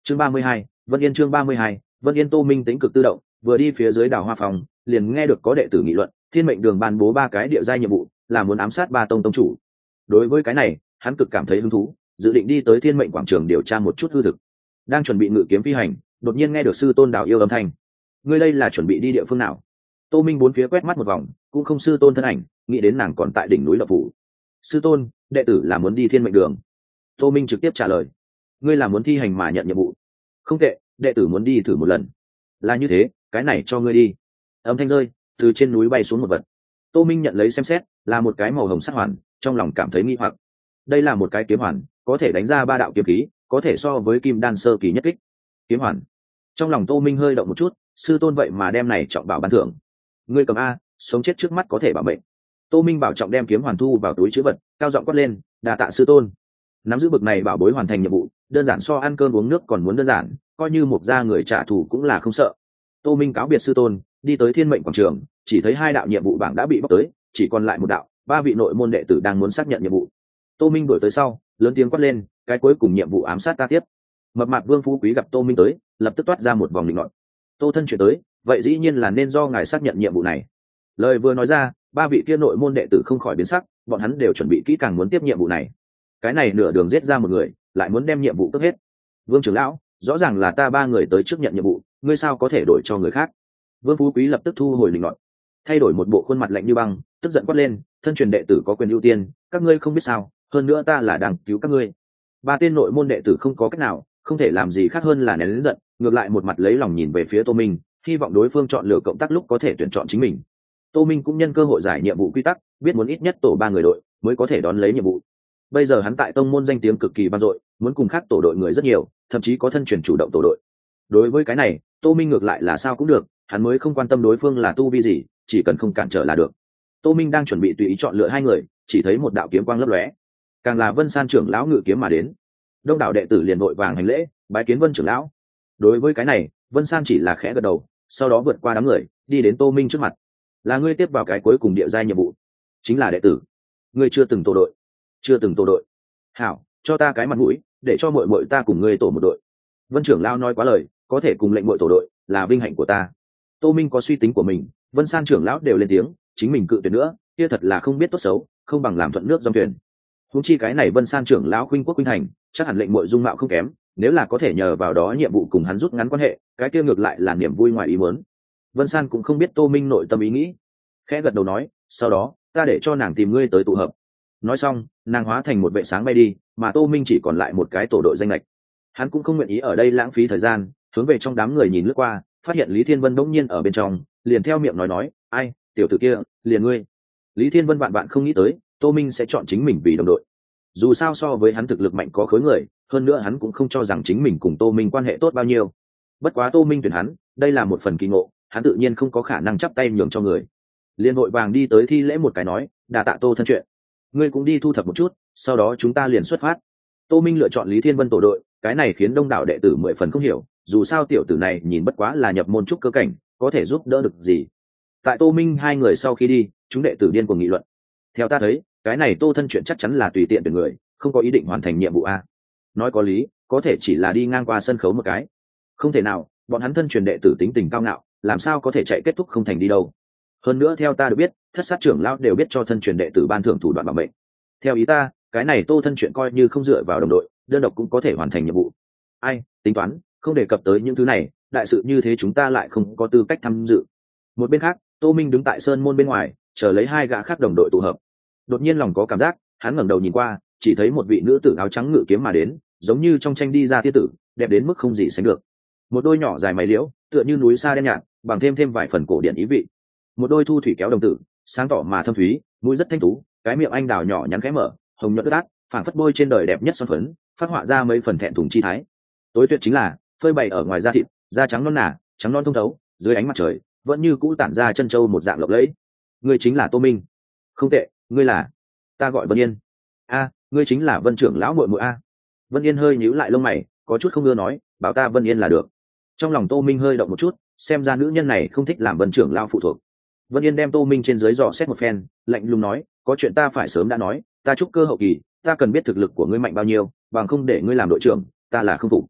Chương 32, Vân Yên. Chương 32, Vân Yên. Tô Minh tính cực tự động, vừa đi phía dưới đảo hoa phòng, liền nghe được có đệ tử nghị luận, Thiên Mệnh Đường ban bố 3 cái địa giai nhiệm vụ, là muốn ám sát 3 tông tông chủ. Đối với cái này, hắn cực cảm thấy hứng thú, dự định đi tới Thiên Mệnh quảng trường điều tra một chút hư thực. Đang chuẩn bị ngự kiếm phi hành, đột nhiên nghe được sư tôn Đào Yêu âm thanh. Ngươi đây là chuẩn bị đi địa phương nào? Tô Minh bốn phía quét mắt một vòng, cũng không sư tôn thân ảnh, nghĩ đến nàng còn tại đỉnh núi Lập Phủ. Sư tôn, đệ tử là muốn đi Thiên Mệnh Đường. Tô Minh trực tiếp trả lời. Ngươi là muốn thi hành mà nhận nhiệm vụ? Không tệ, đệ tử muốn đi thử một lần. Là như thế, cái này cho ngươi đi. Âm thanh rơi, từ trên núi bay xuống một vật. Tô Minh nhận lấy xem xét, là một cái màu hồng sắc hoàn, trong lòng cảm thấy nghi hoặc. Đây là một cái kiếm hoàn, có thể đánh ra 3 đạo kiếm khí, có thể so với kim đan sơ kỳ nhất kích. Kiếm hoàn. Trong lòng Tô Minh hơi động một chút, sư tôn vậy mà đem này trọng bảo ban thưởng. Ngươi cầm a, sống chết trước mắt có thể bảo mệnh. Tô Minh bảo trọng đem kiếm hoàn thu vào túi trữ vật, cao giọng quát lên, đa tạ sư tôn. Nắm giữ bực này bảo bối hoàn thành nhiệm vụ, đơn giản so ăn cơm uống nước còn muốn đơn giản, coi như một gia người trả thù cũng là không sợ. Tô Minh cáo biệt sư tôn, đi tới Thiên Mệnh quảng trường, chỉ thấy 2 đạo nhiệm vụ bảng đã bị bóc tới, chỉ còn lại 1 đạo, 3 vị nội môn đệ tử đang muốn xác nhận nhiệm vụ. Tô Minh đuổi tới sau, lớn tiếng quát lên, cái cuối cùng nhiệm vụ ám sát ta tiếp. Mập mạp Vương Phú Quý gặp Tô Minh tới, lập tức toát ra một vòng định luận. Tô thân chuyển tới, vậy dĩ nhiên là nên do ngài xác nhận nhiệm vụ này. Lời vừa nói ra, 3 vị kia nội môn đệ tử không khỏi biến sắc, bọn hắn đều chuẩn bị kỹ càng muốn tiếp nhiệm vụ này. Cái này nửa đường giết ra một người, lại muốn đem nhiệm vụ cướp hết. Vương trưởng lão, rõ ràng là ta 3 người tới trước nhận nhiệm vụ, ngươi sao có thể đổi cho người khác? Vương Phú Quý lập tức thu hồi định luận, thay đổi một bộ khuôn mặt lạnh như băng, tức giận quát lên, thân truyền đệ tử có quyền ưu tiên, các ngươi không biết sao? Hơn nữa ta là đang cứu các ngươi. 3 tên nội môn đệ tử không có cách nào, không thể làm gì khác hơn là nén lớn giận, ngược lại một mặt lấy lòng nhìn về phía Tô Minh, hy vọng đối phương chọn lựa cộng tác lúc có thể tuyển chọn chính mình. Tô Minh cũng nhân cơ hội giải nhiệm vụ quy tắc, biết muốn ít nhất tổ 3 người đội mới có thể đón lấy nhiệm vụ. Bây giờ hắn tại tông môn danh tiếng cực kỳ vang dội, muốn cùng khác tổ đội người rất nhiều, thậm chí có thân truyền chủ động tổ đội. Đối với cái này, Tô Minh ngược lại là sao cũng được, hắn mới không quan tâm đối phương là tu vi gì, chỉ cần không cản trở là được. Tô Minh đang chuẩn bị tùy ý chọn lựa 2 người, chỉ thấy một đạo kiếm quang lấp lóe, càng là Vân San trưởng lão ngự kiếm mà đến. Đông đảo đệ tử liền vội vàng hành lễ, bái kiến Vân trưởng lão. Đối với cái này, Vân San chỉ là khẽ gật đầu, sau đó vượt qua đám người, đi đến Tô Minh trước mặt. Là ngươi tiếp vào cái cuối cùng địa giai nhiệm vụ? Chính là đệ tử. Ngươi chưa từng tổ đội? Chưa từng tổ đội. Hảo, cho ta cái mặt mũi, để cho muội muội ta cùng ngươi tổ một đội. Vân trưởng lão nói quá lời, có thể cùng lệnh muội tổ đội, là vinh hạnh của ta. Tô Minh có suy tính của mình, Vân San trưởng lão đều lên tiếng, chính mình cự tuyệt nữa, kia thật là không biết tốt xấu, không bằng làm thuận nước dòng thuyền. Huống chi cái này Vân San trưởng lão khuynh quốc khuynh thành, chắc hẳn lệnh muội dung mạo không kém, nếu là có thể nhờ vào đó nhiệm vụ cùng hắn rút ngắn quan hệ, cái kia ngược lại là niềm vui ngoài ý muốn. Vân San cũng không biết Tô Minh nội tâm ý nghĩ, khẽ gật đầu nói, sau đó ta để cho nàng tìm ngươi tới tụ hợp. Nói xong, nàng hóa thành một vệ sáng bay đi, mà Tô Minh chỉ còn lại một cái tổ đội danh lệch. Hắn cũng không nguyện ý ở đây lãng phí thời gian, hướng về trong đám người nhìn lướt qua, phát hiện Lý Thiên Vân bỗng nhiên ở bên trong, liền theo miệng nói, ai, tiểu tử kia, liền ngươi. Lý Thiên Vân bạn không nghĩ tới, Tô Minh sẽ chọn chính mình vì đồng đội. Dù sao so với hắn thực lực mạnh có khối người, hơn nữa hắn cũng không cho rằng chính mình cùng Tô Minh quan hệ tốt bao nhiêu. Bất quá Tô Minh tuyển hắn, đây là một phần kỳ ngộ, hắn tự nhiên không có khả năng chắp tay nhường cho người. Liên vội vàng đi tới thi lễ một cái nói, đà tạ Tô thân chuyện. Ngươi cũng đi thu thập một chút, sau đó chúng ta liền xuất phát. Tô Minh lựa chọn Lý Thiên Vân tổ đội, cái này khiến đông đảo đệ tử 10 phần không hiểu, dù sao tiểu tử này nhìn bất quá là nhập môn trúc cơ cảnh, có thể giúp đỡ được gì. Tại Tô Minh 2 người sau khi đi, chúng đệ tử điên cuồng nghị luận. Theo ta thấy, cái này Tô thân chuyện chắc chắn là tùy tiện tuyển người, không có ý định hoàn thành nhiệm vụ a. Nói có lý, có thể chỉ là đi ngang qua sân khấu một cái. Không thể nào, bọn hắn thân truyền đệ tử tính tình cao ngạo, làm sao có thể chạy kết thúc không thành đi đâu. Hơn nữa theo ta được biết, thất sát trưởng lão đều biết cho thân truyền đệ tử ban thưởng thủ đoạn bảo mệnh. Theo ý ta, cái này Tô thân chuyện coi như không dựa vào đồng đội, đơn độc cũng có thể hoàn thành nhiệm vụ. Ai, tính toán, không đề cập tới những thứ này, đại sự như thế chúng ta lại không có tư cách tham dự. Một bên khác, Tô Minh đứng tại sơn môn bên ngoài, chờ lấy 2 gã khác đồng đội tụ hợp. Đột nhiên lòng có cảm giác, hắn ngẩng đầu nhìn qua, chỉ thấy một vị nữ tử áo trắng ngự kiếm mà đến, giống như trong tranh đi ra tiên tử, đẹp đến mức không gì sánh được. Một đôi nhỏ dài mày liễu, tựa như núi sa đen nhạt, bằng thêm vài phần cổ điển ý vị. Một đôi thu thủy kéo đồng tử, sáng tỏ mà thâm thúy, mũi rất thanh tú, cái miệng anh đào nhỏ nhắn khẽ mở, hồng nhuận ướt át, phảng phất bôi trên đời đẹp nhất son phấn, phát họa ra mấy phần thẹn thùng chi thái. Tối tuyệt chính là phơi bày ở ngoài da thịt, da trắng non nà, trắng non thông thấu, dưới ánh mặt trời vẫn như cũ tản ra chân châu một dạng lộng lẫy. Ngươi chính là Tô Minh? Không tệ, ngươi là? Ta gọi Vân Yên. A, ngươi chính là Vân trưởng lão muội muội a. Vân Yên hơi nhíu lại lông mày, có chút không ưa nói, bảo ta Vân Yên là được. Trong lòng Tô Minh hơi động một chút, xem ra nữ nhân này không thích làm Vân trưởng lão phụ thuộc. Vân Yên đem Tô Minh trên dưới dò xét một phen, lạnh lùng nói, có chuyện ta phải sớm đã nói, ta trúc cơ hậu kỳ, ta cần biết thực lực của ngươi mạnh bao nhiêu, bằng không để ngươi làm đội trưởng, ta là không phục.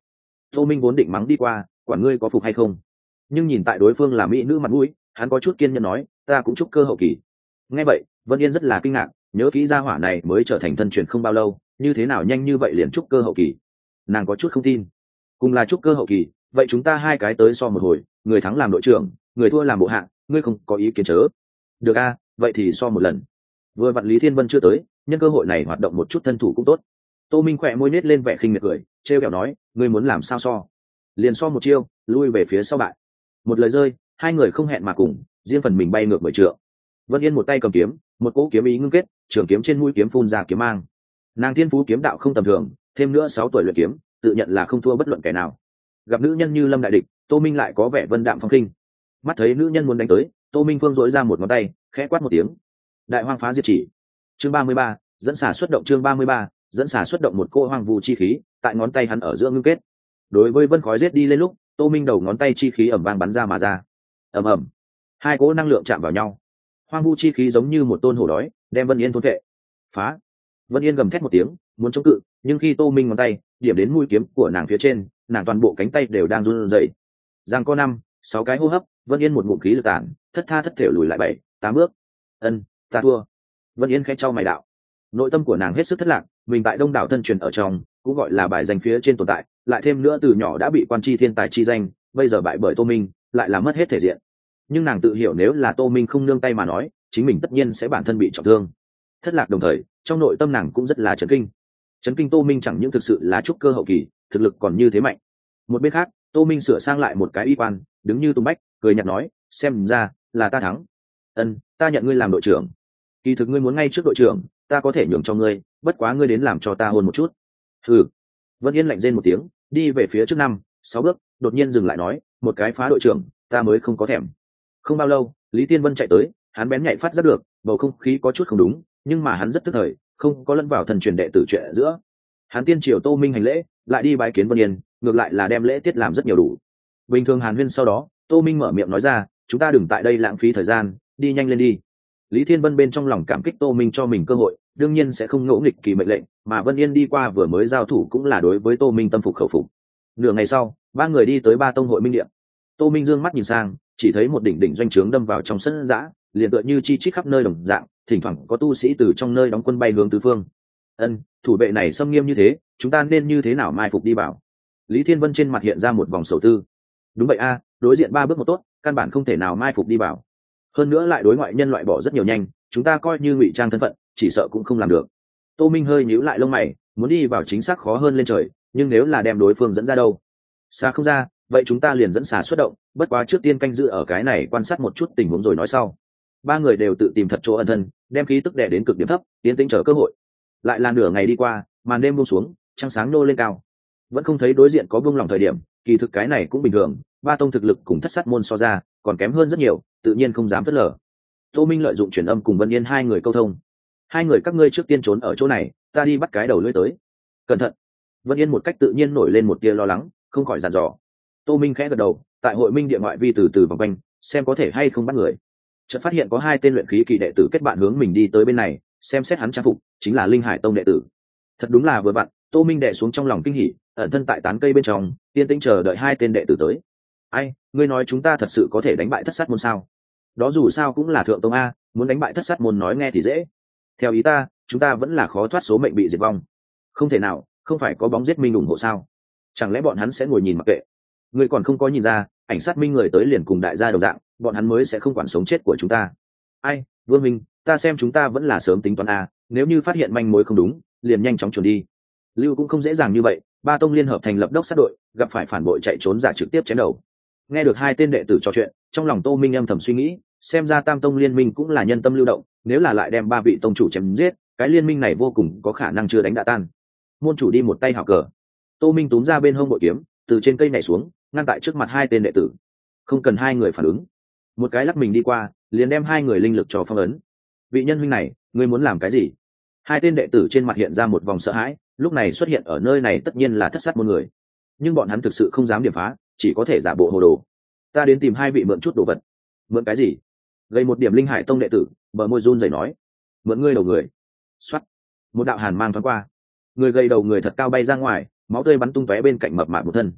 Tô Minh vốn định mắng đi qua, quản ngươi có phục hay không, nhưng nhìn tại đối phương là mỹ nữ mặt mũi, hắn có chút kiên nhẫn nói, ta cũng trúc cơ hậu kỳ. Nghe vậy, Vân Yên rất là kinh ngạc, nhớ kỹ gia hỏa này mới trở thành thân truyền không bao lâu, như thế nào nhanh như vậy liền trúc cơ hậu kỳ. Nàng có chút không tin. Cùng là trúc cơ hậu kỳ, vậy chúng ta hai cái tới so một hồi, người thắng làm đội trưởng, người thua làm bộ hạ, ngươi không có ý kiến chớ. Được a, vậy thì so một lần. Vừa vặn Lý Thiên Vân chưa tới, nhân cơ hội này hoạt động một chút thân thủ cũng tốt. Tô Minh khỏe môi nết lên vẻ khinh miệt cười, trêu kẹo nói, ngươi muốn làm sao so? Liền so một chiêu, lui về phía sau bại. Một lời rơi, hai người không hẹn mà cùng, riêng phần mình bay ngược 10 trượng. Vân Yên một tay cầm kiếm, một cỗ kiếm ý ngưng kết, trường kiếm trên mũi kiếm phun ra kiếm mang. Nàng thiên phú kiếm đạo không tầm thường, thêm nữa 6 tuổi luyện kiếm, tự nhận là không thua bất luận kẻ nào. Gặp nữ nhân như Lâm đại địch, Tô Minh lại có vẻ vân đạm phong khinh. Mắt thấy nữ nhân muốn đánh tới, Tô Minh phương dỗi ra một ngón tay, khẽ quát một tiếng. Đại hoang phá diệt chỉ. Chương 33, dẫn xả xuất động. Chương 33, dẫn xả xuất động, một cỗ hoang vu chi khí tại ngón tay hắn ở giữa ngưng kết. Đối với vân khói giết đi lên lúc, Tô Minh đầu ngón tay chi khí ầm vang bắn ra mà ra. Ầm ầm, hai cỗ năng lượng chạm vào nhau. Hoang vu chi khí giống như một tôn hổ đói, đem Vân Yên thôn vệ. Phá! Vân Yên gầm thét một tiếng, muốn chống cự, nhưng khi Tô Minh ngón tay điểm đến mũi kiếm của nàng phía trên, nàng toàn bộ cánh tay đều đang run rẩy. Giang có 5-6 cái hô hấp, Vân Yên một ngụm khí lực tản, thất tha thất thểu lùi lại 7-8 bước. Ân, ta thua. Vân Yên khẽ chau mày đạo. Nội tâm của nàng hết sức thất lạc, mình tại đông đảo thân truyền ở trong, cũng gọi là bài danh phía trên tồn tại, lại thêm nữa từ nhỏ đã bị quan chi thiên tài chi danh, bây giờ bại bởi Tô Minh, lại là mất hết thể diện. Nhưng nàng tự hiểu nếu là Tô Minh không nương tay mà nói, chính mình tất nhiên sẽ bản thân bị trọng thương. Thất lạc đồng thời, trong nội tâm nàng cũng rất là chấn kinh. Chấn kinh Tô Minh chẳng những thực sự là trúc cơ hậu kỳ, thực lực còn như thế mạnh. Một bên khác, Tô Minh sửa sang lại một cái y quan, đứng như tung bách, cười nhạt nói, xem ra là ta thắng. Ân, ta nhận ngươi làm đội trưởng. Kỳ thực ngươi muốn ngay trước đội trưởng, ta có thể nhường cho ngươi, bất quá ngươi đến làm cho ta hôn một chút. Hừ. Vân Yên lạnh rên một tiếng, đi về phía trước 5-6 bước, đột nhiên dừng lại nói, một cái phá đội trưởng, ta mới không có thèm. Không bao lâu, Lý Tiên Vân chạy tới, hắn bén nhạy phát giác được bầu không khí có chút không đúng, nhưng mà hắn rất tức thời, không có lẫn vào thần truyền đệ tử chuyện giữa. Hắn tiên triều Tô Minh hành lễ, lại đi bái kiến Vân Yên, ngược lại là đem lễ tiết làm rất nhiều đủ. Bình thường Hàn Huyên sau đó, Tô Minh mở miệng nói ra, chúng ta đừng tại đây lãng phí thời gian, đi nhanh lên đi. Lý Thiên Vân bên trong lòng cảm kích Tô Minh cho mình cơ hội, đương nhiên sẽ không ngỗ nghịch kỳ mệnh lệnh, mà Vân Yên đi qua vừa mới giao thủ cũng là đối với Tô Minh tâm phục khẩu phục. Nửa ngày sau, ba người đi tới Ba Tông hội minh điện. Tô Minh dương mắt nhìn sang, chỉ thấy một đỉnh doanh trướng đâm vào trong sân dã, liền tựa như chi chít khắp nơi đồng dạng, thỉnh thoảng có tu sĩ từ trong nơi đóng quân bay hướng tứ phương. Ân, thủ vệ này xâm nghiêm như thế, chúng ta nên như thế nào mai phục đi bảo? Lý Thiên Vân trên mặt hiện ra một vòng sầu tư. Đúng vậy a, đối diện 3 bước một tốt, căn bản không thể nào mai phục đi bảo. Hơn nữa lại đối ngoại nhân loại bỏ rất nhiều nhanh, chúng ta coi như ngụy trang thân phận, chỉ sợ cũng không làm được. Tô Minh hơi nhíu lại lông mày, muốn đi vào chính xác khó hơn lên trời, nhưng nếu là đem đối phương dẫn ra đâu? Xa không ra, vậy chúng ta liền dẫn xà xuất động, bất quá trước tiên canh giữ ở cái này quan sát một chút tình huống rồi nói sau. Ba người đều tự tìm thật chỗ ẩn thân, đem khí tức đè đến cực điểm thấp, tiến tĩnh chờ cơ hội. Lại là nửa ngày đi qua, màn đêm buông xuống, trăng sáng nô lên cao, vẫn không thấy đối diện có buông lỏng thời điểm. Kỳ thực cái này cũng bình thường, Ba Tông thực lực cùng Thất Sát môn so ra còn kém hơn rất nhiều, tự nhiên không dám phớt lờ. Tô Minh lợi dụng truyền âm cùng Vân Yên hai người câu thông. Hai người các ngươi trước tiên trốn ở chỗ này, ta đi bắt cái đầu lưỡi tới. Cẩn thận. Vân Yên một cách tự nhiên nổi lên một tia lo lắng, không khỏi dặn dò. Tô Minh khẽ gật đầu, tại hội minh địa ngoại vi từ từ vòng quanh, xem có thể hay không bắt người. Chợt phát hiện có 2 tên luyện khí kỳ đệ tử kết bạn hướng mình đi tới bên này, xem xét hắn trang phục, chính là Linh Hải Tông đệ tử. Thật đúng là vừa vặn, Tô Minh đè xuống trong lòng kinh hỉ, ẩn thân tại tán cây bên trong, yên tĩnh chờ đợi 2 tên đệ tử tới. Ai, ngươi nói chúng ta thật sự có thể đánh bại Thất Sát môn sao? Đó dù sao cũng là thượng tông a, muốn đánh bại Thất Sát môn nói nghe thì dễ. Theo ý ta, chúng ta vẫn là khó thoát số mệnh bị diệt vong. Không thể nào, không phải có bóng giết minh ủng hộ sao? Chẳng lẽ bọn hắn sẽ ngồi nhìn mặc kệ? Ngươi còn không có nhìn ra, ảnh sát minh người tới liền cùng đại gia đồng dạng, bọn hắn mới sẽ không quản sống chết của chúng ta. Ai, Vương Minh, ta xem chúng ta vẫn là sớm tính toán a, nếu như phát hiện manh mối không đúng, liền nhanh chóng chuẩn đi. Lưu cũng không dễ dàng như vậy, Ba Tông liên hợp thành lập đốc sát đội, gặp phải phản bội chạy trốn giả trực tiếp chém đầu. Nghe được 2 tên đệ tử trò chuyện, trong lòng Tô Minh âm thầm suy nghĩ, xem ra Tam Tông liên minh cũng là nhân tâm lưu động, nếu là lại đem 3 vị tông chủ chém giết, cái liên minh này vô cùng có khả năng chưa đánh đã tan. Môn chủ đi một tay hào cờ. Tô Minh túm ra bên hông bội kiếm, từ trên cây nhảy xuống, ngăn tại trước mặt 2 tên đệ tử. Không cần 2 người phản ứng, một cái lắc mình đi qua, liền đem 2 người linh lực cho phong ấn. Vị nhân huynh này, ngươi muốn làm cái gì? 2 tên đệ tử trên mặt hiện ra một vòng sợ hãi, lúc này xuất hiện ở nơi này tất nhiên là Thất Sát môn người, nhưng bọn hắn thực sự không dám điểm phá, chỉ có thể giả bộ hồ đồ. Ta đến tìm 2 vị mượn chút đồ vật. Mượn cái gì? Gây một điểm Linh Hải Tông đệ tử, bờ môi run rẩy nói. Mượn ngươi đầu người. Xoát. Một đạo hàn mang thoáng qua, người gây đầu người thật cao bay ra ngoài, máu tươi bắn tung tóe bên cạnh mập mạp một thân.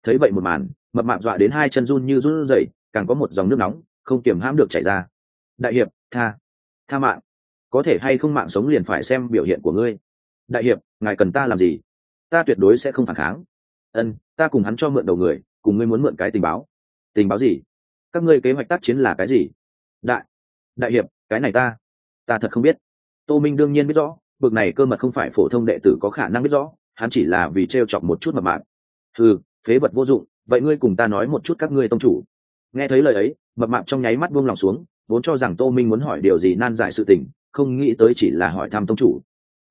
Thấy vậy một màn, mập mạp dọa đến hai chân run như run rẩy, càng có một dòng nước nóng không kiềm hãm được chảy ra. Đại hiệp, tha mạng, có thể hay không mạng sống liền phải xem biểu hiện của ngươi. Đại hiệp, ngài cần ta làm gì? Ta tuyệt đối sẽ không phản kháng. Ta cùng hắn cho mượn đầu người, cùng ngươi muốn mượn cái tình báo. Tình báo gì? Các ngươi kế hoạch tác chiến là cái gì? Đại hiệp, cái này ta thật không biết. Tô Minh đương nhiên biết rõ, bực này cơ mật không phải phổ thông đệ tử có khả năng biết rõ, hắn chỉ là vì trêu chọc một chút mập mạp. Phế vật vô dụng, vậy ngươi cùng ta nói một chút các ngươi tông chủ. Nghe thấy lời ấy, mập mạp trong nháy mắt buông lòng xuống, vốn cho rằng Tô Minh muốn hỏi điều gì nan giải sự tình, không nghĩ tới chỉ là hỏi thăm tông chủ.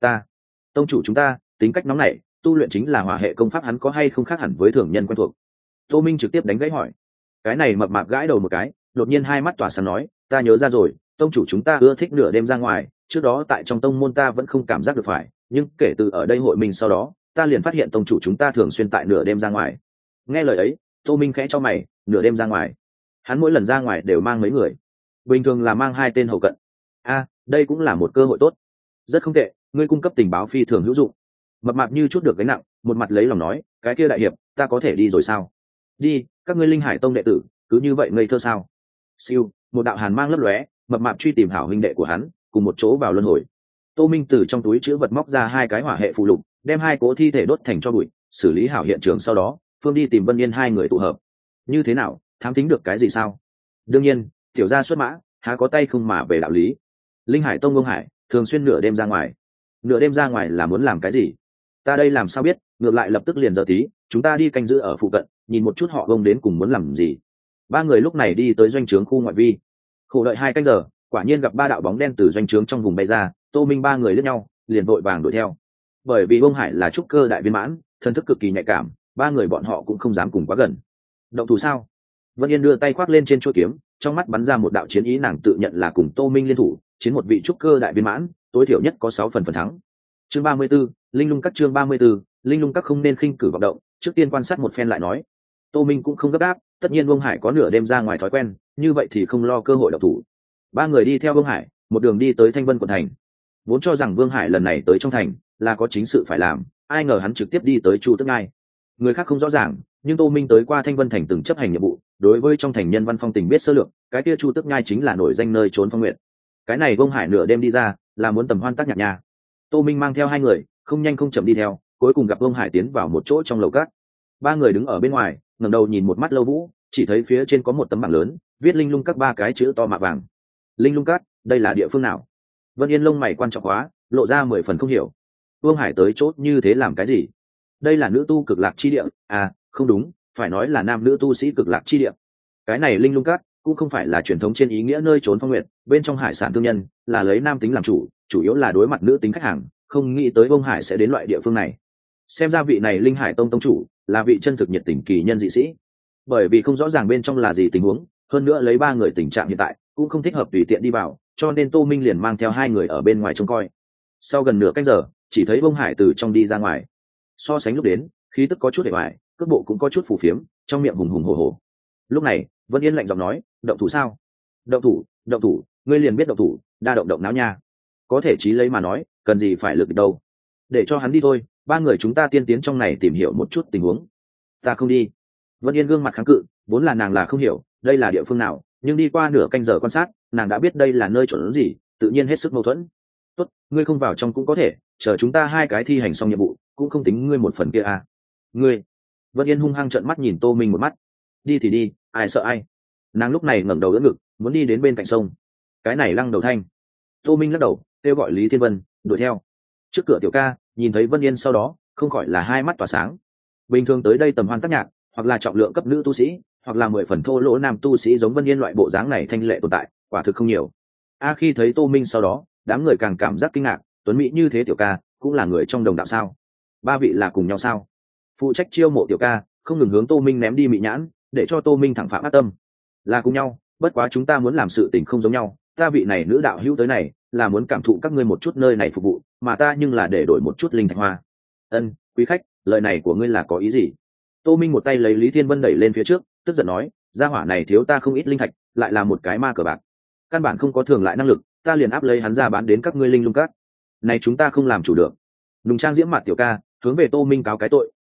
Tông chủ chúng ta tính cách nóng nảy, tu luyện chính là hỏa hệ công pháp, hắn có hay không khác hẳn với thường nhân quen thuộc. Tô Minh trực tiếp đánh gãy hỏi. Cái này mập mạp gãi đầu một cái, đột nhiên hai mắt tỏa sáng nói, ta nhớ ra rồi, tông chủ chúng ta ưa thích nửa đêm ra ngoài, trước đó tại trong tông môn ta vẫn không cảm giác được phải, nhưng kể từ ở đây hội mình sau đó, ta liền phát hiện tông chủ chúng ta thường xuyên tại nửa đêm ra ngoài. Nghe lời ấy, Tô Minh khẽ cho mày, nửa đêm ra ngoài, hắn mỗi lần ra ngoài đều mang mấy người, bình thường là mang 2 tên hầu cận. Đây cũng là một cơ hội tốt. Rất không tệ, ngươi cung cấp tình báo phi thường hữu dụng. Mập mạp như chút được gánh nặng, một mặt lấy lòng nói, cái kia đại hiệp, ta có thể đi rồi sao? Đi, các ngươi Linh Hải tông đệ tử cứ như vậy ngây thơ sao? Siêu, một đạo hàn mang lấp lóe, mập mạp truy tìm hảo huynh đệ của hắn, cùng một chỗ vào luân hồi. Tô Minh từ trong túi chứa vật móc ra 2 cái hỏa hệ phù lục, đem 2 cỗ thi thể đốt thành cho bụi, xử lý hảo hiện trường sau đó, phương đi tìm Vân Yên hai người tụ hợp. Như thế nào, thám tính được cái gì sao? Đương nhiên, tiểu gia xuất mã, há có tay không mà về đạo lý. Linh Hải tông ông Hải thường xuyên nửa đêm ra ngoài. Nửa đêm ra ngoài là muốn làm cái gì? Ta đây làm sao biết, ngược lại lập tức liền giờ tí, chúng ta đi canh giữ ở phụ cận, nhìn một chút họ ông đến cùng muốn làm gì. 3 người lúc này đi tới doanh trướng khu ngoại vi. Khổ đợi 2 canh giờ, quả nhiên gặp 3 đạo bóng đen từ doanh trướng trong vùng bay ra, Tô Minh 3 người liếc nhau, liền vội vàng đuổi theo. Bởi vì ông Hải là trúc cơ đại viên mãn, thân thức cực kỳ nhạy cảm, 3 người bọn họ cũng không dám cùng quá gần. Động thủ sao? Vân Yên đưa tay khoác lên trên chuôi kiếm, trong mắt bắn ra một đạo chiến ý, nàng tự nhận là cùng Tô Minh liên thủ, chiến một vị trúc cơ đại viên mãn, tối thiểu nhất có 6 phần thắng. Chương 34, Linh Lung Các. Chương 34, Linh Lung Các không nên khinh cử vọng động, trước tiên quan sát một phen lại nói. Tô Minh cũng không gấp gáp, tất nhiên Vương Hải có nửa đêm ra ngoài thói quen, như vậy thì không lo cơ hội động thủ. 3 người đi theo Vương Hải, một đường đi tới Thanh Vân quận thành. Vốn cho rằng Vương Hải lần này tới trong thành là có chính sự phải làm, ai ngờ hắn trực tiếp đi tới Chu Tước Ngai. Người khác không rõ ràng, nhưng Tô Minh tới qua Thanh Vân thành từng chấp hành nhiệm vụ, đối với trong thành nhân văn phong tình biết sơ lược, cái kia Chu Tước Ngai chính là nổi danh nơi trốn phong nguyện. Cái này Vương Hải nửa đêm đi ra, là muốn tầm hoan tác nhạc nha. Tô Minh mang theo 2 người, không nhanh không chậm đi theo, cuối cùng gặp Vương Hải tiến vào một chỗ trong lầu cát. 3 người đứng ở bên ngoài, ngẩng đầu nhìn một mắt Lâu Vũ, chỉ thấy phía trên có một tấm bảng lớn, viết Linh Lung Các 3 cái chữ to mạ vàng. Linh Lung Các, đây là địa phương nào? Vân Yên lông mày quan trọng hóa, lộ ra 10 phần không hiểu. Vương Hải tới chốt như thế làm cái gì? Đây là nữ tu cực lạc chi địa, không đúng, phải nói là nam nữ tu sĩ cực lạc chi địa. Cái này Linh Lung Các cũng không phải là truyền thống trên ý nghĩa nơi trốn phong nguyệt, bên trong hải sản thương nhân là lấy nam tính làm chủ, chủ yếu là đối mặt nữ tính khách hàng, không nghĩ tới Vương Hải sẽ đến loại địa phương này. Xem ra vị này Linh Hải tông tông chủ là vị chân thực nhiệt tình kỳ nhân dị sĩ. Bởi vì không rõ ràng bên trong là gì tình huống, hơn nữa lấy 3 người tình trạng hiện tại cũng không thích hợp tùy tiện đi vào, cho nên Tô Minh liền mang theo 2 người ở bên ngoài trông coi. Sau gần nửa canh giờ, chỉ thấy Vương Hải từ trong đi ra ngoài. So sánh lúc đến, khí tức có chút hề hoài, cước bộ cũng có chút phù phiếm, trong miệng hùng hùng hổ hổ. Lúc này, Vân Yên lạnh giọng nói, động thủ sao? Động thủ, ngươi liền biết động thủ, đa động động não nha. Có thể chí lấy mà nói, cần gì phải lực đâu. Để cho hắn đi thôi, 3 người chúng ta tiên tiến trong này tìm hiểu một chút tình huống. Ta không đi. Vân Yên gương mặt kháng cự, vốn là nàng là không hiểu đây là địa phương nào, nhưng đi qua nửa canh giờ quan sát, nàng đã biết đây là nơi chuẩn gì, tự nhiên hết sức mâu thuẫn. Tốt, ngươi không vào trong cũng có thể, chờ chúng ta 2 cái thi hành xong nhiệm vụ, cũng không tính ngươi một phần kia à. Ngươi. Vân Yên hung hăng trợn mắt nhìn Tô Minh một mắt. Đi thì đi, ai sợ ai. Nàng lúc này ngẩng đầu đỡ ngực, muốn đi đến bên cạnh sông. Cái này Lăng Đầu Thanh. Tô Minh lắc đầu, kêu gọi Lý Thiên Vân đuổi theo. Trước cửa tiểu ca nhìn thấy Vân Yên sau đó, không khỏi là hai mắt tỏa sáng. Bình thường tới đây tầm hoan tác nhạc, hoặc là trọng lượng cấp nữ tu sĩ, hoặc là 10 phần thô lỗ nam tu sĩ giống Vân Yên loại bộ dáng này thanh lệ tồn tại, quả thực không nhiều. Khi thấy Tô Minh sau đó, đám người càng cảm giác kinh ngạc, tuấn mỹ như thế tiểu ca cũng là người trong đồng đạo sao? 3 vị là cùng nhau sao? Phụ trách chiêu mộ tiểu ca không ngừng hướng Tô Minh ném đi mị nhãn, để cho Tô Minh thẳng phạm ác tâm. Là cùng nhau, bất quá chúng ta muốn làm sự tình không giống nhau, ta vị này nữ đạo hữu tới này là muốn cảm thụ các ngươi một chút nơi này phục vụ, mà ta nhưng là để đổi một chút linh thạch hoa. Quý khách, lời này của ngươi là có ý gì? Tô Minh một tay lấy Lý Thiên Vân đẩy lên phía trước, tức giận nói, gia hỏa này thiếu ta không ít linh thạch, lại là một cái ma cờ bạc, căn bản không có thường lại năng lực, ta liền áp lấy hắn ra bán đến các ngươi Linh Lung Các. Này chúng ta không làm chủ được. Nùng trang diễm mặt tiểu ca hướng về Tô Minh cáo cái tội,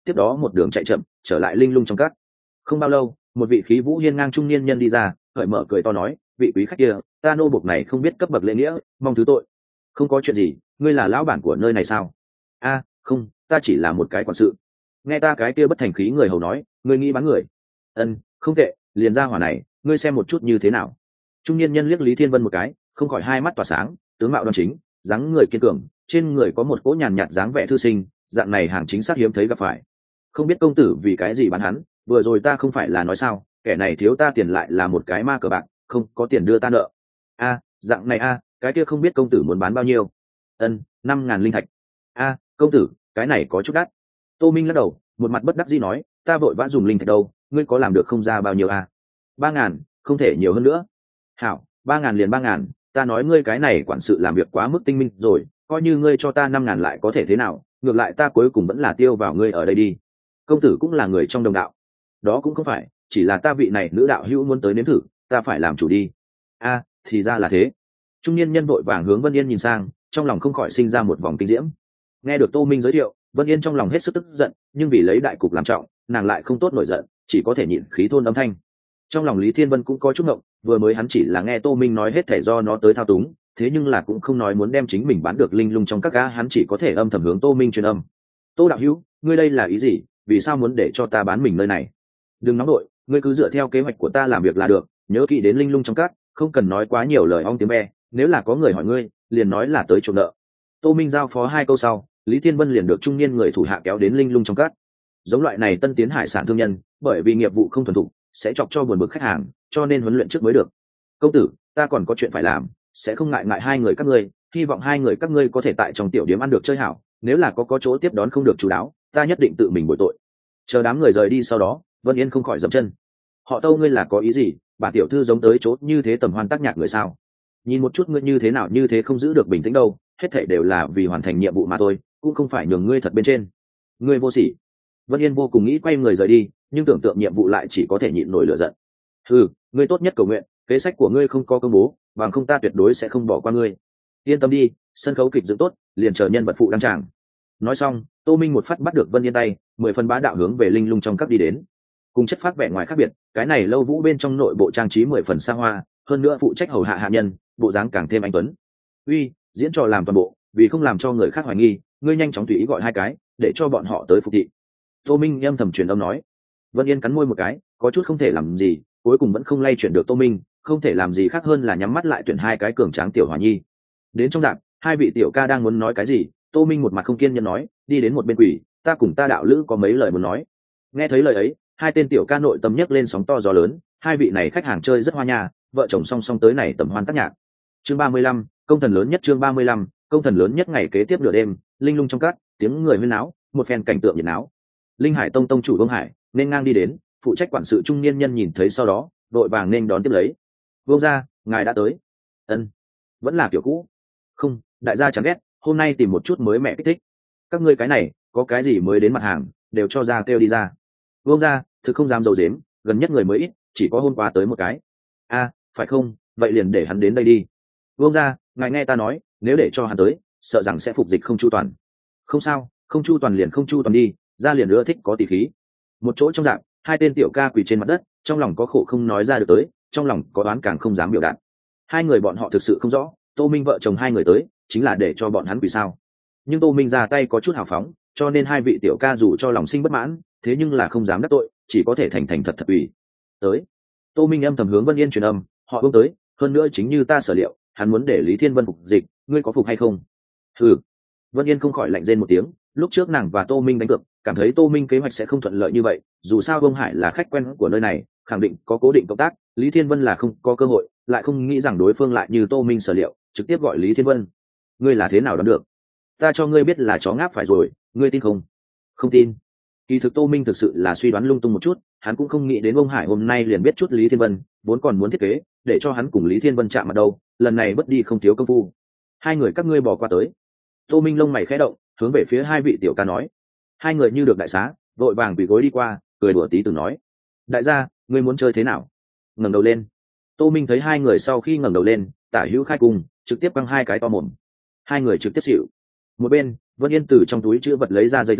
tiếp đó một đường chạy chậm trở lại linh lung trong các. Không bao lâu, một vị khí vũ hiên ngang trung niên nhân đi ra, cởi mở cười to nói, vị quý khách kia, ta nô bộc này không biết cấp bậc lễ nghĩa, mong thứ tội. Không có chuyện gì, ngươi là lão bản của nơi này sao? A, không, ta chỉ là một cái quản sự. Nghe ta cái kia bất thành khí người hầu nói, ngươi nghĩ bán người? Ân, không tệ, liền ra hỏa này, ngươi xem một chút như thế nào. Trung niên nhân liếc Lý Thiên Vân một cái, không khỏi hai mắt tỏa sáng, tướng mạo đoan chính, dáng người kiên cường, trên người có một cỗ nhàn nhạt dáng vẻ thư sinh, dạng này hàng chính xác hiếm thấy gặp phải. Không biết công tử vì cái gì bán hắn, vừa rồi ta không phải là nói sao, kẻ này thiếu ta tiền lại là một cái ma cờ bạc, không có tiền đưa ta nợ. A, dạng này a, cái kia không biết công tử muốn bán bao nhiêu? Ân, 5.000 linh thạch. A, công tử, cái này có chút đắt. Tô Minh lắc đầu, một mặt bất đắc dĩ nói, ta vội vã dùng linh thạch đâu, ngươi có làm được không ra bao nhiêu a? 3.000, không thể nhiều hơn nữa. Hảo, 3.000 liền 3.000, ta nói ngươi cái này quản sự làm việc quá mức tinh minh rồi, coi như ngươi cho ta 5.000 lại có thể thế nào, ngược lại ta cuối cùng vẫn là tiêu vào ngươi ở đây đi. Công tử cũng là người trong đồng đạo. Đó cũng không phải, chỉ là ta vị này nữ đạo hữu muốn tới nếm thử, ta phải làm chủ đi. A, thì ra là thế. Trung niên nhân vội vàng hướng Vân Yên nhìn sang, trong lòng không khỏi sinh ra một vòng kinh diễm. Nghe được Tô Minh giới thiệu, Vân Yên trong lòng hết sức tức giận, nhưng vì lấy đại cục làm trọng, nàng lại không tốt nổi giận, chỉ có thể nhịn khí thôn âm thanh. Trong lòng Lý Thiên Vân cũng có chút ngộng, vừa mới hắn chỉ là nghe Tô Minh nói hết thể do nó tới thao túng, thế nhưng là cũng không nói muốn đem chính mình bán được linh lung trong các gã, hắn chỉ có thể âm thầm hướng Tô Minh truyền âm. Tô đạo hữu, ngươi đây là ý gì, vì sao muốn để cho ta bán mình nơi này? Đừng nóng đội, ngươi cứ dựa theo kế hoạch của ta làm việc là được, nhớ kỹ đến linh lung trong các, không cần nói quá nhiều lời ong tiếng be, nếu là có người hỏi ngươi, liền nói là tới chỗ nợ. Tô Minh giao phó 2 câu sau, Lý Thiên Vân liền được trung niên người thủ hạ kéo đến linh lung trong các. Giống loại này tân tiến hải sản thương nhân, bởi vì nghiệp vụ không thuần thục, sẽ chọc cho buồn bực khách hàng, cho nên huấn luyện trước mới được. Công tử, ta còn có chuyện phải làm, sẽ không ngại ngại hai người các ngươi, hy vọng hai người các ngươi có thể tại trong tiểu điểm ăn được chơi hảo, nếu là có chỗ tiếp đón không được chú đáo, ta nhất định tự mình bồi tội. Chờ đám người rời đi sau đó, Vân Yên không khỏi dậm chân. Họ Tâu, ngươi là có ý gì? Bà tiểu thư giống tới chỗ như thế tầm hoan tác nhạc người sao? Nhìn một chút ngươi như thế nào như thế không giữ được bình tĩnh đâu, hết thảy đều là vì hoàn thành nhiệm vụ mà thôi, cũng không phải nhường ngươi thật bên trên. Ngươi vô sỉ. Vân Yên vô cùng nghĩ quay người rời đi, nhưng tưởng tượng nhiệm vụ lại chỉ có thể nhịn nổi lửa giận. Ừ, ngươi tốt nhất cầu nguyện, kế sách của ngươi không có công bố, bằng không ta tuyệt đối sẽ không bỏ qua ngươi. Yên tâm đi, sân khấu kịch dựng tốt, liền chờ nhân vật phụ đăng tràng. Nói xong, Tô Minh một phát bắt được Vân Yên tay, 10 phần bá đạo hướng về linh lung trong các đi đến. Cùng chất phác vẻ ngoài khác biệt, cái này lâu vũ bên trong nội bộ trang trí 10 phần xa hoa, hơn nữa phụ trách hầu hạ hạ nhân, bộ dáng càng thêm anh tuấn. Uy, diễn trò làm toàn bộ, vì không làm cho người khác hoài nghi, ngươi nhanh chóng tùy ý gọi 2 cái, để cho bọn họ tới phục thị. Tô Minh âm thầm truyền âm nói. Vân Yên cắn môi một cái, có chút không thể làm gì, cuối cùng vẫn không lay chuyển được Tô Minh, không thể làm gì khác hơn là nhắm mắt lại tuyển 2 cái cường tráng tiểu hòa nhi. Đến trong rạp, 2 vị tiểu ca đang muốn nói cái gì, Tô Minh một mặt không kiên nhẫn nói, đi đến một bên quỷ, ta cùng ta đạo lữ có mấy lời muốn nói. Nghe thấy lời ấy, 2 tên tiểu ca nội tâm nhấc lên sóng to gió lớn, 2 vị này khách hàng chơi rất hoa nha, vợ chồng song song tới này tầm hoan tác nhạc. Chương 35, công thần lớn nhất. Chương 35, công thần lớn nhất. Ngày kế tiếp nửa đêm, linh lung trong cát, tiếng người huyên náo, một phen cảnh tượng nhiệt náo. Linh Hải Tông tông chủ Vương Hải nên ngang đi đến, phụ trách quản sự trung niên nhân nhìn thấy sau đó, đội vàng nên đón tiếp lấy. Vương gia, ngài đã tới. Ân, vẫn là kiểu cũ. Không, đại gia chẳng ghét, hôm nay tìm một chút mới mẻ kích thích. Các ngươi cái này, có cái gì mới đến mặt hàng, đều cho ra kêu đi ra. Vương gia, thực không dám dầu dếm, gần nhất người mới ít, chỉ có hôm qua tới một cái. A, phải không, vậy liền để hắn đến đây đi. Vương gia, ngài nghe ta nói, nếu để cho hắn tới, sợ rằng sẽ phục dịch không chu toàn. Không sao, không chu toàn liền không chu toàn đi, ra liền ưa thích có tỷ khí. Một chỗ trong dạng, 2 tên tiểu ca quỳ trên mặt đất, trong lòng có khổ không nói ra được tới, trong lòng có đoán càng không dám biểu đạt. 2 người bọn họ thực sự không rõ, Tô Minh vợ chồng 2 người tới, chính là để cho bọn hắn quỳ sao? Nhưng Tô Minh ra tay có chút hào phóng, cho nên 2 vị tiểu ca dù cho lòng sinh bất mãn, thế nhưng là không dám đắc tội, chỉ có thể thành thành thật thật quỳ. Tới. Tô Minh âm thầm hướng Vân Yên truyền âm, họ Vương tới, hơn nữa chính như ta sở liệu, hắn muốn để Lý Thiên Vân phục dịch, ngươi có phục hay không? Ừ. Vân Yên không khỏi lạnh rên một tiếng, lúc trước nàng và Tô Minh đánh cược, cảm thấy Tô Minh kế hoạch sẽ không thuận lợi như vậy, dù sao Vương Hải là khách quen của nơi này, khẳng định có cố định cộng tác, Lý Thiên Vân là không có cơ hội, lại không nghĩ rằng đối phương lại như Tô Minh sở liệu, trực tiếp gọi Lý Thiên Vân. Ngươi là thế nào đoán được? Ta cho ngươi biết là chó ngáp phải rồi, ngươi tin không? Không tin. Kỳ thực Tô Minh thực sự là suy đoán lung tung một chút, hắn cũng không nghĩ đến Vương Hải hôm nay liền biết chút Lý Thiên Vân, vốn còn muốn thiết kế để cho hắn cùng Lý Thiên Vân chạm mặt đâu, lần này bất đi không thiếu công phu. 2 người các ngươi bỏ qua tới. Tô Minh lông mày khẽ động, hướng về phía 2 vị tiểu ca nói. 2 người như được đại xá, vội vàng quỳ gối đi qua, cười đùa tí từng nói: đại gia, ngươi muốn chơi thế nào? Ngẩng đầu lên. Tô Minh thấy 2 người sau khi ngẩng đầu lên, tả hữu khai cùng, trực tiếp quăng 2 cái to mồm. 2 người trực tiếp xỉu. Một bên, Vân Yên từ trong túi chữ vật lấy ra dây thừng,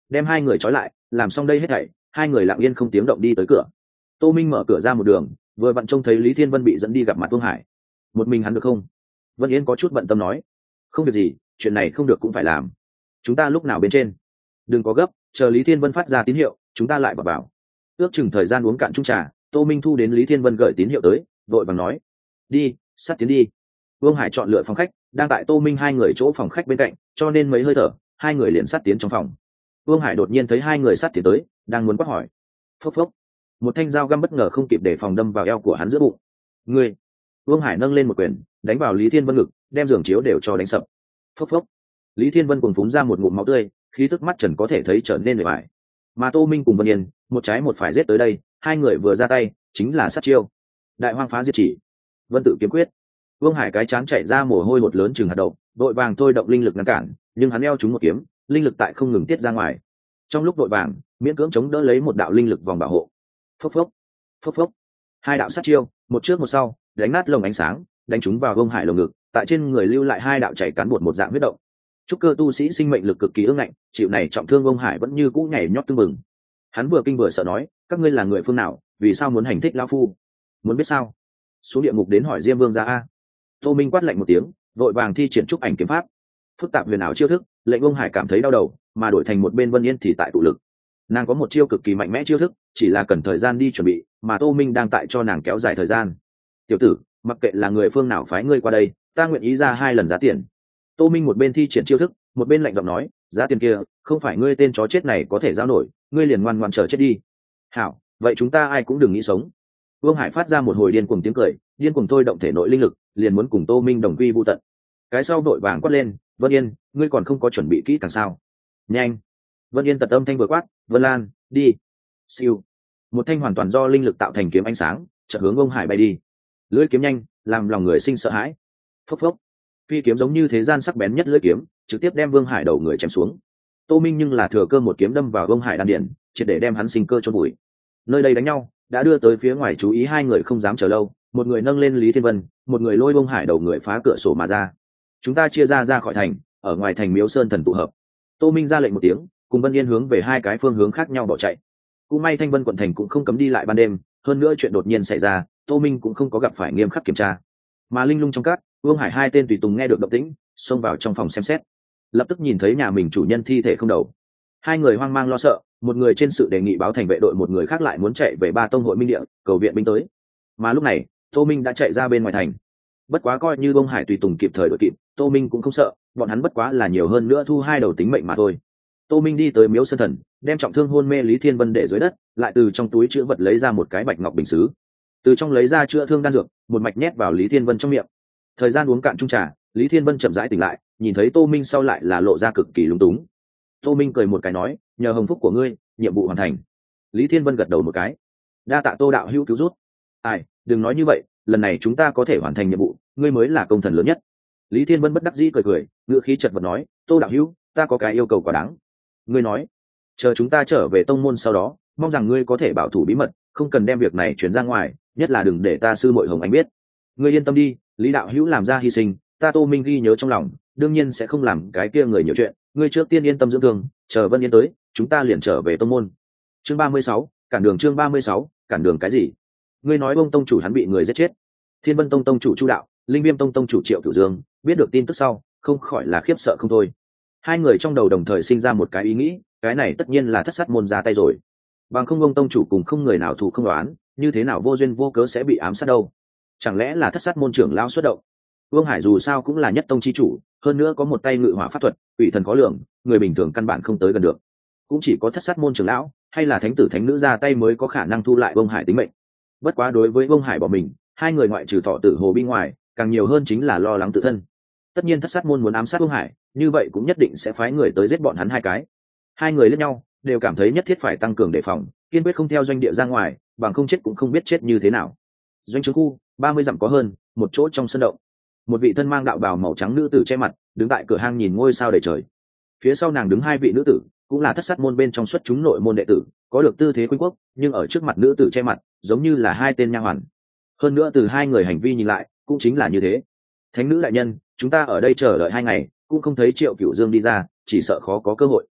đem hai người trói lại. Làm xong đây hết thảy, hai người lặng yên không tiếng động đi tới cửa. Tô Minh mở cửa ra một đường, vừa vặn trông thấy Lý Thiên Vân bị dẫn đi gặp mặt Vương Hải. Một mình hắn được không? Vân Yên có chút bận tâm nói. Không việc gì, chuyện này không được cũng phải làm. Chúng ta lúc nào bên trên? Đừng có gấp, chờ Lý Thiên Vân phát ra tín hiệu, chúng ta lại vào. Ước chừng thời gian uống cạn chung trà, Tô Minh thu đến Lý Thiên Vân gửi tín hiệu tới, vội vàng nói. Đi, sát tiến đi. Vương Hải chọn lựa phòng khách, đang tại Tô Minh hai người chỗ phòng khách bên cạnh, cho nên mấy hơi thở, hai người liền sát tiến trong phòng. Vương Hải đột nhiên thấy hai người sát tiến tới, đang muốn quát hỏi. Phốc phốc. Một thanh dao găm bất ngờ không kịp để phòng đâm vào eo của hắn giữa bụng. Ngươi! Vương Hải nâng lên một quyền, đánh vào Lý Thiên Vân ngực, đem giường chiếu đều cho đánh sập. Phốc phốc. Lý Thiên Vân cuồng phúng ra một ngụm máu tươi, khí tức mắt trần có thể thấy trở nên mệt mỏi. Mà Tô Minh cùng Vân Yên, một trái một phải giết tới đây, hai người vừa ra tay, chính là sát chiêu. Đại hoang phá diệt chỉ, Vân tự kiếm quyết. Vương Hải cái chán chạy ra mồ hôi hột lớn chừng hạt đậu, đội vàng thôi động linh lực ngăn cản, nhưng hắn eo trúng một kiếm, linh lực tại không ngừng tiết ra ngoài. Trong lúc đội vàng, miễn cưỡng chống đỡ lấy một đạo linh lực vòng bảo hộ. Phốc phốc, phốc phốc. Hai đạo sát chiêu, một trước một sau, đánh nát lồng ánh sáng, đánh trúng vào Vương Hải lồng ngực, tại trên người lưu lại hai đạo chảy cán bột một dạng huyết động. Trúc cơ tu sĩ sinh mệnh lực cực kỳ ương ngạnh, chịu này trọng thương Vương Hải vẫn như cũ nhảy nhót tưng bừng. Hắn vừa kinh vừa sợ nói, các ngươi là người phương nào, vì sao muốn hành thích lão phu? Muốn biết sao? Xuống địa ngục đến hỏi Diêm Vương ra a. Tô Minh quát lạnh một tiếng, vội vàng thi triển trúc ảnh kiếm pháp. Phức tạp huyền ảo chiêu thức, lệnh Vương Hải cảm thấy đau đầu, mà đổi thành một bên Vân Yên thì tại tụ lực. Nàng có một chiêu cực kỳ mạnh mẽ chiêu thức, chỉ là cần thời gian đi chuẩn bị, mà Tô Minh đang tại cho nàng kéo dài thời gian. Tiểu tử, mặc kệ là người phương nào phái ngươi qua đây, ta nguyện ý ra 2 lần giá tiền. Tô Minh một bên thi triển chiêu thức, một bên lạnh giọng nói, giá tiền kia không phải ngươi tên chó chết này có thể giao nổi, ngươi liền ngoan ngoãn chờ chết đi. Hảo, vậy chúng ta ai cũng đừng nghĩ sống. Vương Hải phát ra một hồi điên cuồng tiếng cười, điên cuồng thôi động thể nội linh lực, liền muốn cùng Tô Minh đồng quy vu tận. Cái sau đội vàng quát lên, Vân Yên, ngươi còn không có chuẩn bị kỹ càng sao? Nhanh! Vân Yên tật âm thanh vừa quát, Vân Lan, đi! Siêu! Một thanh hoàn toàn do linh lực tạo thành kiếm ánh sáng, chợt hướng Vương Hải bay đi. Lưỡi kiếm nhanh, làm lòng người sinh sợ hãi. Phốc phốc! Phi kiếm giống như thế gian sắc bén nhất lưỡi kiếm, trực tiếp đem Vương Hải đầu người chém xuống. Tô Minh nhưng là thừa cơ một kiếm đâm vào Vương Hải đan điền, triệt để đem hắn sinh cơ chôn vùi. Nơi đây đánh nhau, đã đưa tới phía ngoài chú ý, hai người không dám chờ lâu, một người nâng lên Lý Thiên Vân, một người lôi Vương Hải đầu người phá cửa sổ mà ra. Chúng ta chia ra khỏi thành, ở ngoài thành Miếu Sơn Thần tụ hợp. Tô Minh ra lệnh một tiếng, cùng Vân Yên hướng về hai cái phương hướng khác nhau bỏ chạy. Cũng may Thanh Vân quận thành cũng không cấm đi lại ban đêm, hơn nữa chuyện đột nhiên xảy ra, Tô Minh cũng không có gặp phải nghiêm khắc kiểm tra. Mà linh lung trong cát, Vương Hải hai tên tùy tùng nghe được động tĩnh, xông vào trong phòng xem xét, lập tức nhìn thấy nhà mình chủ nhân thi thể không đầu. Hai người hoang mang lo sợ, một người trên sự đề nghị báo thành vệ đội, một người khác lại muốn chạy về Ba Tông hội minh địa cầu viện binh tới. Mà lúc này Tô Minh đã chạy ra bên ngoài thành. Bất quá coi như Vương Hải tùy tùng kịp thời đội kịp, Tô Minh cũng không sợ, bọn hắn bất quá là nhiều hơn nữa thu 2 đầu tính mệnh mà thôi. Tô Minh đi tới Miếu Sơn Thần, đem trọng thương hôn mê Lý Thiên Vân để dưới đất, lại từ trong túi chữ vật lấy ra một cái bạch ngọc bình sứ, từ trong lấy ra chữa thương đan dược, một mạch nhét vào Lý Thiên Vân trong miệng. Thời gian uống cạn chung trà, Lý Thiên Vân chậm rãi tỉnh lại, nhìn thấy Tô Minh sau lại là lộ ra cực kỳ lúng túng. Tô Minh cười một cái nói, nhờ hồng phúc của ngươi, nhiệm vụ hoàn thành. Lý Thiên Vân gật đầu một cái, đa tạ Tô đạo hữu cứu rút. Ai, đừng nói như vậy, lần này chúng ta có thể hoàn thành nhiệm vụ, ngươi mới là công thần lớn nhất. Lý Thiên Vân bất đắc dĩ cười cười, ngữ khí chật vật nói, Tô đạo hữu, ta có cái yêu cầu quá đáng. Ngươi nói, chờ chúng ta trở về tông môn sau đó, mong rằng ngươi có thể bảo thủ bí mật, không cần đem việc này truyền ra ngoài, nhất là đừng để ta sư muội Hồng Anh biết. Ngươi yên tâm đi, Lý đạo hữu làm ra hy sinh, ta Tô Minh ghi nhớ trong lòng, đương nhiên sẽ không làm cái kia người nhiều chuyện. Ngươi trước tiên yên tâm dưỡng thương, chờ Vân Yên tới, chúng ta liền trở về tông môn. Chương 36, cản đường. Chương 36, cản đường cái gì? Ngươi nói Bông tông chủ hắn bị người giết chết. Thiên Vân tông tông chủ Chu Đạo, Linh Viêm tông tông chủ Triệu Cửu Dương biết được tin tức sau, không khỏi là khiếp sợ không thôi. Hai người trong đầu đồng thời sinh ra một cái ý nghĩ, cái này tất nhiên là Thất Sát môn ra tay rồi. Bằng không Bông tông chủ cùng không người nào thù không đoán, như thế nào vô duyên vô cớ sẽ bị ám sát đâu? Chẳng lẽ là Thất Sát môn trưởng lão xuất động? Vương Hải dù sao cũng là nhất tông chi chủ, hơn nữa có một tay ngự hỏa pháp thuật, quỷ thần khó lường, người bình thường căn bản không tới gần được. Cũng chỉ có Thất Sát môn trưởng lão hay là thánh tử thánh nữ ra tay mới có khả năng thu lại Vương Hải tính mệnh. Bất quá đối với Vương Hải bỏ mình, hai người ngoại trừ Thọ Tử Hồ Bi ngoài, càng nhiều hơn chính là lo lắng tự thân. Tất nhiên Thất Sát môn muốn ám sát Vương Hải, như vậy cũng nhất định sẽ phái người tới giết bọn hắn hai cái. Hai người liếc nhau, đều cảm thấy nhất thiết phải tăng cường đề phòng, kiên quyết không theo doanh địa ra ngoài, bằng không chết cũng không biết chết như thế nào. Doanh trướng khu 30 dặm có hơn, một chỗ trong sân động, một vị thân mang đạo bào màu trắng nữ tử che mặt, đứng tại cửa hang nhìn ngôi sao đầy trời. Phía sau nàng đứng hai vị nữ tử, cũng là Thất Sát môn bên trong xuất chúng nội môn đệ tử, có được tư thế khuynh quốc, nhưng ở trước mặt nữ tử che mặt, giống như là hai tên nha hoàn. Hơn nữa từ hai người hành vi nhìn lại, cũng chính là như thế. Thánh nữ đại nhân, chúng ta ở đây chờ đợi 2 ngày, cũng không thấy Triệu Cửu Dương đi ra, chỉ sợ khó có cơ hội.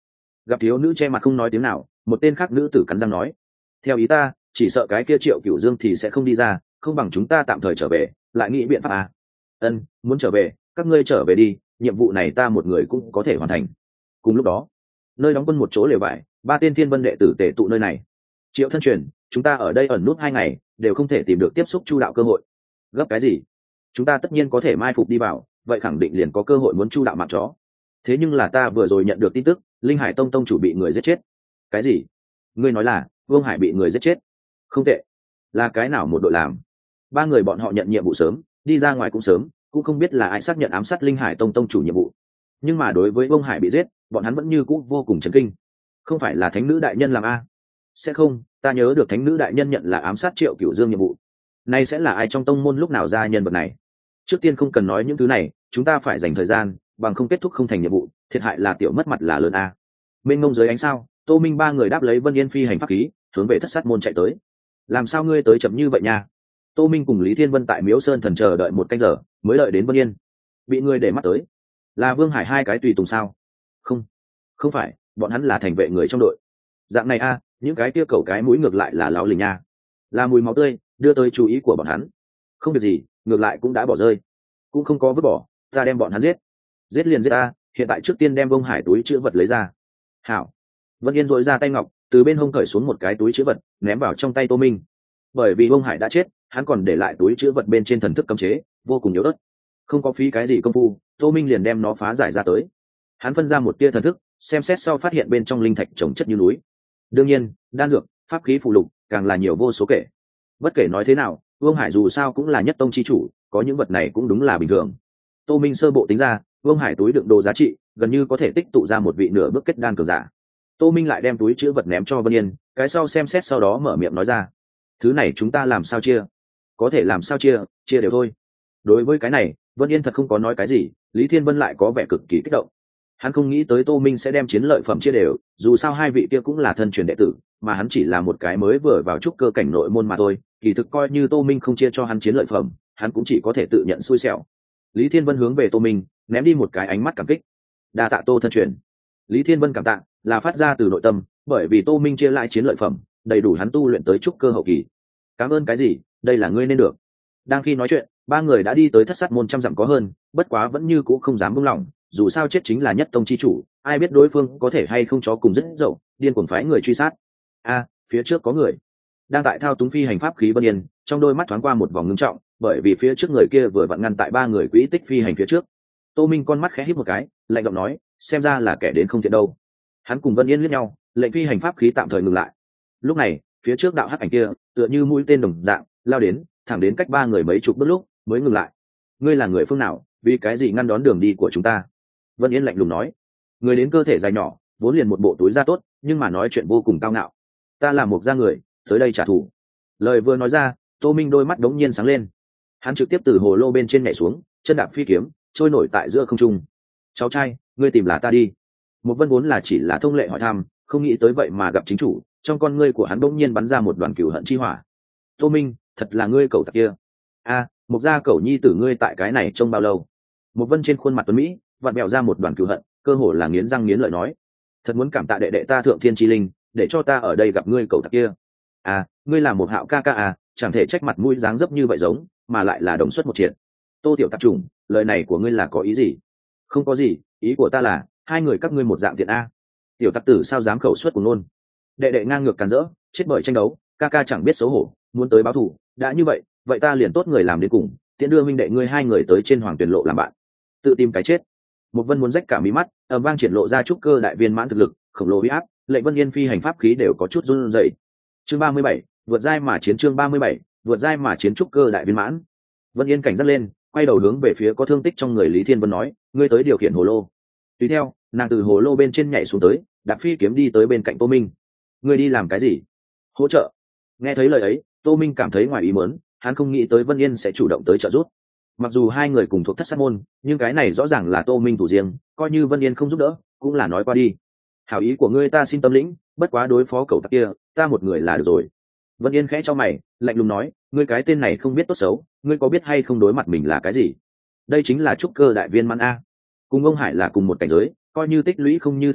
Gặp thiếu nữ che mặt không nói tiếng nào, một tên khác nữ tử cắn răng nói, theo ý ta chỉ sợ cái kia Triệu Cửu Dương thì sẽ không đi ra, không bằng chúng ta tạm thời trở về lại nghĩ biện pháp à. Ân, muốn trở về các ngươi trở về đi, nhiệm vụ này ta một người cũng có thể hoàn thành. Cùng lúc đó, nơi đóng quân một chỗ lều vải, ba tên thiên vân đệ tử tề tụ nơi này. Triệu thân truyền, chúng ta ở đây ẩn nút 2 ngày đều không thể tìm được tiếp xúc Chu đạo cơ hội. Gấp cái gì? Chúng ta tất nhiên có thể mai phục đi vào, vậy khẳng định liền có cơ hội muốn Chu đạo mạng chó. Thế nhưng là ta vừa rồi nhận được tin tức Linh Hải tông tông chủ bị người giết chết. Cái gì? Ngươi nói là Vương Hải bị người giết chết? Không tệ. Là cái nào một đội làm? Ba người bọn họ nhận nhiệm vụ sớm, đi ra ngoài cũng sớm, cũng không biết là ai xác nhận ám sát Linh Hải tông tông chủ nhiệm vụ. Nhưng mà đối với Vương Hải bị giết, bọn hắn vẫn như cũ vô cùng chấn kinh. Không phải là thánh nữ đại nhân làm a? Sẽ không, ta nhớ được thánh nữ đại nhân nhận là ám sát Triệu Cửu Dương nhiệm vụ. Nay sẽ là ai trong tông môn lúc nào ra nhân vật này? Trước tiên không cần nói những thứ này, chúng ta phải dành thời gian, bằng không kết thúc không thành nhiệm vụ, thiệt hại là tiểu mất mặt là lớn a. Bên ngông dưới ánh sao, Tô Minh ba người đáp lấy Vân Yên phi hành pháp khí, hướng về Thất Sát môn chạy tới. Làm sao ngươi tới chậm như vậy nha? Tô Minh cùng Lý Thiên Vân tại Miếu Sơn thần chờ đợi 1 canh giờ, mới đợi đến Vân Yên. Bị ngươi để mắt tới, là Vương Hải 2 cái tùy tùng sao? Không, không phải, bọn hắn là thành vệ người trong đội. Dạng này a, những cái kia cầu cái mũi ngược lại là láo lình nha. Là mùi máu tươi đưa tới chú ý của bọn hắn. Không việc gì, ngược lại cũng đã bỏ rơi, cũng không có vứt bỏ, ta đem bọn hắn giết liền giết ta, hiện tại trước tiên đem Vương Hải túi chữ vật lấy ra. Hảo. Vân Yên dội ra tay ngọc, từ bên hông cởi xuống một cái túi chữ vật, ném vào trong tay Tô Minh. Bởi vì Vương Hải đã chết, hắn còn để lại túi chữ vật bên trên thần thức cấm chế, vô cùng yếu ớt. Không có phí cái gì công phu, Tô Minh liền đem nó phá giải ra tới. Hắn phân ra một tia thần thức, xem xét sau phát hiện bên trong linh thạch trồng chất như núi. Đương nhiên, đan dược, pháp khí phụ lục, càng là nhiều vô số kể. Bất kể nói thế nào, Vương Hải dù sao cũng là nhất tông chi chủ, có những vật này cũng đúng là bình thường. Tô Minh sơ bộ tính ra, Vương Hải túi đựng đồ giá trị, gần như có thể tích tụ ra một vị nửa bước kết đan cường giả. Tô Minh lại đem túi chữ vật ném cho Vân Yên, cái sau xem xét sau đó mở miệng nói ra, thứ này chúng ta làm sao chia? Có thể làm sao chia đều thôi. Đối với cái này, Vân Yên thật không có nói cái gì, Lý Thiên Vân lại có vẻ cực kỳ kích động. Hắn không nghĩ tới Tô Minh sẽ đem chiến lợi phẩm chia đều, dù sao hai vị kia cũng là thân truyền đệ tử, mà hắn chỉ là một cái mới vừa vào trúc cơ cảnh nội môn mà thôi, kỳ thực coi như Tô Minh không chia cho hắn chiến lợi phẩm, hắn cũng chỉ có thể tự nhận xui xẻo. Lý Thiên Vân hướng về Tô Minh, ném đi một cái ánh mắt cảm kích. Đa tạ Tô thân truyền. Lý Thiên Vân cảm tạ, là phát ra từ nội tâm, bởi vì Tô Minh chia lại chiến lợi phẩm, đầy đủ hắn tu luyện tới trúc cơ hậu kỳ. Cảm ơn cái gì, đây là ngươi nên được. Đang khi nói chuyện, ba người đã đi tới Thất Sát môn 100 dặm có hơn, bất quá vẫn như cũ không dám buông lỏng, dù sao chết chính là nhất tông chi chủ, ai biết đối phương có thể hay không chó cùng rất dậu, điên cuồng phái người truy sát. A, phía trước có người. Đang tại thao túng phi hành pháp khí Vân Yên, trong đôi mắt thoáng qua một vòng ngưng trọng, bởi vì phía trước người kia vừa vặn ngăn tại ba người quỹ tích phi hành phía trước. Tô Minh con mắt khẽ híp một cái, lạnh giọng nói, xem ra là kẻ đến không thiện đâu. Hắn cùng Vân Yên liếc nhau, lệnh phi hành pháp khí tạm thời ngừng lại. Lúc này, phía trước đạo hắc ảnh kia, tựa như mũi tên đồng dạng, lao đến, thẳng đến cách ba người mấy chục bước lúc, mới ngừng lại. Ngươi là người phương nào, vì cái gì ngăn đón đường đi của chúng ta? Vân Yên lạnh lùng nói. Người đến cơ thể dài nhỏ, vốn liền một bộ túi da tốt, nhưng mà nói chuyện vô cùng cao ngạo. Ta là một gia người, tới đây trả thù. Lời vừa nói ra, Tô Minh đôi mắt đống nhiên sáng lên. Hắn trực tiếp từ hồ lô bên trên nhảy xuống, chân đạp phi kiếm, trôi nổi tại giữa không trung. Cháu trai, ngươi tìm là ta đi. Một Vân vốn là chỉ là thông lệ hỏi thăm, không nghĩ tới vậy mà gặp chính chủ, trong con ngươi của hắn đống nhiên bắn ra một đoàn cừu hận chi hỏa. Tô Minh, thật là ngươi cậu tặc kia. A, một gia cậu nhi tử ngươi tại cái này trông bao lâu? Một Vân trên khuôn mặt tuấn mỹ, vặn bẹo ra một đoàn cừu hận, cơ hồ là nghiến răng nghiến lợi nói, thật muốn cảm tạ đệ đệ ta Thượng Thiên Chi Linh, để cho ta ở đây gặp ngươi cậu tặc kia. À, ngươi là một Hạo ca ca à, chẳng thể trách mặt mũi dáng dấp như vậy giống, mà lại là đồng xuất một triệt. Tô tiểu tạp trùng, lời này của ngươi là có ý gì? Không có gì, ý của ta là hai người các ngươi một dạng tiện a. Tiểu tặc tử sao dám khẩu xuất của ngôn? Đệ đệ ngang ngược càn rỡ, chết bởi tranh đấu, ca ca chẳng biết xấu hổ, muốn tới báo thù, đã như vậy, vậy ta liền tốt người làm đến cùng, tiện đưa minh đệ ngươi hai người tới trên hoàng tuyển lộ làm bạn. Tự tìm cái chết. Một Vân muốn rách cả mí mắt, ầm vang triển lộ ra trúc cơ đại viên mãn thực lực, khổng lồ uy áp, lệnh Vân Yên phi hành pháp khí đều có chút run rẩy. Chương 37, vượt giai mà chiến chương 37, vượt giai mà chiến trúc cơ đại viên mãn. Vân Yên cảnh giác lên, quay đầu hướng về phía có thương tích trong người Lý Thiên Vân nói, ngươi tới điều khiển hồ lô. Tùy theo, nàng từ hồ lô bên trên nhảy xuống tới, đạp phi kiếm đi tới bên cạnh Tô Minh. Ngươi đi làm cái gì? Hỗ trợ. Nghe thấy lời ấy, Tô Minh cảm thấy ngoài ý muốn, hắn không nghĩ tới Vân Yên sẽ chủ động tới trợ giúp. Mặc dù hai người cùng thuộc Thất Sát môn, nhưng cái này rõ ràng là Tô Minh thủ riêng, coi như Vân Yên không giúp đỡ, cũng là nói qua đi. Hảo ý của ngươi ta xin tâm lĩnh, bất quá đối phó cậu tặc kia, ta một người là được rồi. Vân Yên khẽ cho mày, lạnh lùng nói, ngươi cái tên này không biết tốt xấu, ngươi có biết hay không đối mặt mình là cái gì? Đây chính là trúc cơ đại viên mãn a. Cùng ông Hải là cùng một cảnh giới, coi như tích lũy không như thâm hậu,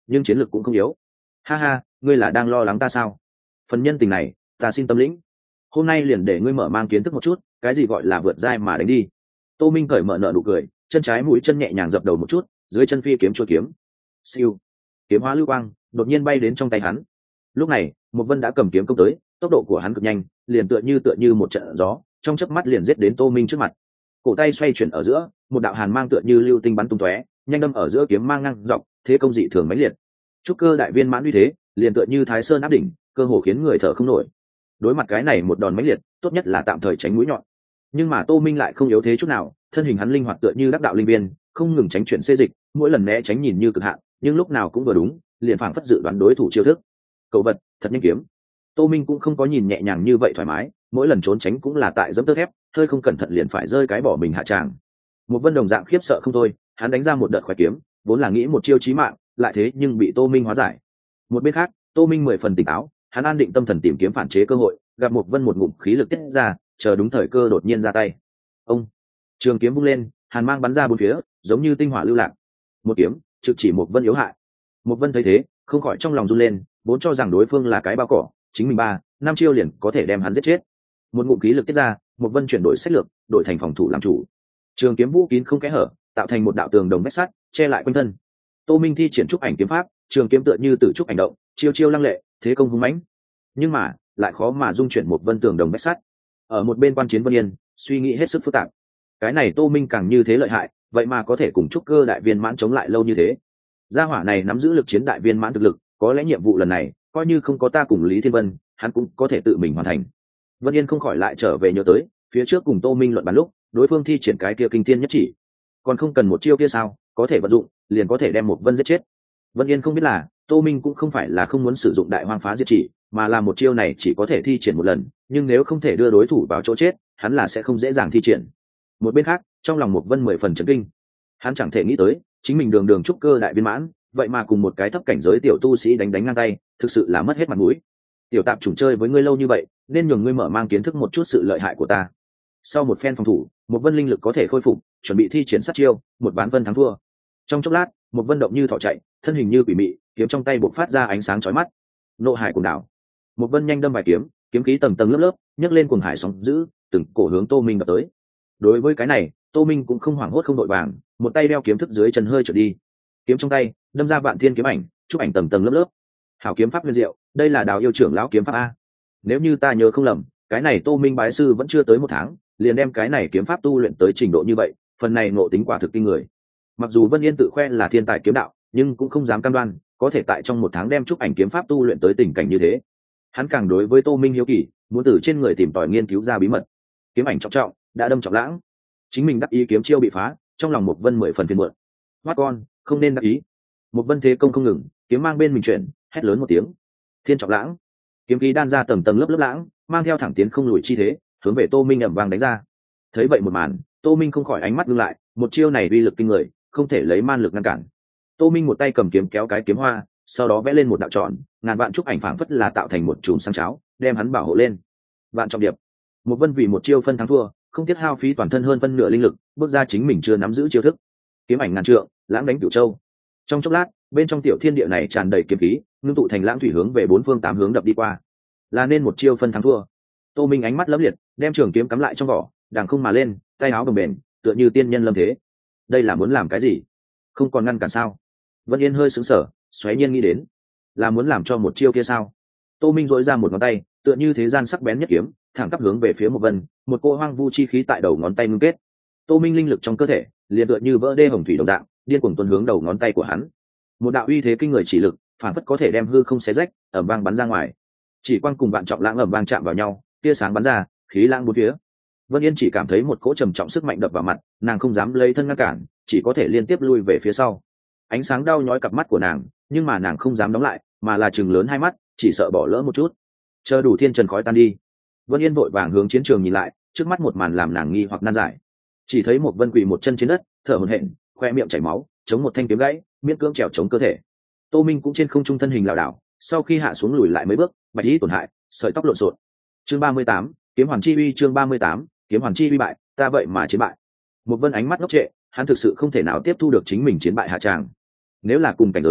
nhưng chiến lược cũng không yếu. Ha ha, ngươi là đang lo lắng ta sao? Phần nhân tình này ta xin tâm lĩnh. Hôm nay liền để ngươi mở mang kiến thức một chút cái gì gọi là vượt giai mà đánh đi. Tô Minh cởi mở nợ nụ cười, chân trái mũi chân nhẹ nhàng dập đầu một chút, dưới chân phi kiếm chuôi kiếm. Siêu, kiếm hóa lưu quang đột nhiên bay đến trong tay hắn. Lúc này một vân đã cầm kiếm công tới, tốc độ của hắn cực nhanh, liền tựa như một trận gió, trong chớp mắt liền giết đến Tô Minh trước mặt. Cổ tay xoay chuyển ở giữa, một đạo hàn mang tựa như lưu tinh bắn tung tóe, nhanh đâm ở giữa kiếm mang ngang dọc, thế công dị thường mãnh liệt. Trúc cơ đại viên mãn uy thế, liền tựa như Thái Sơn áp đỉnh, cơ hồ khiến người thở không nổi. Đối mặt cái này một đòn mãnh liệt, tốt nhất là tạm thời tránh mũi nhọn. Nhưng mà Tô Minh lại không yếu thế chút nào, thân hình hắn linh hoạt tựa như đắc đạo linh viên, không ngừng tránh chuyển xê dịch, mỗi lần né tránh nhìn như cực hạn, nhưng lúc nào cũng vừa đúng, liền phảng phất dự đoán đối thủ chiêu thức. Cậu vật, thật nhanh kiếm. Tô Minh cũng không có nhìn nhẹ nhàng như vậy thoải mái, mỗi lần trốn tránh cũng là tại dẫm tơ thép, hơi không cẩn thận liền phải rơi cái bỏ mình hạ tràng. Một vân đồng dạng khiếp sợ không thôi, hắn đánh ra một đợt khoái kiếm, vốn là nghĩ một chiêu chí mạng, lại thế nhưng bị Tô Minh hóa giải. Một bên khác, Tô Minh 10 phần tỉnh táo, hắn an định tâm thần tìm kiếm phản chế cơ hội, gặp một vân một ngụm khí lực tiết ra, chờ đúng thời cơ đột nhiên ra tay. Ông, trường kiếm vung lên, hàn mang bắn ra bốn phía, giống như tinh hỏa lưu lạc. Một kiếm trực chỉ một vân yếu hại. Một vân thấy thế, không khỏi trong lòng run lên, vốn cho rằng đối phương là cái bao cỏ, chính mình 3-5 chiêu liền có thể đem hắn giết chết. Một ngụm khí lực tiết ra, một vân chuyển đổi sách lược, đổi thành phòng thủ làm chủ. Trường kiếm vũ kín không kẽ hở, tạo thành một đạo tường đồng vách sắt, che lại quanh thân. Tô Minh thi triển trúc ảnh kiếm pháp, trường kiếm tựa như tự trúc ảnh động, chiêu chiêu lăng lệ, thế công hung mãnh. Nhưng mà, lại khó mà dung chuyển một vân tường đồng vách sắt. Ở một bên quan chiến Vân Yên, suy nghĩ hết sức phức tạp. Cái này Tô Minh càng như thế lợi hại, vậy mà có thể cùng trúc cơ đại viên mãn chống lại lâu như thế. Gia hỏa này nắm giữ lực chiến đại viên mãn thực lực, có lẽ nhiệm vụ lần này, coi như không có ta cùng Lý Thiên Vân, hắn cũng có thể tự mình hoàn thành. Vân Yên không khỏi lại trở về nhớ tới, phía trước cùng Tô Minh luận bàn lúc, đối phương thi triển cái kia kinh thiên nhất chỉ, còn không cần một chiêu kia sao, có thể vận dụng, liền có thể đem một vân giết chết. Vân Yên không biết là, Tô Minh cũng không phải là không muốn sử dụng đại hoang phá diệt chỉ, mà là một chiêu này chỉ có thể thi triển một lần, nhưng nếu không thể đưa đối thủ vào chỗ chết, hắn là sẽ không dễ dàng thi triển. Một bên khác, trong lòng một vân 10 phần chấn kinh, hắn chẳng thể nghĩ tới, chính mình đường đường trúc cơ đại viên mãn, vậy mà cùng một cái thấp cảnh giới tiểu tu sĩ đánh ngang tay, thực sự là mất hết mặt mũi. Tiểu tạp chủng chơi với ngươi lâu như vậy, nên nhường ngươi mở mang kiến thức một chút sự lợi hại của ta. Sau một phen phòng thủ, một vân linh lực có thể khôi phục, chuẩn bị thi triển sát chiêu, một bán vân thắng thua. Trong chốc lát, một vân động như thỏ chạy, thân hình như quỷ mị, kiếm trong tay bộc phát ra ánh sáng chói mắt. Nộ hải cuồng đảo, một vân nhanh đâm vài kiếm, kiếm khí tầng tầng lớp lớp, nhấc lên cuồng hải sóng dữ, từng cổ hướng Tô Minh đập tới. Đối với cái này, Tô Minh cũng không hoảng hốt không đội vàng, một tay đeo kiếm thức dưới chân hơi trở đi, kiếm trong tay đâm ra vạn thiên kiếm ảnh, chụp ảnh tầng tầng lớp lớp. Hảo kiếm pháp huyền diệu, đây là Đào yêu trưởng lão kiếm pháp a. Nếu như ta nhớ không lầm, cái này Tô Minh bái sư vẫn chưa tới 1 tháng, liền đem cái này kiếm pháp tu luyện tới trình độ như vậy, phần này ngộ tính quả thực kinh người. Mặc dù Vân Yên tự khoe là thiên tài kiếm đạo, nhưng cũng không dám cam đoan có thể tại trong 1 tháng đem chụp ảnh kiếm pháp tu luyện tới tình cảnh như thế. Hắn càng đối với Tô Minh hiếu kỳ, muốn từ trên người tìm tòi nghiên cứu ra bí mật. Kiếm ảnh trọng trọng, đã đâm trọng lãng, chính mình đắc ý kiếm chiêu bị phá, trong lòng một vân 10 phần phiền muộn. Hoát con, không nên đắc ý. Một vân thế công không ngừng, kiếm mang bên mình chuyển, hét lớn một tiếng. Thiên trọng lãng, kiếm khí đan ra tầng tầng lớp lớp lãng, mang theo thẳng tiến không lùi chi thế, hướng về Tô Minh ầm vang đánh ra. Thấy vậy một màn, Tô Minh không khỏi ánh mắt ngưng lại, một chiêu này uy lực kinh người, không thể lấy man lực ngăn cản. Tô Minh một tay cầm kiếm kéo cái kiếm hoa, sau đó vẽ lên một đạo tròn, ngàn vạn trúc ảnh phảng phất là tạo thành một chùm sáng cháo, đem hắn bảo hộ lên. Vạn trọng điệp, một vân vì một chiêu phân thắng thua, không tiếc hao phí toàn thân hơn phân nửa linh lực, bước ra chính mình chưa nắm giữ chiêu thức. Kiếm ảnh ngàn trượng, lãng đánh cửu châu. Trong chốc lát, bên trong tiểu thiên địa này tràn đầy kiếm khí, ngưng tụ thành lãng thủy hướng về 4 phương 8 hướng đập đi qua. Là nên một chiêu phân thắng thua. Tô Minh ánh mắt lấm liệt, đem trường kiếm cắm lại trong vỏ, đàng không mà lên, tay áo bồng bềnh, tựa như tiên nhân lâm thế. Đây là muốn làm cái gì? Không còn ngăn cản sao? Vân Yên hơi sững sờ, xoáy nhiên nghĩ đến, là muốn làm cho một chiêu kia sao? Tô Minh duỗi ra một ngón tay, tựa như thế gian sắc bén nhất kiếm, thẳng tắp hướng về phía một vân, một cô hoang vu chi khí tại đầu ngón tay ngưng kết. Tô Minh linh lực trong cơ thể liền tựa như vỡ đê hồng thủy đồng dạng, điên cuồng tuôn hướng đầu ngón tay của hắn. Một đạo uy thế kinh người chỉ lực, phản phất có thể đem hư không xé rách, ầm vang bắn ra ngoài. Chỉ quang cùng vạn trọng lãng ầm vang chạm vào nhau, tia sáng bắn ra, khí lãng bốn phía. Vân Yên chỉ cảm thấy một cỗ trầm trọng sức mạnh đập vào mặt, nàng không dám lấy thân ngăn cản, chỉ có thể liên tiếp lui về phía sau. Ánh sáng đau nhói cặp mắt của nàng, nhưng mà nàng không dám đóng lại, mà là trừng lớn hai mắt, chỉ sợ bỏ lỡ một chút. Chờ đủ thiên trần khói tan đi, Vân Yên vội vàng hướng chiến trường nhìn lại, trước mắt một màn làm nàng nghi hoặc nan giải. Chỉ thấy một Vân quỳ một chân trên đất, thở hổn hển, khoe miệng chảy máu, chống một thanh kiếm gãy, miễn cưỡng trèo chống cơ thể. Tô Minh cũng trên không trung thân hình lảo đảo, sau khi hạ xuống lùi lại mấy bước, bạch y tổn hại, sợi tóc lộn xộn. Chương 38, kiếm hoàn chi uy. Chương 38, kiếm hoàn chi uy bại, ta vậy mà chiến bại. Một Vân ánh mắt ngốc trệ, hắn thực sự không thể nào tiếp thu được chính mình chiến bại hạ tràng. Nếu là cùng cảnh giới,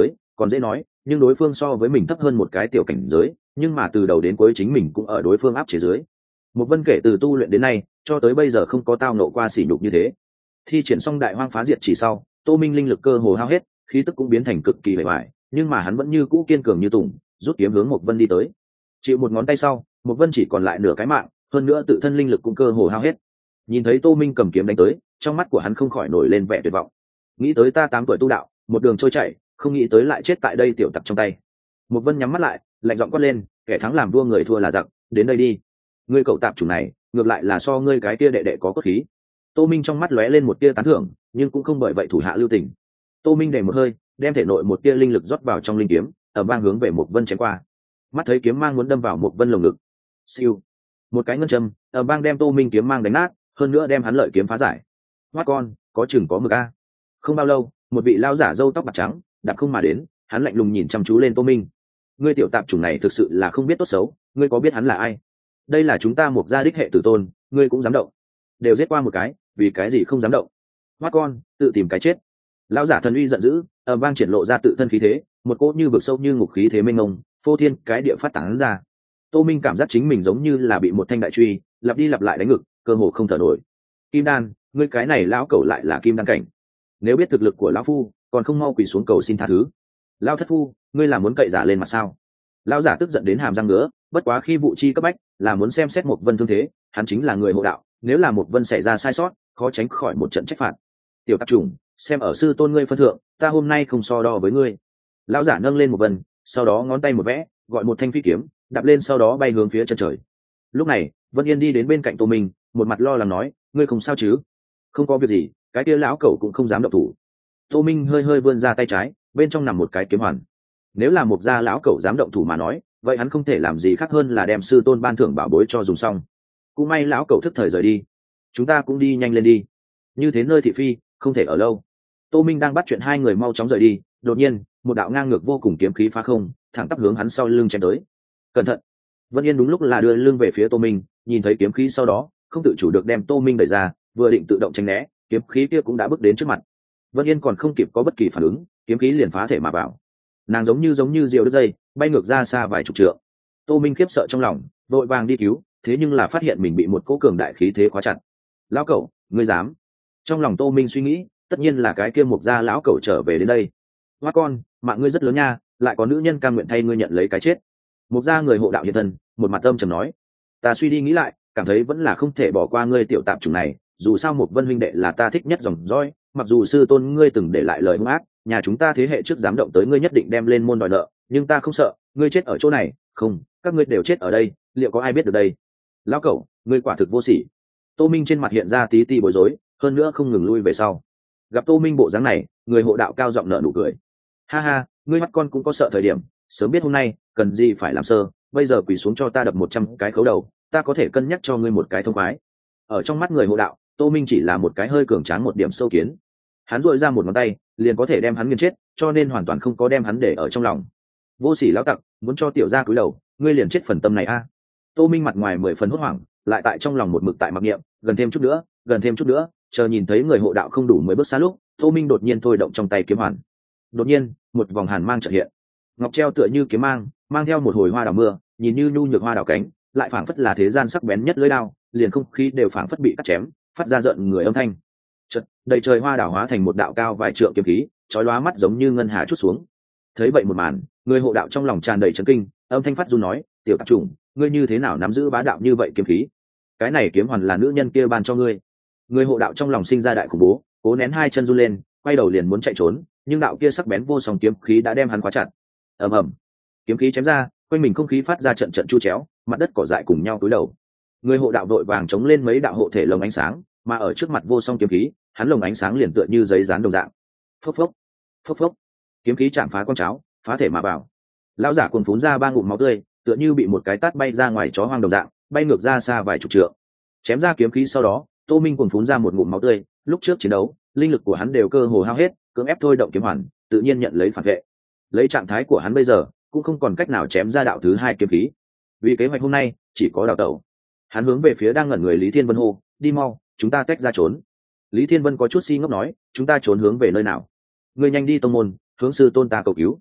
còn dễ nói, nhưng đối phương so với mình thấp hơn một cái tiểu cảnh giới, nhưng mà từ đầu đến cuối chính mình cũng ở đối phương áp chế dưới. Một Vân kể từ tu luyện đến nay cho tới bây giờ không có tao nộ qua sỉ nhục như thế. Thi triển xong đại hoang phá diệt chỉ sau, Tô Minh linh lực cơ hồ hao hết, khí tức cũng biến thành cực kỳ bề bại, nhưng mà hắn vẫn như cũ kiên cường như tùng, rút kiếm hướng một Vân đi tới. Chịu một ngón tay sau, một Vân chỉ còn lại nửa cái mạng, hơn nữa tự thân linh lực cũng cơ hồ hao hết. Nhìn thấy Tô Minh cầm kiếm đánh tới, trong mắt của hắn không khỏi nổi lên vẻ tuyệt vọng. Nghĩ tới ta 8 tuổi tu đạo, một đường trôi chảy, không nghĩ tới lại chết tại đây tiểu tặc trong tay. Một Vân nhắm mắt lại, lạnh giọng quát lên, kẻ thắng làm vua người thua là giặc, đến đây đi. Ngươi cậu tạp chủng này, ngược lại là so ngươi cái kia đệ đệ có cốt khí. Tô Minh trong mắt lóe lên một tia tán thưởng, nhưng cũng không bởi vậy thủ hạ lưu tình. Tô Minh để một hơi, đem thể nội một tia linh lực rót vào trong linh kiếm, ở vang hướng về một Vân chém qua. Mắt thấy kiếm mang muốn đâm vào một Vân lồng ngực. Siêu, một cái ngân châm, ở vang đem Tô Minh kiếm mang đánh nát, hơn nữa đem hắn lợi kiếm phá giải. Hoát con, có chừng có mực a. Không bao lâu, một vị lao giả râu tóc bạc trắng đạp không mà đến, hắn lạnh lùng nhìn chăm chú lên Tô Minh. Ngươi tiểu tạp chủng này thực sự là không biết tốt xấu, ngươi có biết hắn là ai? Đây là chúng ta một gia đích hệ tử tôn, ngươi cũng dám động? Đều giết qua một cái, vì cái gì không dám động? Hoát con, tự tìm cái chết. Lão giả thần uy giận dữ, ầm vang triển lộ ra tự thân khí thế, một cỗ như vực sâu như ngục khí thế mênh mông, phô thiên cái địa phát tán ra. Tô Minh cảm giác chính mình giống như là bị một thanh đại truy lặp đi lặp lại đánh ngực, cơ hồ không thở nổi. Kim đan, ngươi cái này lão cẩu lại là kim đan cảnh. Nếu biết thực lực của lão phu, còn không mau quỳ xuống cầu xin tha thứ. Lão thất phu, ngươi là muốn cậy giả lên mặt sao? Lão giả tức giận đến hàm răng ngứa, bất quá khi vụ chi cấp bách, là muốn xem xét một Vân thương thế, hắn chính là người hộ đạo, nếu là một Vân xảy ra sai sót, khó tránh khỏi một trận trách phạt. Tiểu tạp chủng, xem ở sư tôn ngươi phân thượng, ta hôm nay không so đo với ngươi. Lão giả nâng lên một Vân, sau đó ngón tay một vẽ, gọi một thanh phi kiếm, đạp lên sau đó bay hướng phía chân trời. Lúc này, Vân Yên đi đến bên cạnh Tô Minh, một mặt lo lắng nói, ngươi không sao chứ? Không có việc gì, cái kia lão cẩu cũng không dám động thủ. Tô Minh hơi hơi vươn ra tay trái, bên trong nằm một cái kiếm hoàn. Nếu là một gia lão cẩu dám động thủ mà nói, vậy hắn không thể làm gì khác hơn là đem sư tôn ban thưởng bảo bối cho dùng xong. Cũng may lão cẩu thức thời rời đi, chúng ta cũng đi nhanh lên đi. Như thế nơi thị phi, không thể ở lâu. Tô Minh đang bắt chuyện hai người mau chóng rời đi, đột nhiên, một đạo ngang ngược vô cùng kiếm khí phá không, thẳng tắp hướng hắn sau lưng chém tới. Cẩn thận! Vân Yên đúng lúc là đưa lưng về phía Tô Minh, nhìn thấy kiếm khí sau đó, không tự chủ được đem Tô Minh đẩy ra, vừa định tự động tránh né, kiếm khí kia cũng đã bước đến trước mặt. Vân Yên còn không kịp có bất kỳ phản ứng, kiếm khí liền phá thể mà vào. Nàng giống như diều đứt dây, bay ngược ra xa vài chục trượng. Tô Minh khiếp sợ trong lòng, vội vàng đi cứu, thế nhưng là phát hiện mình bị một cỗ cường đại khí thế khóa chặt. Lão cẩu, ngươi dám? Trong lòng Tô Minh suy nghĩ, tất nhiên là cái kia Mục gia lão cẩu trở về đến đây. Hoa con, mạng ngươi rất lớn nha, lại có nữ nhân cam nguyện thay ngươi nhận lấy cái chết. Mục gia người hộ đạo hiện thân, một mặt âm trầm nói, ta suy đi nghĩ lại, cảm thấy vẫn là không thể bỏ qua ngươi tiểu tạp chủng này, dù sao một Vân huynh đệ là ta thích nhất dòng dõi, mặc dù sư tôn ngươi từng để lại lời hung ác, nhà chúng ta thế hệ trước dám động tới ngươi nhất định đem lên môn đòi nợ, nhưng ta không sợ, ngươi chết ở chỗ này, không, các ngươi đều chết ở đây, liệu có ai biết được đây? Lão cẩu, ngươi quả thực vô sỉ. Tô Minh trên mặt hiện ra tí bối rối, hơn nữa không ngừng lui về sau. Gặp Tô Minh bộ dáng này, người hộ đạo cao giọng nở nụ cười. Ha ha, ngươi mắt con cũng có sợ thời điểm, sớm biết hôm nay, cần gì phải làm sơ, bây giờ quỳ xuống cho ta đập 100 cái khấu đầu, ta có thể cân nhắc cho ngươi một cái thông khoái. Ở trong mắt người hộ đạo, Tô Minh chỉ là một cái hơi cường tráng một điểm sâu kiến. Hắn duỗi ra một ngón tay, liền có thể đem hắn nghiền chết, cho nên hoàn toàn không có đem hắn để ở trong lòng. Vô sỉ lão tặc, muốn cho tiểu gia cúi đầu, ngươi liền chết phần tâm này a. Tô Minh mặt ngoài 10 phần hốt hoảng, lại tại trong lòng một mực tại mặc niệm, gần thêm chút nữa, chờ nhìn thấy người hộ đạo không đủ 10 bước xa lúc, Tô Minh đột nhiên thôi động trong tay kiếm hoàn. Đột nhiên, một vòng hàn mang chợt hiện. Ngọc treo tựa như kiếm mang, mang theo một hồi hoa đào mưa, nhìn như nhu nhược hoa đào cánh, lại phảng phất là thế gian sắc bén nhất lưỡi đao, liền không khí đều phảng phất bị cắt chém, phát ra giận người âm thanh. Chợt, đầy trời hoa đào hóa thành một đạo cao vài trượng kiếm khí, chói lóa mắt giống như ngân hà chút xuống. Thấy vậy một màn, người hộ đạo trong lòng tràn đầy chấn kinh, âm thanh phát run nói, tiểu tạp chủng, ngươi như thế nào nắm giữ bá đạo như vậy kiếm khí? Cái này kiếm hoàn là nữ nhân kia ban cho ngươi. Người hộ đạo trong lòng sinh ra đại khủng bố, cố nén hai chân run lên, quay đầu liền muốn chạy trốn, nhưng đạo kia sắc bén vô song kiếm khí đã đem hắn khóa chặt. Ầm ầm, kiếm khí chém ra, quanh mình không khí phát ra trận trận chu chéo, mặt đất cỏ dại cùng nhau cúi đầu. Người hộ đạo đội vàng chống lên mấy đạo hộ thể lồng ánh sáng, mà ở trước mặt vô song kiếm khí, hắn lồng ánh sáng liền tựa như giấy dán đồng dạng. Phốc phốc, phốc phốc, kiếm khí chạm phá con cháo, phá thể mà vào. Lão giả cuồn phún ra 3 ngụm máu tươi, tựa như bị một cái tát bay ra ngoài chó hoang đồng dạng, bay ngược ra xa vài chục trượng. Chém ra kiếm khí sau đó, Tô Minh cuồn phún ra một ngụm máu tươi, lúc trước chiến đấu, linh lực của hắn đều cơ hồ hao hết, cưỡng ép thôi động kiếm hoàn, tự nhiên nhận lấy phản vệ. Lấy trạng thái của hắn bây giờ, cũng không còn cách nào chém ra đạo thứ 2 kiếm khí. Vì kế hoạch hôm nay, chỉ có đào tẩu. Hắn hướng về phía đang ngẩn người Lý Thiên Vân hô, đi mau, chúng ta tách ra trốn. Lý Thiên Vân có chút si ngốc nói, chúng ta trốn hướng về nơi nào? Ngươi nhanh đi tông môn, hướng sư tôn ta cầu cứu.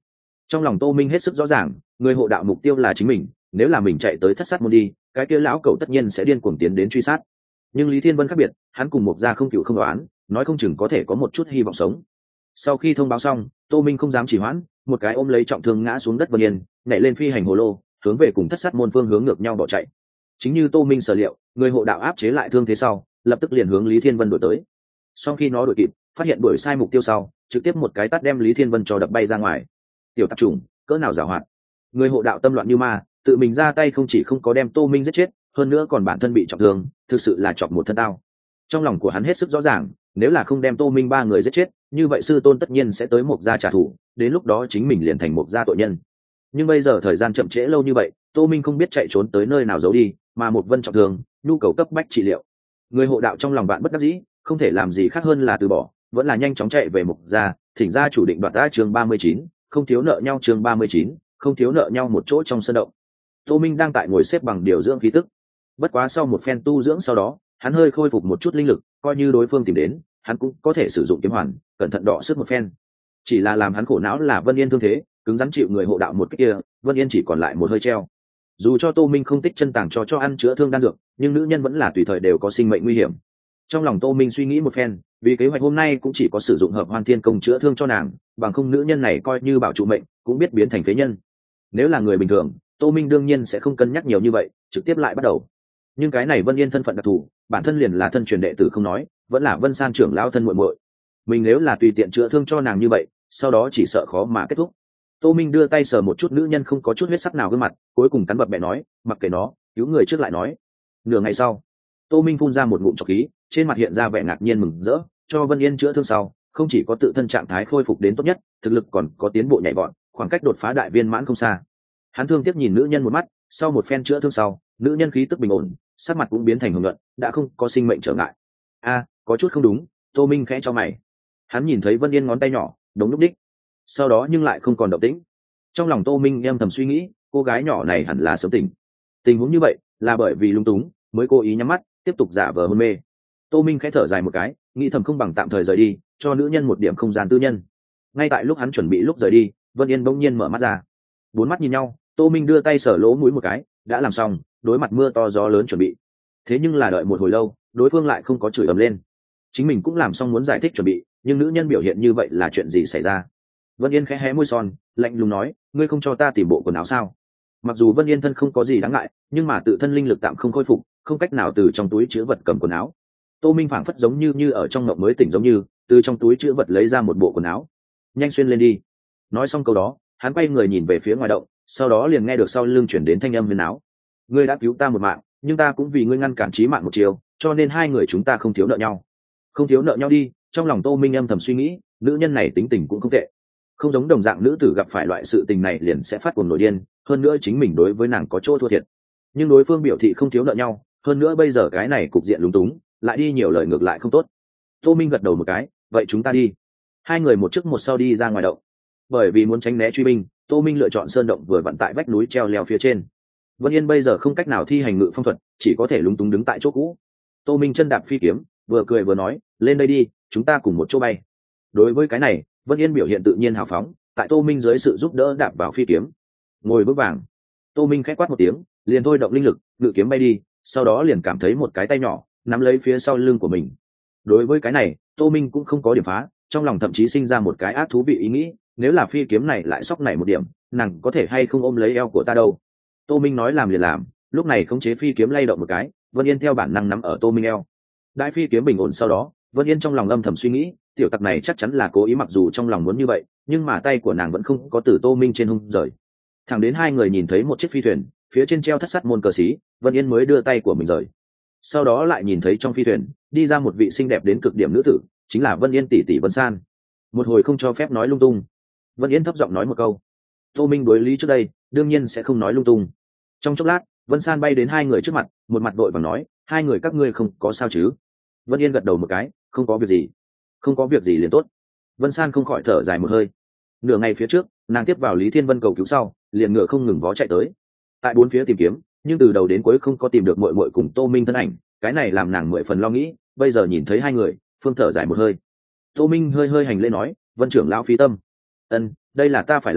Trong lòng Tô Minh hết sức rõ ràng, người hộ đạo mục tiêu là chính mình, nếu là mình chạy tới thất sát môn đi, cái kia lão cẩu tất nhiên sẽ điên cuồng tiến đến truy sát. Nhưng Lý Thiên Vân khác biệt, hắn cùng Mục Gia không cựu không đoán, nói không chừng có thể có một chút hy vọng sống. Sau khi thông báo xong, Tô Minh không dám trì hoãn, một cái ôm lấy trọng thương ngã xuống đất Vân Yên, nhảy lên phi hành hồ lô, hướng về cùng thất sát môn phương hướng ngược nhau bỏ chạy. Chính như Tô Minh sở liệu, người hộ đạo áp chế lại thương thế sau, lập tức liền hướng Lý Thiên Vân đuổi tới. Sau khi nó đuổi kịp, phát hiện đuổi sai mục tiêu sau, trực tiếp một cái tát đem Lý Thiên Vân cho đập bay ra ngoài. Tiểu tạp chủng, cỡ nào giàu hoạt. Người hộ đạo tâm loạn như ma, tự mình ra tay không chỉ không có đem Tô Minh giết chết, hơn nữa còn bản thân bị trọng thương, thực sự là chọc một thân tao. Trong lòng của hắn hết sức rõ ràng, nếu là không đem Tô Minh ba người giết chết, như vậy sư tôn tất nhiên sẽ tới Mộc Gia trả thù, đến lúc đó chính mình liền thành Mộc Gia tội nhân. Nhưng bây giờ thời gian chậm trễ lâu như vậy, Tô Minh không biết chạy trốn tới nơi nào giấu đi, mà một Vân trọng thương, nhu cầu cấp bách trị liệu. Người hộ đạo trong lòng bạn bất đắc dĩ, không thể làm gì khác hơn là từ bỏ, vẫn là nhanh chóng chạy về Mộc Gia, thỉnh ra chủ định đoạt đã chương 39, không thiếu nợ nhau chương 39, không thiếu nợ nhau một chỗ trong sân động. Tô Minh đang tại ngồi xếp bằng điều dưỡng khí tức. Bất quá sau một phen tu dưỡng sau đó, hắn hơi khôi phục một chút linh lực, coi như đối phương tìm đến, hắn cũng có thể sử dụng kiếm hoàn, cẩn thận đọ sức một phen. Chỉ là làm hắn khổ não là Vân Yên thương thế, cứng rắn chịu người hộ đạo một cái kia, Vân Yên chỉ còn lại một hơi treo. Dù cho Tô Minh không tích chân tàng cho ăn chữa thương đan dược, nhưng nữ nhân vẫn là tùy thời đều có sinh mệnh nguy hiểm. Trong lòng Tô Minh suy nghĩ một phen, vì kế hoạch hôm nay cũng chỉ có sử dụng Hợp Hoan Thiên Công chữa thương cho nàng, bằng không nữ nhân này coi như bảo trụ mệnh, cũng biết biến thành phế nhân. Nếu là người bình thường, Tô Minh đương nhiên sẽ không cân nhắc nhiều như vậy, trực tiếp lại bắt đầu. Nhưng cái này Vân Yên thân phận đặc thù, bản thân liền là thân truyền đệ tử không nói, vẫn là Vân San trưởng lão thân muội muội. Mình nếu là tùy tiện chữa thương cho nàng như vậy, sau đó chỉ sợ khó mà kết thúc. Tô Minh đưa tay sờ một chút nữ nhân không có chút huyết sắc nào gương mặt, cuối cùng cắn bập bẹ nói, mặc kệ nó, cứu người trước lại nói. Nửa ngày sau, Tô Minh phun ra một ngụm trọc khí, trên mặt hiện ra vẻ ngạc nhiên mừng rỡ, cho Vân Yên chữa thương sau, không chỉ có tự thân trạng thái khôi phục đến tốt nhất, thực lực còn có tiến bộ nhảy vọt, khoảng cách đột phá đại viên mãn không xa. Hắn thương tiếc nhìn nữ nhân một mắt, sau một phen chữa thương sau, nữ nhân khí tức bình ổn, sắc mặt cũng biến thành hồng nhuận, đã không có sinh mệnh trở ngại. Có chút không đúng. Tô Minh khẽ cho mày. Hắn nhìn thấy Vân Yên ngón tay nhỏ đống lúc đích, sau đó nhưng lại không còn động tĩnh. Trong lòng Tô Minh em thầm suy nghĩ, cô gái nhỏ này hẳn là sớm tỉnh. Tình huống như vậy là bởi vì lung túng mới cố ý nhắm mắt tiếp tục giả vờ hôn mê. Tô Minh khẽ thở dài một cái, nghĩ thầm không bằng tạm thời rời đi, cho nữ nhân một điểm không gian tư nhân. Ngay tại lúc hắn chuẩn bị lúc rời đi, Vân Yên bỗng nhiên mở mắt ra. Bốn mắt nhìn nhau, Tô Minh đưa tay sờ lỗ mũi một cái, đã làm xong, đối mặt mưa to gió lớn chuẩn bị. Thế nhưng là đợi một hồi lâu, đối phương lại không có chửi ầm lên. Chính mình cũng làm xong muốn giải thích chuẩn bị, nhưng nữ nhân biểu hiện như vậy là chuyện gì xảy ra? Vân Yên khẽ hé môi son, lạnh lùng nói, ngươi không cho ta tìm bộ quần áo sao? Mặc dù Vân Yên thân không có gì đáng ngại, nhưng mà tự thân linh lực tạm không khôi phục, không cách nào từ trong túi chứa vật cầm quần áo. Tô Minh phảng phất giống như ở trong ngộng mới tỉnh giống như, từ trong túi chứa vật lấy ra một bộ quần áo. Nhanh xuyên lên đi. Nói xong câu đó, hắn quay người nhìn về phía ngoài động, sau đó liền nghe được sau lưng chuyển đến thanh âm huyền áo. Ngươi đã cứu ta một mạng, nhưng ta cũng vì ngươi ngăn cản chí mạng một chiều, cho nên hai người chúng ta không thiếu nợ nhau. Không thiếu nợ nhau đi. Trong lòng Tô Minh âm thầm suy nghĩ, nữ nhân này tính tình cũng không tệ, không giống đồng dạng nữ tử gặp phải loại sự tình này liền sẽ phát cuồng nổi điên, hơn nữa chính mình đối với nàng có chỗ thua thiệt. Nhưng đối phương biểu thị không thiếu nợ nhau, hơn nữa bây giờ cái này cục diện lúng túng, lại đi nhiều lời ngược lại không tốt. Tô Minh gật đầu một cái, vậy chúng ta đi. Hai người một trước một sau đi ra ngoài động. Bởi vì muốn tránh né truy binh, Tô Minh lựa chọn sơn động vừa vặn tại vách núi treo leo phía trên. Vân Yên bây giờ không cách nào thi hành ngự phong thuật, chỉ có thể lúng túng đứng tại chỗ cũ. Tô Minh chân đạp phi kiếm, vừa cười vừa nói, lên đây đi, chúng ta cùng một chỗ bay. Đối với cái này, Vân Yên biểu hiện tự nhiên hào phóng, tại Tô Minh dưới sự giúp đỡ đạp vào phi kiếm. Ngồi vững vàng. Tô Minh khẽ quát một tiếng, liền thôi động linh lực, ngự kiếm bay đi, sau đó liền cảm thấy một cái tay nhỏ nắm lấy phía sau lưng của mình. Đối với cái này, Tô Minh cũng không có điểm phá, trong lòng thậm chí sinh ra một cái ác thú vị ý nghĩ, nếu là phi kiếm này lại sóc này một điểm, nàng có thể hay không ôm lấy eo của ta đâu. Tô Minh nói làm liền làm, lúc này khống chế phi kiếm lay động một cái, Vân Yên theo bản năng nắm ở Tô Minh eo. Đại phi kiếm bình ổn sau đó, Vân Yên trong lòng âm thầm suy nghĩ, tiểu tặc này chắc chắn là cố ý, mặc dù trong lòng muốn như vậy, nhưng mà tay của nàng vẫn không có từ Tô Minh trên hông rời. Thẳng đến hai người nhìn thấy một chiếc phi thuyền, phía trên treo thất sắt môn cờ xí, Vân Yên mới đưa tay của mình rời. Sau đó lại nhìn thấy trong phi thuyền đi ra một vị xinh đẹp đến cực điểm nữ tử, chính là Vân Yên tỷ tỷ Vân San. Một hồi không cho phép nói lung tung. Vân Yên thấp giọng nói một câu. Tô Minh đối lý trước đây, đương nhiên sẽ không nói lung tung. Trong chốc lát, Vân San bay đến hai người trước mặt, một mặt vội vàng nói, hai người các ngươi không có sao chứ? Vân Yên gật đầu một cái, không có việc gì. Không có việc gì liền tốt. Vân San không khỏi thở dài một hơi. Nửa ngày phía trước, nàng tiếp vào Lý Thiên Vân cầu cứu sau, liền ngựa không ngừng vó chạy tới. Tại bốn phía tìm kiếm, nhưng từ đầu đến cuối không có tìm được muội muội cùng Tô Minh thân ảnh, cái này làm nàng mười phần lo nghĩ. Bây giờ nhìn thấy hai người, phương thở dài một hơi. Tô Minh hơi hơi hành lễ nói, Vân trưởng lão phí tâm. Ân, đây là ta phải làm,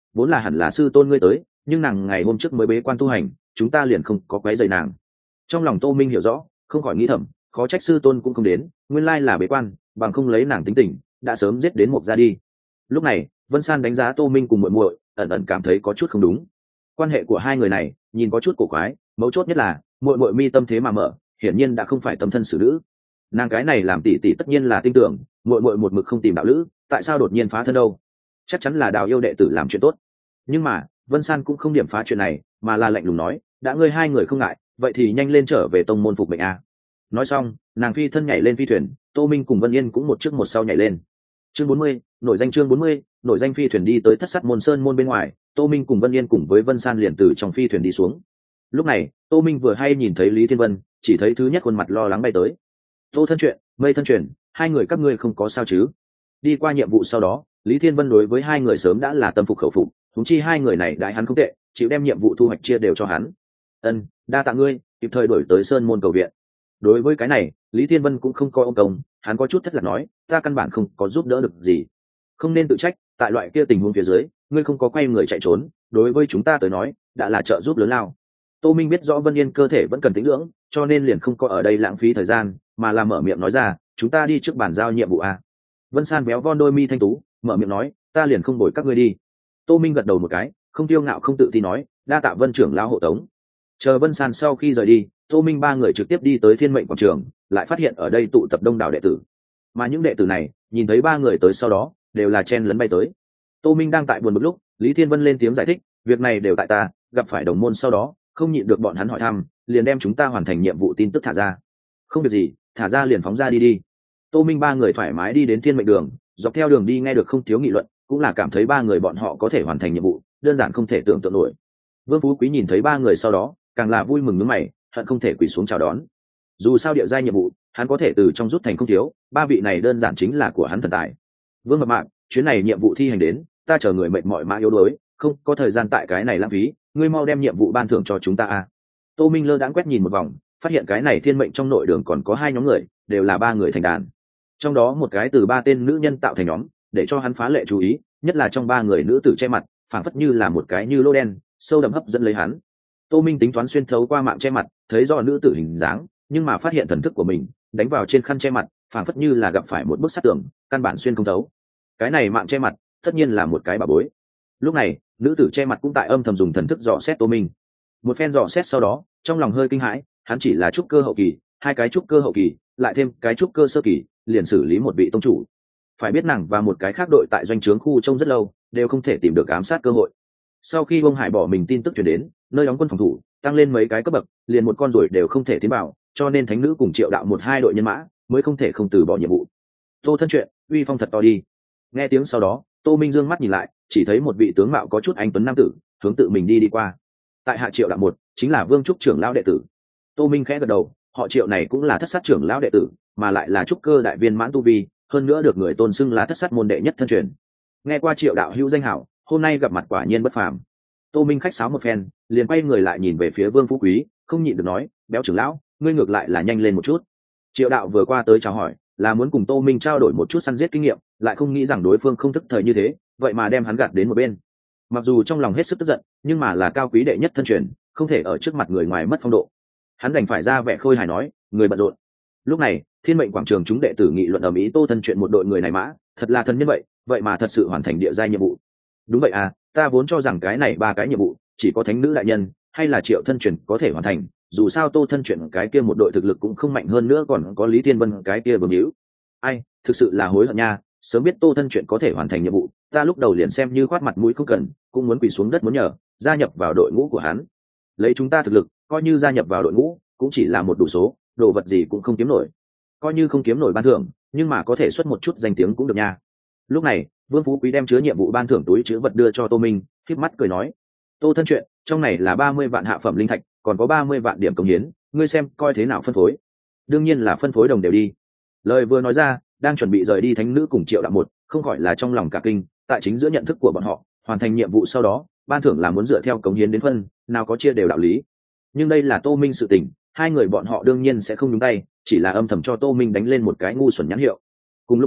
vốn là hẳn là sư tôn ngươi tới, nhưng nàng ngày hôm trước mới bế quan tu hành, chúng ta liền không có quấy rầy nàng. Trong lòng Tô Minh hiểu rõ, không khỏi nghĩ thầm, khó trách sư tôn cũng không đến, nguyên lai là bế quan, bằng không lấy nàng tính tình, đã sớm giết đến một ra đi. Lúc này, Vân San đánh giá Tô Minh cùng muội muội, ẩn ẩn cảm thấy có chút không đúng. Quan hệ của hai người này, nhìn có chút cổ quái, mấu chốt nhất là, muội muội mi tâm thế mà mở, hiển nhiên đã không phải tâm thân xử nữ. Nàng cái này làm tỷ tỷ tất nhiên là tin tưởng, muội muội một mực không tìm đạo lữ, tại sao đột nhiên phá thân đâu? Chắc chắn là Đào yêu đệ tử làm chuyện tốt. Nhưng mà, Vân San cũng không điểm phá chuyện này, mà là lạnh lùng nói, đã ngươi hai người không ngại, vậy thì nhanh lên trở về tông môn phục mệnh a. Nói xong, nàng phi thân nhảy lên phi thuyền, Tô Minh cùng Vân Yên cũng một trước một sau nhảy lên. Chương 40, nổi danh chương 40, nổi danh phi thuyền đi tới Thất Sắt môn sơn môn bên ngoài, Tô Minh cùng Vân Yên cùng với Vân San liền từ trong phi thuyền đi xuống. Lúc này, Tô Minh vừa hay nhìn thấy Lý Thiên Vân, chỉ thấy thứ nhất khuôn mặt lo lắng bay tới. Tô thân chuyện, Mây thân truyền, hai người các ngươi không có sao chứ? Đi qua nhiệm vụ sau đó, Lý Thiên Vân đối với hai người sớm đã là tâm phục khẩu phục, huống chi hai người này đại hắn không tệ, chịu đem nhiệm vụ thu hoạch chia đều cho hắn. Ân, đa tạ ngươi, kịp thời đổi tới sơn môn cầu viện. Đối với cái này, Lý Thiên Vân cũng không coi ông công, hắn có chút thất lạc nói, ta căn bản không có giúp đỡ được gì, không nên tự trách, tại loại kia tình huống phía dưới, ngươi không có quay người chạy trốn, đối với chúng ta tới nói, đã là trợ giúp lớn lao. Tô Minh biết rõ Vân Yên cơ thể vẫn cần tĩnh dưỡng, cho nên liền không có ở đây lãng phí thời gian, mà là mở miệng nói ra, chúng ta đi trước bàn giao nhiệm vụ a. Vân San béo von đôi mi thanh tú, mở miệng nói, ta liền không bồi các ngươi đi. Tô Minh gật đầu một cái, không tiêu ngạo không tự tin nói, đa tạ Vân trưởng lão hộ tống. Chờ Vân San sau khi rời đi, Tô Minh ba người trực tiếp đi tới Thiên Mệnh quảng trường, lại phát hiện ở đây tụ tập đông đảo đệ tử. Mà những đệ tử này, nhìn thấy ba người tới sau đó, đều là chen lấn bay tới. Tô Minh đang tại buồn bực lúc, Lý Thiên Vân lên tiếng giải thích, việc này đều tại ta, gặp phải đồng môn sau đó, không nhịn được bọn hắn hỏi thăm, liền đem chúng ta hoàn thành nhiệm vụ tin tức thả ra. Không việc gì, thả ra liền phóng ra đi đi. Tô Minh ba người thoải mái đi đến Thiên Mệnh đường, dọc theo đường đi nghe được không thiếu nghị luận, cũng là cảm thấy ba người bọn họ có thể hoàn thành nhiệm vụ, đơn giản không thể tưởng tượng nổi. Vương Phú Quý nhìn thấy ba người sau đó, càng là vui mừng nhướng mày, hận không thể quỳ xuống chào đón. Dù sao địa giai nhiệm vụ, hắn có thể từ trong rút thành không thiếu, ba vị này đơn giản chính là của hắn thần tài. Vương Mập Mạp, chuyến này nhiệm vụ thi hành đến, ta chờ người mệt mỏi mã yếu đuối, không có thời gian tại cái này lãng phí, ngươi mau đem nhiệm vụ ban thưởng cho chúng ta a. Tô Minh lơ đãng quét nhìn một vòng, phát hiện cái này Thiên Mệnh trong nội đường còn có hai nhóm người, đều là ba người thành đàn. Trong đó một cái từ ba tên nữ nhân tạo thành nhóm, để cho hắn phá lệ chú ý, nhất là trong ba người nữ tử che mặt, phảng phất như là một cái như lô đen, sâu đậm hấp dẫn lấy hắn. Tô Minh tính toán xuyên thấu qua mạng che mặt, thấy rõ nữ tử hình dáng, nhưng mà phát hiện thần thức của mình đánh vào trên khăn che mặt, phảng phất như là gặp phải một bức sắt tường, căn bản xuyên không thấu. Cái này mạng che mặt, tất nhiên là một cái bảo bối. Lúc này, nữ tử che mặt cũng tại âm thầm dùng thần thức dò xét Tô Minh. Một phen dò xét sau đó, trong lòng hơi kinh hãi, hắn chỉ là trúc cơ hậu kỳ, hai cái trúc cơ hậu kỳ, lại thêm cái trúc cơ sơ kỳ, liền xử lý một vị tông chủ. Phải biết nàng và một cái khác đội tại doanh trướng khu trông rất lâu, đều không thể tìm được ám sát cơ hội. Sau khi Vương Hải bỏ mình tin tức truyền đến, nơi đóng quân phòng thủ tăng lên mấy cái cấp bậc, liền một con ruồi đều không thể tiến vào, cho nên thánh nữ cùng Triệu đạo một hai đội nhân mã mới không thể không từ bỏ nhiệm vụ. Tô thân chuyện, uy phong thật to đi. Nghe tiếng sau đó, Tô Minh dương mắt nhìn lại, chỉ thấy một vị tướng mạo có chút anh tuấn nam tử hướng tự mình đi qua. Tại hạ Triệu đạo một, chính là Vương trúc trưởng lão đệ tử. Tô Minh khẽ gật đầu, họ Triệu này cũng là Thất Sát trưởng lão đệ tử, mà lại là trúc cơ đại viên mãn tu vi, hơn nữa được người tôn xưng là Thất Sát môn đệ nhất thân truyền. Nghe qua Triệu đạo hữu danh hảo, hôm nay gặp mặt quả nhiên bất phàm. Tô Minh khách sáo một phen, liền quay người lại nhìn về phía Vương Phú Quý, không nhịn được nói, béo trưởng lão, ngươi ngược lại là nhanh lên một chút. Triệu đạo vừa qua tới chào hỏi, là muốn cùng Tô Minh trao đổi một chút săn giết kinh nghiệm, lại không nghĩ rằng đối phương không thức thời như thế, vậy mà đem hắn gạt đến một bên. Mặc dù trong lòng hết sức tức giận, nhưng mà là cao quý đệ nhất thân truyền, không thể ở trước mặt người ngoài mất phong độ. Hắn đành phải ra vẻ khôi hài nói, người bận rộn. Lúc này, Thiên Mệnh quảng trường chúng đệ tử nghị luận ầm ĩ Tô thân chuyện một đội người này mã, thật là thân nhân vậy mà thật sự hoàn thành địa giai nhiệm vụ. Đúng vậy à, ta vốn cho rằng cái này ba cái nhiệm vụ chỉ có thánh nữ đại nhân hay là Triệu thân truyền có thể hoàn thành, dù sao Tô thân truyền cái kia một đội thực lực cũng không mạnh hơn nữa, còn có Lý Thiên Vân cái kia bướng hữu. Ai, thực sự là hối hận nha, sớm biết Tô thân truyền có thể hoàn thành nhiệm vụ, ta lúc đầu liền xem như khoát mặt mũi không cần, cũng muốn quỳ xuống đất muốn nhờ gia nhập vào đội ngũ của hắn. Lấy chúng ta thực lực, coi như gia nhập vào đội ngũ cũng chỉ là một đủ số, đồ vật gì cũng không kiếm nổi. Coi như không kiếm nổi ban thưởng, nhưng mà có thể xuất một chút danh tiếng cũng được nha. Lúc này, Vương Phú Quý đem chứa nhiệm vụ ban thưởng túi chứa vật đưa cho Tô Minh, khép mắt cười nói, Tô thân chuyện, trong này là 30 vạn hạ phẩm linh thạch, còn có 30 vạn điểm cống hiến, ngươi xem coi thế nào phân phối. Đương nhiên là phân phối đồng đều đi. Lời vừa nói ra, đang chuẩn bị rời đi thánh nữ cùng Triệu đạo một, không khỏi là trong lòng cả kinh, tại chính giữa nhận thức của bọn họ, hoàn thành nhiệm vụ sau đó, ban thưởng là muốn dựa theo cống hiến đến phân, nào có chia đều đạo lý. Nhưng đây là Tô Minh sự tình, hai người bọn họ đương nhiên sẽ không nhúng tay, chỉ là âm thầm cho Tô Minh đánh lên một cái ngu xuẩn nhãn hiệu. Cùng lúc đó,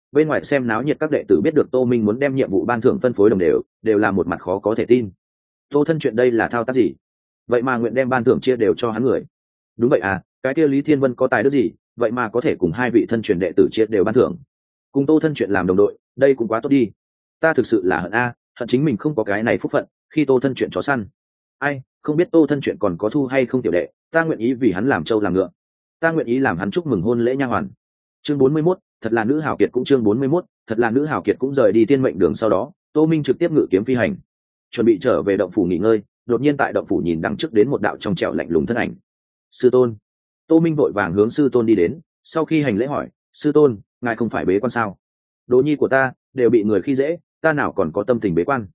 bên ngoài xem náo nhiệt các đệ tử biết được Tô Minh muốn đem nhiệm vụ ban thưởng phân phối đồng đều là một mặt khó có thể tin. Tô thân chuyện đây là thao tác gì? Vậy mà nguyện đem ban thưởng chia đều cho hắn người. Đúng vậy à, cái kia Lý Thiên Vân có tài đức gì, vậy mà có thể cùng hai vị thân truyền đệ tử chia đều ban thưởng. Cùng Tô thân chuyện làm đồng đội, đây cũng quá tốt đi. Ta thực sự là hận hận chính mình không có cái này phúc phận, khi Tô thân chuyện chó săn. Ai, không biết Tô thân chuyện còn có thu hay không tiểu đệ, ta nguyện ý vì hắn làm trâu làm ngựa. Ta nguyện ý làm hắn chúc mừng hôn lễ nha hoàn. Chương 41, thật là nữ hào kiệt cũng chương 41, thật là nữ hào kiệt cũng rời đi tiên mệnh đường sau đó, Tô Minh trực tiếp ngự kiếm phi hành, chuẩn bị trở về động phủ nghỉ ngơi, đột nhiên tại động phủ nhìn đằng trước đến một đạo trong trẻo lạnh lùng thân ảnh. Sư tôn. Tô Minh vội vàng hướng sư tôn đi đến, sau khi hành lễ hỏi, sư tôn, ngài không phải bế quan sao? Đồ nhi của ta đều bị người khi dễ, ta nào còn có tâm tình bế quan.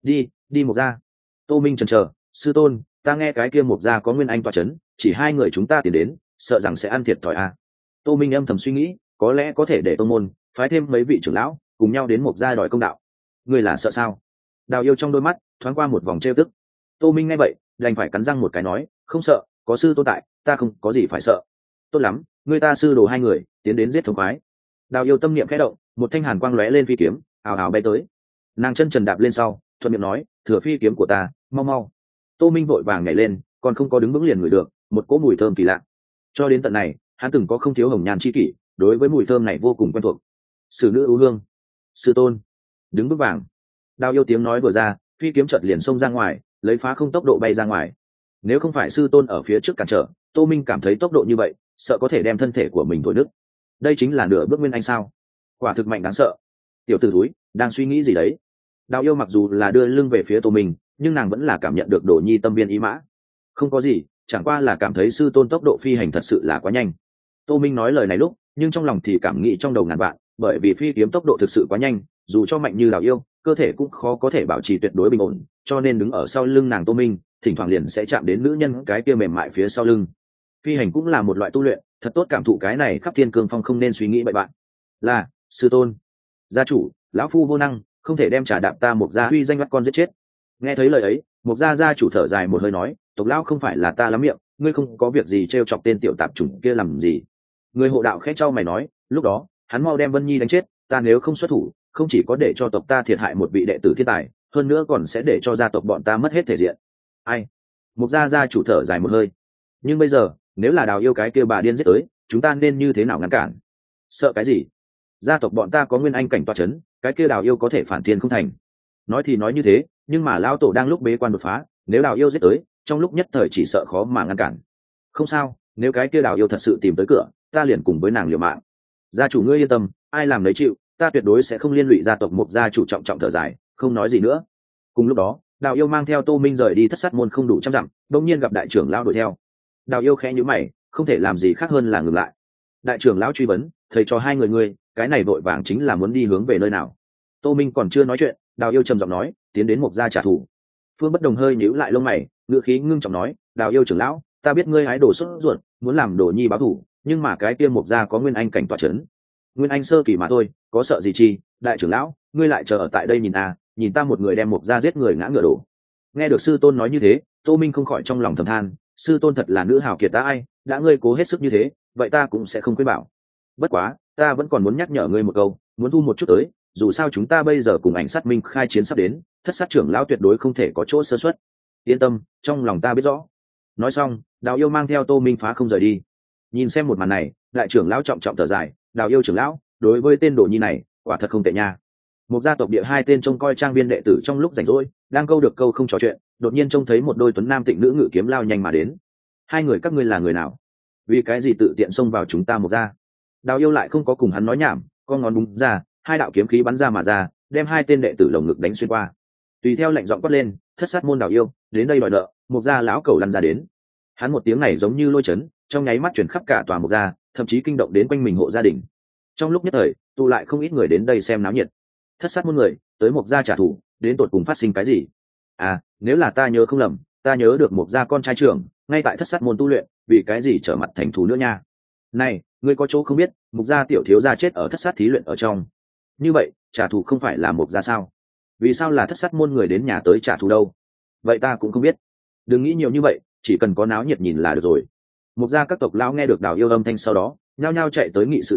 Đi Mộc gia. Tô Minh chần chờ, sư tôn, ta nghe cái kia Mộc gia có Nguyên Anh tọa chấn, chỉ hai người chúng ta tiến đến, sợ rằng sẽ ăn thiệt thòi à. Tô Minh âm thầm suy nghĩ, có lẽ có thể để tông môn phái thêm mấy vị trưởng lão cùng nhau đến Mộc gia đòi công đạo. Ngươi là sợ sao? Đào Yêu trong đôi mắt thoáng qua một vòng trêu tức. Tô Minh nghe vậy đành phải cắn răng một cái nói, không sợ, có sư tôn tại, ta không có gì phải sợ. Tốt lắm, ngươi ta sư đồ hai người tiến đến giết thống khoái. Đào Yêu tâm niệm khẽ động, một thanh hàn quang lóe lên phi kiếm ào ào bay tới. Nàng chân trần đạp lên sau, thuận miệng nói, thừa phi kiếm của ta, mau mau. Tô Minh vội vàng nhảy lên, còn không có đứng vững liền ngửi được một cỗ mùi thơm kỳ lạ. Cho đến tận này hắn từng có không thiếu hồng nhan chi kỷ, đối với mùi thơm này vô cùng quen thuộc. Sử nữ ưu hương. Sư tôn. Đứng vững vàng. Đào Yêu tiếng nói vừa ra, phi kiếm chợt liền xông ra ngoài, lấy phá không tốc độ bay ra ngoài. Nếu không phải sư tôn ở phía trước cản trở, Tô Minh cảm thấy tốc độ như vậy sợ có thể đem thân thể của mình thổi nứt. Đây chính là nửa bước Nguyên Anh sao? Quả thực mạnh đáng sợ. Tiểu tử thúi đang suy nghĩ gì đấy? Đào Yêu mặc dù là đưa lưng về phía Tô Minh, nhưng nàng vẫn là cảm nhận được Đồ Nhi tâm viên ý mã. Không có gì, chẳng qua là cảm thấy sư tôn tốc độ phi hành thật sự là quá nhanh. Tô Minh nói lời này lúc, nhưng trong lòng thì cảm nghĩ trong đầu ngàn vạn, bởi vì phi kiếm tốc độ thực sự quá nhanh, dù cho mạnh như Đào Yêu, cơ thể cũng khó có thể bảo trì tuyệt đối bình ổn, cho nên đứng ở sau lưng nàng Tô Minh, thỉnh thoảng liền sẽ chạm đến nữ nhân cái kia mềm mại phía sau lưng. Phi hành cũng là một loại tu luyện, thật tốt cảm thụ cái này khắp thiên cương phong, không nên suy nghĩ bậy bạn. Là sư tôn. Gia chủ, lão phu vô năng, không thể đem trả đạp ta Mộc gia uy danh bắt con giết chết. Nghe thấy lời ấy, Mộc gia gia chủ thở dài một hơi nói, tộc lão không phải là ta lắm miệng, ngươi không có việc gì trêu chọc tên tiểu tạp chủng kia làm gì. Người hộ đạo khẽ trao mày nói, lúc đó hắn mau đem Vân Nhi đánh chết, ta nếu không xuất thủ, không chỉ có để cho tộc ta thiệt hại một vị đệ tử thiên tài, hơn nữa còn sẽ để cho gia tộc bọn ta mất hết thể diện. Ai? Mộc gia gia chủ thở dài một hơi. Nhưng bây giờ nếu là Đào Yêu cái kia bà điên giết tới, chúng ta nên như thế nào ngăn cản? Sợ cái gì? Gia tộc bọn ta có Nguyên Anh cảnh tọa chấn, cái kia Đào Yêu có thể phản thiên không thành. Nói thì nói như thế, nhưng mà lão tổ đang lúc bế quan đột phá, nếu Đào Yêu giết tới, trong lúc nhất thời chỉ sợ khó mà ngăn cản. Không sao, nếu cái kia Đào Yêu thật sự tìm tới cửa, ta liền cùng với nàng liều mạng. Gia chủ ngươi yên tâm, ai làm lấy chịu, ta tuyệt đối sẽ không liên lụy gia tộc Mộc gia chủ trọng trọng thở dài, không nói gì nữa. Cùng lúc đó, Đào Yêu mang theo Tô Minh rời đi Thất Sát môn không đủ trăm dặm, đột nhiên gặp đại trưởng lão đuổi theo. Đào Yêu khẽ nhíu mày, không thể làm gì khác hơn là ngừng lại. Đại trưởng lão truy vấn, thầy cho hai người ngươi, cái này vội vàng chính là muốn đi hướng về nơi nào? Tô Minh còn chưa nói chuyện, Đào Yêu trầm giọng nói, tiến đến Mộc gia trả thù. Phương Bất Đồng hơi nhíu lại lông mày, ngữ khí ngưng trọng nói, Đào Yêu trưởng lão, ta biết ngươi hái đồ sốt ruột, muốn làm Đồ Nhi báo thù, nhưng mà cái kia Mộc gia có Nguyên Anh cảnh tọa chấn. Nguyên Anh sơ kỳ mà thôi, có sợ gì chi? Đại trưởng lão, ngươi lại chờ ở tại đây nhìn ta một người đem Mộc gia giết người ngã ngựa đổ. Nghe được sư tôn nói như thế, Tô Minh không khỏi trong lòng thầm than, sư tôn thật là nữ hào kiệt ta ai, đã ngươi cố hết sức như thế, vậy ta cũng sẽ không khuyên bảo. Bất quá, ta vẫn còn muốn nhắc nhở ngươi một câu, muốn thu một chút tới, dù sao chúng ta bây giờ cùng Ảnh Sát Minh khai chiến sắp đến, Thất Sát trưởng lão tuyệt đối không thể có chỗ sơ suất. Yên tâm, trong lòng ta biết rõ. Nói xong, Đào Yêu mang theo Tô Minh phá không rời đi. Nhìn xem một màn này, đại trưởng lão trọng trọng thở dài, Đào Yêu trưởng lão, đối với tên Đồ Nhi này, quả thật không tệ nha. Một gia tộc địa hai tên trông coi trang viên đệ tử trong lúc rảnh rỗi, đang câu được câu không trò chuyện, đột nhiên trông thấy một đôi tuấn nam tịnh nữ ngự kiếm lao nhanh mà đến. Hai người các ngươi là người nào? Vì cái gì tự tiện xông vào chúng ta Một gia? Đào Yêu lại không có cùng hắn nói nhảm, con ngón búng ra, hai đạo kiếm khí bắn ra mà ra, đem hai tên đệ tử lồng ngực đánh xuyên qua. Tùy theo lệnh giọng quát lên, Thất Sát môn Đào Yêu, đến đây đòi nợ. Một gia lão cẩu lăn ra đến. Hắn một tiếng này giống như lôi chấn, trong nháy mắt chuyển khắp cả tòa Một gia, thậm chí kinh động đến quanh mình hộ gia đình. Trong lúc nhất thời, tụ lại không ít người đến đây xem náo nhiệt. Thất Sát môn người tới Mộc gia trả thù, đến tột cùng phát sinh cái gì? À, nếu là ta nhớ không lầm, ta nhớ được Mộc gia con trai trưởng ngay tại Thất Sát môn tu luyện, vì cái gì trở mặt thành thù nữa nha? Này, ngươi có chỗ không biết, Mộc gia tiểu thiếu gia chết ở Thất Sát thí luyện ở trong. Như vậy, trả thù không phải là Mộc gia sao? Vì sao là Thất Sát môn người đến nhà tới trả thù đâu? Vậy ta cũng không biết. Đừng nghĩ nhiều như vậy, chỉ cần có náo nhiệt nhìn là được rồi. Mộc gia các tộc lão nghe được Đào Yêu âm thanh sau đó, nhao nhao chạy tới nghị sự đường,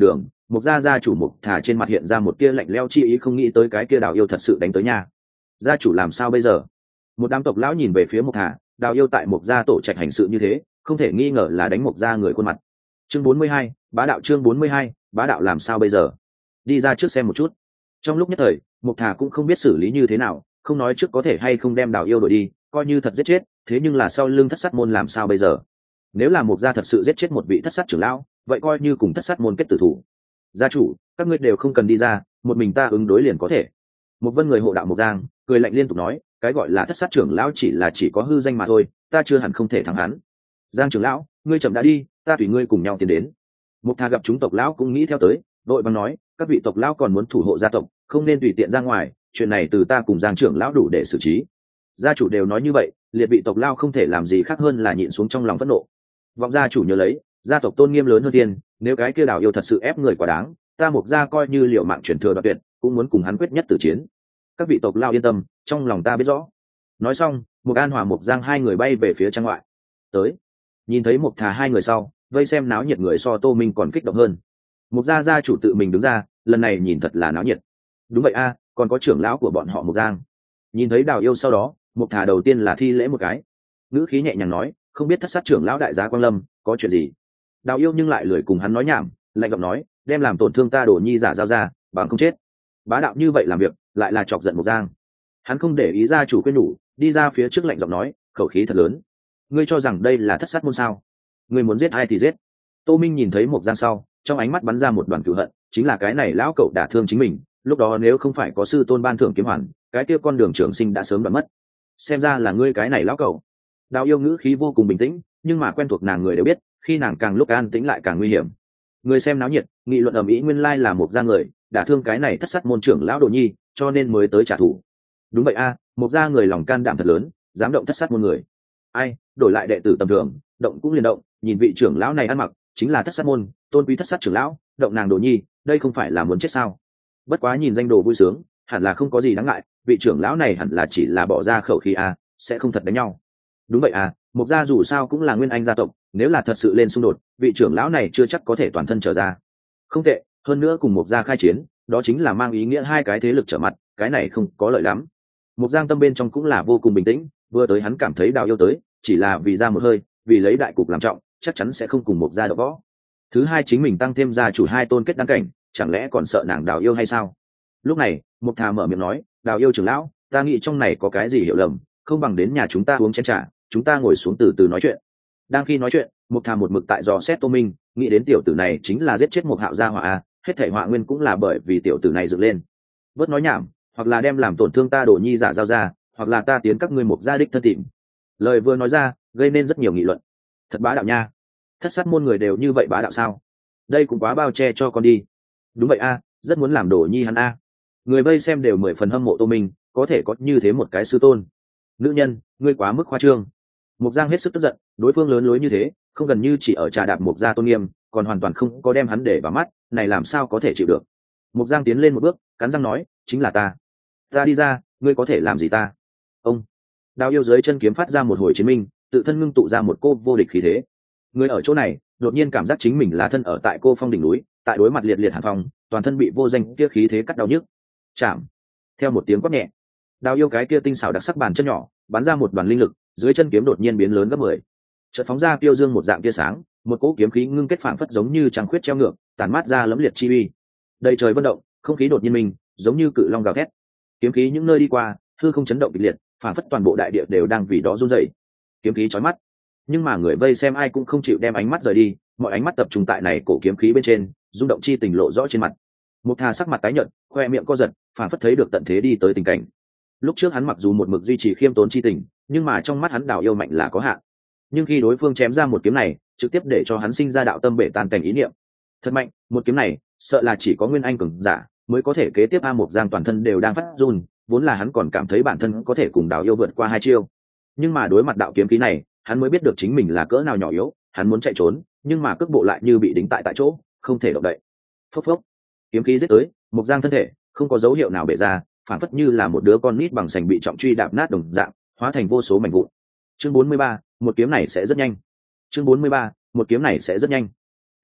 Mục gia gia chủ Mục Thà trên mặt hiện ra một tia lạnh lẽo chi ý, không nghĩ tới cái kia Đào Yêu thật sự đánh tới nhà. Gia chủ làm sao bây giờ? Một đám tộc lão nhìn về phía Mục Thà, Đào Yêu tại Mục gia tổ trạch hành sự như thế, không thể nghi ngờ là đánh Mục gia người khuôn mặt. Chương 42, bá đạo. Chương 42, bá đạo làm sao bây giờ? Đi ra trước xem một chút. Trong lúc nhất thời, Mục Thà cũng không biết xử lý như thế nào, không nói trước có thể hay không đem Đào Yêu đuổi đi, coi như thật giết chết, thế nhưng là sau lưng Thất Sát môn làm sao bây giờ? Nếu là Mục gia thật sự giết chết một vị Thất Sát trưởng lão, vậy coi như cùng Thất Sát môn kết tử thủ. Gia chủ, các ngươi đều không cần đi ra, một mình ta ứng đối liền có thể. Một vân người hộ đạo Mục Giang cười lạnh liên tục nói, cái gọi là Thất Sát trưởng lão chỉ có hư danh mà thôi, ta chưa hẳn không thể thắng hắn. Giang trưởng lão, ngươi chậm đã đi, ta tùy ngươi cùng nhau tiến đến. Mục Thà gặp chúng tộc lão cũng nghĩ theo tới, đội bằng nói, các vị tộc lão còn muốn thủ hộ gia tộc, không nên tùy tiện ra ngoài, chuyện này từ ta cùng Giang trưởng lão đủ để xử trí. Gia chủ đều nói như vậy, liệt vị tộc lão không thể làm gì khác hơn là nhịn xuống trong lòng phẫn nộ. Vọng gia chủ nhớ lấy, gia tộc tôn nghiêm lớn hơn tiền, nếu cái kia Đào Yêu thật sự ép người quá đáng, ta Mục gia coi như liệu mạng chuyển thừa đoạt tuyệt, cũng muốn cùng hắn quyết nhất tử chiến. Các vị tộc lão yên tâm, trong lòng ta biết rõ. Nói xong, Mục An Hòa Mục Giang hai người bay về phía trang ngoại. Tới, nhìn thấy Mục Thà hai người sau, vây xem náo nhiệt người so Tô Minh còn kích động hơn. Mục gia gia chủ tự mình đứng ra, lần này nhìn thật là náo nhiệt. Đúng vậy a, còn có trưởng lão của bọn họ Mục Giang. Nhìn thấy Đào Yêu sau đó, Mục Thà đầu tiên là thi lễ một cái, ngữ khí nhẹ nhàng nói, không biết Thất Sát trưởng lão đại giá Quang Lâm có chuyện gì. Đào Yêu nhưng lại lười cùng hắn nói nhảm, lạnh giọng nói, đem làm tổn thương ta Đồ Nhi giả giao ra, bằng không chết. Bá đạo như vậy làm việc, lại là chọc giận Mục Giang. Hắn không để ý gia chủ khuyên nhủ, đi ra phía trước lạnh giọng nói, khẩu khí thật lớn, ngươi cho rằng đây là Thất Sát môn sao? Ngươi muốn giết ai thì giết. Tô Minh nhìn thấy Mục Giang sau, trong ánh mắt bắn ra một đoàn cửu hận, chính là cái này lão cậu đả thương chính mình, lúc đó nếu không phải có sư tôn ban thưởng kiếm hoàn, cái kia con đường trường sinh đã sớm đoạn mất. Xem ra là ngươi cái này lão cậu. Đào Yêu ngữ khí vô cùng bình tĩnh, nhưng mà quen thuộc nàng người đều biết, khi nàng càng lúc an tĩnh lại càng nguy hiểm. Người xem náo nhiệt, nghị luận ầm ĩ, nguyên lai là Mục Giang người đả thương cái này Thất Sát môn trưởng lão Đồ Nhi, cho nên mới tới trả thù. Đúng vậy a, Mục Giang người lòng can đảm thật lớn, dám động Thất Sát môn người. Ai, đổi lại đệ tử tầm thường, động cũng liền động, nhìn vị trưởng lão này ăn mặc, chính là Thất Sát môn tôn quý Thất Sát trưởng lão, động nàng Đồ Nhi, đây không phải là muốn chết sao? Bất quá nhìn danh đồ vui sướng, hẳn là không có gì đáng ngại, vị trưởng lão này hẳn là chỉ là bỏ ra khẩu khí a, sẽ không thật đánh nhau. Đúng vậy à, Mục gia dù sao cũng là nguyên anh gia tộc, nếu là thật sự lên xung đột, vị trưởng lão này chưa chắc có thể toàn thân trở ra. Không tệ, hơn nữa cùng Mục gia khai chiến, đó chính là mang ý nghĩa hai cái thế lực trở mặt, cái này không có lợi lắm. Mục Giang tâm bên trong cũng là vô cùng bình tĩnh, vừa tới hắn cảm thấy Đào Yêu tới, chỉ là vì ra một hơi, vì lấy đại cục làm trọng, chắc chắn sẽ không cùng Mục gia đấu võ. Thứ hai chính mình tăng thêm gia chủ hai tôn kết đăng cảnh, chẳng lẽ còn sợ nàng Đào Yêu hay sao? Lúc này, Mục Thà mở miệng nói, Đào Yêu trưởng lão, ta nghĩ trong này có cái gì hiểu lầm, không bằng đến nhà chúng ta uống chén trà, chúng ta ngồi xuống từ từ nói chuyện. Đang khi nói chuyện, Mục Thà một mực tại dò xét Tô Minh, nghĩ đến tiểu tử này chính là giết chết Mục Hạo gia hỏa a, hết thảy họa nguyên cũng là bởi vì tiểu tử này dựng lên. Bớt nói nhảm, hoặc là đem làm tổn thương ta Đồ Nhi giả giao ra, hoặc là ta tiến các ngươi Mục gia đích thân tìm. Lời vừa nói ra, gây nên rất nhiều nghị luận. Thật bá đạo nha, Thất Sát môn người đều như vậy bá đạo sao? Đây cũng quá bao che cho con đi. Đúng vậy a, rất muốn làm Đồ Nhi hắn a. Người vây xem đều 10 phần hâm mộ Tô Minh, có thể có như thế một cái sư tôn. Nữ nhân, ngươi quá mức khoa trương. Mục Giang hết sức tức giận, đối phương lớn lối như thế, không gần như chỉ ở trà đạp Mục gia tôn nghiêm, còn hoàn toàn không có đem hắn để vào mắt, này làm sao có thể chịu được. Mục Giang tiến lên một bước, cắn răng nói, chính là ta. Ta đi ra, ngươi có thể làm gì ta? Ông. Đào Yêu dưới chân kiếm phát ra một hồi chiến minh, tự thân ngưng tụ ra một cô vô địch khí thế. Người ở chỗ này, đột nhiên cảm giác chính mình là thân ở tại cô phong đỉnh núi, tại đối mặt liệt liệt hàn phong, toàn thân bị vô danh kia khí thế cắt đau nhức. Chạm. Theo một tiếng quát nhẹ, Đào Yêu cái kia tinh xảo đặc sắc bàn chân nhỏ, bắn ra một đoàn linh lực, dưới chân kiếm đột nhiên biến lớn gấp 10. Chợt phóng ra tiêu dương một dạng tia sáng, một cỗ kiếm khí ngưng kết phảng phất giống như trăng khuyết treo ngược, tản mát ra lẫm liệt chi uy. Đầy trời vận động, không khí đột nhiên minh, giống như cự long gào thét. Kiếm khí những nơi đi qua, hư không chấn động kịch liệt, phảng phất toàn bộ đại địa đều đang vì đó run rẩy. Kiếm khí chói mắt, nhưng mà người vây xem ai cũng không chịu đem ánh mắt rời đi, mọi ánh mắt tập trung tại này cổ kiếm khí bên trên, rung động chi tình lộ rõ trên mặt. Mục Thà sắc mặt tái nhợt, khoe miệng co giật, phảng phất thấy được tận thế đi tới tình cảnh. Lúc trước hắn mặc dù một mực duy trì khiêm tốn chi tình, nhưng mà trong mắt hắn Đào Yêu mạnh là có hạn. Nhưng khi đối phương chém ra một kiếm này, trực tiếp để cho hắn sinh ra đạo tâm bể tan cảnh ý niệm. Thật mạnh, một kiếm này, sợ là chỉ có nguyên anh cường giả mới có thể kế tiếp. A Mục Giang toàn thân đều đang phát run, vốn là hắn còn cảm thấy bản thân có thể cùng Đào Yêu vượt qua hai chiêu. Nhưng mà đối mặt đạo kiếm khí này, hắn mới biết được chính mình là cỡ nào nhỏ yếu, hắn muốn chạy trốn, nhưng mà cước bộ lại như bị đính tại chỗ, không thể động đậy. Phốc phốc. Kiếm khí giết tới, Mục Giang thân thể không có dấu hiệu nào bể ra, phản phất như là một đứa con nít bằng sành bị trọng truy đạp nát đồng dạng, hóa thành vô số mảnh vụn. Chương 43, một kiếm này sẽ rất nhanh. Chương 43, một kiếm này sẽ rất nhanh.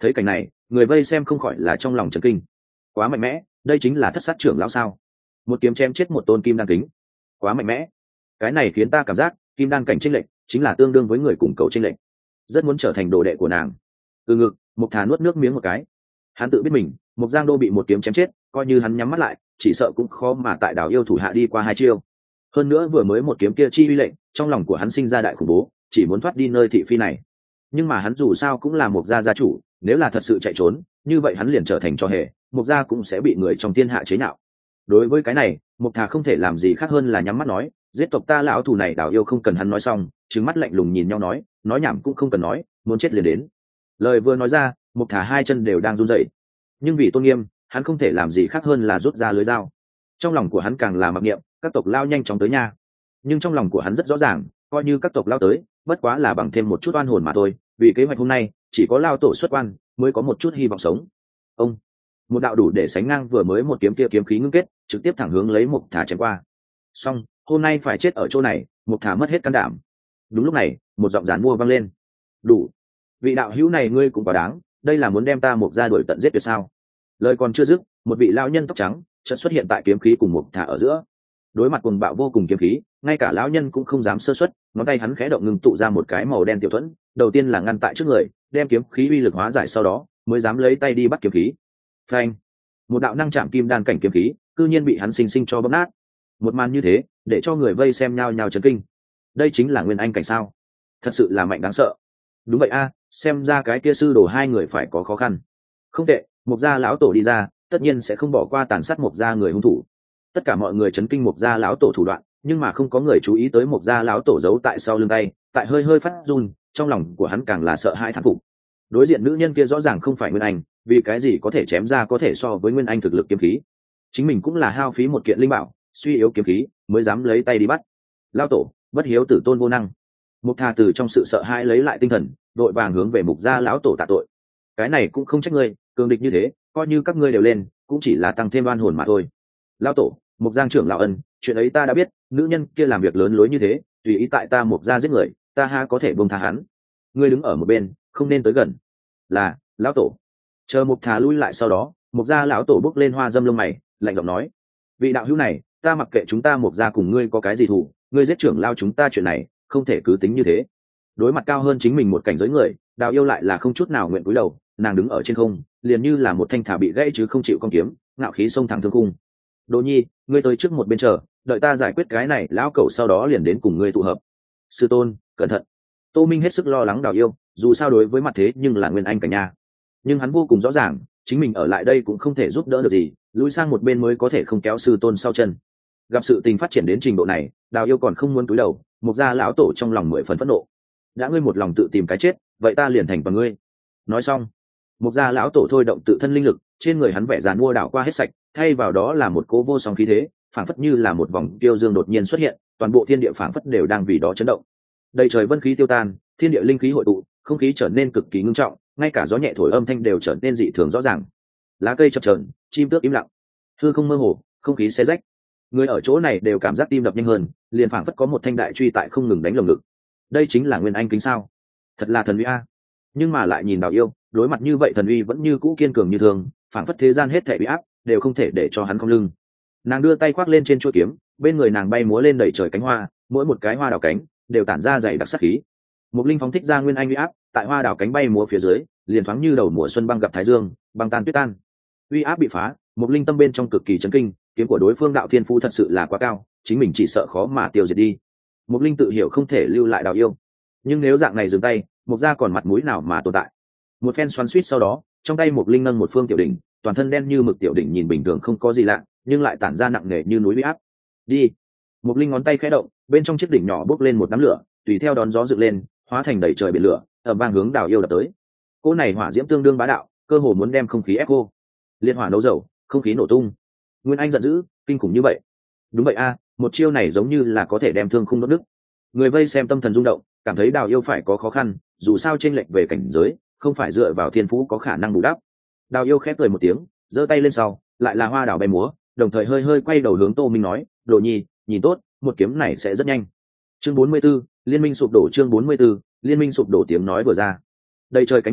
Thấy cảnh này, người vây xem không khỏi là trong lòng chấn kinh. Quá mạnh mẽ, đây chính là thất sát trưởng lão sao? Một kiếm chém chết một tôn kim đan kính. Quá mạnh mẽ. Cái này khiến ta cảm giác kim đan cảnh chênh lệnh chính là tương đương với người cùng cầu chênh lệnh. Rất muốn trở thành đồ đệ của nàng. Từ ngực, Mục Thà nuốt nước miếng một cái. Hắn tự biết mình, Mục Giang Đô bị một kiếm chém chết, coi như hắn nhắm mắt lại, chỉ sợ cũng khó mà tại Đào Yêu thủ hạ đi qua 2 chiêu. Hơn nữa vừa mới một kiếm kia chi uy lệnh, trong lòng của hắn sinh ra đại khủng bố, chỉ muốn thoát đi nơi thị phi này. Nhưng mà hắn dù sao cũng là Mục gia gia chủ, nếu là thật sự chạy trốn, như vậy hắn liền trở thành trò hề, Mục gia cũng sẽ bị người trong thiên hạ chế nhạo. Đối với cái này, Mục Thà không thể làm gì khác hơn là nhắm mắt nói, giết tộc ta lão thù này. Đào Yêu không cần hắn nói xong, trừng mắt lạnh lùng nhìn nhau nói nhảm cũng không cần nói, muốn chết liền đến. Lời vừa nói ra, Mục Thà 2 chân đều đang run rẩy, nhưng vì tôn nghiêm, hắn không thể làm gì khác hơn là rút ra lưới dao. Trong lòng của hắn càng là mặc niệm, các tộc lao nhanh chóng tới nha. Nhưng trong lòng của hắn rất rõ ràng, coi như các tộc lao tới, bất quá là bằng thêm một chút oan hồn mà thôi, vì kế hoạch hôm nay, chỉ có lao tổ xuất quan mới có một chút hy vọng sống. Ông, một đạo đủ để sánh ngang vừa mới một kiếm kia kiếm khí ngưng kết, trực tiếp thẳng hướng lấy Mục Thà chém qua. Xong, hôm nay phải chết ở chỗ này, Mục Thà mất hết can đảm. Đúng lúc này, một giọng giàn mua vang lên. Đủ, vị đạo hữu này ngươi cũng quá đáng, đây là muốn đem ta Mục gia đuổi tận giết tuyệt sao? Lời còn chưa dứt, một vị lão nhân tóc trắng chợt xuất hiện tại kiếm khí cùng Mục Thà ở giữa. Đối mặt cuồng bạo vô cùng kiếm khí, ngay cả lão nhân cũng không dám sơ suất, ngón tay hắn khẽ động ngừng tụ ra một cái màu đen tiểu thuẫn, đầu tiên là ngăn tại trước người, đem kiếm khí uy lực hóa giải, sau đó mới dám lấy tay đi bắt kiếm khí. Phanh! Một đạo năng chạm kim đan cảnh kiếm khí, cư nhiên bị hắn sinh sinh cho bóp nát. Một màn như thế, để cho người vây xem nhao nhao chấn kinh. Đây chính là Nguyên Anh cảnh sao? Thật sự là mạnh đáng sợ. Đúng vậy a, xem ra cái kia sư đồ 2 người phải có khó khăn. Không tệ, Mục gia lão tổ đi ra, tất nhiên sẽ không bỏ qua tàn sát Mục gia người hung thủ. Tất cả mọi người chấn kinh Mục gia lão tổ thủ đoạn, nhưng mà không có người chú ý tới Mục gia lão tổ giấu tại sau lưng tay, tại hơi hơi phát run, trong lòng của hắn càng là sợ hãi thán phục. Đối diện nữ nhân kia rõ ràng không phải Nguyên Anh, vì cái gì có thể chém ra có thể so với Nguyên Anh thực lực kiếm khí? Chính mình cũng là hao phí một kiện linh bảo, suy yếu kiếm khí, mới dám lấy tay đi bắt. Lão tổ, bất hiếu tử tôn vô năng. Mục Thà từ trong sự sợ hãi lấy lại tinh thần, đội vàng hướng về Mục gia lão tổ tạ tội. Cái này cũng không trách ngươi, cường địch như thế, coi như các ngươi đều lên, cũng chỉ là tăng thêm oan hồn mà thôi. Lão tổ, Mục Giang trưởng lão ân, chuyện ấy ta đã biết, nữ nhân kia làm việc lớn lối như thế, tùy ý tại ta Mục gia giết người, ta ha có thể buông tha hắn. Ngươi đứng ở một bên, không nên tới gần. Là, lão tổ. Chờ Mục Thà lui lại sau đó, Mục gia lão tổ bước lên hoa dâm lông mày, lạnh giọng nói: vị đạo hữu này, ta mặc kệ chúng ta Mục gia cùng ngươi có cái gì thù, ngươi giết trưởng lao chúng ta chuyện này, không thể cứ tính như thế. Đối mặt cao hơn chính mình một cảnh giới người, Đào Yêu lại là không chút nào nguyện cúi đầu, nàng đứng ở trên không, liền như là một thanh thả bị gãy chứ không chịu con kiếm, ngạo khí xông thẳng thương cung. Đỗ Nhi, ngươi tới trước một bên chờ, đợi ta giải quyết cái này lão cẩu, sau đó liền đến cùng ngươi tụ hợp. Sư tôn, cẩn thận. Tô Minh hết sức lo lắng Đào Yêu, dù sao đối với mặt thế nhưng là Nguyên Anh cả nhà, nhưng hắn vô cùng rõ ràng, chính mình ở lại đây cũng không thể giúp đỡ được gì, lùi sang một bên mới có thể không kéo sư tôn sau chân. Gặp sự tình phát triển đến trình độ này, Đào Yêu còn không muốn cúi đầu, Mục gia lão tổ trong lòng 10 phần phẫn nộ. Đã ngươi một lòng tự tìm cái chết, vậy ta liền thành bằng ngươi. Nói xong, Mục gia lão tổ thôi động tự thân linh lực, trên người hắn vẻ giàn mua đảo qua hết sạch, thay vào đó là một cố vô song khí thế, phảng phất như là một vòng tiêu dương đột nhiên xuất hiện, toàn bộ thiên địa phảng phất đều đang vì đó chấn động. Đầy trời vân khí tiêu tan, thiên địa linh khí hội tụ, không khí trở nên cực kỳ ngưng trọng, ngay cả gió nhẹ thổi âm thanh đều trở nên dị thường rõ ràng. Lá cây chập chờn, chim tước im lặng, hư không mơ hồ, không khí xé rách. Người ở chỗ này đều cảm giác tim đập nhanh hơn, liền phảng phất có một thanh đại truy tại không ngừng đánh lồng ngực. Đây chính là Nguyên Anh kính sao? Thật là thần uy a. Nhưng mà lại nhìn Đào Yêu, đối mặt như vậy thần uy vẫn như cũ kiên cường như thường, phảng phất thế gian hết thảy bị áp đều không thể để cho hắn không lưng. Nàng đưa tay khoác lên trên chuôi kiếm, bên người nàng bay múa lên đầy trời cánh hoa, mỗi một cái hoa đào cánh đều tản ra dày đặc sát khí. Một linh phóng thích ra Nguyên Anh uy áp, tại hoa đào cánh bay múa phía dưới, liền thoáng như đầu mùa xuân băng gặp thái dương, băng tan tuyết tan. Uy áp bị phá, một linh tâm bên trong cực kỳ chấn kinh, kiếm của đối phương đạo thiên phú thật sự là quá cao, chính mình chỉ sợ khó mà tiêu diệt đi. Một linh tự hiểu không thể lưu lại Đào Yêu, nhưng nếu dạng này dừng tay, Mục gia còn mặt mũi nào mà tồn tại. Một phen xoắn xuýt sau đó, trong tay Mục linh nâng một phương tiểu đỉnh, toàn thân đen như mực tiểu đỉnh nhìn bình thường không có gì lạ, nhưng lại tản ra nặng nề như núi uy áp. Đi. Mục linh ngón tay khẽ động, bên trong chiếc đỉnh nhỏ bốc lên một đám lửa, tùy theo đón gió dựng lên, hóa thành đầy trời biển lửa, ầm vang hướng Đào Yêu đập tới. Cỗ này hỏa diễm tương đương bá đạo, cơ hồ muốn đem không khí ép khô. Liệt hỏa nấu dầu, không khí nổ tung. Nguyên Anh giận dữ, kinh khủng như vậy. Đúng vậy a, một chiêu này giống như là có thể đem thương khung đốt nứt. Người vây xem tâm thần rung động, cảm thấy Đào Yêu phải có khó khăn, dù sao chênh lệch về cảnh giới, không phải dựa vào thiên phú có khả năng bù đắp. Đào Yêu khép cười một tiếng, giơ tay lên sau, lại là hoa đào bay múa, đồng thời hơi hơi quay đầu hướng Tô Minh nói: "Đồ Nhi, nhìn tốt, một kiếm này sẽ rất nhanh." Chương 44, Liên minh sụp đổ. Chương 44, Liên minh sụp đổ. Tiếng nói vừa ra, đầy trời cánh hoa,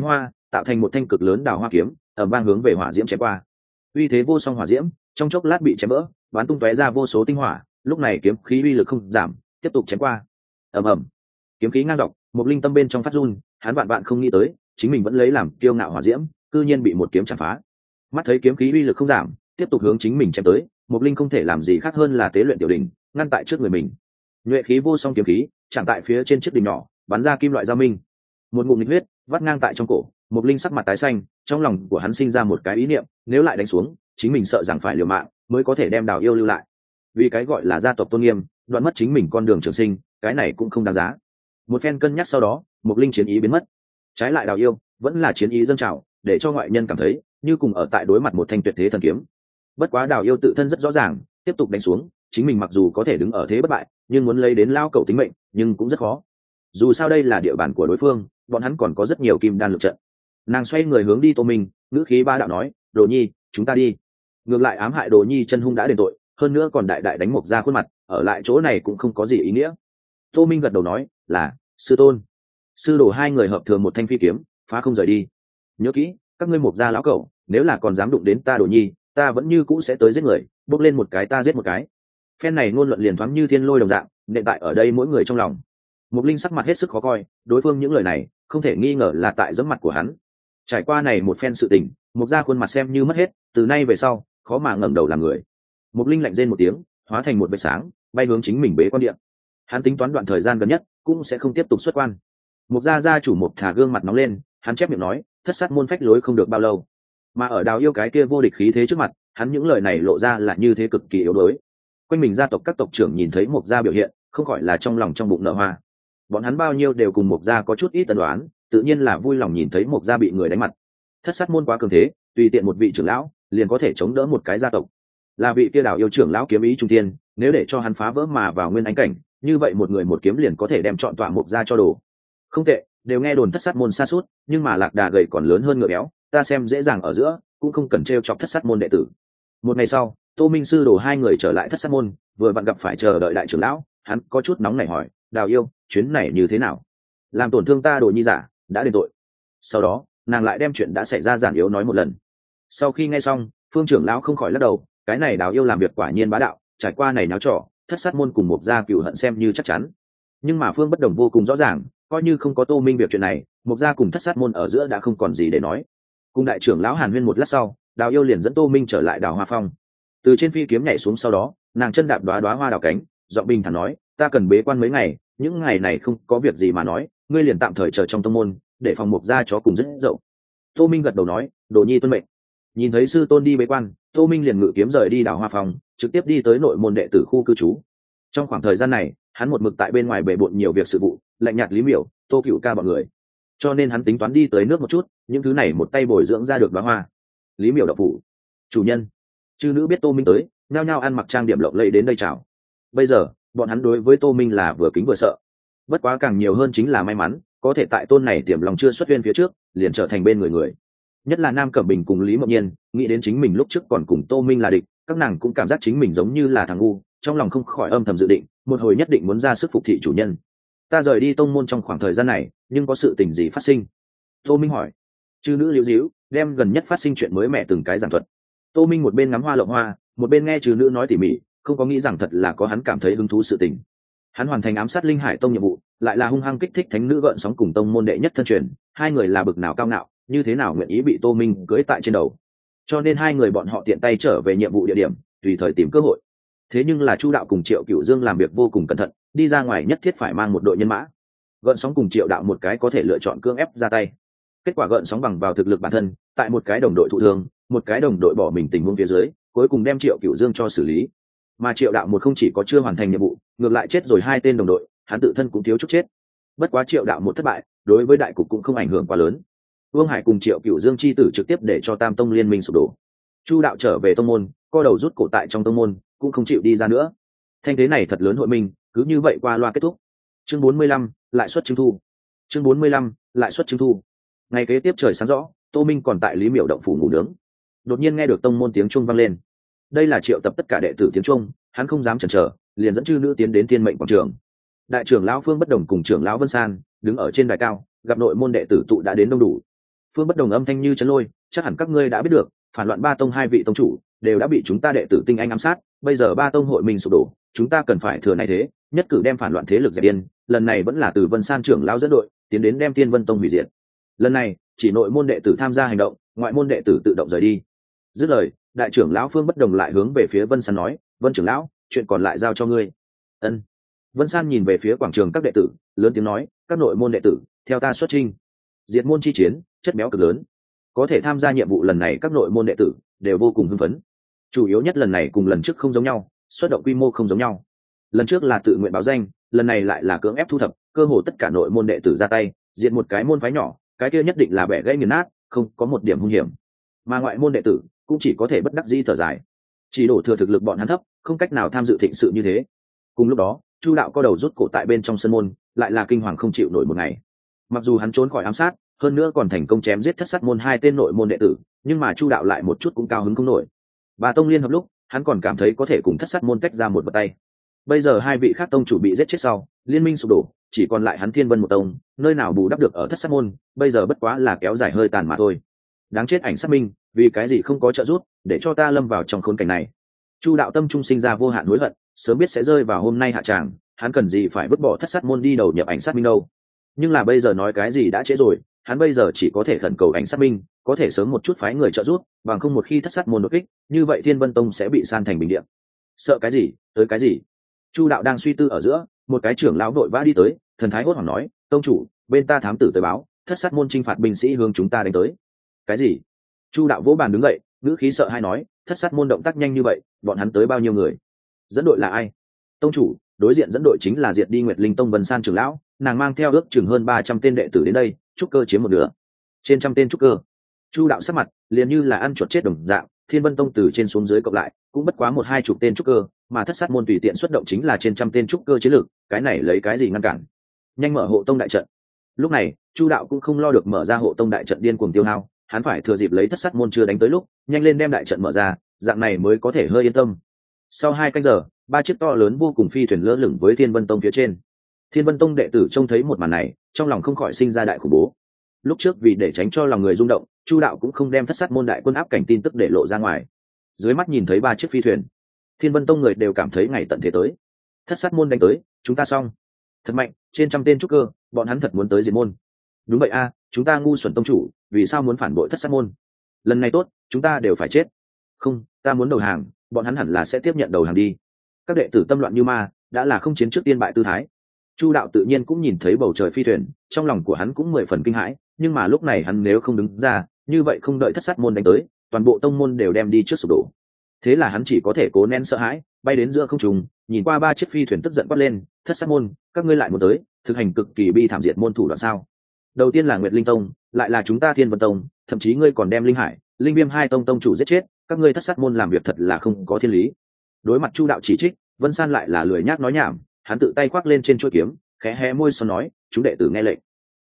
tạo thành một thanh cực lớn đào hoa kiếm ầm vang hướng về hỏa diễm chém qua. Uy thế vô song hỏa diễm trong chốc lát bị chém vỡ, bắn tung tóe ra vô số tinh hỏa. Lúc này kiếm khí uy lực không giảm, tiếp tục chém qua. ầm ầm, kiếm khí ngang dọc, một linh tâm bên trong phát run, hắn vạn vạn không nghĩ tới chính mình vẫn lấy làm kiêu ngạo hỏa diễm cư nhiên bị một kiếm chạm phá. Mắt thấy kiếm khí uy lực không giảm, tiếp tục hướng chính mình chém tới, một linh không thể làm gì khác hơn là tế luyện tiểu đỉnh ngăn tại trước người mình. Nhuệ khí vô song kiếm khí chạm tại phía trên chiếc đỉnh nhỏ, bắn ra kim loại giao minh. Một ngụm nhiệt huyết vắt ngang tại trong cổ, một linh sắc mặt tái xanh, trong lòng của hắn sinh ra một cái ý niệm, nếu lại đánh xuống chính mình sợ rằng phải liều mạng mới có thể đem Đào Yêu lưu lại. Vì cái gọi là gia tộc tôn nghiêm, đoạn mất chính mình con đường trường sinh, cái này cũng không đáng giá. Một phen cân nhắc sau đó, một linh chiến ý biến mất, trái lại Đào Yêu vẫn là chiến ý dâng trào, để cho ngoại nhân cảm thấy như cùng ở tại đối mặt một thanh tuyệt thế thần kiếm. Bất quá Đào Yêu tự thân rất rõ ràng, tiếp tục đánh xuống chính mình mặc dù có thể đứng ở thế bất bại, nhưng muốn lấy đến lao cẩu tính mệnh nhưng cũng rất khó. Dù sao đây là địa bàn của đối phương, bọn hắn còn có rất nhiều kim đan lực trận. Nàng xoay người hướng đi Tô Minh, ngữ khí ba đạo nói: Đồ Nhi, chúng ta đi. Ngược lại ám hại Đồ Nhi chân hung đã đền tội, hơn nữa còn đại đại đánh Mộc Gia khuôn mặt, ở lại chỗ này cũng không có gì ý nghĩa. Tô Minh gật đầu nói: là sư tôn. Sư đồ hai người hợp thường một thanh phi kiếm, phá không rời đi. Nhớ kỹ, các ngươi Mộc Gia lão cẩu, nếu là còn dám đụng đến ta Đồ Nhi, ta vẫn như cũ sẽ tới giết người, bốc lên một cái ta giết một cái. Phen này ngôn luận liền thoáng như thiên lôi đồng dạng, nện tại ở đây mỗi người trong lòng. Mục Linh sắc mặt hết sức khó coi, đối phương những lời này không thể nghi ngờ là tại giẫm mặt của hắn. Trải qua này một phen sự tình, Mục Gia khuôn mặt xem như mất hết, từ nay về sau khó mà ngẩng đầu làm người. Mục Linh lạnh rên một tiếng, hóa thành một vệt sáng, bay hướng chính mình bế quan điện. Hắn tính toán đoạn thời gian gần nhất cũng sẽ không tiếp tục xuất quan. Mục Gia gia chủ Mục Thả gương mặt nóng lên, hắn chép miệng nói: thất sát môn phách lối không được bao lâu. Mà ở Đào Yêu cái kia vô địch khí thế trước mặt, hắn những lời này lộ ra là như thế cực kỳ yếu đuối. Quanh mình gia tộc các tộc trưởng nhìn thấy Mục Gia biểu hiện, không khỏi là trong lòng trong bụng nở hoa. Bọn hắn bao nhiêu đều cùng Mục Gia có chút ít tân đoán, tự nhiên là vui lòng nhìn thấy Mục Gia bị người đánh mặt. Thất sát môn quá cường thế, tùy tiện một vị trưởng lão liền có thể chống đỡ một cái gia tộc. Là vị kia Đào Yêu trưởng lão kiếm ý trung tiên, nếu để cho hắn phá vỡ mà vào nguyên ánh cảnh, như vậy một người một kiếm liền có thể đem trọn tọa Mục Gia cho đồ. Không tệ, đều nghe đồn thất sát môn sa sút, nhưng mà lạc đà gầy còn lớn hơn ngựa béo, ta xem dễ dàng ở giữa, cũng không cần trêu chọc thất sát môn đệ tử. Một ngày sau, Tô Minh sư đồ hai người trở lại thất sát môn, vừa vặn gặp phải chờ đợi đại trưởng lão, hắn có chút nóng nảy hỏi: Đào Yêu, chuyến này như thế nào? Làm tổn thương ta Đồ Nhi giả, đã đền tội. Sau đó nàng lại đem chuyện đã xảy ra giản yếu nói một lần. Sau khi nghe xong, Phương trưởng lão không khỏi lắc đầu, cái này Đào Yêu làm việc quả nhiên bá đạo, trải qua này náo trò, thất sát môn cùng Mộc Gia cựu hận xem như chắc chắn. Nhưng mà Phương bất đồng vô cùng rõ ràng, coi như không có Tô Minh việc chuyện này, Mộc Gia cùng thất sát môn ở giữa đã không còn gì để nói. Cùng đại trưởng lão Hàn Huyên một lát sau, Đào Yêu liền dẫn Tô Minh trở lại Đào Hoa Phong. Từ trên phi kiếm nhảy xuống sau đó, nàng chân đạp đóa hoa đào cánh, giọng bình thản nói: ta cần bế quan mấy ngày, những ngày này không có việc gì mà nói, ngươi liền tạm thời chờ trong tông môn, để phòng Mộc Gia chó cùng rất dậu. Tô Minh gật đầu nói: Đồ Nhi tuân mệnh. Nhìn thấy sư tôn đi bế quan, Tô Minh liền ngự kiếm rời đi Đào Hoa Phong, trực tiếp đi tới nội môn đệ tử khu cư trú. Trong khoảng thời gian này, hắn một mực tại bên ngoài bề bộn nhiều việc sự vụ, lạnh nhạt Lý Miểu, Tô Cựu Ca bọn người, cho nên hắn tính toán đi tới nước một chút, những thứ này một tay bồi dưỡng ra được đóa hoa. Lý Miểu đậu phủ chủ nhân, chư nữ biết Tô Minh tới, nhao nhao ăn mặc trang điểm lộng lẫy đến đây chào. Bây giờ bọn hắn đối với Tô Minh là vừa kính vừa sợ, bất quá càng nhiều hơn chính là may mắn có thể tại tôn này tiềm lòng chưa xuất huyên phía trước liền trở thành bên người. Nhất là Nam Cẩm Bình cùng Lý Mộng Nhiên, nghĩ đến chính mình lúc trước còn cùng Tô Minh là địch, các nàng cũng cảm giác chính mình giống như là thằng ngu, trong lòng không khỏi âm thầm dự định, một hồi nhất định muốn ra sức phục thị chủ nhân. Ta rời đi tông môn trong khoảng thời gian này, nhưng có sự tình gì phát sinh? Tô Minh hỏi. Chư nữ liễu díu, đem gần nhất phát sinh chuyện mới mẹ từng cái giảng thuật. Tô Minh một bên ngắm hoa lộng hoa, một bên nghe chư nữ nói tỉ mỉ, không có nghĩ rằng thật là có hắn cảm thấy hứng thú sự tình. Hắn hoàn thành ám sát Linh Hải tông nhiệm vụ, lại là hung hăng kích thích thánh nữ gợn sóng cùng tông môn đệ nhất thân truyền, hai người là bực nào cao ngạo, như thế nào nguyện ý bị Tô Minh cưỡi tại trên đầu. Cho nên hai người bọn họ tiện tay trở về nhiệm vụ địa điểm, tùy thời tìm cơ hội. Thế nhưng là Chu đạo cùng Triệu Cửu Dương làm việc vô cùng cẩn thận, đi ra ngoài nhất thiết phải mang một đội nhân mã. Gợn sóng cùng Triệu đạo một cái có thể lựa chọn cưỡng ép ra tay. Kết quả gợn sóng bằng vào thực lực bản thân, tại một cái đồng đội thụ thương, một cái đồng đội bỏ mình tình huống phía dưới, cuối cùng đem Triệu Cửu Dương cho xử lý. Mà Triệu đạo một không chỉ có chưa hoàn thành nhiệm vụ, ngược lại chết rồi hai tên đồng đội, hắn tự thân cũng thiếu chút chết. Bất quá Triệu đạo một thất bại, đối với đại cục cũng không ảnh hưởng quá lớn. Vương Hải cùng Triệu Cửu Dương chi tử trực tiếp để cho Tam Tông liên minh sụp đổ. Chu đạo trở về tông môn, co đầu rút cổ tại trong tông môn, cũng không chịu đi ra nữa. Thanh thế này thật lớn hội minh, cứ như vậy qua loa kết thúc. Chương 45, lại xuất Trưng Thu. Chương 45, lại xuất Trưng Thu. Ngày kế tiếp trời sáng rõ, Tô Minh còn tại Lý Miểu động phủ ngủ nướng. Đột nhiên nghe được tông môn tiếng chuông vang lên. Đây là triệu tập tất cả đệ tử tiếng chuông, hắn không dám chần chờ, liền dẫn chư nữ tiến đến Thiên Mệnh quảng trường. Đại trưởng lão Phương Bất Đồng cùng trưởng lão Vân San đứng ở trên đài cao, gặp nội môn đệ tử tụ đã đến đông đủ. Phương Bất Đồng âm thanh như chấn lôi, chắc hẳn các ngươi đã biết được, phản loạn ba tông hai vị tông chủ đều đã bị chúng ta đệ tử tinh anh ám sát, bây giờ ba tông hội mình sụp đổ, chúng ta cần phải thừa này thế, nhất cử đem phản loạn thế lực dẹp yên. Lần này vẫn là từ Vân San trưởng lão dẫn đội tiến đến đem Thiên Vân Tông hủy diệt. Lần này chỉ nội môn đệ tử tham gia hành động, ngoại môn đệ tử tự động rời đi. Dứt lời, đại trưởng lão Phương Bất Đồng lại hướng về phía Vân San nói, Vân trưởng lão, chuyện còn lại giao cho ngươi. Ân. Vân San nhìn về phía quảng trường các đệ tử, lớn tiếng nói, các nội môn đệ tử theo ta xuất chinh. Diệt môn chi chiến chất béo cực lớn, có thể tham gia nhiệm vụ lần này các nội môn đệ tử đều vô cùng hưng phấn. Chủ yếu nhất lần này cùng lần trước không giống nhau, xuất động quy mô không giống nhau. Lần trước là tự nguyện báo danh, lần này lại là cưỡng ép thu thập, cơ hồ tất cả nội môn đệ tử ra tay diệt một cái môn phái nhỏ, cái kia nhất định là bẻ gãy nghiền nát, không có một điểm hung hiểm. Mà ngoại môn đệ tử cũng chỉ có thể bất đắc dĩ thở dài, chỉ đổ thừa thực lực bọn hắn thấp, không cách nào tham dự thịnh sự như thế. Cùng lúc đó, Chu đạo co đầu rút cổ tại bên trong sân môn, lại là kinh hoàng không chịu nổi một ngày. Mặc dù hắn trốn khỏi ám sát, hơn nữa còn thành công chém giết thất sát môn hai tên nội môn đệ tử, nhưng mà Chu đạo lại một chút cũng cao hứng không nổi. Ba tông liên hợp lúc, hắn còn cảm thấy có thể cùng thất sát môn tách ra một vật tay. Bây giờ hai vị khác tông chủ bị giết chết sau, liên minh sụp đổ, chỉ còn lại hắn Thiên Vân một tông, nơi nào bù đắp được ở thất sát môn, bây giờ bất quá là kéo dài hơi tàn mà thôi. Đáng chết Ảnh Sát Minh, vì cái gì không có trợ giúp, để cho ta lâm vào trong khốn cảnh này. Chu đạo tâm trung sinh ra vô hạn hối hận, sớm biết sẽ rơi vào hôm nay hạ tràng, hắn cần gì phải vứt bỏ thất sát môn đi đầu nhập Ảnh Sát Minh đâu. Nhưng là bây giờ nói cái gì đã trễ rồi, hắn bây giờ chỉ có thể khẩn cầu Ảnh Sát Minh có thể sớm một chút phái người trợ giúp, bằng không một khi thất sát môn đột kích, như vậy Thiên Vân Tông sẽ bị san thành bình địa. Sợ cái gì, tới cái gì. Chu đạo đang suy tư ở giữa, một cái trưởng lão vội vã đi tới, thần thái hốt hoảng nói, tông chủ, bên ta thám tử tới báo, thất sát môn chinh phạt binh sĩ hướng chúng ta đánh tới. Cái gì? Chu đạo vỗ bàn đứng dậy, ngữ khí sợ hãi nói, thất sát môn động tác nhanh như vậy, bọn hắn tới bao nhiêu người? Dẫn đội là ai? Tông chủ, đối diện dẫn đội chính là diệt đi Nguyệt Linh Tông Vân San trưởng lão, nàng mang theo ước chừng hơn 300 tên đệ tử đến đây, trúc cơ chiếm một nửa. Trên trăm tên trúc cơ. Chu đạo sắc mặt liền như là ăn chuột chết đồng dạng, Thiên Vân Tông từ trên xuống dưới cộng lại, cũng bất quá 1-2 chục tên trúc cơ, mà thất sát môn tùy tiện xuất động chính là trên trăm tên trúc cơ chiến lược, cái này lấy cái gì ngăn cản? Nhanh mở hộ tông đại trận. Lúc này, Chu đạo cũng không lo được mở ra hộ tông đại trận điên cuồng tiêu hao, hắn phải thừa dịp lấy thất sát môn chưa đánh tới lúc, nhanh lên đem đại trận mở ra, dạng này mới có thể hơi yên tâm. Sau 2 canh giờ, 3 chiếc to lớn vô cùng phi thuyền lơ lửng với Thiên Vân Tông phía trên. Thiên Vân Tông đệ tử trông thấy một màn này, trong lòng không khỏi sinh ra đại khủng bố. Lúc trước vì để tránh cho lòng người rung động, Chu đạo cũng không đem thất sát môn đại quân áp cảnh tin tức để lộ ra ngoài. Dưới mắt nhìn thấy 3 chiếc phi thuyền, Thiên Vân Tông người đều cảm thấy ngày tận thế tới. Thất sát môn đánh tới, chúng ta xong. Thật mạnh, trên trăm tên trúc cơ, bọn hắn thật muốn tới diệt môn. Đúng vậy a, chúng ta ngu xuẩn tông chủ, vì sao muốn phản bội thất sát môn? Lần này tốt, chúng ta đều phải chết. Không, ta muốn đầu hàng, bọn hắn hẳn là sẽ tiếp nhận đầu hàng đi. Các đệ tử tâm loạn như ma, đã là không chiến trước tiên bại tư thái. Chu đạo tự nhiên cũng nhìn thấy bầu trời phi thuyền, trong lòng của hắn cũng 10 phần kinh hãi, nhưng mà lúc này hắn nếu không đứng ra, như vậy không đợi thất sát môn đánh tới, toàn bộ tông môn đều đem đi trước sụp đổ. Thế là hắn chỉ có thể cố nén sợ hãi, bay đến giữa không trung, nhìn qua 3 chiếc phi thuyền tức giận quát lên, thất sát môn, các ngươi lại muốn tới, thực hành cực kỳ bi thảm diệt môn thủ đoạn sao? Đầu tiên là Nguyệt Linh Tông, lại là chúng ta Thiên Vân Tông, thậm chí ngươi còn đem Linh Hải, Linh Viêm hai tông tông chủ giết chết, các ngươi thất sát môn làm việc thật là không có thiên lý. Đối mặt Chu đạo chỉ trích, Vân San lại là lười nhác nói nhảm, hắn tự tay khoác lên trên chuôi kiếm, khẽ hé môi son nói, chúng đệ tử nghe lệnh.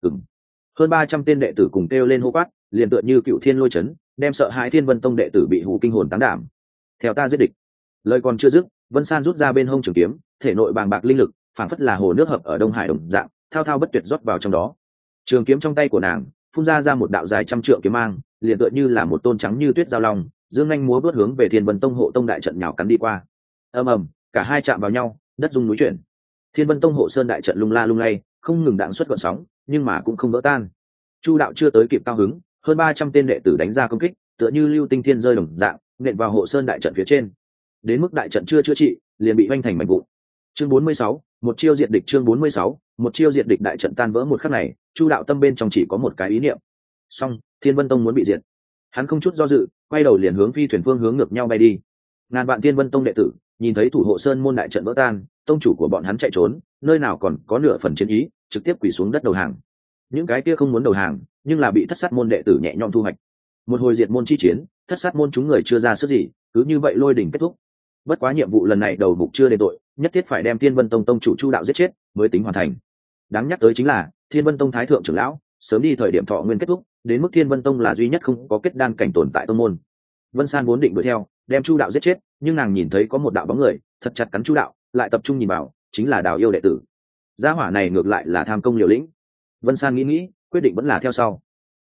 Hơn 300 tên đệ tử cùng kêu lên hô quát, liền tựa như cựu thiên lôi chấn, đem sợ hãi Thiên Vân Tông đệ tử bị hù kinh hồn táng đảm. Theo ta giết địch. Lời còn chưa dứt, Vân San rút ra bên hông trường kiếm, thể nội bàng bạc linh lực, phảng phất là hồ nước hợp ở Đông Hải đồng dạng, thao thao bất tuyệt rót vào trong đó. Trường kiếm trong tay của nàng phun ra một đạo dài 100 trượng kiếm mang, liền tựa như là một tôn trắng như tuyết giao long, dương nhanh múa vớt hướng về Thiên Vân Tông hộ tông đại trận nhào cắn đi qua. Ầm ầm, cả hai chạm vào nhau, đất rung núi chuyển. Thiên Vân Tông hộ sơn đại trận lung la lung lay, không ngừng đạn xuất gợn sóng, nhưng mà cũng không vỡ tan. Chu đạo chưa tới kịp cao hứng, hơn 300 tên đệ tử đánh ra công kích, tựa như lưu tinh thiên rơi đồng dạng, nện vào hộ sơn đại trận phía trên. Đến mức đại trận chưa chữa trị, liền bị vanh thành mảnh vụn. Chương 46, một chiêu diệt địch. Chương 46, một chiêu diệt địch. Đại trận tan vỡ một khắc này, Chu đạo tâm bên trong chỉ có một cái ý niệm. Xong, Thiên Vân Tông muốn bị diệt. Hắn không chút do dự, quay đầu liền hướng phi thuyền phương hướng ngược nhau bay đi. Ngàn vạn Thiên Vân Tông đệ tử nhìn thấy thủ hộ sơn môn đại trận vỡ tan, tông chủ của bọn hắn chạy trốn, nơi nào còn có nửa phần chiến ý, trực tiếp quỳ xuống đất đầu hàng. Những cái kia không muốn đầu hàng, nhưng là bị thất sát môn đệ tử nhẹ nhõm thu hoạch. Một hồi diệt môn chi chiến, thất sát môn chúng người chưa ra sức gì, cứ như vậy lôi đỉnh kết thúc. Bất quá nhiệm vụ lần này đầu mục chưa đền tội, nhất thiết phải đem Thiên Vân Tông tông chủ Chu đạo giết chết mới tính hoàn thành. Đáng nhắc tới chính là Thiên Vân Tông thái thượng trưởng lão sớm đi thời điểm thọ nguyên kết thúc, đến mức Thiên Vân Tông là duy nhất không có kết đan cảnh tồn tại tông môn. Vân San vốn định đuổi theo đem Chu đạo giết chết, nhưng nàng nhìn thấy có một đạo bóng người thật chặt cắn Chu đạo, lại tập trung nhìn vào, chính là Đào Yêu đệ tử. Gia hỏa này ngược lại là tham công liều lĩnh. Vân San nghĩ, quyết định vẫn là theo sau.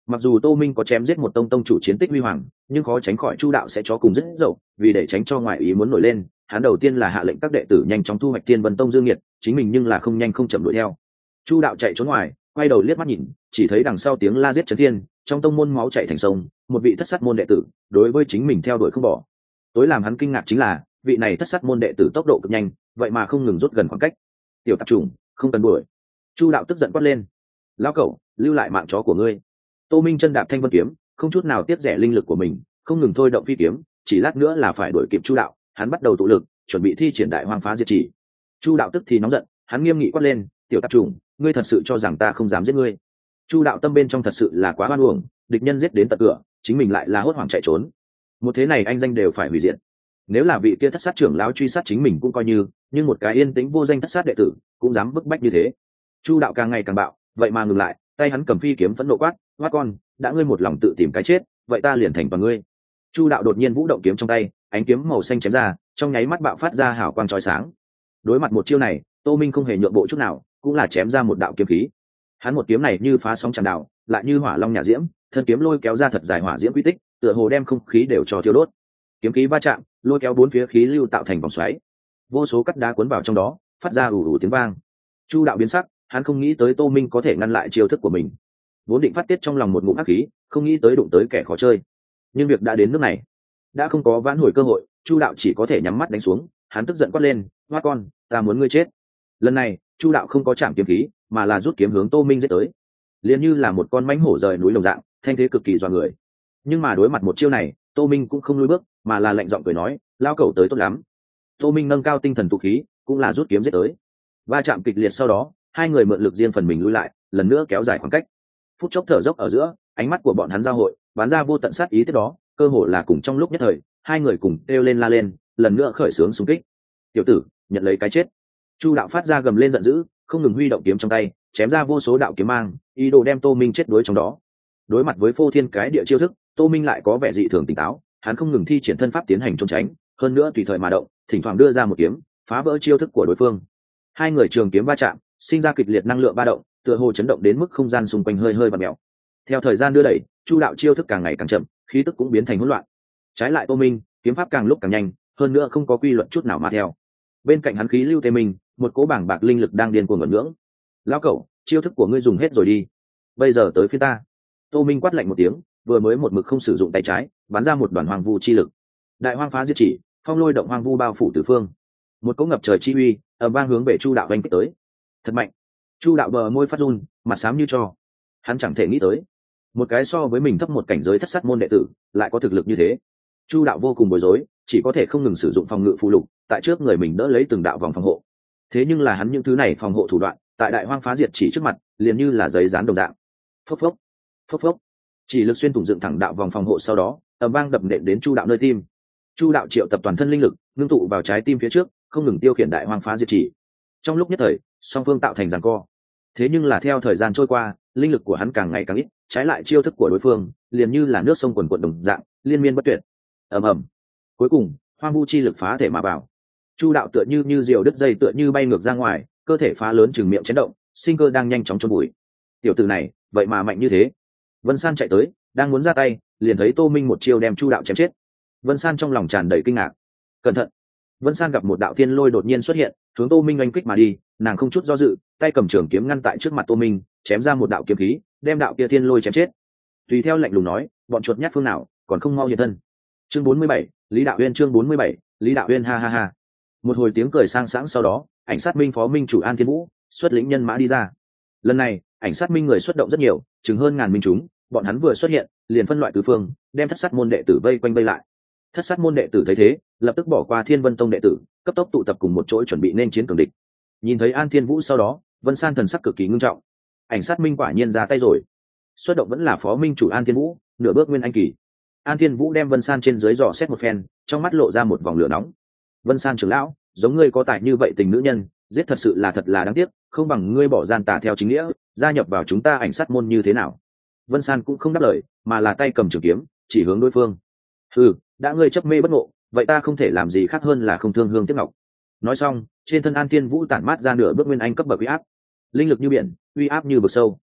Mặc dù Tô Minh có chém giết một tông tông chủ chiến tích huy hoàng, nhưng khó tránh khỏi Chu đạo sẽ chó cùng rất dậu, vì để tránh cho ngoại ý muốn nổi lên, hắn đầu tiên là hạ lệnh các đệ tử nhanh chóng thu hoạch Thiên Vân Tông dương nhiệt, chính mình nhưng là không nhanh không chậm đuổi theo. Chu đạo chạy trốn ngoài, quay đầu liếc mắt nhìn, chỉ thấy đằng sau tiếng la giết chấn thiên, trong tông môn máu chảy thành sông, một vị thất sát môn đệ tử đối với chính mình theo đuổi không bỏ. Tối làm hắn kinh ngạc chính là, vị này thất sát môn đệ tử tốc độ cực nhanh, vậy mà không ngừng rút gần khoảng cách. Tiểu tạp chủng, không cần đuổi. Chu đạo tức giận quát lên. Lão cẩu, lưu lại mạng chó của ngươi. Tô Minh chân đạp thanh vân kiếm, không chút nào tiếc rẻ linh lực của mình, không ngừng thôi động phi kiếm, chỉ lát nữa là phải đuổi kịp Chu đạo, hắn bắt đầu tụ lực, chuẩn bị thi triển đại hoang phá diệt chỉ. Chu đạo tức thì nóng giận, hắn nghiêm nghị quát lên, tiểu tạp chủng, ngươi thật sự cho rằng ta không dám giết ngươi? Chu đạo tâm bên trong thật sự là quá oan uổng, địch nhân giết đến tận cửa, chính mình lại là hốt hoảng chạy trốn. Một thế này anh danh đều phải hủy diệt. Nếu là vị kia thất sát trưởng lão truy sát chính mình cũng coi như, nhưng một cái yên tĩnh vô danh thất sát đệ tử cũng dám bức bách như thế. Chu đạo càng ngày càng bạo, vậy mà ngừng lại, tay hắn cầm phi kiếm phẫn nộ quát, "Hoát con, đã ngươi một lòng tự tìm cái chết, vậy ta liền thành toàn ngươi." Chu đạo đột nhiên vũ động kiếm trong tay, ánh kiếm màu xanh chém ra, trong nháy mắt bạo phát ra hào quang chói sáng. Đối mặt một chiêu này, Tô Minh không hề nhượng bộ chút nào, cũng là chém ra một đạo kiếm khí. Hắn một kiếm này như phá sóng tràn đạo, lại như hỏa long nhả diễm, thân kiếm lôi kéo ra thật dài hỏa diễm quy tích, tựa hồ đem không khí đều cho thiêu đốt. Kiếm khí va chạm, lôi kéo bốn phía khí lưu tạo thành vòng xoáy, vô số cắt đá cuốn vào trong đó, phát ra ù ù tiếng vang. Chu đạo biến sắc, hắn không nghĩ tới Tô Minh có thể ngăn lại chiêu thức của mình, vốn định phát tiết trong lòng một ngụm ác khí, không nghĩ tới đụng tới kẻ khó chơi. Nhưng việc đã đến nước này, đã không có vãn hồi cơ hội, Chu đạo chỉ có thể nhắm mắt đánh xuống. Hắn tức giận quát lên, "Hoa con, ta muốn ngươi chết." Lần này Chu đạo không có chạm kiếm khí, mà là rút kiếm hướng Tô Minh giết tới, liền như là một con mãnh hổ rời núi lồng dạng, thanh thế cực kỳ dọa người. Nhưng mà đối mặt một chiêu này, Tô Minh cũng không lùi bước, mà là lạnh giọng cười nói, "Lao cẩu tới tốt lắm." Tô Minh nâng cao tinh thần tụ khí, cũng là rút kiếm giết tới. Va chạm kịch liệt sau đó, hai người mượn lực riêng phần mình lui lại, lần nữa kéo dài khoảng cách. Phút chốc thở dốc ở giữa, ánh mắt của bọn hắn giao hội, bắn ra vô tận sát ý tiếp đó, cơ hồ là cùng trong lúc nhất thời, hai người cùng kêu lên la lên, lần nữa khởi xướng xung kích. "Tiểu tử, nhận lấy cái chết." Chu đạo phát ra gầm lên giận dữ, không ngừng huy động kiếm trong tay, chém ra vô số đạo kiếm mang, ý đồ đem Tô Minh chết đuối trong đó. Đối mặt với phô thiên cái địa chiêu thức, Tô Minh lại có vẻ dị thường tỉnh táo, hắn không ngừng thi triển thân pháp tiến hành trốn tránh, hơn nữa tùy thời mà động, thỉnh thoảng đưa ra một kiếm, phá vỡ chiêu thức của đối phương. Hai người trường kiếm va chạm, sinh ra kịch liệt năng lượng ba động, tựa hồ chấn động đến mức không gian xung quanh hơi hơi vặn mèo. Theo thời gian đưa đẩy, Chu đạo chiêu thức càng ngày càng chậm, khí tức cũng biến thành hỗn loạn. Trái lại Tô Minh, kiếm pháp càng lúc càng nhanh, hơn nữa không có quy luật chút nào mà theo. Bên cạnh hắn khí lưu tê mình, một cỗ bảng bạc linh lực đang điên cuồng ngẩn ngưỡng. "Lão cẩu, chiêu thức của ngươi dùng hết rồi đi, bây giờ tới phía ta." Tô Minh quát lạnh một tiếng, vừa mới một mực không sử dụng tay trái, bắn ra một đoàn hoang vu chi lực. Đại hoang phá diệt chỉ, phong lôi động hoang vu bao phủ tứ phương. Một cỗ ngập trời chi uy ầm vang hướng về Chu đạo vành kích tới. Thật mạnh. Chu đạo bờ môi phát run, mặt xám như tro. Hắn chẳng thể nghĩ tới, một cái so với mình thấp một cảnh giới thất sát môn đệ tử, lại có thực lực như thế. Chu đạo vô cùng bối rối, chỉ có thể không ngừng sử dụng phòng ngự phụ lục, tại trước người mình đỡ lấy từng đạo vòng phòng hộ. Thế nhưng là hắn những thứ này phòng hộ thủ đoạn, tại đại hoang phá diệt chỉ trước mặt, liền như là giấy dán đồng dạng. Phốc phốc, phốc phốc. Chỉ lực xuyên thủng dựng thẳng đạo vòng phòng hộ, sau đó ầm vang đập nện đến Chu đạo nơi tim. Chu đạo triệu tập toàn thân linh lực, ngưng tụ vào trái tim phía trước, không ngừng tiêu khiển đại hoang phá diệt chỉ. Trong lúc nhất thời, song phương tạo thành giằng co. Thế nhưng là theo thời gian trôi qua, linh lực của hắn càng ngày càng ít, trái lại chiêu thức của đối phương liền như là nước sông quần quần đồng dạng, liên miên bất tuyệt. Ầm ầm. Cuối cùng, hoang vu chi lực phá thể mà vào. Chu đạo tựa như diều đứt dây, tựa như bay ngược ra ngoài, cơ thể phá lớn chừng miệng chấn động, sinh cơ đang nhanh chóng chôn bụi. Tiểu tử này, vậy mà mạnh như thế. Vân San chạy tới, đang muốn ra tay, liền thấy Tô Minh một chiêu đem Chu đạo chém chết. Vân San trong lòng tràn đầy kinh ngạc. Cẩn thận. Vân San gặp một đạo thiên lôi đột nhiên xuất hiện, hướng Tô Minh oanh kích mà đi, nàng không chút do dự, tay cầm trường kiếm ngăn tại trước mặt Tô Minh, chém ra một đạo kiếm khí, đem đạo kia thiên lôi chém chết. Tùy theo lạnh lùng nói, bọn chuột nhát phương nào, còn không mau hiện thân. Chương 47, Lý Đạo Uyên. Chương 47, Lý Đạo Uyên. Ha ha ha. Một hồi tiếng cười sang sảng sau đó, ảnh sát minh phó minh chủ An Thiên Vũ xuất lĩnh nhân mã đi ra. Lần này, ảnh sát minh người xuất động rất nhiều, chừng hơn ngàn minh chúng, bọn hắn vừa xuất hiện, liền phân loại tứ phương, đem thất sát môn đệ tử vây quanh vây lại. Thất sát môn đệ tử thấy thế, lập tức bỏ qua Thiên Vân Tông đệ tử, cấp tốc tụ tập cùng một chỗ chuẩn bị nên chiến cường địch. Nhìn thấy An Thiên Vũ sau đó, Vân San thần sắc cực kỳ ngưng trọng. Ảnh sát minh quả nhiên ra tay rồi. Xuất động vẫn là phó minh chủ An Thiên Vũ, nửa bước nguyên anh kỳ. An Thiên Vũ đem Vân San trên dưới dò xét một phen, trong mắt lộ ra một vòng lửa nóng. Vân San trưởng lão, giống ngươi có tài như vậy tình nữ nhân, giết thật là đáng tiếc, không bằng ngươi bỏ gian tà theo chính nghĩa, gia nhập vào chúng ta ảnh sát môn như thế nào? Vân San cũng không đáp lời, mà là tay cầm trường kiếm, chỉ hướng đối phương. "Ừ, đã ngươi chấp mê bất ngộ, vậy ta không thể làm gì khác hơn là không thương hương tiếc ngọc." Nói xong, trên thân An Thiên Vũ tản mát ra nửa bước nguyên anh cấp bậc uy áp, linh lực như biển, uy áp như vực sâu.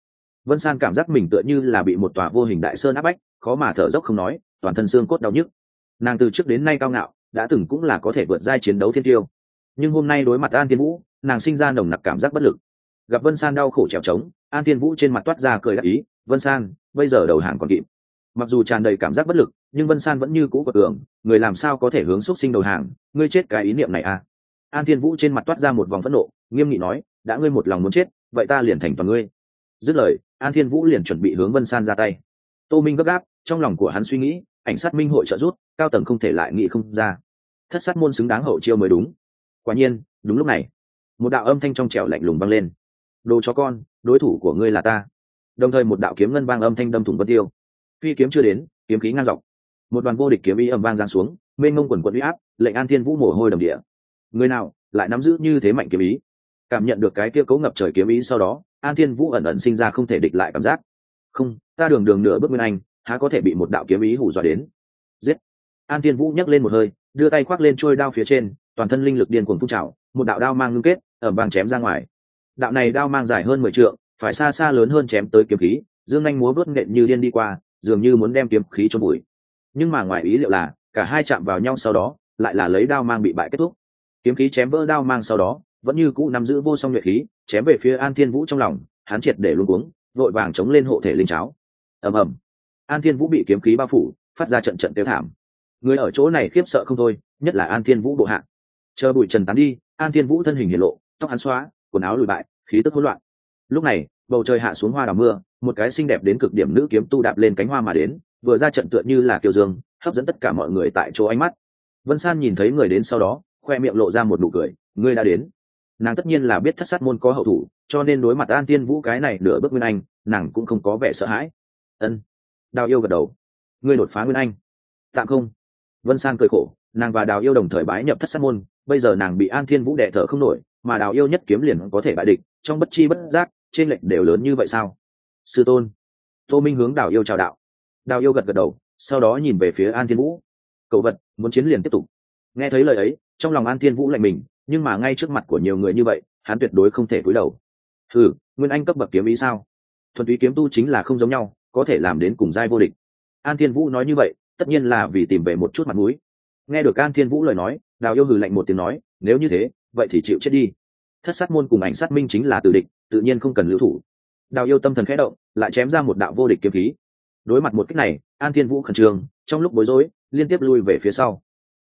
Vân San cảm giác mình tựa như là bị một tòa vô hình đại sơn áp bách, khó mà thở dốc không nói, toàn thân xương cốt đau nhức. Nàng từ trước đến nay cao ngạo, đã từng cũng là có thể vượt giai chiến đấu thiên tiêu, nhưng hôm nay đối mặt An Thiên Vũ, nàng sinh ra nồng nặc cảm giác bất lực. Gặp Vân San đau khổ trèo trống, An Thiên Vũ trên mặt toát ra cười đắc ý, "Vân San, bây giờ đầu hàng còn kịp." Mặc dù tràn đầy cảm giác bất lực, nhưng Vân San vẫn như cũ quật cường, người làm sao có thể hướng xuất sinh đầu hàng, ngươi chết cái ý niệm này à? An Thiên Vũ trên mặt toát ra một vòng phẫn nộ, nghiêm nghị nói, "Đã ngươi một lòng muốn chết, vậy ta liền thành toàn ngươi." Dứt lời, An Thiên Vũ liền chuẩn bị hướng Vân San ra tay. Tô Minh gấp gáp, trong lòng của hắn suy nghĩ, ảnh sát minh hội trợ rút, cao tầng không thể lại nghĩ không ra. Thất sát môn xứng đáng hậu chiêu mới đúng. Quả nhiên, đúng lúc này, một đạo âm thanh trong trẻo lạnh lùng vang lên. "Đồ chó con, đối thủ của ngươi là ta." Đồng thời một đạo kiếm ngân vang âm thanh đâm thủng vân tiêu. Phi kiếm chưa đến, kiếm khí ngang dọc. Một đoàn vô địch kiếm ý ầm vang giáng xuống, mênh mông quần quần uy áp, lệnh An Thiên Vũ mồ hôi đầm địa. Người nào lại nắm giữ như thế mạnh kiếm ý? Cảm nhận được cái kia cấu ngập trời kiếm ý sau đó, An Thiên Vũ ẩn ẩn sinh ra không thể địch lại cảm giác. Không, ta đường đường nửa bước nguyên anh, há có thể bị một đạo kiếm ý hù dọa đến? Giết! An Thiên Vũ nhấc lên một hơi, đưa tay khoác lên trôi đao phía trên, toàn thân linh lực điên cuồng phun trào, một đạo đao mang ngưng kết, ầm vang chém ra ngoài. Đạo này đao mang dài hơn 10 trượng, phải xa xa lớn hơn chém tới kiếm khí, dương nhanh múa vớt nện như điên đi qua, dường như muốn đem kiếm khí chôn bụi. Nhưng mà ngoài ý liệu là, cả hai chạm vào nhau sau đó, lại là lấy đao mang bị bại kết thúc. Kiếm khí chém vỡ đao mang sau đó, vẫn như cũ nắm giữ vô song nhuệ khí, chém về phía An Thiên Vũ trong lòng, hắn triệt để luống cuống, vội vàng chống lên hộ thể linh cháo. Ầm ầm. An Thiên Vũ bị kiếm khí bao phủ, phát ra trận trận kêu thảm. Người ở chỗ này khiếp sợ không thôi, nhất là An Thiên Vũ bộ hạ. Chờ bụi trần tán đi, An Thiên Vũ thân hình hiển lộ, tóc hắn xóa, quần áo lùi bại, khí tức hỗn loạn. Lúc này, bầu trời hạ xuống hoa đào mưa, một cái xinh đẹp đến cực điểm nữ kiếm tu đạp lên cánh hoa mà đến, vừa ra trận tựa như là kiều dương, hấp dẫn tất cả mọi người tại chỗ ánh mắt. Vân San nhìn thấy người đến sau đó, khoe miệng lộ ra một nụ cười, ngươi đã đến. Nàng tất nhiên là biết thất sát môn có hậu thủ, cho nên đối mặt An Thiên Vũ cái này nửa bước nguyên anh, nàng cũng không có vẻ sợ hãi. Ân. Đào Yêu gật đầu. Ngươi đột phá nguyên anh? Tạm không. Vân San cười khổ, nàng và Đào Yêu đồng thời bái nhập thất sát môn, bây giờ nàng bị An Thiên Vũ đè thở không nổi, mà Đào Yêu nhất kiếm liền có thể bại địch, trong bất chi bất giác, trên lệnh đều lớn như vậy sao? Sư tôn. Tô Minh hướng Đào Yêu chào đạo. Đào Yêu gật gật đầu, sau đó nhìn về phía An Thiên Vũ. Cậu vật, muốn chiến liền tiếp tục. Nghe thấy lời ấy, trong lòng An Thiên Vũ lạnh mình, nhưng mà ngay trước mặt của nhiều người như vậy, hắn tuyệt đối không thể cúi đầu. Nguyên anh cấp bậc kiếm ý sao? Thuần túy kiếm tu chính là không giống nhau, có thể làm đến cùng giai vô địch. An Thiên Vũ nói như vậy, tất nhiên là vì tìm về một chút mặt mũi. Nghe được An Thiên Vũ lời nói, Đào Yêu hừ lạnh một tiếng nói, nếu như thế, vậy thì chịu chết đi. Thất sát môn cùng ảnh sát minh chính là tử địch, tự nhiên không cần lưu thủ. Đào Yêu tâm thần khẽ động, lại chém ra một đạo vô địch kiếm khí. Đối mặt một kích này, An Thiên Vũ khẩn trương, trong lúc bối rối, liên tiếp lui về phía sau.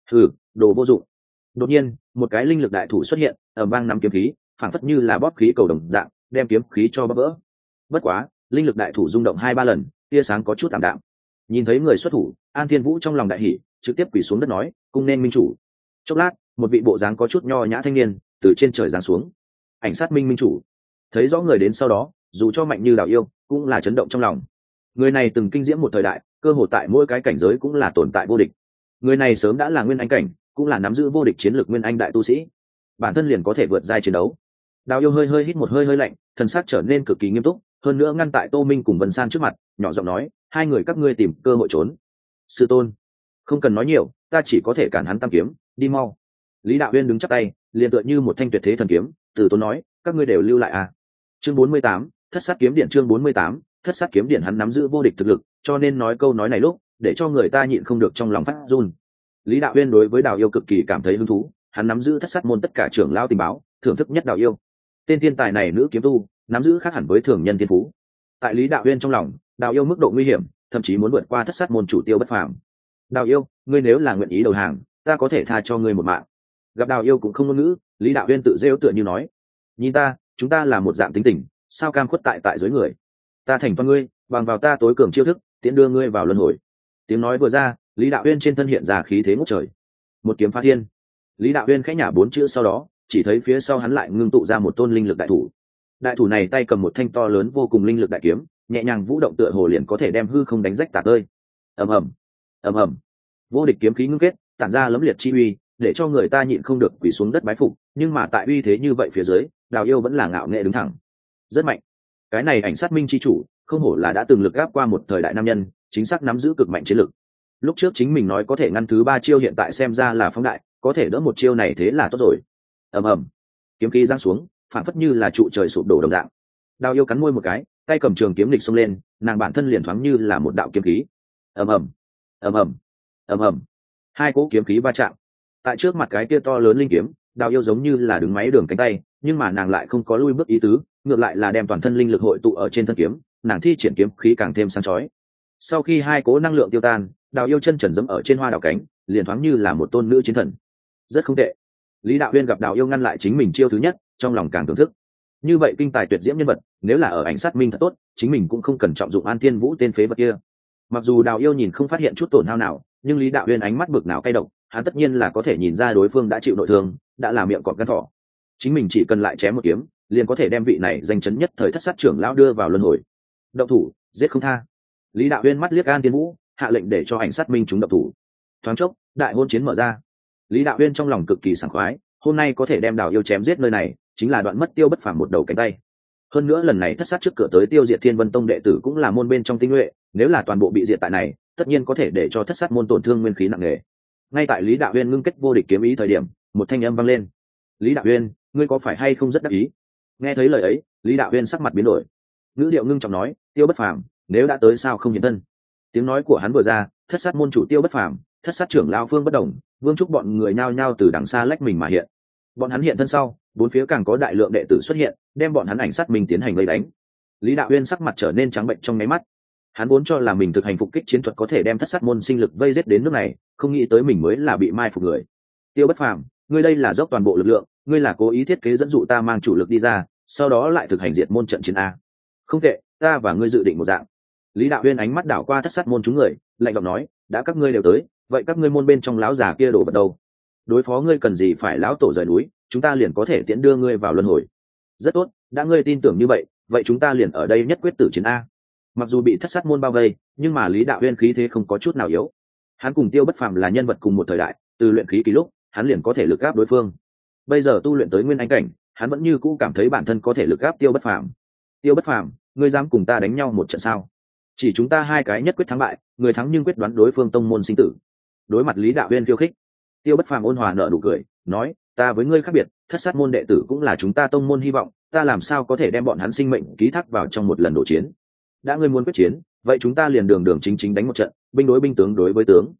Đồ vô dụng. Đột nhiên, một cái linh lực đại thủ xuất hiện, ầm vang nắm kiếm khí, phảng phất như là bóp khí cầu đồng dạng, đem kiếm khí cho bóp vỡ. Bất quá, linh lực đại thủ rung động 2-3 lần, tia sáng có chút tạm đạm. Nhìn thấy người xuất thủ, An Thiên Vũ trong lòng đại hỉ, trực tiếp quỳ xuống đất nói, cung nên minh chủ. Chốc lát, một vị bộ dáng có chút nho nhã thanh niên từ trên trời giáng xuống. Ảnh sát minh minh chủ. Thấy rõ người đến sau đó, dù cho mạnh như Đào Yêu, cũng là chấn động trong lòng. Người này từng kinh diễm một thời đại, cơ hội tại mỗi cái cảnh giới cũng là tồn tại vô địch. Người này sớm đã là nguyên anh cảnh, cũng là nắm giữ vô địch chiến lược nguyên anh đại tu sĩ, bản thân liền có thể vượt giai chiến đấu. Đào Yêu hơi hít một hơi lạnh, thần sắc trở nên cực kỳ nghiêm túc, hơn nữa ngăn tại Tô Minh cùng Vân San trước mặt, nhỏ giọng nói, hai người các ngươi tìm cơ hội trốn. Sư tôn, không cần nói nhiều, ta chỉ có thể cản hắn tam kiếm, đi mau. Lý Đạo Uyên đứng chắp tay, liền tựa như một thanh tuyệt thế thần kiếm, từ tốn nói, các ngươi đều lưu lại à? Chương 48, Thất sát kiếm điện. Chương 48, Thất sát kiếm điện. Hắn nắm giữ vô địch thực lực, cho nên nói câu nói này lúc, để cho người ta nhịn không được trong lòng phát run. Lý Đạo Uyên đối với Đào Yêu cực kỳ cảm thấy hứng thú, hắn nắm giữ thất sát môn tất cả trưởng lao tình báo, thưởng thức nhất Đào Yêu. Tên thiên tài này nữ kiếm tu, nắm giữ khác hẳn với thường nhân thiên phú. Tại Lý Đạo Uyên trong lòng, Đào Yêu mức độ nguy hiểm, thậm chí muốn vượt qua thất sát môn chủ tiêu bất phàm. Đào Yêu, ngươi nếu là nguyện ý đầu hàng, ta có thể tha cho ngươi một mạng. Gặp Đào Yêu cũng không ngôn ngữ, Lý Đạo Uyên tự rêu tựa như nói, nhìn ta, chúng ta là một dạng tính tình, sao cam khuất tại dưới người. Ta thành toàn ngươi, bằng vào ta tối cường chiêu thức, tiễn đưa ngươi vào luân hồi. Tiếng nói vừa ra, Lý Đạo Uyên trên thân hiện ra khí thế ngút trời. Một kiếm phá thiên. Lý Đạo Uyên khẽ nhả 4 chữ sau đó, chỉ thấy phía sau hắn lại ngưng tụ ra một tôn linh lực đại thủ. Đại thủ này tay cầm một thanh to lớn vô cùng linh lực đại kiếm, nhẹ nhàng vũ động tựa hồ liền có thể đem hư không đánh rách tả tơi. Ầm ầm. Vô địch kiếm khí ngưng kết, tản ra lẫm liệt chi uy, để cho người ta nhịn không được quỳ xuống đất bái phục, nhưng mà tại uy thế như vậy phía dưới, Đào Yêu vẫn là ngạo nghễ đứng thẳng. Rất mạnh. Cái này ảnh sát minh chi chủ, không hổ là đã từng lực gáp qua một thời đại nam nhân, chính xác nắm giữ cực mạnh chiến lực. Lúc trước chính mình nói có thể ngăn thứ 3 chiêu, hiện tại xem ra là phóng đại, có thể đỡ một chiêu này thế là tốt rồi. Ầm ầm. Kiếm khí giáng xuống, phản phất như là trụ trời sụp đổ đồng dạng. Đào Yêu cắn môi một cái, tay cầm trường kiếm lịch xông lên, nàng bản thân liền thoáng như là một đạo kiếm khí. ầm ầm ầm ầm ầm ầm, hai cỗ kiếm khí va chạm. Tại trước mặt cái kia to lớn linh kiếm, Đào Yêu giống như là đứng máy đường cánh tay, nhưng mà nàng lại không có lui bước ý tứ, ngược lại là đem toàn thân linh lực hội tụ ở trên thân kiếm, nàng thi triển kiếm khí càng thêm sáng chói. Sau khi hai cỗ năng lượng tiêu tan, Đào Yêu chân trần dẫm ở trên hoa đào cánh, liền thoáng như là một tôn nữ chiến thần. Rất không tệ. Lý Đạo Uyên gặp Đào Yêu ngăn lại chính mình chiêu thứ nhất, trong lòng càng thưởng thức. Như vậy kinh tài tuyệt diễm nhân vật, nếu là ở ảnh sát minh thật tốt, chính mình cũng không cần trọng dụng An Thiên Vũ tên phế vật kia. Mặc dù Đào Yêu nhìn không phát hiện chút tổn hao nào, nhưng Lý Đạo Uyên ánh mắt bực nào cay độc, hắn tất nhiên là có thể nhìn ra đối phương đã chịu nội thương, đã làm miệng cọp gan thỏ. Chính mình chỉ cần lại chém một kiếm, liền có thể đem vị này danh chấn nhất thời Thất Sát trưởng lão đưa vào luân hồi. Động thủ, giết không tha. Lý Đạo Uyên mắt liếc An Thiên Vũ, hạ lệnh để cho ảnh sát minh chúng động thủ. Thoáng chốc, đại hôn chiến mở ra. Lý Đạo Uyên trong lòng cực kỳ sảng khoái, hôm nay có thể đem Đào Yêu chém giết nơi này, chính là đoạn mất Tiêu Bất Phàm một đầu cánh tay. Hơn nữa lần này thất sát trước cửa tới tiêu diệt Thiên Vân Tông đệ tử cũng là môn bên trong tinh nhuệ, nếu là toàn bộ bị diệt tại này, tất nhiên có thể để cho thất sát môn tổn thương nguyên khí nặng nề. Ngay tại Lý Đạo Uyên ngưng kết vô địch kiếm ý thời điểm, một thanh âm vang lên. Lý Đạo Uyên, ngươi có phải hay không rất đắc ý? Nghe thấy lời ấy, Lý Đạo Uyên sắc mặt biến đổi, ngữ điệu ngưng trọng nói, Tiêu Bất Phàm, nếu đã tới sao không hiện thân? Tiếng nói của hắn vừa ra, thất sát môn chủ Tiêu Bất Phàm, thất sát trưởng lão Phương Bất Đồng, Vương Trúc bọn người nhao nhao từ đằng xa lách mình mà hiện. Bọn hắn hiện thân sau, bốn phía càng có đại lượng đệ tử xuất hiện, đem bọn hắn ảnh sát mình tiến hành vây đánh. Lý Đạo Uyên sắc mặt trở nên trắng bệnh trong nháy mắt. Hắn vốn cho là mình thực hành phục kích chiến thuật có thể đem thất sát môn sinh lực vây giết đến nước này, không nghĩ tới mình mới là bị mai phục người. Tiêu Bất Phàm, ngươi đây là dốc toàn bộ lực lượng, ngươi là cố ý thiết kế dẫn dụ ta mang chủ lực đi ra, sau đó lại thực hành diệt môn trận chiến a. Không tệ, ta và ngươi dự định một dạng. Lý Đạo Uyên ánh mắt đảo qua thất sát môn chúng người, lạnh giọng nói, đã các ngươi đều tới, vậy các ngươi môn bên trong lão già kia đổ vật đâu? Đối phó ngươi cần gì phải lão tổ rời núi, chúng ta liền có thể tiễn đưa ngươi vào luân hồi. Rất tốt, đã ngươi tin tưởng như vậy, vậy chúng ta liền ở đây nhất quyết tử chiến a. Mặc dù bị thất sát môn bao vây, nhưng mà Lý Đạo Uyên khí thế không có chút nào yếu. Hắn cùng Tiêu Bất Phàm là nhân vật cùng một thời đại, từ luyện khí kỳ lúc, hắn liền có thể lực áp đối phương. Bây giờ tu luyện tới nguyên anh cảnh, hắn vẫn như cũ cảm thấy bản thân có thể lực áp Tiêu Bất Phàm. Tiêu Bất Phàm, ngươi dám cùng ta đánh nhau một trận sao? Chỉ chúng ta hai cái nhất quyết thắng bại, người thắng nhưng quyết đoán đối phương tông môn sinh tử. Đối mặt Lý Đạo Uyên khiêu khích, Tiêu Bất Phàm ôn hòa nở nụ cười, nói, ta với ngươi khác biệt, thất sát môn đệ tử cũng là chúng ta tông môn hy vọng, ta làm sao có thể đem bọn hắn sinh mệnh ký thác vào trong một lần đổ chiến. Đã ngươi muốn quyết chiến, vậy chúng ta liền đường đường chính chính đánh một trận, binh đối binh tướng đối với tướng.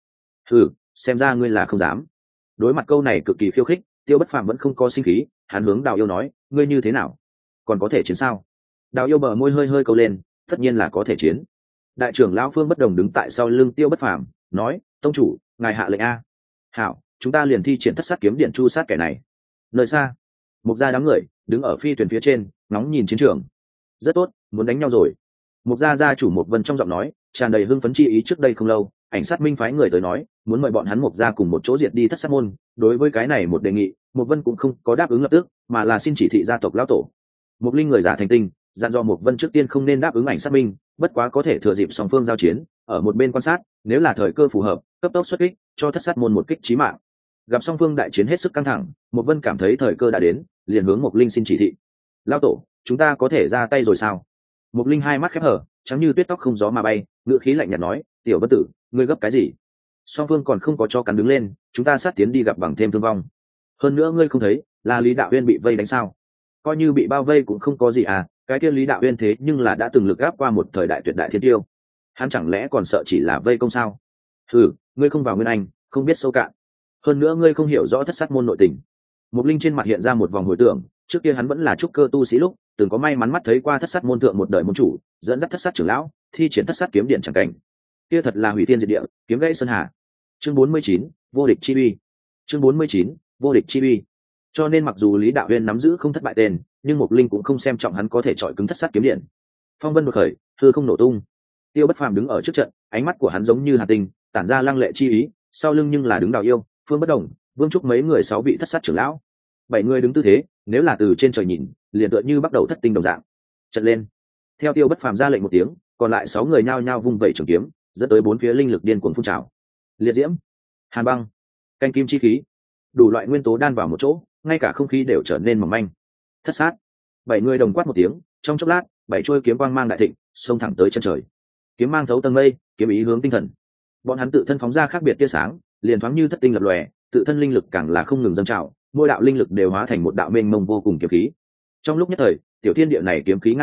Xem ra ngươi là không dám. Đối mặt câu này cực kỳ khiêu khích, Tiêu Bất Phàm vẫn không có sinh khí, hắn hướng Đào Yêu nói, ngươi như thế nào, còn có thể chiến sao? Đào Yêu bờ môi hơi hơi câu lên, tất nhiên là có thể chiến. Đại trưởng lão Phương Bất Đồng đứng tại sau lưng Tiêu Bất Phàm, nói, tông chủ, ngài hạ lệnh a. Hảo, chúng ta liền thi triển thất sát kiếm điện chu sát kẻ này. Nơi xa, Mục gia đám người đứng ở phi thuyền phía trên, ngóng nhìn chiến trường. Rất tốt, muốn đánh nhau rồi. Mục gia gia chủ Mục Vân trong giọng nói tràn đầy hưng phấn chi ý. Trước đây không lâu, ảnh sát minh phái người tới nói muốn mời bọn hắn Mục gia cùng một chỗ diệt đi thất sát môn. Đối với cái này một đề nghị, Mục Vân cũng không có đáp ứng lập tức, mà là xin chỉ thị gia tộc lão tổ. Mục Linh người giả thành tinh, dặn dò Mục Vân trước tiên không nên đáp ứng ảnh sát minh, bất quá có thể thừa dịp song phương giao chiến, ở một bên quan sát, nếu là thời cơ phù hợp, cấp tốc xuất kích, cho thất sát môn một kích chí mạng. Gặp song phương đại chiến hết sức căng thẳng, Mục Vân cảm thấy thời cơ đã đến, liền hướng Mục Linh xin chỉ thị. Lão tổ, chúng ta có thể ra tay rồi sao? Mục Linh hai mắt khép hở, trắng như tuyết tóc không gió mà bay, ngựa khí lạnh nhạt nói, tiểu Vân tử, ngươi gấp cái gì? Song phương còn không có cho cắn đứng lên, chúng ta sát tiến đi gặp bằng thêm thương vong. Hơn nữa ngươi không thấy, là Lý Đạo Uyên bị vây đánh sao? Coi như bị bao vây cũng không có gì à, cái kia Lý Đạo Uyên thế nhưng là đã từng lực gáp qua một thời đại tuyệt đại thiên tiêu. Hắn chẳng lẽ còn sợ chỉ là vây công sao? Ngươi không vào nguyên anh, không biết sâu cạn. Hơn nữa ngươi không hiểu rõ thất sát môn nội tình. Mục Linh trên mặt hiện ra một vòng hồi tưởng, trước kia hắn vẫn là trúc cơ tu sĩ lúc, từng có may mắn mắt thấy qua thất sát môn thượng một đời môn chủ, dẫn dắt thất sát trưởng lão, thi triển thất sát kiếm điện chẳng cảnh. Kia thật là hủy thiên diệt địa, kiếm gãy sơn hà. Chương 49, vô địch chi uy. Chương 49, vô địch chi uy. Cho nên mặc dù Lý Đạo Uyên nắm giữ không thất bại tên, nhưng Mục Linh cũng không xem trọng hắn có thể chọi cứng thất sát kiếm điện. Phong vân đột khởi, hư không nổ tung. Tiêu Bất Phàm đứng ở trước trận, ánh mắt của hắn giống như hàn tinh, tản ra lăng lệ chi ý, sau lưng nhưng là đứng Đào Yêu, Phương Bất Đồng, Vương Trúc mấy người 6 vị thất sát trưởng lão. 7 người đứng tư thế, nếu là từ trên trời nhìn, liền tựa như bắt đầu thất tinh đồng dạng. Trận lên. Theo Tiêu Bất Phàm ra lệnh một tiếng, còn lại 6 người nhao nhao vung vẩy trường kiếm, dẫn tới bốn phía linh lực điên cuồng phun trào. Liệt diễm, hàn băng, canh kim chi khí, đủ loại nguyên tố đan vào một chỗ, ngay cả không khí đều trở nên mỏng manh. Thất sát. 7 người đồng quát một tiếng, trong chốc lát, 7 trôi kiếm quang mang đại thịnh, xông thẳng tới chân trời. Kiếm mang thấu tầng mây, kiếm ý hướng tinh thần. Bọn hắn tự thân phóng ra khác biệt tia sáng, liền thoáng như thất tinh lập lòe, tự thân linh lực càng là không ngừng dâng trào, mỗi đạo linh lực đều hóa thành một đạo mênh mông vô cùng kiếm khí. Trong lúc nhất thời, tiểu thiên địa này kiếm khí ngăng dọc,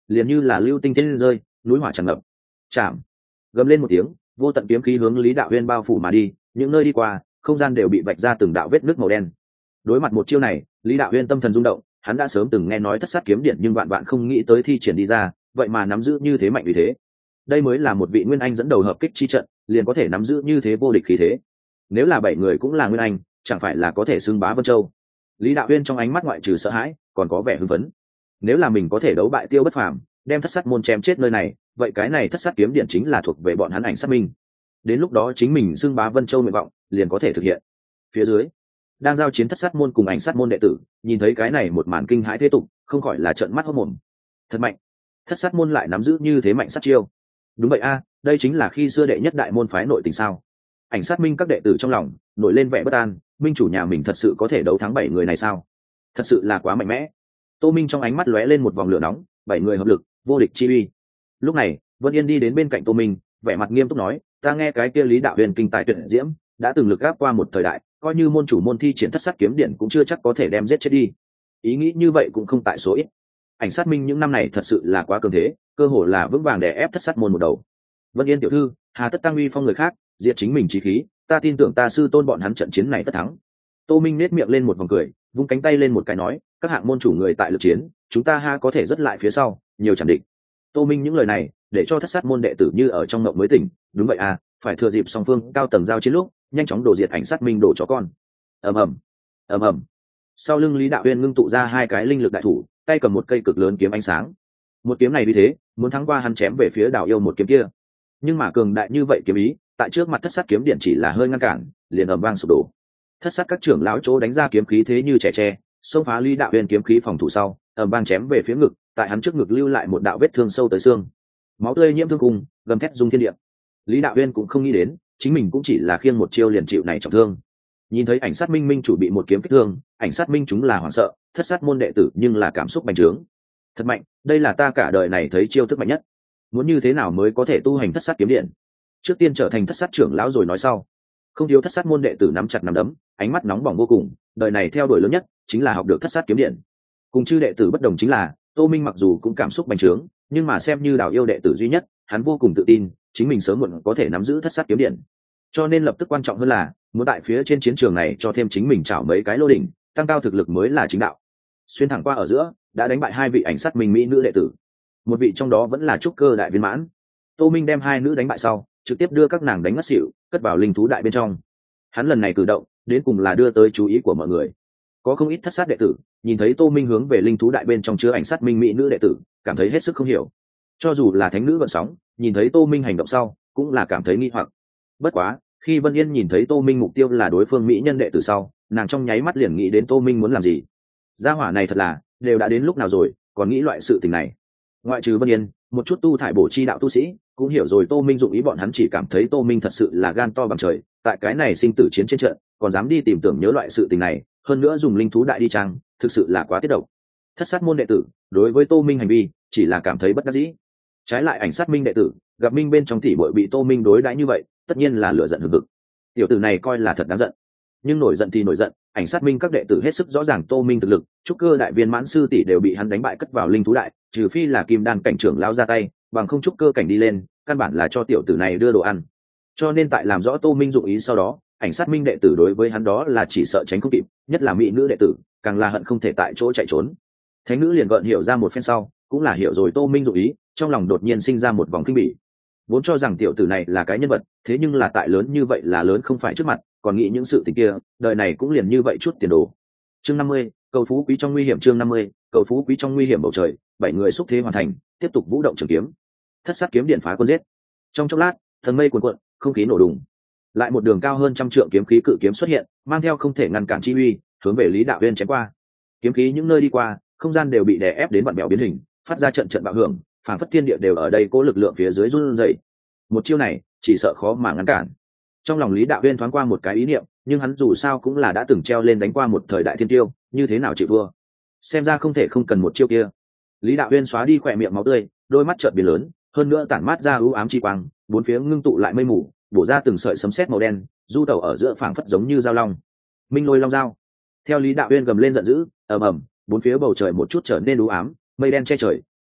liền như là lưu tinh thiên rơi, núi hỏa tràn ngập. Chạm, gầm lên một tiếng, vô tận kiếm khí hướng Lý Đạo Uyên bao phủ mà đi, những nơi đi qua, không gian đều bị vạch ra từng đạo vết nứt màu đen. Đối mặt một chiêu này, Lý Đạo Uyên tâm thần rung động, hắn đã sớm từng nghe nói thất sát kiếm điện nhưng vạn vạn không nghĩ tới thi triển đi ra, vậy mà nắm giữ như thế mạnh như thế. Đây mới là một vị nguyên anh dẫn đầu hợp kích chi trận, liền có thể nắm giữ như thế vô địch khí thế. Nếu là 7 người cũng là nguyên anh, chẳng phải là có thể xưng bá Vân Châu. Lý Đạo Uyên trong ánh mắt ngoại trừ sợ hãi, còn có vẻ hưng phấn. Nếu là mình có thể đấu bại Tiêu Bất Phàm, đem thất sát môn chém chết nơi này, vậy cái này thất sát kiếm điện chính là thuộc về bọn hắn Ảnh Sát Minh. Đến lúc đó chính mình xưng bá Vân Châu nguyện vọng liền có thể thực hiện. Phía dưới, đang giao chiến thất sát môn cùng Ảnh Sát môn đệ tử, nhìn thấy cái này một màn kinh hãi thế tục, không khỏi là trợn mắt hốt mồm. Thật mạnh, thất sát môn lại nắm giữ như thế mạnh sát chiêu. Đúng vậy a, đây chính là khi xưa đệ nhất đại môn phái nội tình sao? Ảnh Sát Minh các đệ tử trong lòng nổi lên vẻ bất an, minh chủ nhà mình thật sự có thể đấu thắng 7 người này sao? Thật sự là quá mạnh mẽ. Tô Minh trong ánh mắt lóe lên một vòng lửa nóng, 7 người hợp lực, vô địch chi uy. Lúc này, Vân Yên đi đến bên cạnh Tô Minh, vẻ mặt nghiêm túc nói, ta nghe cái kia Lý Đạo Huyền kinh tài tuyệt diễm, đã từng lực gáp qua một thời đại, coi như môn chủ môn thi triển thất sát kiếm điện cũng chưa chắc có thể đem giết chết đi. Ý nghĩ như vậy cũng không tại số ít. Ảnh Sát Minh những năm này thật sự là quá cường thế, cơ hồ là vững vàng để ép thất sát môn một đầu. Vân Yên tiểu thư, hà tất tăng uy phong người khác, diệt chính mình chí khí, ta tin tưởng ta sư tôn bọn hắn trận chiến này tất thắng. Tô Minh nét miệng lên một vòng cười, vung cánh tay lên một cái nói, các hạng môn chủ người tại lực chiến, chúng ta ha có thể rất lại phía sau, nhiều chẳng định. Tô Minh những lời này để cho thất sát môn đệ tử như ở trong mộng mới tỉnh. Đúng vậy à, phải thừa dịp song phương cao tầng giao chiến lúc nhanh chóng đổ diệt Ảnh Sát Minh đổ chó con. ầm ầm ầm ầm. Sau lưng Lý Đạo Uyên ngưng tụ ra 2 cái linh lực đại thủ, tay cầm một cây cực lớn kiếm ánh sáng. Một kiếm này vì thế muốn thắng qua hắn chém về phía Đào Yêu một kiếm kia, nhưng mà cường đại như vậy kiếm ý tại trước mặt thất sát kiếm điện chỉ là hơi ngăn cản, liền ầm vang sụp đổ. Thất sát các trưởng lão chỗ đánh ra kiếm khí thế như trẻ tre, xông phá Lý Đạo Uyên kiếm khí phòng thủ sau, ầm vang chém về phía ngực, tại hắn trước ngực lưu lại một đạo vết thương sâu tới xương, máu tươi nhiễm thương cùng gầm thét rung thiên địa. Lý Đạo Uyên cũng không nghĩ đến chính mình cũng chỉ là khiêng một chiêu liền chịu này trọng thương. Nhìn thấy Ảnh Sát Minh minh chủ bị một kiếm kích thương, Ảnh Sát Minh chúng là hoảng sợ, thất sát môn đệ tử nhưng là cảm xúc bành trướng. Thật mạnh, đây là ta cả đời này thấy chiêu thức mạnh nhất. Muốn như thế nào mới có thể tu hành thất sát kiếm điện? Trước tiên trở thành thất sát trưởng lão rồi nói sau. Không thiếu thất sát môn đệ tử nắm chặt nắm đấm, ánh mắt nóng bỏng vô cùng, đời này theo đuổi lớn nhất chính là học được thất sát kiếm điện. Cùng chư đệ tử bất đồng chính là, Tô Minh mặc dù cũng cảm xúc bành trướng, nhưng mà xem như Đào Yêu đệ tử duy nhất, hắn vô cùng tự tin, chính mình sớm muộn có thể nắm giữ thất sát kiếm điện. Cho nên lập tức quan trọng hơn là, muốn tại phía trên chiến trường này cho thêm chính mình chảo mấy cái lô đỉnh, tăng cao thực lực mới là chính đạo. Xuyên thẳng qua ở giữa, đã đánh bại 2 vị Ảnh Sát Minh mỹ nữ đệ tử. Một vị trong đó vẫn là trúc cơ đại viên mãn. Tô Minh đem 2 nữ đánh bại sau, trực tiếp đưa các nàng đánh ngất xỉu, cất vào linh thú đại bên trong. Hắn lần này cử động, đến cùng là đưa tới chú ý của mọi người. Có không ít thất sát đệ tử, nhìn thấy Tô Minh hướng về linh thú đại bên trong chứa Ảnh Sát Minh mỹ nữ đệ tử, cảm thấy hết sức không hiểu. Cho dù là thánh nữ gợn sóng, nhìn thấy Tô Minh hành động sau, cũng là cảm thấy nghi hoặc. Bất quá, khi Vân Yên nhìn thấy Tô Minh mục tiêu là đối phương mỹ nhân đệ tử sau, nàng trong nháy mắt liền nghĩ đến Tô Minh muốn làm gì. Gia hỏa này thật là, đều đã đến lúc nào rồi, còn nghĩ loại sự tình này. Ngoại trừ Vân Yên, một chút tu thải bổ chi đạo tu sĩ cũng hiểu rồi Tô Minh dụng ý, bọn hắn chỉ cảm thấy Tô Minh thật sự là gan to bằng trời, tại cái này sinh tử chiến trên trận, còn dám đi tìm tưởng nhớ loại sự tình này, hơn nữa dùng linh thú đại đi trang, thực sự là quá tiết độc. Thất sát môn đệ tử đối với Tô Minh hành vi chỉ là cảm thấy bất đắc dĩ. Trái lại Ảnh Sát Minh đệ tử gặp Minh bên trong tỷ muội bị Tô Minh đối đãi như vậy, tất nhiên là lửa giận hừng hực. Tiểu tử này coi là thật đáng giận. Nhưng nổi giận thì nổi giận, Ảnh Sát Minh các đệ tử hết sức rõ ràng Tô Minh thực lực, trúc cơ đại viên mãn sư tỷ đều bị hắn đánh bại cất vào linh thú đại, trừ phi là kim đan cảnh trưởng lao ra tay, bằng không trúc cơ cảnh đi lên, căn bản là cho tiểu tử này đưa đồ ăn. Cho nên tại làm rõ Tô Minh dụng ý sau đó, Ảnh Sát Minh đệ tử đối với hắn đó là chỉ sợ tránh không kịp, nhất là mỹ nữ đệ tử, càng là hận không thể tại chỗ chạy trốn. Thánh nữ liền gợn hiểu ra một phen sau, cũng là hiểu rồi Tô Minh dụng ý, trong lòng đột nhiên sinh ra một vòng kinh bỉ. Vốn cho rằng tiểu tử này là cái nhân vật, thế nhưng là tại lớn như vậy là lớn không phải trước mặt, còn nghĩ những sự tình kia, đời này cũng liền như vậy chút tiền đồ. Chương 50, cầu phú quý trong nguy hiểm. Chương 50, cầu phú quý trong nguy hiểm. Bầu trời, 7 người xúc thế hoàn thành, tiếp tục vũ động trường kiếm. Thất sát kiếm điện phá quân giết. Trong chốc lát, thần mây cuồn cuộn, không khí nổ đùng. Lại một đường cao hơn trăm trượng kiếm khí cự kiếm xuất hiện, mang theo không thể ngăn cản chi uy, hướng về Lý Đạo Uyên chém qua. Kiếm khí những nơi đi qua, không gian đều bị đè ép đến vặn bèo biến hình, phát ra trận trận bạo hưởng, phảng phất thiên địa đều ở đây cố lực lượng phía dưới run rẩy. Một chiêu này, chỉ sợ khó mà ngăn cản. Trong lòng Lý Đạo Uyên thoáng qua một cái ý niệm, nhưng hắn dù sao cũng là đã từng treo lên đánh qua một thời đại thiên tiêu, như thế nào chịu thua? Xem ra không thể không cần một chiêu kia. Lý Đạo Uyên xóa đi khỏe miệng máu tươi, đôi mắt trợn biến lớn, hơn nữa tản mát ra u ám chi quang, bốn phía ngưng tụ lại mây mù, bổ ra từng sợi sấm sét màu đen, du tẩu ở giữa phảng phất giống như dao long. Minh lôi long dao. Theo Lý Đạo Uyên gầm lên giận dữ, ầm ầm, bốn phía bầu trời một chút trở nên u ám, mây đen che trời,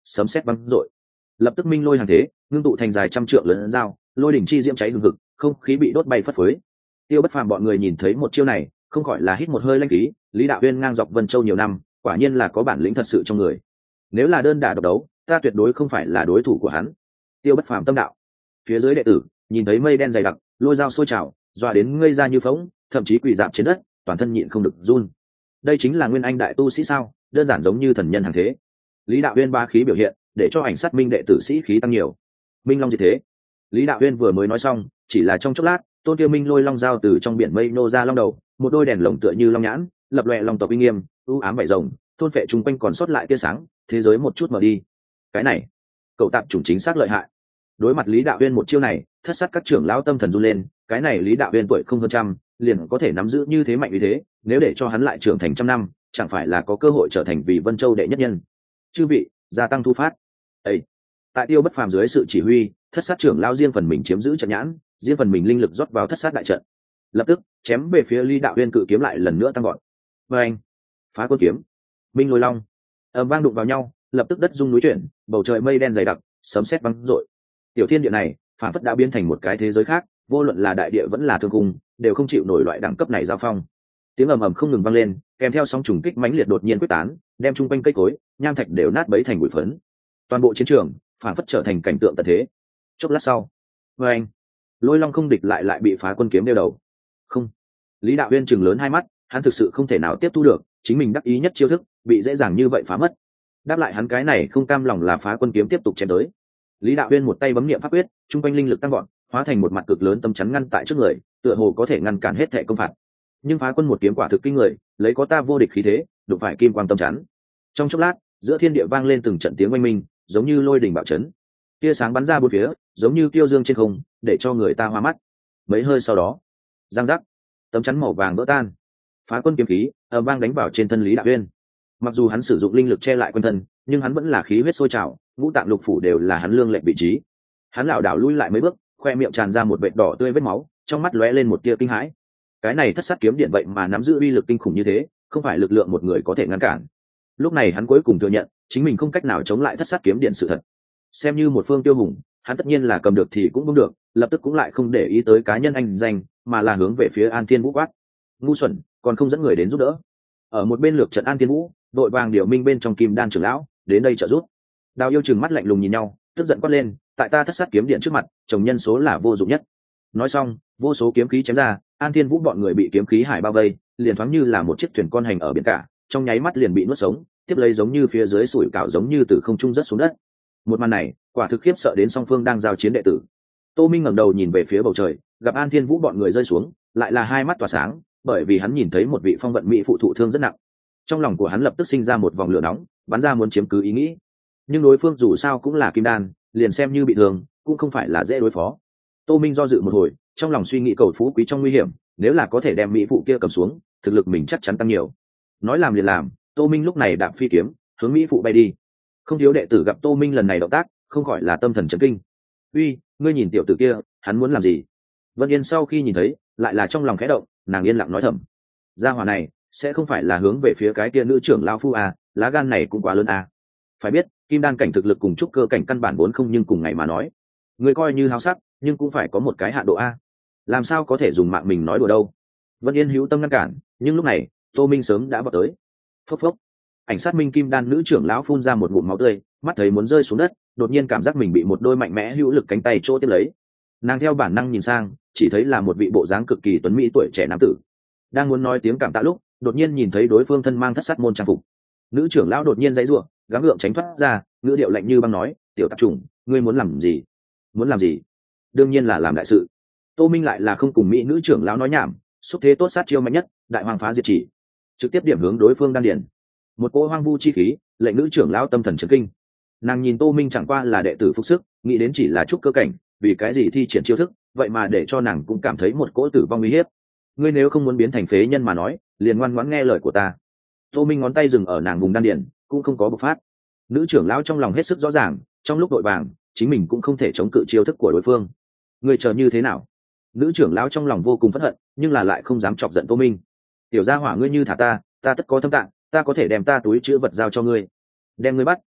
sấm sét văng rội. Lập tức minh lôi hàng thế, ngưng tụ thành dài trăm trượng lớn dao, lôi đỉnh chi diễm cháy hừng hực, không khí bị đốt bay phất phới. Tiêu Bất Phàm bọn người nhìn thấy một chiêu này, không khỏi là hít một hơi lãnh khí, Lý Đạo Uyên ngang dọc Vân Châu nhiều năm, quả nhiên là có bản lĩnh thật sự trong người. Nếu là đơn đả độc đấu, ta tuyệt đối không phải là đối thủ của hắn. Tiêu Bất Phàm tâm đạo. Phía dưới đệ tử nhìn thấy mây đen dày đặc, lôi dao sôi trào, dọa đến ngây ra như phỗng, thậm chí quỳ rạp trên đất, toàn thân nhịn không được run. Đây chính là nguyên anh đại tu sĩ sao? Đơn giản giống như thần nhân hàng thế. Lý Đạo Uyên ba khí biểu hiện, để cho ảnh sát minh đệ tử sĩ khí tăng nhiều. Minh Long gì thế? Lý Đạo Uyên vừa mới nói xong, chỉ là trong chốc lát, tôn kia minh lôi long dao từ trong biển mây nô ra long đầu, một đôi đèn lồng tựa như long nhãn, lập lòe long tộc uy nghiêm, u ám vảy rồng, thôn phệ chung quanh còn sót lại tia sáng, thế giới một chút mở đi. Cái này, cậu tạm chủng chính xác lợi hại. Đối mặt Lý Đạo Uyên một chiêu này, thất sát các trưởng lão tâm thần run lên, cái này Lý Đạo Uyên tuổi không hơn trăm, liền có thể nắm giữ như thế mạnh như thế, nếu để cho hắn lại trưởng thành trăm năm, chẳng phải là có cơ hội trở thành vì Vân Châu đệ nhất nhân. Chư vị, gia tăng thu phát. Ê! Tại Tiêu Bất Phàm dưới sự chỉ huy, thất sát trưởng lão riêng phần mình chiếm giữ trận nhãn, riêng phần mình linh lực rót vào thất sát đại trận. Lập tức, chém về phía Lý Đạo Uyên cự kiếm lại lần nữa tăng gọn. Oeng! Phá Quân kiếm, Minh Lôi Long, ầm vang đụng vào nhau, lập tức đất rung núi chuyển, bầu trời mây đen dày đặc, sấm sét vang rội. Tiểu thiên địa này, phản phất đã biến thành một cái thế giới khác, vô luận là đại địa vẫn là thương cung, đều không chịu nổi loại đẳng cấp này giao phong. Tiếng ầm ầm không ngừng vang lên, kèm theo sóng trùng kích mãnh liệt đột nhiên quyết tán, đem chung quanh cây cối, nham thạch đều nát bấy thành bụi phấn. Toàn bộ chiến trường, phản phất trở thành cảnh tượng tận thế. Chốc lát sau, oeng! Lôi Long không địch lại bị Phá Quân kiếm đeo đầu. Không. Lý Đạo Uyên trừng lớn hai mắt, hắn thực sự không thể nào tiếp thu được, chính mình đắc ý nhất chiêu thức, bị dễ dàng như vậy phá mất. Đáp lại hắn cái này không cam lòng là Phá Quân kiếm tiếp tục chém tới. Lý Đạo Uyên một tay bấm niệm pháp quyết, trung quanh linh lực tăng vọt, hóa thành một mặt cực lớn tâm chắn ngăn tại trước người, tựa hồ có thể ngăn cản hết thảy công phạt. Nhưng Phá Quân một kiếm quả thực kinh người, lấy có ta vô địch khí thế, đụng phải kim quang tâm chắn. Trong chốc lát, giữa thiên địa vang lên từng trận tiếng oanh minh, giống như lôi đình bạo chấn. Tia sáng bắn ra bốn phía, giống như kiêu dương trên không, để cho người ta hoa mắt. Mấy hơi sau đó, giang giác, tấm chắn màu vàng vỡ tan. Phá Quân kiếm khí ầm vang đánh vào trên thân Lý Đạo Uyên. Mặc dù hắn sử dụng linh lực che lại quân thân, nhưng hắn vẫn là khí huyết sôi trào, ngũ tạng lục phủ đều là hắn lương lệnh vị trí. Hắn lảo đảo lui lại mấy bước, khoe miệng tràn ra một vệt đỏ tươi vết máu, trong mắt lóe lên một tia kinh hãi. Cái này thất sát kiếm điện vậy mà nắm giữ uy lực kinh khủng như thế, không phải lực lượng một người có thể ngăn cản. Lúc này hắn cuối cùng thừa nhận, chính mình không cách nào chống lại thất sát kiếm điện sự thật. Xem như một phương tiêu hùng, hắn tất nhiên là cầm được thì cũng không được, lập tức cũng lại không để ý tới cá nhân anh danh, mà là hướng về phía An Thiên Vũ quát. Ngu xuẩn, còn không dẫn người đến giúp đỡ. Ở một bên lược trận An Thiên Vũ, đội vàng điều minh bên trong Kim Đan trưởng lão, đến đây trợ giúp. Đào Yêu trừng mắt lạnh lùng nhìn nhau, tức giận quát lên, tại ta thất sát kiếm điện trước mặt, chồng nhân số là vô dụng nhất. Nói xong, vô số kiếm khí chém ra, An Thiên Vũ bọn người bị kiếm khí hải bao vây, liền thoáng như là một chiếc thuyền con hành ở biển cả, trong nháy mắt liền bị nuốt sống, tiếp lấy giống như phía dưới sủi cảo giống như từ không trung rớt xuống đất. Một màn này, quả thực khiếp sợ đến song phương đang giao chiến đệ tử. Tô Minh ngẩng đầu nhìn về phía bầu trời, gặp An Thiên Vũ bọn người rơi xuống, lại là hai mắt tỏa sáng, bởi vì hắn nhìn thấy một vị phong vận mỹ phụ thụ thương rất nặng. Trong lòng của hắn lập tức sinh ra một vòng lửa nóng, bắn ra muốn chiếm cứ ý nghĩ. Nhưng đối phương dù sao cũng là kim đan, liền xem như bị thương, cũng không phải là dễ đối phó. Tô Minh do dự một hồi, trong lòng suy nghĩ cầu phú quý trong nguy hiểm, nếu là có thể đem mỹ phụ kia cầm xuống, thực lực mình chắc chắn tăng nhiều. Nói làm liền làm, Tô Minh lúc này đạp phi kiếm, hướng mỹ phụ bay đi. Không thiếu đệ tử gặp Tô Minh lần này động tác, không khỏi là tâm thần chấn kinh. Uy, ngươi nhìn tiểu tử kia, hắn muốn làm gì? Vân Yên sau khi nhìn thấy, lại là trong lòng khẽ động, nàng yên lặng nói thầm: gia hỏa này sẽ không phải là hướng về phía cái kia nữ trưởng lão phu à, lá gan này cũng quá lớn à. Phải biết, kim đan cảnh thực lực cùng trúc cơ cảnh căn bản vốn không nhưng cùng ngày mà nói. Người coi như háo sắc, nhưng cũng phải có một cái hạ độ a. Làm sao có thể dùng mạng mình nói đùa đâu? Vân Yên hữu tâm ngăn cản, nhưng lúc này, Tô Minh sớm đã vọt tới. Phốc phốc. Ảnh sát minh kim đan nữ trưởng lão phun ra một ngụm máu tươi, mắt thấy muốn rơi xuống đất, đột nhiên cảm giác mình bị một đôi mạnh mẽ hữu lực cánh tay chỗ tiếp lấy. Nàng theo bản năng nhìn sang, chỉ thấy là một vị bộ dáng cực kỳ tuấn mỹ tuổi trẻ nam tử. Đang muốn nói tiếng cảm tạ lúc, đột nhiên nhìn thấy đối phương thân mang thất sát môn trang phục. Nữ trưởng lão đột nhiên giãy giụa, gắng gượng tránh thoát ra, ngữ điệu lạnh như băng nói: "Tiểu tạp chủng, ngươi muốn làm gì?" "Muốn làm gì? Đương nhiên là làm đại sự." Tô Minh lại là không cùng mỹ nữ trưởng lão nói nhảm, xúc thế tốt sát chiêu mạnh nhất, đại hoàng phá diệt chỉ, trực tiếp điểm hướng đối phương đan điền. Một cỗ hoang vu chi khí, lệnh nữ trưởng lão tâm thần chấn kinh. Nàng nhìn Tô Minh chẳng qua là đệ tử phục sức, nghĩ đến chỉ là chút cơ cảnh, vì cái gì thi triển chiêu thức, vậy mà để cho nàng cũng cảm thấy một cỗ tử vong uy hiếp. "Ngươi nếu không muốn biến thành phế nhân mà nói, liền ngoan ngoãn nghe lời của ta." Tô Minh ngón tay dừng ở nàng vùng đan điền, cũng không có bộc phát. Nữ trưởng lão trong lòng hết sức rõ ràng, trong lúc đội vàng, chính mình cũng không thể chống cự chiêu thức của đối phương. Ngươi chờ như thế nào? Nữ trưởng lão trong lòng vô cùng phẫn hận, nhưng là lại không dám chọc giận Tô Minh. "Tiểu gia hỏa ngươi như thả ta, ta tất có thâm tạng, ta có thể đem ta túi chứa vật giao cho ngươi. Đem ngươi bắt,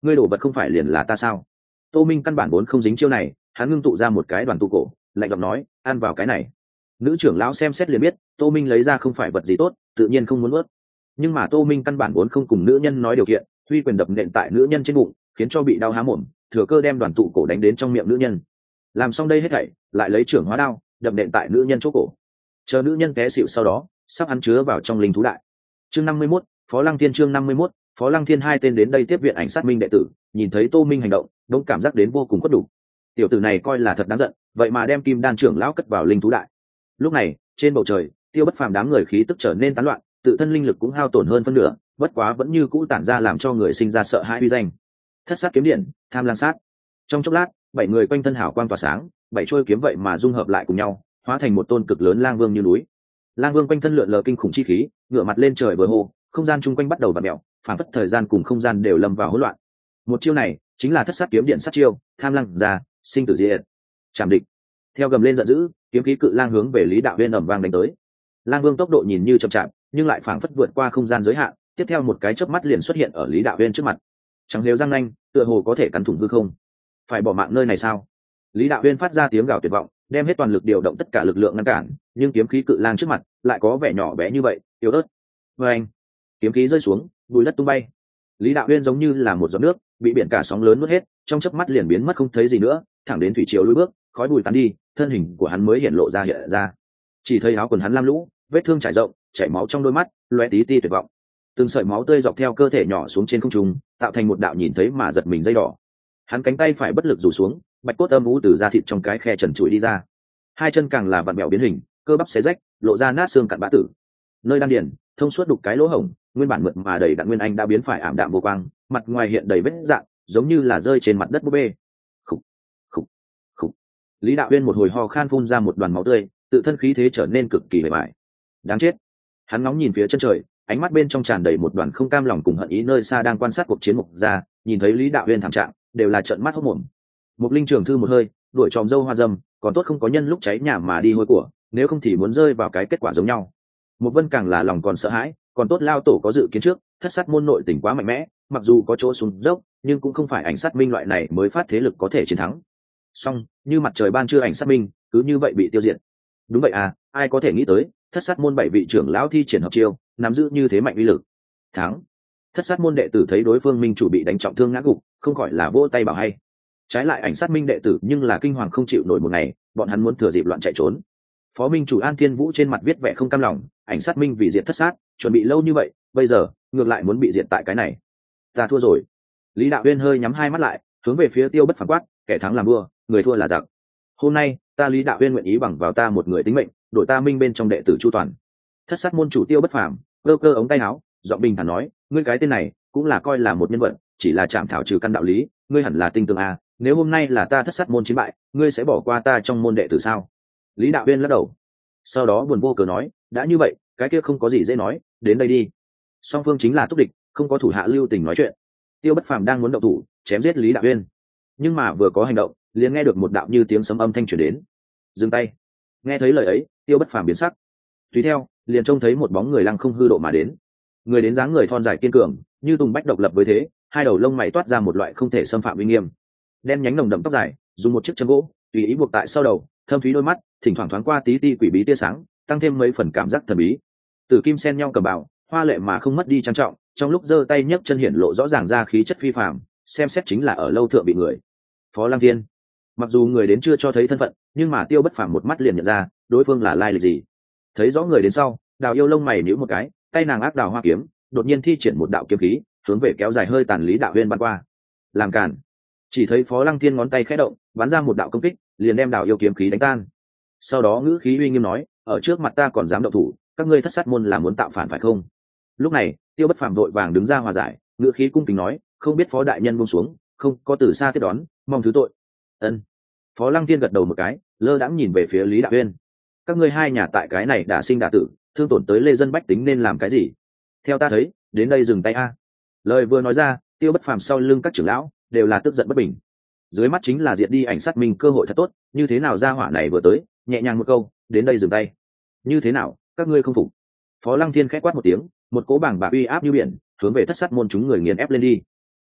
ngươi đổ vật không phải liền là ta sao? Tô Minh căn bản vốn không dính chiêu này, hắn ngưng tụ ra một cái đoàn tụ cổ, lạnh giọng nói, ăn vào cái này. Nữ trưởng lão xem xét liền biết Tô Minh lấy ra không phải vật gì tốt, tự nhiên không muốn nuốt. Nhưng mà Tô Minh căn bản vốn không cùng nữ nhân nói điều kiện, huy quyền đập nện tại nữ nhân trên bụng, khiến cho bị đau há mồm, thừa cơ đem đoàn tụ cổ đánh đến trong miệng nữ nhân. Làm xong đây hết thảy, lại lấy trưởng hóa đao đập nện tại nữ nhân chỗ cổ. Chờ nữ nhân té xỉu sau đó, sắp hắn chứa vào trong linh thú đại. Chương 51, Phó Lăng Thiên chương 51, Phó Lăng Thiên hai tên đến đây tiếp viện ảnh sát minh đệ tử, nhìn thấy Tô Minh hành động, đống cảm giác đến vô cùng khuất đủ. Tiểu tử này coi là thật đáng giận, vậy mà đem Kim Đan trưởng lão cất vào linh thú đại. Lúc này, trên bầu trời, Tiêu Bất Phàm đám người khí tức trở nên tán loạn, tự thân linh lực cũng hao tổn hơn phân nửa, bất quá vẫn như cũ tản ra làm cho người sinh ra sợ hãi uy danh. Thất sát kiếm điện, tham lang sát. Trong chốc lát, 7 người quanh thân hào quang tỏa sáng, 7 trôi kiếm vậy mà dung hợp lại cùng nhau, hóa thành một tôn cực lớn lang vương như núi. Lang vương quanh thân lượn lờ kinh khủng chi khí, ngửa mặt lên trời vừa hô, không gian chung quanh bắt đầu vặn mèo, phản phất thời gian cùng không gian đều lâm vào hỗn loạn. Một chiêu này chính là thất sát kiếm điện sát chiêu, tham lang ra, sinh tử diệt. Chạm địch. Theo gầm lên giận dữ, kiếm khí cự lang hướng về Lý Đạo Uyên ầm vang đánh tới. Lang vương tốc độ nhìn như chậm chạp, nhưng lại phảng phất vượt qua không gian giới hạn, tiếp theo một cái chớp mắt liền xuất hiện ở Lý Đạo Uyên trước mặt. Trắng liếu răng nanh, tựa hồ có thể cắn thủng hư không. Phải bỏ mạng nơi này sao? Lý Đạo Uyên phát ra tiếng gào tuyệt vọng, đem hết toàn lực điều động tất cả lực lượng ngăn cản, nhưng kiếm khí cự lang trước mặt lại có vẻ nhỏ bé như vậy, yếu ớt. Và anh, kiếm khí rơi xuống, bụi đất tung bay. Lý Đạo Uyên giống như là một giọt nước, bị biển cả sóng lớn nuốt hết, trong chớp mắt liền biến mất không thấy gì nữa, thẳng đến thủy triều lùi bước, khói bụi tán đi, thân hình của hắn mới hiện lộ ra hiện ra. Chỉ thấy áo quần hắn lam lũ, vết thương trải rộng, chảy máu trong đôi mắt, loé tí ti tuyệt vọng. Từng sợi máu tươi dọc theo cơ thể nhỏ xuống trên không trung, tạo thành một đạo nhìn thấy mà giật mình dây đỏ. Hắn cánh tay phải bất lực rủ xuống, bạch cốt âm u từ da thịt trong cái khe trần trụi đi ra. Hai chân càng là vặn bẹo biến hình, cơ bắp xé rách, lộ ra nát xương cặn bã tử. Nơi đan điền, thông suốt đục cái lỗ hổng, nguyên bản mượt mà đầy đặn nguyên anh đã biến phải ảm đạm vô quang, mặt ngoài hiện đầy vết rạn, giống như là rơi trên mặt đất búp bê. Khục, khục, khục. Lý Đạo Uyên một hồi ho khan phun ra một đoàn máu tươi, tự thân khí thế trở nên cực kỳ bề bại. Đáng chết. Hắn ngóng nhìn phía chân trời, ánh mắt bên trong tràn đầy một đoàn không cam lòng cùng hận ý nơi xa đang quan sát cuộc chiến mục ra, nhìn thấy Lý Đạo Uyên thảm trạng, đều là trợn mắt hốt mồm. Mục Linh trường thư một hơi, đuổi tròm dâu hoa dâm, còn tốt không có nhân lúc cháy nhà mà đi hôi của, nếu không thì muốn rơi vào cái kết quả giống nhau. Một Vân càng là lòng còn sợ hãi, còn tốt lao tổ có dự kiến trước, thất sát môn nội tình quá mạnh mẽ, mặc dù có chỗ xuống dốc, nhưng cũng không phải ảnh sát minh loại này mới phát thế lực có thể chiến thắng. Song, như mặt trời ban trưa ảnh sát minh, cứ như vậy bị tiêu diệt. Đúng vậy à, ai có thể nghĩ tới, thất sát môn 7 vị trưởng lão thi triển hợp chiêu, nắm giữ như thế mạnh uy lực. Thắng. Thất sát môn đệ tử thấy đối phương minh chủ bị đánh trọng thương ngã gục, không khỏi là vỗ tay bảo hay. Trái lại ảnh sát minh đệ tử nhưng là kinh hoàng không chịu nổi một ngày, bọn hắn muốn thừa dịp loạn chạy trốn. Phó minh chủ An Thiên Vũ trên mặt viết vẻ không cam lòng, ảnh sát minh vì diệt thất sát, chuẩn bị lâu như vậy, bây giờ ngược lại muốn bị diệt tại cái này. Ta thua rồi. Lý Đạo Uyên hơi nhắm hai mắt lại, hướng về phía Tiêu Bất Phàm quát, kẻ thắng làm vua, người thua là giặc. Hôm nay, ta Lý Đạo Uyên nguyện ý bằng vào ta một người tính mệnh, đổi ta minh bên trong đệ tử chu toàn. Thất sát môn chủ Tiêu Bất Phàm cơ cơ ống tay áo, giọng bình thản nói, ngươi cái tên này cũng là coi là một nhân vật, chỉ là chạm thảo trừ căn đạo lý, ngươi hẳn là tinh tường a, nếu hôm nay là ta thất sát môn chiến bại, ngươi sẽ bỏ qua ta trong môn đệ tử sao? Lý Đạo Uyên lắc đầu, sau đó buồn vô cớ nói, đã như vậy, cái kia không có gì dễ nói, đến đây đi. Song phương chính là túc địch, không có thủ hạ lưu tình nói chuyện. Tiêu Bất Phàm đang muốn động thủ, chém giết Lý Đạo Uyên, nhưng mà vừa có hành động, liền nghe được một đạo như tiếng sấm âm thanh truyền đến. Dừng tay. Nghe thấy lời ấy, Tiêu Bất Phàm biến sắc. Tùy theo, liền trông thấy một bóng người lăng không hư độ mà đến. Người đến dáng người thon dài kiên cường, như tùng bách độc lập với thế, hai đầu lông mày toát ra một loại không thể xâm phạm uy nghiêm. Đen nhánh nồng đậm tóc dài, dùng một chiếc châm gỗ tùy ý buộc tại sau đầu, thâm thúy đôi mắt, thỉnh thoảng thoáng qua tí ti quỷ bí tia sáng, tăng thêm mấy phần cảm giác thần bí. Tử kim xen nhau cầm bào, hoa lệ mà không mất đi trang trọng, trong lúc giơ tay nhấc chân hiển lộ rõ ràng ra khí chất phi phàm, xem xét chính là ở lâu thượng bị người. Phó Lăng Thiên. Mặc dù người đến chưa cho thấy thân phận, nhưng mà Tiêu Bất Phàm một mắt liền nhận ra đối phương là lai lịch gì. Thấy rõ người đến sau, Đào Yêu lông mày nhíu một cái, tay nàng ác đào hoa kiếm, đột nhiên thi triển một đạo kiếm khí, hướng về kéo dài hơi tàn Lý Đạo Uyên bắn qua. Làm cản. Chỉ thấy Phó Lăng Thiên ngón tay khẽ động, bắn ra một đạo công kích, liền đem Đào Yêu kiếm khí đánh tan. Sau đó ngữ khí uy nghiêm nói, ở trước mặt ta còn dám động thủ, các ngươi thất sát môn là muốn tạo phản phải không? Lúc này, Tiêu Bất Phàm vội vàng đứng ra hòa giải, ngữ khí cung kính nói, không biết Phó đại nhân buông xuống, không có từ xa tiếp đón, mong thứ tội. Ân. Phó Lăng Thiên gật đầu một cái, lơ đãng nhìn về phía Lý Đạo Uyên. Các ngươi hai nhà tại cái này đã sinh đã tử, thương tổn tới lê dân bách tính nên làm cái gì? Theo ta thấy, đến đây dừng tay a. Lời vừa nói ra, Tiêu Bất Phàm sau lưng các trưởng lão đều là tức giận bất bình. Dưới mắt chính là diệt đi ảnh sát minh cơ hội thật tốt, như thế nào ra hỏa này vừa tới, nhẹ nhàng một câu, đến đây dừng tay. Như thế nào, các ngươi không phục? Phó Lăng Thiên khẽ quát một tiếng, một cỗ bảng bạc uy áp như biển, hướng về thất sát môn chúng người nghiền ép lên đi.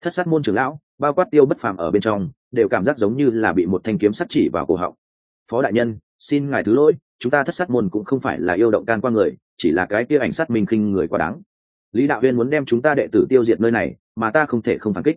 Thất sát môn trưởng lão bao quát Tiêu Bất Phàm ở bên trong đều cảm giác giống như là bị một thanh kiếm sắt chỉ vào cổ họng. Phó đại nhân, xin ngài thứ lỗi, chúng ta thất sát môn cũng không phải là yêu động can qua người, chỉ là cái kia ảnh sát minh khinh người quá đáng. Lý đạo huyên muốn đem chúng ta đệ tử tiêu diệt nơi này, mà ta không thể không phản kích.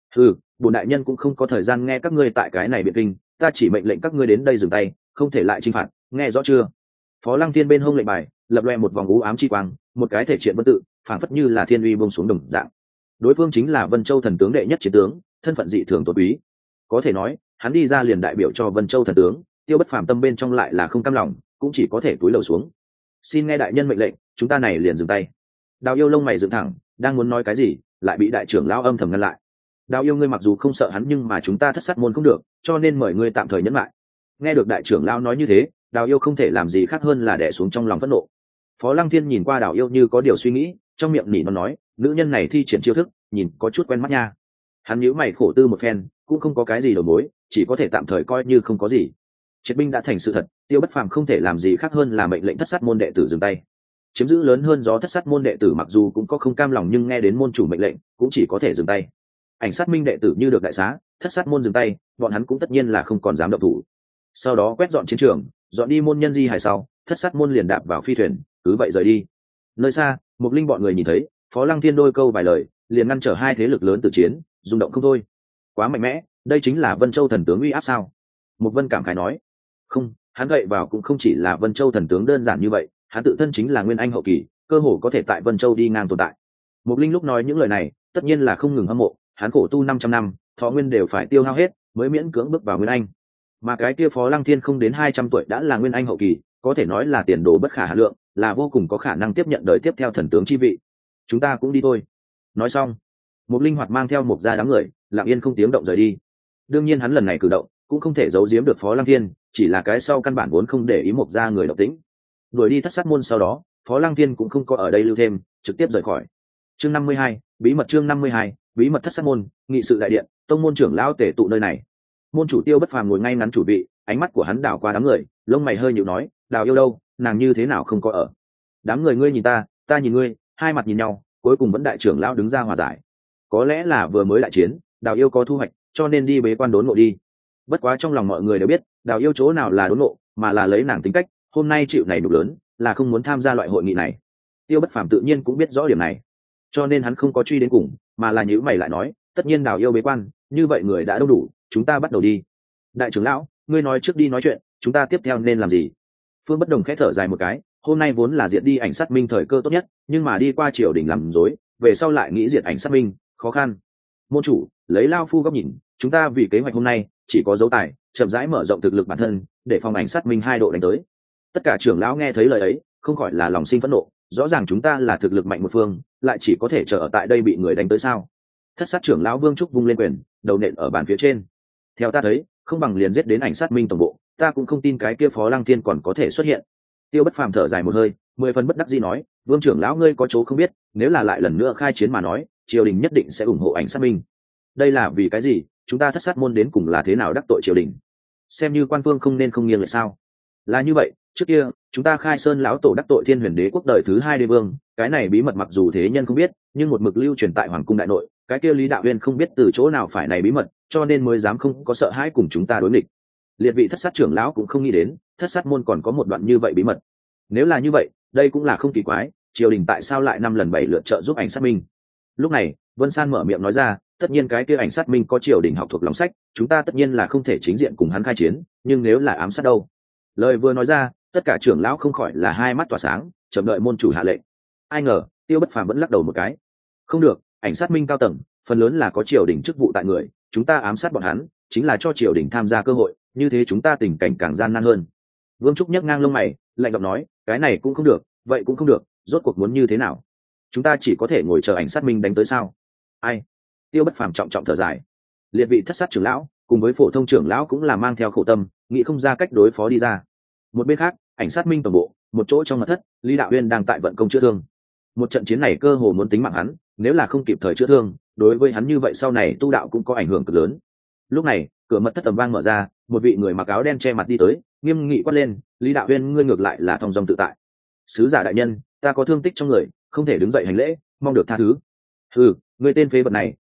Bổn đại nhân cũng không có thời gian nghe các ngươi tại cái này biện kinh, ta chỉ mệnh lệnh các ngươi đến đây dừng tay, không thể lại chinh phạt, nghe rõ chưa? Phó Lăng Thiên bên hông lệnh bài lập loè một vòng u ám chi quang, một cái thể triện vân tự, phảng phất như là thiên uy buông xuống đồng dạng. Đối phương chính là Vân Châu thần tướng đệ nhất chiến tướng, thân phận dị thường tôn quý. Có thể nói, hắn đi ra liền đại biểu cho Vân Châu thần tướng, Tiêu Bất Phàm tâm bên trong lại là không cam lòng, cũng chỉ có thể cúi đầu xuống. Xin nghe đại nhân mệnh lệnh, chúng ta này liền dừng tay. Đào Yêu lông mày dựng thẳng, đang muốn nói cái gì, lại bị đại trưởng lão âm thầm ngăn lại. Đào Yêu, ngươi mặc dù không sợ hắn nhưng mà chúng ta thất sát môn không được, cho nên mời ngươi tạm thời nhẫn lại. Nghe được đại trưởng lão nói như thế, Đào Yêu không thể làm gì khác hơn là đè xuống trong lòng phẫn nộ. Phó Lăng Thiên nhìn qua Đào Yêu như có điều suy nghĩ, trong miệng nỉ nó nói, nữ nhân này thi triển chiêu thức, nhìn có chút quen mắt nha. Hắn nhíu mày khổ tư một phen, cũng không có cái gì đầu mối, chỉ có thể tạm thời coi như không có gì. Triệt binh đã thành sự thật, Tiêu Bất Phàm không thể làm gì khác hơn là mệnh lệnh thất sát môn đệ tử dừng tay. Chiếm giữ lớn hơn gió thất sát môn đệ tử mặc dù cũng có không cam lòng nhưng nghe đến môn chủ mệnh lệnh, cũng chỉ có thể dừng tay. Ảnh sát minh đệ tử như được đại xá, thất sát môn dừng tay, bọn hắn cũng tất nhiên là không còn dám động thủ. Sau đó quét dọn chiến trường, dọn đi môn nhân di hài sau, thất sát môn liền đạp vào phi thuyền, cứ vậy rời đi. Nơi xa, Mục Linh bọn người nhìn thấy, Phó Lăng Thiên đôi câu vài lời, liền ngăn trở hai thế lực lớn từ chiến, rung động không thôi. Quá mạnh mẽ, đây chính là Vân Châu thần tướng uy áp sao? Mục Vân cảm khái nói. Không, hắn gậy vào cũng không chỉ là Vân Châu thần tướng đơn giản như vậy, hắn tự thân chính là nguyên anh hậu kỳ, cơ hồ có thể tại Vân Châu đi ngang tồn tại. Mục Linh lúc nói những lời này, tất nhiên là không ngừng hâm mộ, hắn khổ tu 500 năm, thọ nguyên đều phải tiêu hao hết, mới miễn cưỡng bước vào nguyên anh. Mà cái kia Phó Lăng Thiên không đến 200 tuổi đã là nguyên anh hậu kỳ, có thể nói là tiền đồ bất khả hà lượng, là vô cùng có khả năng tiếp nhận đời tiếp theo thần tướng chi vị. Chúng ta cũng đi thôi. Nói xong, Mục Linh Hoạt mang theo một gia đám người, lặng yên không tiếng động rời đi. Đương nhiên hắn lần này cử động cũng không thể giấu giếm được Phó Lăng Thiên, chỉ là cái sau căn bản vốn không để ý một gia người độc tính. Đuổi đi thất sát môn sau đó, Phó Lăng Thiên cũng không có ở đây lưu thêm, trực tiếp rời khỏi. Chương 52, bí mật chương 52, bí mật thất sát môn, nghị sự đại điện, tông môn trưởng lão tề tụ nơi này. Môn chủ Tiêu Bất Phàm ngồi ngay ngắn chủ vị, ánh mắt của hắn đảo qua đám người, lông mày hơi nhíu nói, Đào Yêu đâu, nàng như thế nào không có ở? Đám người ngươi nhìn ta, ta nhìn ngươi, hai mặt nhìn nhau, cuối cùng vẫn đại trưởng lão đứng ra hòa giải. Có lẽ là vừa mới đại chiến, Đào Yêu có thu hoạch, cho nên đi bế quan đốn ngộ đi. Bất quá trong lòng mọi người đều biết, Đào Yêu chỗ nào là đốn ngộ, mà là lấy nàng tính cách, hôm nay chịu này đủ lớn, là không muốn tham gia loại hội nghị này. Tiêu Bất Phàm tự nhiên cũng biết rõ điểm này, cho nên hắn không có truy đến cùng, mà là nhíu mày lại nói, tất nhiên Đào Yêu bế quan, như vậy người đã đông đủ, chúng ta bắt đầu đi. Đại trưởng lão, ngươi nói trước đi nói chuyện, chúng ta tiếp theo nên làm gì? Phương Bất Đồng khẽ thở dài một cái, hôm nay vốn là diệt đi ảnh sát minh thời cơ tốt nhất, nhưng mà đi qua triều đình làm rối, về sau lại nghĩ diệt ảnh sát minh, khó khăn. Môn chủ, lấy lao phu góc nhìn, chúng ta vì kế hoạch hôm nay chỉ có dấu tài, chậm rãi mở rộng thực lực bản thân, để phòng ảnh sát minh 2 độ đánh tới. Tất cả trưởng lão nghe thấy lời ấy, không khỏi là lòng sinh phẫn nộ, rõ ràng chúng ta là thực lực mạnh một phương, lại chỉ có thể chờ ở tại đây bị người đánh tới sao? Thất sát trưởng lão Vương Trúc vung lên quyền, đầu nện ở bàn phía trên. Theo ta thấy, không bằng liền giết đến ảnh sát minh tổng bộ, ta cũng không tin cái kia Phó Lăng Thiên còn có thể xuất hiện. Tiêu Bất Phàm thở dài một hơi, 10 phần bất đắc dĩ nói, Vương trưởng lão ngươi có chỗ không biết, nếu là lại lần nữa khai chiến mà nói, triều đình nhất định sẽ ủng hộ ảnh sát minh. Đây là vì cái gì? Chúng ta thất sát môn đến cùng là thế nào đắc tội triều đình? Xem như quan phương không nên không nghiêng lại sao? Là như vậy, trước kia chúng ta khai sơn lão tổ đắc tội Thiên Huyền Đế quốc đời thứ 2 đế vương, cái này bí mật mặc dù thế nhân không biết, nhưng một mực lưu truyền tại hoàng cung đại nội, cái kia Lý Đạo Uyên không biết từ chỗ nào phải này bí mật, cho nên mới dám không có sợ hãi cùng chúng ta đối nghịch. Liệt vị thất sát trưởng lão cũng không nghĩ đến, thất sát môn còn có một đoạn như vậy bí mật. Nếu là như vậy, đây cũng là không kỳ quái, triều đình tại sao lại 5 lần 7 lượt trợ giúp ảnh sát minh? Lúc này, Vân San mở miệng nói ra, tất nhiên cái kia ảnh sát minh có triều đình học thuộc lòng sách, chúng ta tất nhiên là không thể chính diện cùng hắn khai chiến, nhưng nếu là ám sát đâu? Lời vừa nói ra, tất cả trưởng lão không khỏi là hai mắt tỏa sáng, chờ đợi môn chủ hạ lệnh. Ai ngờ, Tiêu Bất Phàm vẫn lắc đầu một cái. Không được, ảnh sát minh cao tầng, phần lớn là có triều đình chức vụ tại người, chúng ta ám sát bọn hắn, chính là cho triều đình tham gia cơ hội, như thế chúng ta tình cảnh càng gian nan hơn. Vương Trúc nhấc ngang lông mày, lạnh giọng nói, cái này cũng không được, vậy cũng không được, rốt cuộc muốn như thế nào? Chúng ta chỉ có thể ngồi chờ ảnh sát minh đánh tới sao? Ai? Tiêu Bất Phàm trọng trọng thở dài. Liệt vị thất sát trưởng lão cùng với phổ thông trưởng lão cũng là mang theo khổ tâm, nghĩ không ra cách đối phó đi ra. Một bên khác, ảnh sát minh tổng bộ, một chỗ trong mật thất, Lý Đạo Uyên đang tại vận công chữa thương. Một trận chiến này cơ hồ muốn tính mạng hắn, nếu là không kịp thời chữa thương, đối với hắn như vậy sau này tu đạo cũng có ảnh hưởng cực lớn. Lúc này, cửa mật thất tầm vang mở ra, một vị người mặc áo đen che mặt đi tới, nghiêm nghị quát lên, Lý Đạo Uyên ngươi ngược lại là thong dong tự tại. Sứ giả đại nhân, ta có thương tích trong người, không thể đứng dậy hành lễ, mong được tha thứ. Ngươi tên phế vật này,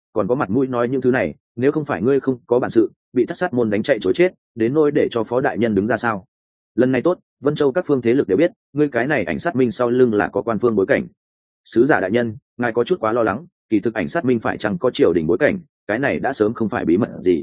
còn có mặt mũi nói những thứ này, nếu không phải ngươi không có bản sự bị thất sát môn đánh chạy chối chết đến nỗi để cho phó đại nhân đứng ra sao? Lần này tốt, Vân Châu các phương thế lực đều biết ngươi cái này ảnh sát minh sau lưng là có quan phương bối cảnh. Sứ giả đại nhân, ngài có chút quá lo lắng, kỳ thực ảnh sát minh phải chăng có triều đình bối cảnh, cái này đã sớm không phải bí mật gì.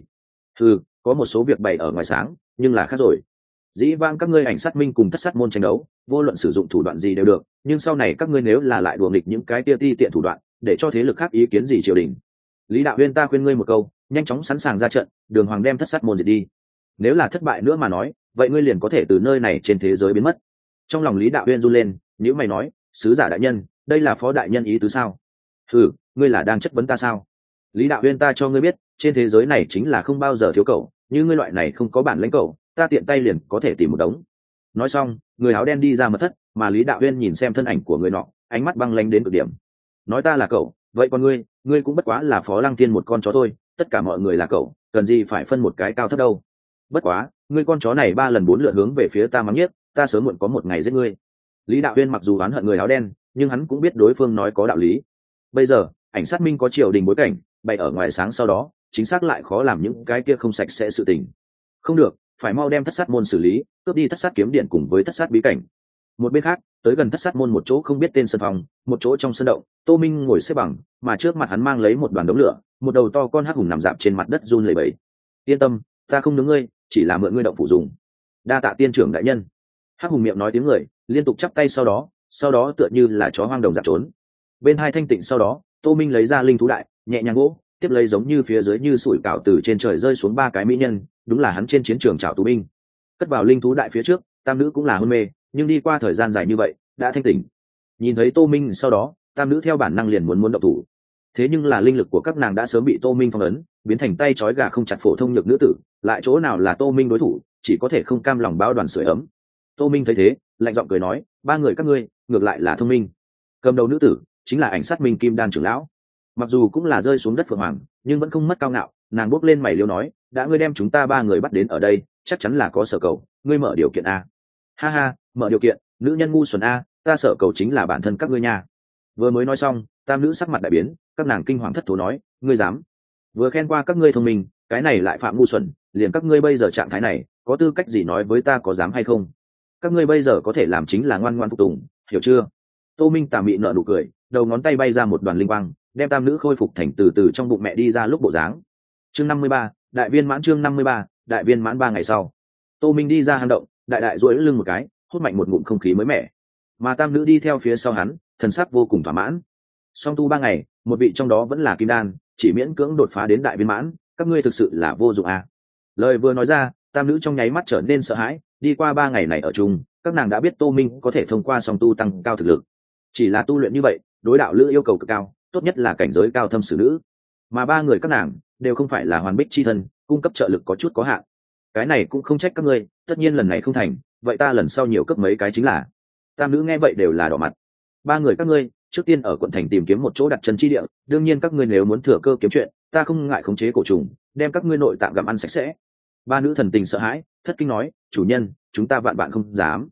Có một số việc bày ở ngoài sáng, nhưng là khác rồi. Dĩ vãng các ngươi ảnh sát minh cùng thất sát môn tranh đấu, vô luận sử dụng thủ đoạn gì đều được, nhưng sau này các ngươi nếu là lại đùa nghịch những cái tia ti tiện thủ đoạn, để cho thế lực khác ý kiến gì triều đình. Lý Đạo Huyên, ta khuyên ngươi một câu, nhanh chóng sẵn sàng ra trận, đường hoàng đem thất sát môn diệt đi. Nếu là thất bại nữa mà nói, vậy ngươi liền có thể từ nơi này trên thế giới biến mất. Trong lòng Lý Đạo Huyên run lên, nếu mày nói, sứ giả đại nhân, đây là phó đại nhân ý tứ sao? Ngươi là đang chất vấn ta sao? Lý Đạo Huyên, ta cho ngươi biết, trên thế giới này chính là không bao giờ thiếu cậu, như ngươi loại này không có bản lĩnh cậu, ta tiện tay liền có thể tìm một đống. Nói xong, người áo đen đi ra mật thất, mà Lý Đạo Huyên nhìn xem thân ảnh của người nọ, ánh mắt băng lãnh đến cực điểm. Nói ta là cậu, vậy còn ngươi cũng bất quá là Phó Lăng Thiên một con chó thôi, tất cả mọi người là cậu, cần gì phải phân một cái cao thấp đâu. Bất quá, ngươi con chó này 3 lần 4 lượt hướng về phía ta mắng nhiếc, ta sớm muộn có một ngày giết ngươi. Lý Đạo Huyên mặc dù oán hận người áo đen, nhưng hắn cũng biết đối phương nói có đạo lý. Bây giờ, ảnh sát minh có triều đình bối cảnh, bày ở ngoài sáng sau đó, chính xác lại khó làm những cái kia không sạch sẽ sự tình. Không được, phải mau đem thất sát môn xử lý, cướp đi thất sát kiếm điện cùng với thất sát bí cảnh. Một bên khác, tới gần thất sát môn một chỗ không biết tên sân phòng, một chỗ trong sân động, Tô Minh ngồi xếp bằng, mà trước mặt hắn mang lấy một đoàn đống lửa, một đầu to con hắc hùng nằm dạp trên mặt đất run lẩy bẩy. Yên tâm, ta không nướng ngươi, chỉ là mượn ngươi động phủ dùng. Đa tạ tiên trưởng đại nhân. Hắc hùng miệng nói tiếng người, liên tục chắp tay sau đó tựa như là chó hoang đồng dạp trốn. Bên hai thanh tịnh sau đó, Tô Minh lấy ra linh thú đại, nhẹ nhàng gỗ, tiếp lấy giống như phía dưới như sủi cảo từ trên trời rơi xuống 3 cái mỹ nhân, đúng là hắn trên chiến trường trảo tù binh. Cất vào linh thú đại phía trước, tam nữ cũng là hôn mê, nhưng đi qua thời gian dài như vậy, đã thanh tỉnh. Nhìn thấy Tô Minh sau đó, tam nữ theo bản năng liền muốn động thủ. Thế nhưng là linh lực của các nàng đã sớm bị Tô Minh phong ấn, biến thành tay trói gà không chặt phổ thông nhược nữ tử, lại chỗ nào là Tô Minh đối thủ, chỉ có thể không cam lòng bao đoàn sưởi ấm. Tô Minh thấy thế, lạnh giọng cười nói, 3 người các ngươi, ngược lại là thông minh. Cầm đầu nữ tử chính là ảnh sát minh Kim Đan trưởng lão. Mặc dù cũng là rơi xuống đất phượng hoàng, nhưng vẫn không mất cao ngạo, nàng bước lên mày liêu nói, đã ngươi đem chúng ta 3 người bắt đến ở đây, chắc chắn là có sở cầu, ngươi mở điều kiện a. Ha ha, mở điều kiện, nữ nhân ngu xuẩn a, ta sở cầu chính là bản thân các ngươi nha. Vừa mới nói xong, tam nữ sắc mặt đại biến, các nàng kinh hoàng thất thố nói, ngươi dám? Vừa khen qua các ngươi thông minh, cái này lại phạm ngu xuẩn, liền các ngươi bây giờ trạng thái này, có tư cách gì nói với ta có dám hay không? Các ngươi bây giờ có thể làm chính là ngoan ngoãn phục tùng, hiểu chưa? Tô Minh tà mị nở nụ cười, đầu ngón tay bay ra một đoàn linh quang, đem tam nữ khôi phục thành từ từ trong bụng mẹ đi ra lúc bộ dáng. Chương 53, đại viên mãn. Chương 53, đại viên mãn. 3 ngày sau, Tô Minh đi ra hang động, đại duỗi lưng một cái, hút mạnh một ngụm không khí mới mẻ. Mà tam nữ đi theo phía sau hắn, thần sắc vô cùng thỏa mãn. Song tu 3 ngày, một vị trong đó vẫn là kim đan, chỉ miễn cưỡng đột phá đến đại viên mãn, các ngươi thực sự là vô dụng à. Lời vừa nói ra, tam nữ trong nháy mắt trở nên sợ hãi, đi qua 3 ngày này ở chung, các nàng đã biết Tô Minh có thể thông qua song tu tăng cao thực lực. Chỉ là tu luyện như vậy, đối đạo lữ yêu cầu cực cao, tốt nhất là cảnh giới cao thâm xử nữ. Mà 3 người các nàng đều không phải là hoàn bích chi thân, cung cấp trợ lực có chút có hạn. Cái này cũng không trách các ngươi, tất nhiên lần này không thành, vậy ta lần sau nhiều cấp mấy cái chính là. Tam nữ nghe vậy đều là đỏ mặt. 3 người các ngươi trước tiên ở quận thành tìm kiếm một chỗ đặt chân chi địa, đương nhiên các ngươi nếu muốn thừa cơ kiếm chuyện, ta không ngại khống chế cổ trùng, đem các ngươi nội tạng gặm ăn sạch sẽ. 3 nữ thần tình sợ hãi, thất kinh nói, chủ nhân, chúng ta vạn bạn không dám.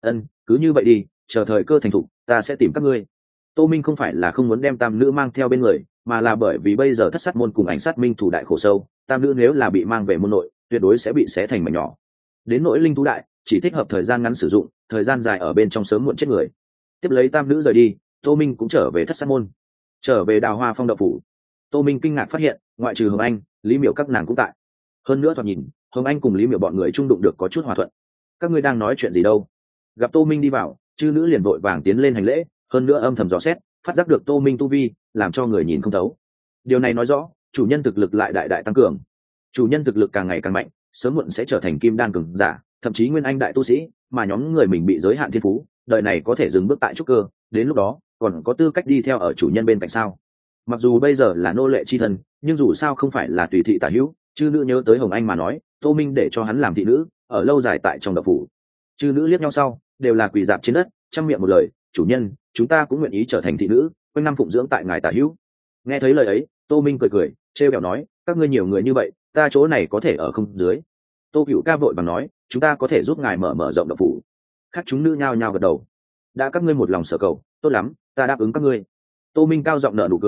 Cứ như vậy đi, chờ thời cơ thành thục, ta sẽ tìm các ngươi. Tô Minh không phải là không muốn đem tam nữ mang theo bên người, mà là bởi vì bây giờ thất sát môn cùng ảnh sát minh thủ đại khổ sâu, tam nữ nếu là bị mang về môn nội, tuyệt đối sẽ bị xé thành mảnh nhỏ. Đến nỗi linh thú đại, chỉ thích hợp thời gian ngắn sử dụng, thời gian dài ở bên trong sớm muộn chết người. Tiếp lấy tam nữ rời đi, Tô Minh cũng trở về thất sát môn, trở về Đào Hoa Phong đậu phủ. Tô Minh kinh ngạc phát hiện, ngoại trừ Hồng Anh, Lý Miểu các nàng cũng tại. Hơn nữa thoạt nhìn, Hồng Anh cùng Lý Miểu bọn người trung đụng được có chút hòa thuận. Các ngươi đang nói chuyện gì đâu? Gặp Tô Minh đi vào, chư nữ liền vội vàng tiến lên hành lễ, hơn nữa âm thầm dò xét, phát giác được Tô Minh tu vi, làm cho người nhìn không thấu. Điều này nói rõ, chủ nhân thực lực lại đại tăng cường. Chủ nhân thực lực càng ngày càng mạnh, sớm muộn sẽ trở thành kim đan cường giả, thậm chí nguyên anh đại tu sĩ, mà nhóm người mình bị giới hạn thiên phú, đời này có thể dừng bước tại trúc cơ, đến lúc đó, còn có tư cách đi theo ở chủ nhân bên cạnh sao? Mặc dù bây giờ là nô lệ chi thân, nhưng dù sao không phải là tùy thị tả hữu, chư nữ nhớ tới Hồng Anh mà nói, Tô Minh để cho hắn làm thị nữ, ở lâu dài tại trong đậu phủ. Chư nữ liếc nhau sau, đều là quỳ dạp trên đất, trăm miệng một lời, chủ nhân, chúng ta cũng nguyện ý trở thành thị nữ, quanh năm phụng dưỡng tại ngài tả hữu. Nghe thấy lời ấy, Tô Minh cười, trêu ghẹo nói, các ngươi nhiều người như vậy, ta chỗ này có thể ở không dưới. Tô Cửu Ca vội bằng nói, chúng ta có thể giúp ngài mở rộng đậu phủ. Khác chúng nữ nhao nhao gật đầu. Đã các ngươi một lòng sở cầu, tốt lắm, ta đáp ứng các ngươi. Tô Minh cao giọng nở nụ cười,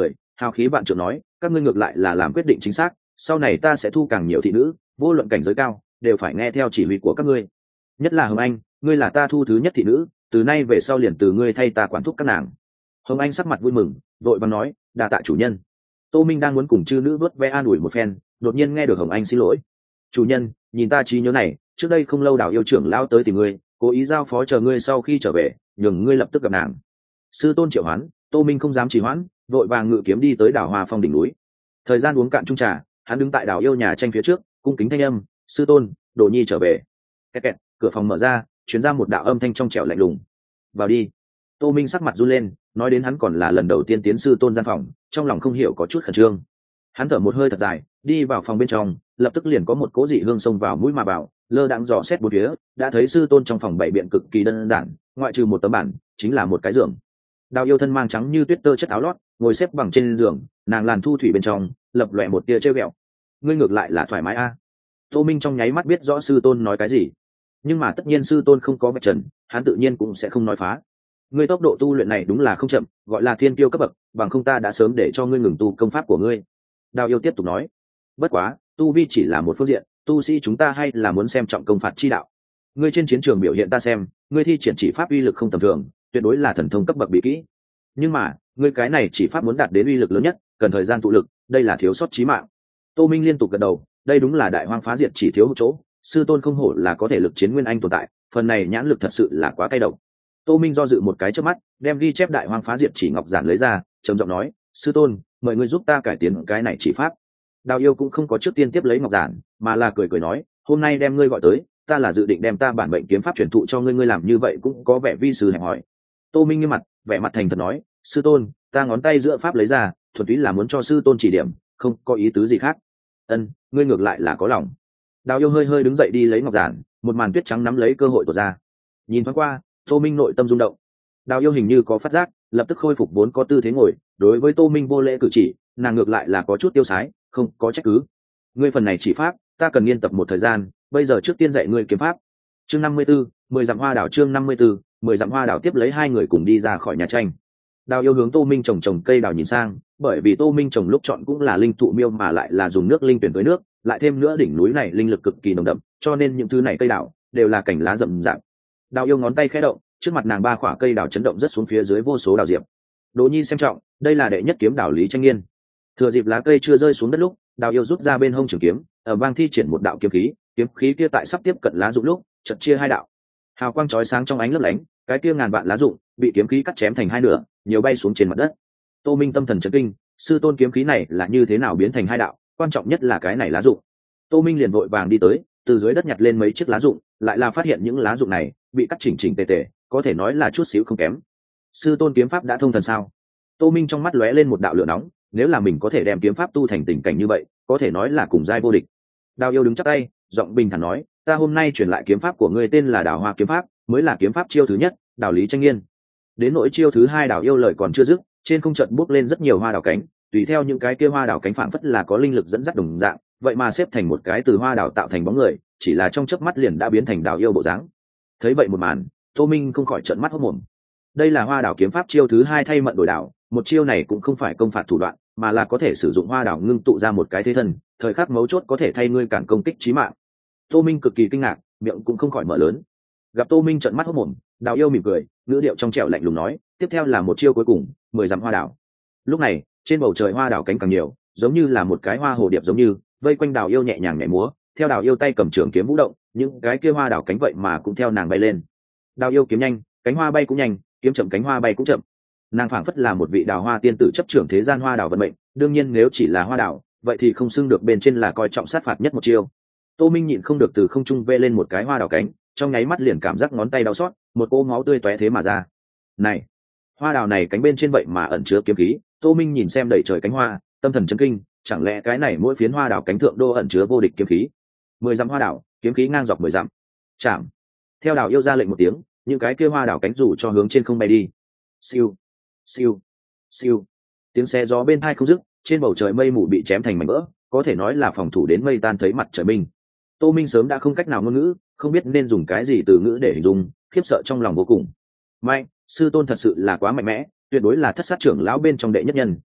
hào khí vạn trượng nói, các ngươi ngược lại là làm quyết định chính xác, sau này ta sẽ thu càng nhiều thị nữ, vô luận cảnh giới cao đều phải nghe theo chỉ huy của các ngươi, nhất là Hồng Anh, ngươi là ta thu thứ nhất thị nữ, từ nay về sau liền từ ngươi thay ta quản thúc các nàng. Hồng Anh sắc mặt vui mừng, vội vàng nói, đa tạ chủ nhân. Tô Minh đang muốn cùng chư nữ vớt ve an ủi một phen, đột nhiên nghe được Hồng Anh xin lỗi. Chủ nhân, nhìn ta trí nhớ này, trước đây không lâu Đào yêu trưởng lao tới tìm ngươi, cố ý giao phó chờ ngươi sau khi trở về, nhường ngươi lập tức gặp nàng. Sư tôn triệu hoán, Tô Minh không dám trì hoãn, vội vàng ngự kiếm đi tới Đào Hoa Phong đỉnh núi. Thời gian uống cạn chung trà, hắn đứng tại Đào yêu nhà tranh phía trước, cung kính thanh âm, sư tôn, Đồ Nhi trở về. Kẹt kẹt, cửa phòng mở ra, truyền ra một đạo âm thanh trong trẻo lạnh lùng. Vào đi. Tô Minh sắc mặt run lên, nói đến hắn còn là lần đầu tiên tiến sư tôn gian phòng, trong lòng không hiểu có chút khẩn trương. Hắn thở một hơi thật dài, đi vào phòng bên trong, lập tức liền có một cỗ dị hương xông vào mũi mà vào, lơ đãng dò xét bốn phía, đã thấy sư tôn trong phòng bày biện cực kỳ đơn giản, ngoại trừ một tấm bản, chính là một cái giường. Đào yêu thân mang trắng như tuyết tơ chất áo lót, ngồi xếp bằng trên giường, nàng làn thu thủy bên trong, lập lòe một tia trêu ghẹo. Ngươi ngược lại là thoải mái a. Tô Minh trong nháy mắt biết rõ sư tôn nói cái gì, nhưng mà tất nhiên sư tôn không có vạch trần, hắn tự nhiên cũng sẽ không nói phá. Ngươi tốc độ tu luyện này đúng là không chậm, gọi là thiên tiêu cấp bậc, bằng không ta đã sớm để cho ngươi ngừng tu công pháp của ngươi. Đào yêu tiếp tục nói, bất quá tu vi chỉ là một phương diện, tu sĩ chúng ta hay là muốn xem trọng công phạt chi đạo. Ngươi trên chiến trường biểu hiện ta xem, ngươi thi triển chỉ pháp uy lực không tầm thường, tuyệt đối là thần thông cấp bậc bị kỹ, nhưng mà ngươi cái này chỉ pháp muốn đạt đến uy lực lớn nhất, cần thời gian tụ lực, đây là thiếu sót chí mạng. Tô Minh liên tục gật đầu, đây đúng là đại hoang phá diệt chỉ thiếu một chỗ, sư tôn không hổ là có thể lực chiến nguyên anh tồn tại, phần này nhãn lực thật sự là quá cay độc. Tô Minh do dự một cái trước mắt, đem ghi chép đại hoang phá diệt chỉ ngọc giản lấy ra, trầm giọng nói, sư tôn, mời ngươi giúp ta cải tiến cái này chỉ pháp. Đào yêu cũng không có trước tiên tiếp lấy ngọc giản, mà là cười cười nói, hôm nay đem ngươi gọi tới, ta là dự định đem ta bản mệnh kiếm pháp truyền thụ cho ngươi, ngươi làm như vậy cũng có vẻ vi sư hẹp hỏi. Tô Minh nghiêm mặt, vẻ mặt thành thật nói, sư tôn, ta ngón tay giữa pháp lấy ra, thuần túy là muốn cho sư tôn chỉ điểm, không có ý tứ gì khác. Ân, ngươi ngược lại là có lòng. Đào yêu hơi hơi đứng dậy đi lấy ngọc giản, một màn tuyết trắng nắm lấy cơ hội tuột ra. Nhìn thoáng qua, Tô Minh nội tâm rung động. Đào yêu hình như có phát giác, lập tức khôi phục vốn có tư thế ngồi, đối với Tô Minh vô lễ cử chỉ, nàng ngược lại là có chút tiêu sái, không có trách cứ. Ngươi phần này chỉ pháp, ta cần nghiên tập một thời gian, bây giờ trước tiên dạy ngươi kiếm pháp. Chương 54, 10 dặm hoa đảo, chương 54, 10 dặm hoa đảo. Tiếp lấy hai người cùng đi ra khỏi nhà tranh. Đào yêu hướng Tô Minh trồng cây đào nhìn sang, bởi vì Tô Minh trồng lúc chọn cũng là linh thụ miêu mà lại là dùng nước linh tuyển tưới nước, lại thêm nữa đỉnh núi này linh lực cực kỳ nồng đậm, cho nên những thứ này cây đào đều là cảnh lá rậm rạp. Đào yêu ngón tay khẽ động, trước mặt nàng ba khỏa cây đào chấn động rất xuống phía dưới vô số đào diệp. Đỗ Nhi xem trọng, đây là đệ nhất kiếm đào Lý Tranh Nghiên. Thừa dịp lá cây chưa rơi xuống đất lúc, Đào yêu rút ra bên hông trường kiếm, ở vang thi triển một đạo kiếm khí kia tại sắp tiếp cận lá dụng lúc, chợt chia hai đạo. Hào quang chói sáng trong ánh lấp lánh, cái kia ngàn vạn lá dụng bị kiếm khí cắt chém thành hai nửa, nhiều bay xuống trên mặt đất. Tô Minh tâm thần chấn kinh, sư tôn kiếm khí này là như thế nào biến thành hai đạo, quan trọng nhất là cái này lá dụng. Tô Minh liền vội vàng đi tới, từ dưới đất nhặt lên mấy chiếc lá dụng, lại là phát hiện những lá dụng này bị cắt chỉnh tề tề, có thể nói là chút xíu không kém. Sư tôn kiếm pháp đã thông thần sao? Tô Minh trong mắt lóe lên một đạo lửa nóng, nếu là mình có thể đem kiếm pháp tu thành tình cảnh như vậy, có thể nói là cùng giai vô địch. Đào yêu đứng chắp tay, giọng bình thản nói, ta hôm nay truyền lại kiếm pháp của ngươi tên là Đào Hoa kiếm pháp, mới là kiếm pháp chiêu thứ nhất, Đào Lý Tranh Nghiên. Đến nỗi chiêu thứ hai, Đào yêu lời còn chưa dứt, trên không trận bước lên rất nhiều hoa đào cánh, tùy theo những cái kia hoa đào cánh phảng phất là có linh lực dẫn dắt đồng dạng, vậy mà xếp thành một cái từ hoa đào tạo thành bóng người, chỉ là trong chớp mắt liền đã biến thành Đào yêu bộ dáng. Thấy vậy một màn, Tô Minh không khỏi trợn mắt hốt mồm. Đây là hoa đào kiếm pháp chiêu thứ hai, thay mận đổi đảo, một chiêu này cũng không phải công phạt thủ đoạn, mà là có thể sử dụng hoa đào ngưng tụ ra một cái thế thân, thời khắc mấu chốt có thể thay ngươi cản công kích chí mạng. Tô Minh cực kỳ kinh ngạc, miệng cũng không khỏi mở lớn. Gặp Tô Minh trợn mắt hốt mồm, Đào yêu mỉm cười, ngữ điệu trong trẻo lạnh lùng nói, tiếp theo là một chiêu cuối cùng, 10 dặm hoa đào. Lúc này, trên bầu trời hoa đào cánh càng nhiều, giống như là một cái hoa hồ điệp giống như vây quanh Đào yêu nhẹ nhàng nhảy múa, theo Đào yêu tay cầm trường kiếm vũ động, những cái kia hoa đào cánh vậy mà cũng theo nàng bay lên. Đào yêu kiếm nhanh, cánh hoa bay cũng nhanh, kiếm chậm cánh hoa bay cũng chậm. Nàng phảng phất là một vị đào hoa tiên tử chấp trưởng thế gian hoa đào vận mệnh, đương nhiên nếu chỉ là hoa đào, vậy thì không xưng được bên trên là coi trọng sát phạt nhất một chiêu. Tô Minh nhịn không được từ không trung vê lên một cái hoa đào cánh, trong nháy mắt liền cảm giác ngón tay đau xót, một cỗ máu tươi tóe thế mà ra. Này, hoa đào này cánh bên trên vậy mà ẩn chứa kiếm khí. Tô Minh nhìn xem đầy trời cánh hoa, tâm thần chấn kinh, chẳng lẽ cái này mỗi phiến hoa đào cánh thượng đô ẩn chứa vô địch kiếm khí? 10 dặm hoa đào, kiếm khí ngang dọc 10 dặm. Chạm. Theo Đào yêu ra lệnh một tiếng, những cái kia hoa đào cánh dù cho hướng trên không bay đi. Siêu, siêu, siêu. Tiếng xe gió bên tai không dứt, trên bầu trời mây mù bị chém thành mảnh vỡ, có thể nói là phòng thủ đến mây tan thấy mặt trời minh. Tô Minh sớm đã không cách nào ngôn ngữ, không biết nên dùng cái gì từ ngữ để hình dung, khiếp sợ trong lòng vô cùng. Mạnh, sư tôn thật sự là quá mạnh mẽ, tuyệt đối là thất sát trưởng lão bên trong đệ nhất nhân,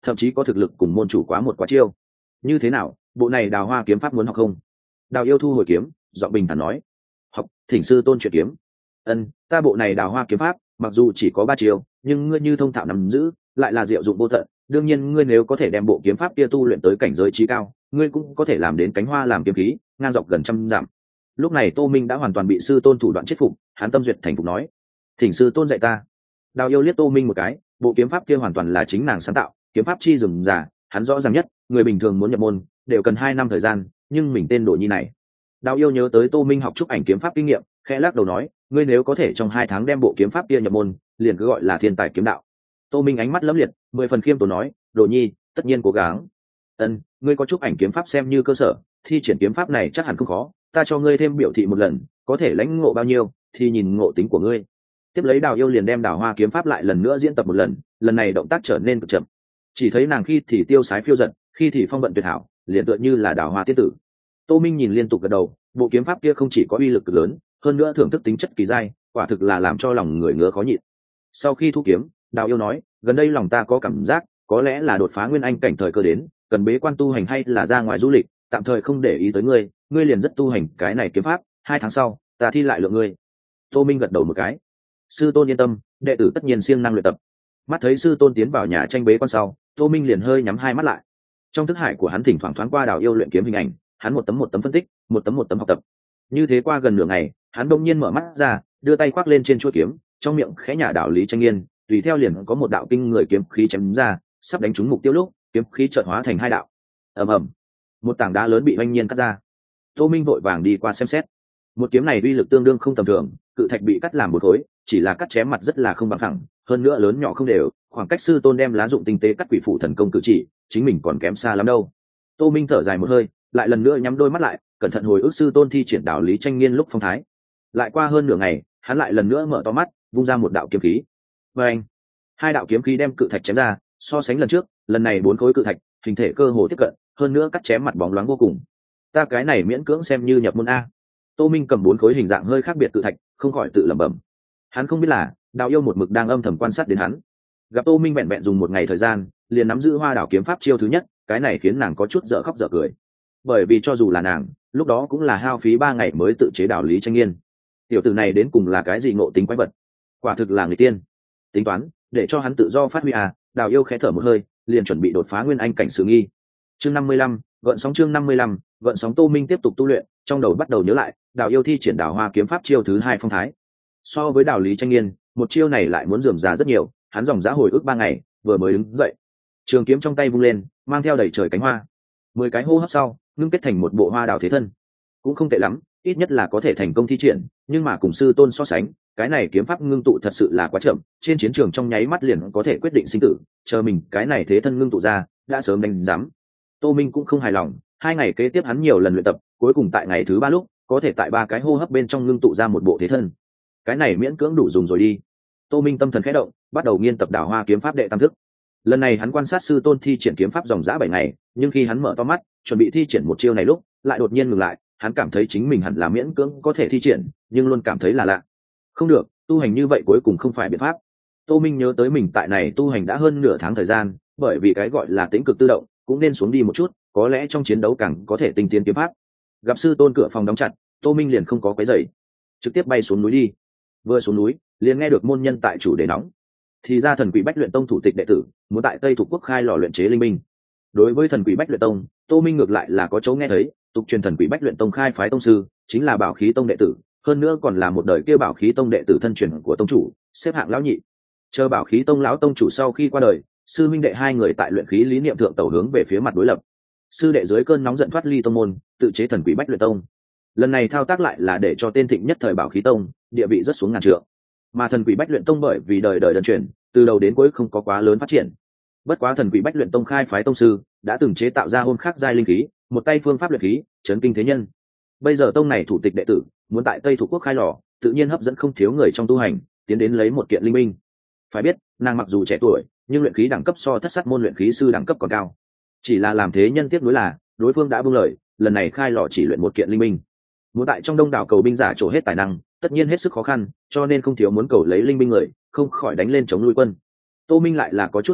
thậm chí có thực lực cùng môn chủ quá một quá chiêu. Như thế nào, bộ này Đào Hoa kiếm pháp muốn học không? Đào Yêu thu hồi kiếm, giọng bình thản nói. Học, thỉnh sư tôn chuyển kiếm. Ân, ta bộ này Đào Hoa kiếm pháp mặc dù chỉ có 3 chiêu, nhưng ngươi như thông thạo nắm giữ, lại là diệu dụng vô tận. Đương nhiên ngươi nếu có thể đem bộ kiếm pháp kia tu luyện tới cảnh giới trí cao, ngươi cũng có thể làm đến cánh hoa làm kiếm khí, ngang dọc gần trăm dặm. Lúc này Tô Minh đã hoàn toàn bị sư tôn thủ đoạn chết phục, hắn tâm duyệt thành phục nói: thỉnh sư tôn dạy ta. Đào Yêu liếc Tô Minh một cái, bộ kiếm pháp kia hoàn toàn là chính nàng sáng tạo, kiếm pháp chi rườm rà, hắn rõ ràng nhất, người bình thường muốn nhập môn đều cần 2 năm thời gian, nhưng mình tên Đồ Nhi này. Đào Yêu nhớ tới Tô Minh học chúc ảnh kiếm pháp kinh nghiệm, khẽ lắc đầu nói: ngươi nếu có thể trong 2 tháng đem bộ kiếm pháp kia nhập môn, liền cứ gọi là thiên tài kiếm đạo. Tô Minh ánh mắt lẫm liệt, 10 phần khiêm tốn nói: Đồ Nhi, tất nhiên cố gắng. Ân, ngươi có chúc ảnh kiếm pháp xem như cơ sở, thi triển kiếm pháp này chắc hẳn không khó, ta cho ngươi thêm biểu thị một lần, có thể lãnh ngộ bao nhiêu thì nhìn ngộ tính của ngươi. Tiếp lấy Đào Yêu liền đem Đào Hoa kiếm pháp lại lần nữa diễn tập một lần, lần này động tác trở nên cực chậm. Chỉ thấy nàng khi thì tiêu sái phiêu dật, khi thì phong vận tuyệt hảo, liền tựa như là Đào Hoa tiên tử. Tô Minh nhìn liên tục gật đầu, bộ kiếm pháp kia không chỉ có uy lực cực lớn, hơn nữa thưởng thức tính chất kỳ dai, quả thực là làm cho lòng người ngứa khó nhịn. Sau khi thu kiếm, Đào Yêu nói: gần đây lòng ta có cảm giác, có lẽ là đột phá nguyên anh cảnh thời cơ đến, cần bế quan tu hành hay là ra ngoài du lịch, tạm thời không để ý tới ngươi, ngươi liền rất tu hành cái này kiếm pháp, 2 tháng sau ta thi lại lượng ngươi. Tô Minh gật đầu một cái: sư tôn yên tâm, đệ tử tất nhiên siêng năng luyện tập. Mắt thấy sư tôn tiến vào nhà tranh bế quan sau, Tô Minh liền hơi nhắm 2 mắt lại. Trong thức hải của hắn thỉnh thoảng thoáng qua Đào Yêu luyện kiếm hình ảnh, hắn một tấm phân tích, một tấm học tập. Như thế qua gần nửa ngày, hắn đột nhiên mở mắt ra, đưa tay khoác lên trên chuôi kiếm, trong miệng khẽ nhả đạo lý tranh nghiên, tùy theo liền có một đạo kinh người kiếm khí chém ra, sắp đánh trúng mục tiêu lúc, kiếm khí chợt hóa thành 2 đạo. Ầm ầm, một tảng đá lớn bị oanh nhiên cắt ra. Tô Minh vội vàng đi qua xem xét. Một kiếm này uy lực tương đương không tầm thường, cự thạch bị cắt làm một khối, chỉ là cắt chém mặt rất là không bằng phẳng, hơn nữa lớn nhỏ không đều, khoảng cách sư tôn đem lá dụng tinh tế cắt quỷ phủ thần công cử chỉ, chính mình còn kém xa lắm đâu. Tô Minh thở dài một hơi, lại lần nữa nhắm đôi mắt lại, cẩn thận hồi ức sư tôn thi triển đạo lý tranh nghiên lúc phong thái. Lại qua hơn nửa ngày, hắn lại lần nữa mở to mắt, vung ra một đạo kiếm khí. Và anh, 2 đạo kiếm khí đem cự thạch chém ra, so sánh lần trước, lần này 4 khối cự thạch, hình thể cơ hồ tiếp cận, hơn nữa cắt chém mặt bóng loáng vô cùng. Ta cái này miễn cưỡng xem như nhập môn a. Tô Minh cầm 4 khối hình dạng hơi khác biệt cự thạch, không khỏi tự lẩm bẩm. Hắn không biết là Đào Yêu một mực đang âm thầm quan sát đến hắn. Gặp Tô Minh vẹn vẹn dùng 1 ngày thời gian, liền nắm giữ Hoa Đảo kiếm pháp chiêu thứ nhất, cái này khiến nàng có chút dở khóc dở cười. Bởi vì cho dù là nàng, lúc đó cũng là hao phí 3 ngày mới tự chế đạo lý tranh nghiên. Tiểu tử này đến cùng là cái gì ngộ tính quái vật? Quả thực là người tiên. Tính toán, để cho hắn tự do phát huy à, Đào Yêu khẽ thở một hơi, liền chuẩn bị đột phá nguyên anh cảnh sự nghi. Chương 55, gợn sóng chương 55, gợn sóng. Tô Minh tiếp tục tu luyện, trong đầu bắt đầu nhớ lại, Đào Yêu thi triển Đào Hoa kiếm pháp chiêu thứ 2 phong thái. So với đạo lý tranh nghiên, một chiêu này lại muốn rườm rà rất nhiều, hắn dòng dã hồi ức 3 ngày, vừa mới đứng dậy. Trường kiếm trong tay vung lên, mang theo đầy trời cánh hoa. 10 cái hô hấp sau, ngưng kết thành một bộ hoa đào thế thân. Cũng không tệ lắm, ít nhất là có thể thành công thi triển, nhưng mà cùng sư tôn so sánh, cái này kiếm pháp ngưng tụ thật sự là quá chậm, trên chiến trường trong nháy mắt liền có thể quyết định sinh tử, chờ mình cái này thế thân ngưng tụ ra, đã sớm đánh giám. Tô Minh cũng không hài lòng, 2 ngày kế tiếp hắn nhiều lần luyện tập, cuối cùng tại ngày thứ 3 lúc, có thể tại 3 cái hô hấp bên trong ngưng tụ ra một bộ thế thân. Cái này miễn cưỡng đủ dùng rồi đi. Tô Minh tâm thần khẽ động, bắt đầu nghiên tập Đào Hoa kiếm pháp đệ tam thức. Lần này hắn quan sát sư tôn thi triển kiếm pháp dòng dã 7 ngày, nhưng khi hắn mở to mắt, chuẩn bị thi triển một chiêu này lúc, lại đột nhiên ngừng lại, hắn cảm thấy chính mình hẳn là miễn cưỡng có thể thi triển, nhưng luôn cảm thấy là lạ. Không được, tu hành như vậy cuối cùng không phải biện pháp. Tô Minh nhớ tới mình tại này tu hành đã hơn nửa tháng thời gian, bởi vì cái gọi là tĩnh cực tự động, cũng nên xuống đi một chút, có lẽ trong chiến đấu càng có thể tinh tiến kiếm pháp. Gặp sư tôn cửa phòng đóng chặt, Tô Minh liền không có quấy rầy, trực tiếp bay xuống núi đi. Vừa xuống núi, liền nghe được môn nhân tại chủ đề nóng. Thì ra Thần Quỷ Bách Luyện Tông thủ tịch đệ tử muốn tại Tây Thục Quốc khai lò luyện chế linh binh. Đối với Thần Quỷ Bách Luyện Tông, Tô Minh ngược lại là có chỗ nghe thấy, tục truyền Thần Quỷ Bách Luyện Tông khai phái tông sư chính là Bảo Khí Tông đệ tử, hơn nữa còn là một đời kia Bảo Khí Tông đệ tử thân truyền của tông chủ, xếp hạng lão nhị. Chờ Bảo Khí Tông lão tông chủ sau khi qua đời, sư minh đệ 2 người tại luyện khí lý niệm thượng tẩu hướng về phía mặt đối lập. Sư đệ dưới cơn nóng giận thoát ly tông môn, tự chế Thần Quỷ Bách Luyện Tông. Lần này thao tác lại là để cho tên thịnh nhất thời Bảo Khí Tông địa vị rất xuống ngàn trượng. Mà Thần Quỷ Bách Luyện Tông bởi vì đời đời đơn truyền, từ đầu đến cuối không có quá lớn phát triển. Bất quá Thần Quỷ Bách Luyện Tông khai phái tông sư đã từng chế tạo ra hôm khác giai linh khí, một tay phương pháp luyện khí, chấn kinh thế nhân. Bây giờ tông này thủ tịch đệ tử muốn tại Tây Thục Quốc khai lò, tự nhiên hấp dẫn không thiếu người trong tu hành tiến đến lấy một kiện linh binh. Phải biết, nàng mặc dù trẻ tuổi, nhưng luyện khí đẳng cấp so Thất Sát môn luyện khí sư đẳng cấp còn cao. Chỉ là làm thế nhân tiếc nuối là, đối phương đã buông lời, lần này khai lò chỉ luyện một kiện linh binh. Muốn tại trong đông đảo cầu binh giả trổ hết tài năng, tất nhiên hết sức khó khăn, cho nên không thiếu muốn cầu lấy linh binh người, không khỏi đánh lên chống nuôi quân. Tô Minh lại là có chút ý động,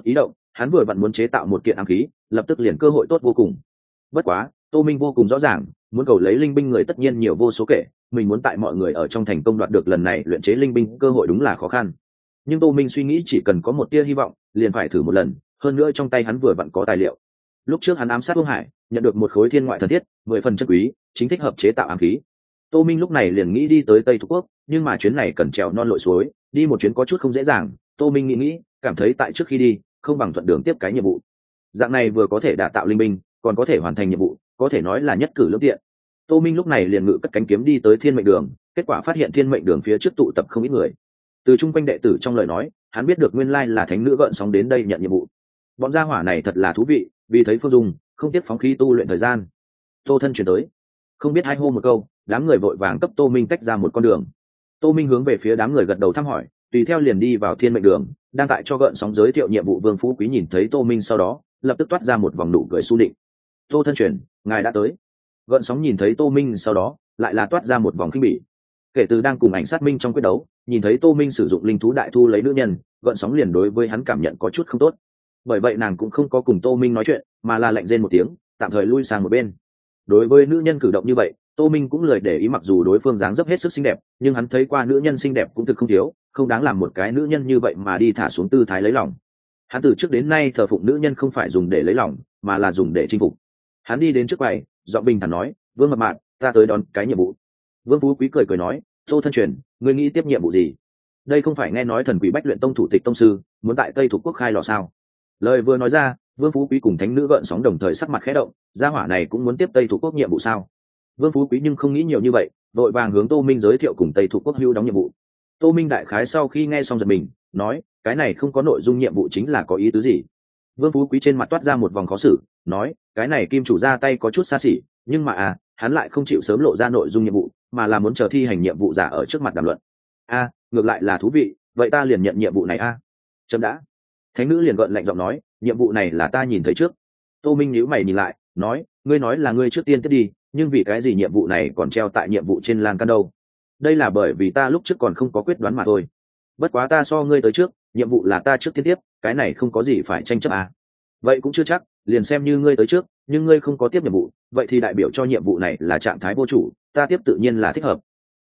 hắn vừa vặn muốn chế tạo một kiện ám khí, lập tức liền cơ hội tốt vô cùng. Bất quá Tô Minh vô cùng rõ ràng, muốn cầu lấy linh binh người tất nhiên nhiều vô số kể, mình muốn tại mọi người ở trong thành công đoạt được lần này luyện chế linh binh cơ hội đúng là khó khăn. Nhưng Tô Minh suy nghĩ chỉ cần có một tia hy vọng liền phải thử một lần, hơn nữa trong tay hắn vừa vặn có tài liệu. Lúc trước hắn ám sát Vương Hải, nhận được một khối thiên ngoại thần thiết 10 phần chân quý, chính thích hợp chế tạo ám khí. Tô Minh lúc này liền nghĩ đi tới Tây Thục Quốc, nhưng mà chuyến này cần trèo non lội suối, đi một chuyến có chút không dễ dàng. Tô Minh nghĩ, cảm thấy tại trước khi đi không bằng thuận đường tiếp cái nhiệm vụ, dạng này vừa có thể đả tạo linh binh, còn có thể hoàn thành nhiệm vụ, có thể nói là nhất cử lưỡng tiện. Tô Minh lúc này liền ngự cất cánh kiếm đi tới Thiên Mệnh Đường, kết quả phát hiện Thiên Mệnh Đường phía trước tụ tập không ít người. Từ chung quanh đệ tử trong lời nói, hắn biết được nguyên lai là thánh nữ gợn sóng đến đây nhận nhiệm vụ. Bọn gia hỏa này thật là thú vị, vì thấy Phương Dung, không tiếc phóng khí tu luyện thời gian. Tô Thân chuyển tới, không biết hai hô một câu, đám người vội vàng cấp Tô Minh tách ra một con đường. Tô Minh hướng về phía đám người gật đầu thăm hỏi, tùy theo liền đi vào Thiên Mệnh Đường, đang tại cho gợn sóng giới thiệu nhiệm vụ. Vương Phú Quý nhìn thấy Tô Minh sau đó, lập tức toát ra một vòng nụ cười su định. Tô Thân chuyển, ngài đã tới. Gợn sóng nhìn thấy Tô Minh sau đó, lại là toát ra một vòng khinh bỉ. Kể từ đang cùng ảnh sát minh trong quyết đấu, nhìn thấy Tô Minh sử dụng linh thú đại thu lấy nữ nhân, Gợn sóng liền đối với hắn cảm nhận có chút không tốt. Bởi vậy nàng cũng không có cùng Tô Minh nói chuyện, mà là lạnh rên một tiếng, tạm thời lui sang một bên. Đối với nữ nhân cử động như vậy, Tô Minh cũng lười để ý, mặc dù đối phương dáng dấp hết sức xinh đẹp, nhưng hắn thấy qua nữ nhân xinh đẹp cũng thực không thiếu, không đáng làm một cái nữ nhân như vậy mà đi thả xuống tư thái lấy lòng. Hắn từ trước đến nay thờ phụng nữ nhân không phải dùng để lấy lòng, mà là dùng để chinh phục. Hắn đi đến trước quầy, giọng bình thản nói, Vương Mập Mạp, ta tới đón cái nhiệm vụ. Vương Phú Quý cười cười nói, Tô Thân truyền, ngươi nghĩ tiếp nhiệm vụ gì? Đây không phải nghe nói thần quỷ Bách Luyện Tông thủ tịch tông sư muốn tại Tây Thục Quốc khai lò sao? Lời vừa nói ra, Vương Phú Quý cùng thánh nữ Gợn sóng đồng thời sắc mặt khẽ động, gia hỏa này cũng muốn tiếp Tây Thục Quốc nhiệm vụ sao? Vương Phú Quý nhưng không nghĩ nhiều như vậy, vội vàng hướng Tô Minh giới thiệu cùng Tây Thục Quốc hưu đóng nhiệm vụ. Tô Minh đại khái sau khi nghe xong giật mình, nói, cái này không có nội dung nhiệm vụ chính là có ý tứ gì? Vương Phú Quý trên mặt toát ra một vòng khó xử, nói, cái này kim chủ ra tay có chút xa xỉ, nhưng mà hắn lại không chịu sớm lộ ra nội dung nhiệm vụ, mà là muốn chờ thi hành nhiệm vụ giả ở trước mặt đàm luận. Ngược lại là thú vị, vậy ta liền nhận nhiệm vụ này chấm đã. Thánh nữ liền gợn lạnh giọng nói, nhiệm vụ này là ta nhìn thấy trước. Tô Minh nhíu mày nhìn lại, nói, ngươi nói là ngươi trước tiên tiếp đi, nhưng vì cái gì nhiệm vụ này còn treo tại nhiệm vụ trên lan can đâu? Đây là bởi vì ta lúc trước còn không có quyết đoán mà thôi. Bất quá ta so ngươi tới trước, nhiệm vụ là ta trước tiên tiếp, cái này không có gì phải tranh chấp Vậy cũng chưa chắc, liền xem như ngươi tới trước, nhưng ngươi không có tiếp nhiệm vụ, vậy thì đại biểu cho nhiệm vụ này là trạng thái vô chủ, ta tiếp tự nhiên là thích hợp.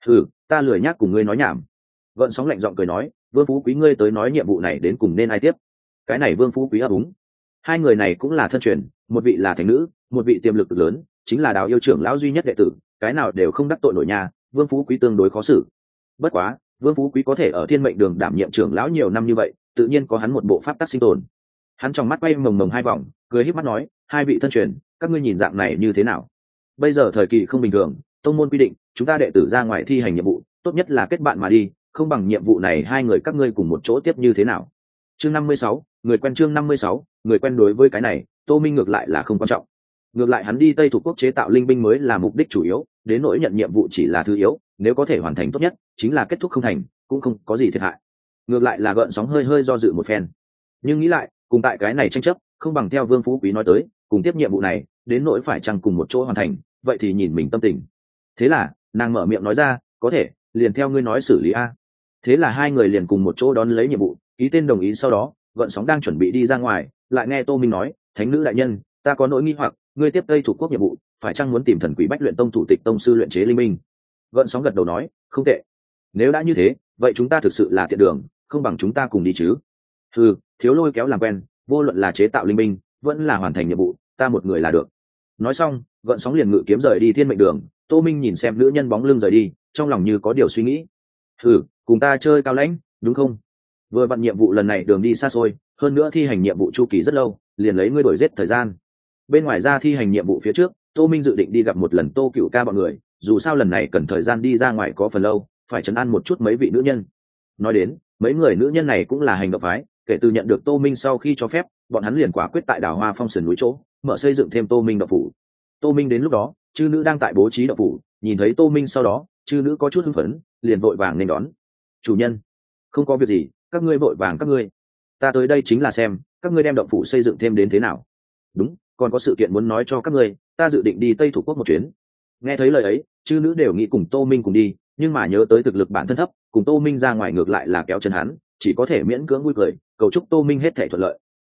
Ta lười nhác cùng ngươi nói nhảm. Gợn sóng lạnh giọng cười nói, Vương Phú Quý ngươi tới nói nhiệm vụ này đến cùng nên ai tiếp? Cái này Vương Phú Quý ấp úng. Hai người này cũng là thân truyền, một vị là thánh nữ, một vị tiềm lực cực lớn, chính là Đào Yêu trưởng lão duy nhất đệ tử, cái nào đều không đắc tội nổi nhà, Vương Phú Quý tương đối khó xử. Bất quá, Vương Phú Quý có thể ở Thiên Mệnh Đường đảm nhiệm trưởng lão nhiều năm như vậy, tự nhiên có hắn một bộ pháp tắc sinh tồn. Hắn trong mắt quay mồng mồng hai vòng, cười híp mắt nói, hai vị thân truyền, các ngươi nhìn dạng này như thế nào? Bây giờ thời kỳ không bình thường, tông môn quy định, chúng ta đệ tử ra ngoài thi hành nhiệm vụ, tốt nhất là kết bạn mà đi, không bằng nhiệm vụ này hai người các ngươi cùng một chỗ tiếp như thế nào? Chương 56, người quen. Chương 56, người quen. Đối với cái này, Tô Minh ngược lại là không quan trọng. Ngược lại hắn đi Tây Thục Quốc chế tạo linh binh mới là mục đích chủ yếu, đến nỗi nhận nhiệm vụ chỉ là thứ yếu, nếu có thể hoàn thành tốt nhất, chính là kết thúc không thành, cũng không có gì thiệt hại. Ngược lại là Gợn sóng hơi do dự một phen, nhưng nghĩ lại, cùng tại cái này tranh chấp, không bằng theo Vương Phú Quý nói tới, cùng tiếp nhiệm vụ này, đến nỗi phải chăng cùng một chỗ hoàn thành, vậy thì nhìn mình tâm tình. Thế là, nàng mở miệng nói ra, có thể, liền theo ngươi nói xử lý Thế là hai người liền cùng một chỗ đón lấy nhiệm vụ, ký tên đồng ý. Sau đó, Gợn sóng đang chuẩn bị đi ra ngoài, lại nghe Tô Minh nói, thánh nữ đại nhân, ta có nỗi nghi hoặc, ngươi tiếp Tây Thủ Quốc nhiệm vụ, phải chăng muốn tìm thần quỷ Bách Luyện Tông thủ tịch tông sư luyện chế linh minh? Gợn sóng gật đầu nói, không tệ. Nếu đã như thế, vậy chúng ta thực sự là tiện đường, không bằng chúng ta cùng đi chứ? Thiếu lôi kéo làm quen, vô luận là chế tạo linh minh, vẫn là hoàn thành nhiệm vụ, ta một người là được. Nói xong, Gợn sóng liền ngự kiếm rời đi Thiên Mệnh Đường. Tô Minh nhìn xem nữ nhân bóng lưng rời đi, trong lòng như có điều suy nghĩ. Cùng ta chơi cao lãnh, đúng không? Vừa vặn nhiệm vụ lần này đường đi xa xôi, hơn nữa thi hành nhiệm vụ chu kỳ rất lâu, liền lấy ngươi đổi giết thời gian. Bên ngoài ra thi hành nhiệm vụ phía trước, Tô Minh dự định đi gặp một lần Tô Cửu Ca bọn người, dù sao lần này cần thời gian đi ra ngoài có phần lâu, phải trấn an một chút mấy vị nữ nhân. Nói đến, mấy người nữ nhân này cũng là hành động phái, kể từ nhận được Tô Minh sau khi cho phép, bọn hắn liền quả quyết tại Đào Hoa Phong sườn núi chỗ, mở xây dựng thêm Tô Minh động phủ. Tô Minh đến lúc đó, chư nữ đang tại bố trí động phủ, nhìn thấy Tô Minh sau đó, chư nữ có chút hưng phấn, liền vội vàng nên đón. Chủ nhân, không có việc gì, các ngươi vội vàng các ngươi. Ta tới đây chính là xem, các ngươi đem động phủ xây dựng thêm đến thế nào. Đúng, còn có sự kiện muốn nói cho các ngươi, ta dự định đi Tây Thủ Quốc một chuyến. Nghe thấy lời ấy, chư nữ đều nghĩ cùng Tô Minh cùng đi, nhưng mà nhớ tới thực lực bản thân thấp, cùng Tô Minh ra ngoài ngược lại là kéo chân hắn, chỉ có thể miễn cưỡng vui cười, cầu chúc Tô Minh hết thảy thuận lợi.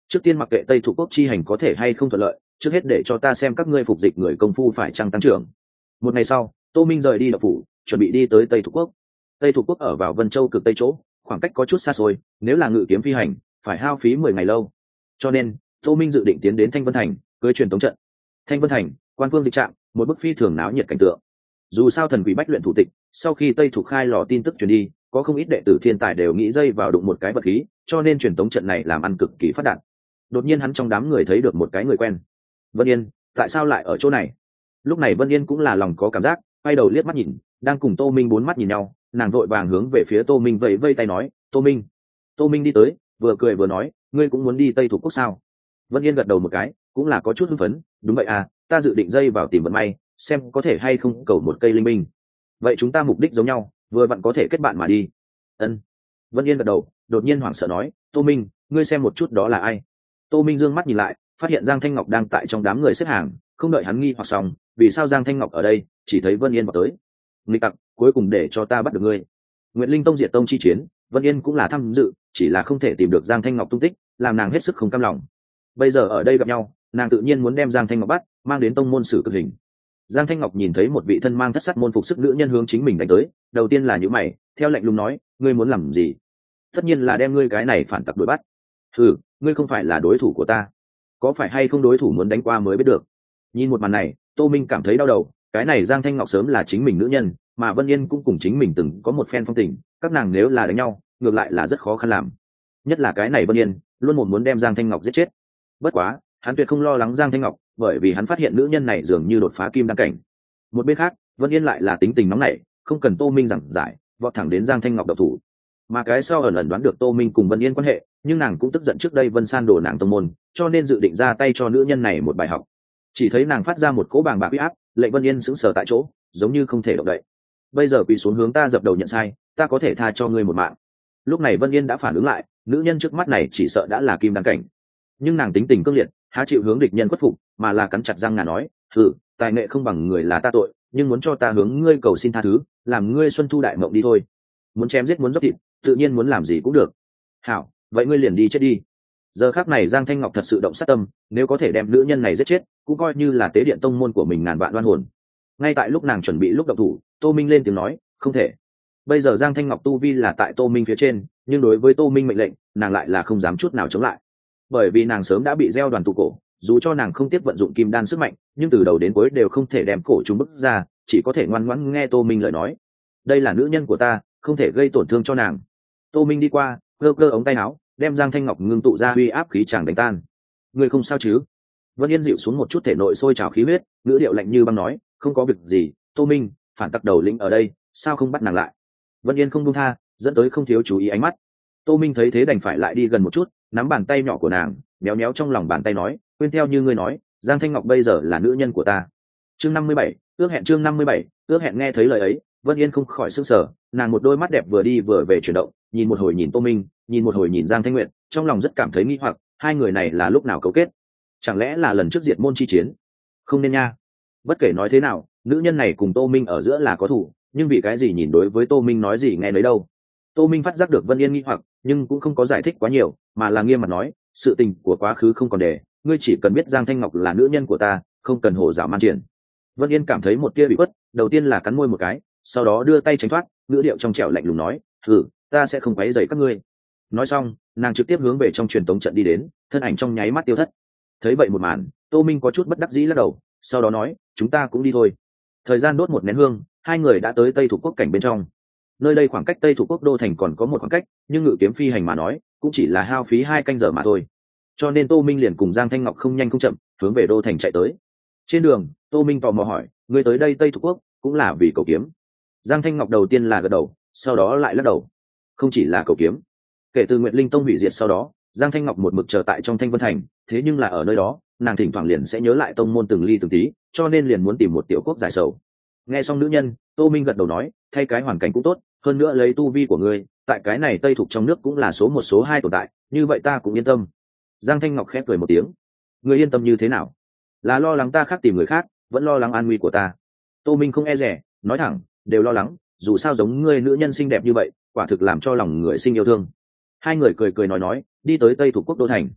trước tiên mặc kệ tây thủ quốc chi hành có thể hay không thuận lợi, trước hết để cho ta xem các ngươi phục dịch người công phu phải chăng tăng trưởng. Một ngày sau, Tô Minh rời đi đậu phủ, chuẩn bị đi tới tây thủ quốc. Tây thủ quốc ở vào Vân Châu cực tây chỗ, khoảng cách có chút xa xôi, nếu là ngự kiếm phi hành phải hao phí 10 ngày lâu, cho nên Tô Minh dự định tiến đến Thanh Vân Thành cưới truyền tống trận. Thanh Vân Thành, quan phương dịch trạm, một bức phi thường náo nhiệt cảnh tượng. Dù sao thần quỷ bách luyện thủ tịch, sau khi tây thủ khai lò tin tức truyền đi, có không ít đệ tử thiên tài đều nghĩ dây vào đụng một cái vật khí, cho nên truyền tống trận này làm ăn cực kỳ phát đạt. Đột nhiên hắn trong đám người thấy được một cái người quen. Vân Yên, tại sao lại ở chỗ này? Lúc này Vân Yên cũng là lòng có cảm giác, quay đầu liếc mắt nhìn, đang cùng Tô Minh bốn mắt nhìn nhau, nàng vội vàng hướng về phía Tô Minh vẫy vây tay nói, Tô Minh. Tô Minh đi tới, vừa cười vừa nói, ngươi cũng muốn đi tây thủ quốc sao? Vân Yên gật đầu một cái, cũng là có chút hưng phấn, đúng vậy à, ta dự định dây vào tìm vận may, xem có thể hay không cầu một cây linh minh. Vậy chúng ta mục đích giống nhau, vừa vặn có thể kết bạn mà đi. Ân. Vân Yên gật đầu, đột nhiên hoảng sợ nói, Tô Minh, ngươi xem một chút đó là ai? Tô Minh dương mắt nhìn lại, phát hiện Giang Thanh Ngọc đang tại trong đám người xếp hàng, không đợi hắn nghi hoặc xong, vì sao Giang Thanh Ngọc ở đây, chỉ thấy Vân Yên vào tới. Nghịch tặc, cuối cùng để cho ta bắt được ngươi. Nguyệt Linh Tông diệt tông chi chiến, Vân Yên cũng là tham dự, chỉ là không thể tìm được Giang Thanh Ngọc tung tích, làm nàng hết sức không cam lòng. Bây giờ ở đây gặp nhau, nàng tự nhiên muốn đem Giang Thanh Ngọc bắt, mang đến tông môn xử cực hình. Giang Thanh Ngọc nhìn thấy một vị thân mang thất sắc môn phục sức nữ nhân hướng chính mình đánh tới, đầu tiên là nhíu mày, theo lệnh lùng nói, ngươi muốn làm gì? Tất nhiên là đem ngươi cái này phản tặc đuổi bắt. Ừ, ngươi không phải là đối thủ của ta, có phải hay không đối thủ muốn đánh qua mới biết được. Nhìn một màn này, Tô Minh cảm thấy đau đầu, cái này Giang Thanh Ngọc sớm là chính mình nữ nhân, mà Vân Yên cũng cùng chính mình từng có một phen phong tình, các nàng nếu là đánh nhau, ngược lại là rất khó khăn làm. Nhất là cái này Vân Yên, luôn muốn đem Giang Thanh Ngọc giết chết. Bất quá, hắn tuyệt không lo lắng Giang Thanh Ngọc, bởi vì hắn phát hiện nữ nhân này dường như đột phá kim đăng cảnh. Một bên khác, Vân Yên lại là tính tình nóng nảy, không cần Tô Minh giảng giải, vọt thẳng đến Giang Thanh Ngọc độc thủ. Mà cái sau ẩn ẩn đoán được Tô Minh cùng Vân Yên quan hệ, nhưng nàng cũng tức giận trước đây Vân San đổ nàng tông môn, cho nên dự định ra tay cho nữ nhân này một bài học. Chỉ thấy nàng phát ra một cỗ bàng bạc uy áp, lệnh Vân Yên sững sờ tại chỗ, giống như không thể động đậy. Bây giờ quỳ xuống hướng ta dập đầu nhận sai, ta có thể tha cho ngươi một mạng. Lúc này Vân Yên đã phản ứng lại, nữ nhân trước mắt này chỉ sợ đã là kim đăng cảnh, nhưng nàng tính tình cương liệt, há chịu hướng địch nhân khuất phục, mà là cắn chặt răng ngà nói, thử, tài nghệ không bằng người là ta tội, nhưng muốn cho ta hướng ngươi cầu xin tha thứ, làm ngươi xuân thu đại mộng đi thôi. Muốn chém giết muốn dốc thịt, tự nhiên muốn làm gì cũng được. Hảo, vậy ngươi liền đi chết đi. Giờ khắc này Giang Thanh Ngọc thật sự động sát tâm, nếu có thể đem nữ nhân này giết chết, cũng coi như là tế điện tông môn của mình ngàn vạn oan hồn. Ngay tại lúc nàng chuẩn bị lúc động thủ, Tô Minh lên tiếng nói, không thể. Bây giờ Giang Thanh Ngọc tu vi là tại Tô Minh phía trên, nhưng đối với Tô Minh mệnh lệnh, nàng lại là không dám chút nào chống lại. Bởi vì nàng sớm đã bị gieo đoàn tụ cổ, dù cho nàng không tiếp vận dụng kim đan sức mạnh, nhưng từ đầu đến cuối đều không thể đem cổ chúng bức ra, chỉ có thể ngoan ngoãn nghe Tô Minh lời nói. Đây là nữ nhân của ta, không thể gây tổn thương cho nàng. Tô Minh đi qua, cơ cơ ống tay áo, đem Giang Thanh Ngọc ngưng tụ ra uy áp khí chàng đánh tan. Ngươi không sao chứ? Vân Yên dịu xuống một chút thể nội sôi trào khí huyết, ngữ điệu lạnh như băng nói, không có việc gì. Tô Minh, phản tặc đầu lĩnh ở đây, sao không bắt nàng lại? Vân Yên không buông tha, dẫn tới không thiếu chú ý ánh mắt. Tô Minh thấy thế đành phải lại đi gần một chút, nắm bàn tay nhỏ của nàng, méo méo trong lòng bàn tay nói, quên theo như ngươi nói, Giang Thanh Ngọc bây giờ là nữ nhân của ta. Chương 57, ước hẹn. Chương 57, ước hẹn. Nghe thấy lời ấy, Vân Yên không khỏi sửng sở, nàng một đôi mắt đẹp vừa đi vừa về chuyển động, nhìn một hồi nhìn Tô Minh, nhìn một hồi nhìn Giang Thanh Nguyệt, trong lòng rất cảm thấy nghi hoặc, hai người này là lúc nào cấu kết? Chẳng lẽ là lần trước diệt môn chi chiến? Không nên nha. Bất kể nói thế nào, nữ nhân này cùng Tô Minh ở giữa là có thủ, nhưng vì cái gì nhìn đối với Tô Minh nói gì nghe nấy đâu. Tô Minh phát giác được Vân Yên nghi hoặc, nhưng cũng không có giải thích quá nhiều, mà là nghiêm mặt nói, sự tình của quá khứ không còn để, ngươi chỉ cần biết Giang Thanh Ngọc là nữ nhân của ta, không cần hồ dạo man triển. Vân Yên cảm thấy một tia bị khuất, đầu tiên là cắn môi một cái, sau đó đưa tay tránh thoát, ngữ điệu trong trẻo lạnh lùng nói, thử, ta sẽ không quấy rầy các ngươi. Nói xong, nàng trực tiếp hướng về trong truyền tống trận đi đến, thân ảnh trong nháy mắt tiêu thất. Thấy vậy một màn, Tô Minh có chút bất đắc dĩ lắc đầu, sau đó nói, chúng ta cũng đi thôi. Thời gian đốt một nén hương, hai người đã tới Tây Thủ Quốc cảnh bên trong. Nơi đây khoảng cách Tây Thủ Quốc đô thành còn có một khoảng cách, nhưng ngự kiếm phi hành mà nói, cũng chỉ là hao phí 2 canh giờ mà thôi. Cho nên Tô Minh liền cùng Giang Thanh Ngọc không nhanh không chậm, hướng về đô thành chạy tới. Trên đường, Tô Minh tò mò hỏi, ngươi tới đây Tây Thủ Quốc cũng là vì cầu kiếm? Giang Thanh Ngọc đầu tiên là gật đầu, sau đó lại lắc đầu. Không chỉ là cầu kiếm. Kể từ Nguyệt Linh Tông hủy diệt sau đó, Giang Thanh Ngọc một mực chờ tại trong Thanh Vân Thành, thế nhưng là ở nơi đó, nàng thỉnh thoảng liền sẽ nhớ lại tông môn từng ly từng tí, cho nên liền muốn tìm một tiểu quốc giải sầu. Nghe xong nữ nhân, Tô Minh gật đầu nói, thay cái hoàn cảnh cũng tốt, hơn nữa lấy tu vi của ngươi, tại cái này Tây Thục trong nước cũng là số 1 số 2 tồn tại, như vậy ta cũng yên tâm. Giang Thanh Ngọc khẽ cười một tiếng, ngươi yên tâm như thế nào? Là lo lắng ta khác tìm người khác, vẫn lo lắng an nguy của ta? Tô Minh không e dè, nói thẳng, đều lo lắng, dù sao giống ngươi nữ nhân xinh đẹp như vậy, quả thực làm cho lòng người sinh yêu thương. Hai người cười cười nói, đi tới Tây Thục Quốc đô thành.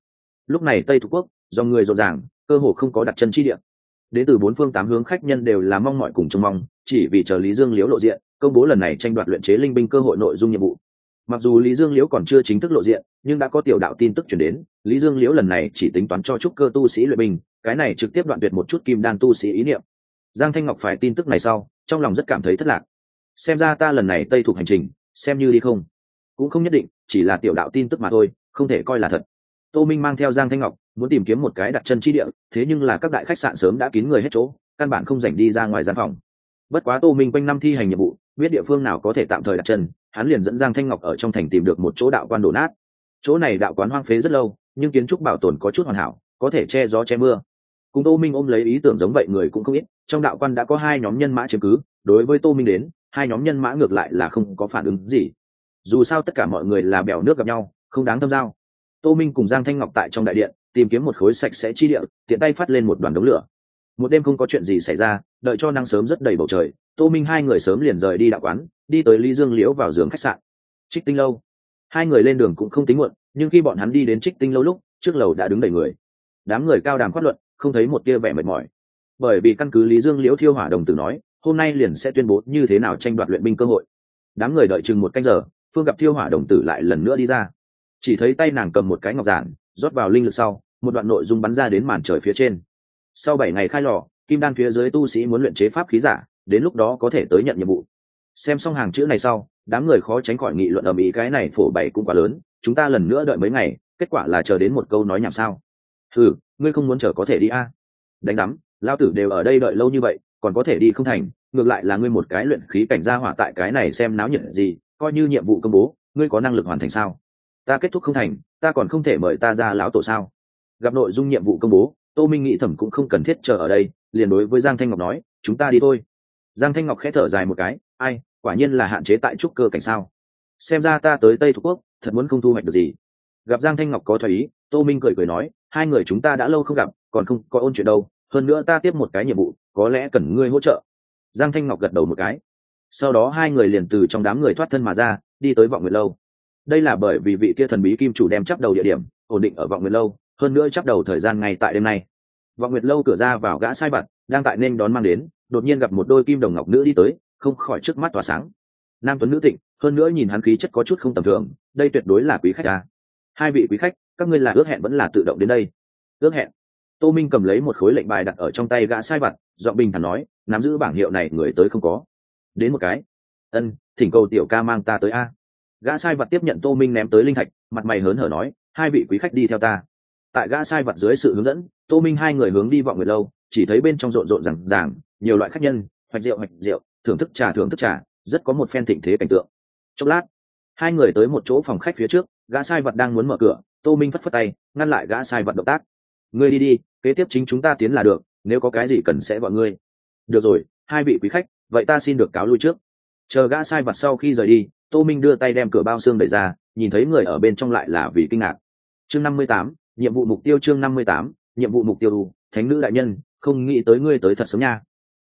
lúc này Tây Thục Quốc do người rộn ràng, cơ hồ không có đặt chân chi địa. Đến từ bốn phương tám hướng khách nhân đều là mong mỏi cùng trông mong, chỉ vì chờ Lý Dương Liễu lộ diện công bố lần này tranh đoạt luyện chế linh binh cơ hội nội dung nhiệm vụ. Mặc dù Lý Dương Liễu còn chưa chính thức lộ diện, nhưng đã có tiểu đạo tin tức chuyển đến, Lý Dương Liễu lần này chỉ tính toán cho trúc cơ tu sĩ luyện binh, cái này trực tiếp đoạn tuyệt một chút kim đan tu sĩ ý niệm. Giang Thanh Ngọc phải tin tức này sau, trong lòng rất cảm thấy thất lạc. Xem ra ta lần này Tây Thục hành trình, xem như đi không, cũng không nhất định, chỉ là tiểu đạo tin tức mà thôi, không thể coi là thật. Tô Minh mang theo Giang Thanh Ngọc, muốn tìm kiếm một cái đặt chân chi địa, thế nhưng là các đại khách sạn sớm đã kín người hết chỗ, căn bản không rảnh đi ra ngoài gian phòng. Bất quá Tô Minh quanh năm thi hành nhiệm vụ, biết địa phương nào có thể tạm thời đặt chân, hắn liền dẫn Giang Thanh Ngọc ở trong thành tìm được một chỗ đạo quan đổ nát. Chỗ này đạo quán hoang phế rất lâu, nhưng kiến trúc bảo tồn có chút hoàn hảo, có thể che gió che mưa. Cùng Tô Minh ôm lấy ý tưởng giống vậy người cũng không ít, trong đạo quan đã có hai nhóm nhân mã chiếm cứ, đối với Tô Minh đến, hai nhóm nhân mã ngược lại là không có phản ứng gì. Dù sao tất cả mọi người là bèo nước gặp nhau, không đáng thâm giao. Tô Minh cùng Giang Thanh Ngọc tại trong đại điện tìm kiếm một khối sạch sẽ chi địa, tiện tay phát lên một đoàn đống lửa. Một đêm không có chuyện gì xảy ra, đợi cho nắng sớm rất đầy bầu trời, Tô Minh hai người sớm liền rời đi đạo quán, đi tới Lý Dương Liễu vào giường khách sạn Trích Tinh lâu. Hai người lên đường cũng không tính muộn, nhưng khi bọn hắn đi đến Trích Tinh lâu lúc, trước lầu đã đứng đầy người. Đám người cao đàm phát luận, không thấy một tia vẻ mệt mỏi. Bởi vì căn cứ Lý Dương Liễu Thiêu Hỏa Đồng Tử nói, hôm nay liền sẽ tuyên bố như thế nào tranh đoạt luyện binh cơ hội. Đám người đợi chừng một canh giờ, Phương gặp Thiêu Hỏa Đồng Tử lại lần nữa đi ra. Chỉ thấy tay nàng cầm một cái ngọc giản, rót vào linh lực sau, một đoạn nội dung bắn ra đến màn trời phía trên. Sau 7 ngày khai lò, kim đan phía dưới tu sĩ muốn luyện chế pháp khí giả, đến lúc đó có thể tới nhận nhiệm vụ. Xem xong hàng chữ này sau, đám người khó tránh khỏi nghị luận ầm ĩ, cái này phổ bày cũng quá lớn, chúng ta lần nữa đợi mấy ngày, kết quả là chờ đến một câu nói nhảm sao? Ngươi không muốn chờ có thể đi a? Đánh rắm, lao tử đều ở đây đợi lâu như vậy, còn có thể đi không thành, ngược lại là ngươi một cái luyện khí cảnh gia hỏa tại cái này xem náo nhiệt gì, coi như nhiệm vụ công bố, ngươi có năng lực hoàn thành sao? Ta kết thúc không thành, ta còn không thể mời ta ra lão tổ sao? Gặp nội dung nhiệm vụ công bố, Tô Minh nghĩ thầm cũng không cần thiết chờ ở đây, liền đối với Giang Thanh Ngọc nói, chúng ta đi thôi. Giang Thanh Ngọc khẽ thở dài một cái, ai, quả nhiên là hạn chế tại trúc cơ cảnh sao? Xem ra ta tới Tây Thục Quốc, thật muốn không thu hoạch được gì. Gặp Giang Thanh Ngọc có thoái ý, Tô Minh cười nói, hai người chúng ta đã lâu không gặp, còn không có ôn chuyện đâu, hơn nữa ta tiếp một cái nhiệm vụ, có lẽ cần ngươi hỗ trợ. Giang Thanh Ngọc gật đầu một cái. Sau đó hai người liền từ trong đám người thoát thân mà ra, đi tới Vọng Nguyệt lâu. Đây là bởi vì vị kia thần bí kim chủ đem chắp đầu địa điểm ổn định ở Vọng Nguyệt lâu, hơn nữa chắp đầu thời gian ngay tại đêm nay. Vọng Nguyệt lâu cửa ra vào gã sai vặt đang tại nên đón mang đến, đột nhiên gặp một đôi kim đồng ngọc nữ đi tới, không khỏi trước mắt tỏa sáng. Nam tuấn nữ tịnh, hơn nữa nhìn hắn khí chất có chút không tầm thường, đây tuyệt đối là quý khách à. Hai vị quý khách, các ngươi là ước hẹn vẫn là tự động đến đây? Ước hẹn. Tô Minh cầm lấy một khối lệnh bài đặt ở trong tay gã sai vặt, giọng bình thản nói, nắm giữ bảng hiệu này người tới không có? Đến một cái. Ân, thỉnh cầu tiểu ca mang ta tới a. Gã sai vặt tiếp nhận Tô Minh ném tới linh thạch, mặt mày hớn hở nói, hai vị quý khách đi theo ta. Tại gã sai vặt dưới sự hướng dẫn, Tô Minh hai người hướng đi Vọng Nguyệt lâu, chỉ thấy bên trong rộn rộn ràng ràng, nhiều loại khách nhân, hoạch rượu, thưởng thức trà, rất có một phen thịnh thế cảnh tượng. Chốc lát, hai người tới một chỗ phòng khách phía trước, gã sai vặt đang muốn mở cửa, Tô Minh phất phất tay, ngăn lại gã sai vặt động tác. Ngươi đi đi, kế tiếp chính chúng ta tiến là được, nếu có cái gì cần sẽ gọi ngươi. Được rồi, hai vị quý khách, vậy ta xin được cáo lui trước. Chờ gã sai vặt sau khi rời đi, Tô Minh đưa tay đem cửa bao xương đẩy ra, nhìn thấy người ở bên trong lại là vì kinh ngạc. Chương 58, nhiệm vụ mục tiêu. Chương 58, nhiệm vụ mục tiêu. Thánh nữ đại nhân, không nghĩ tới ngươi tới thật sớm nha.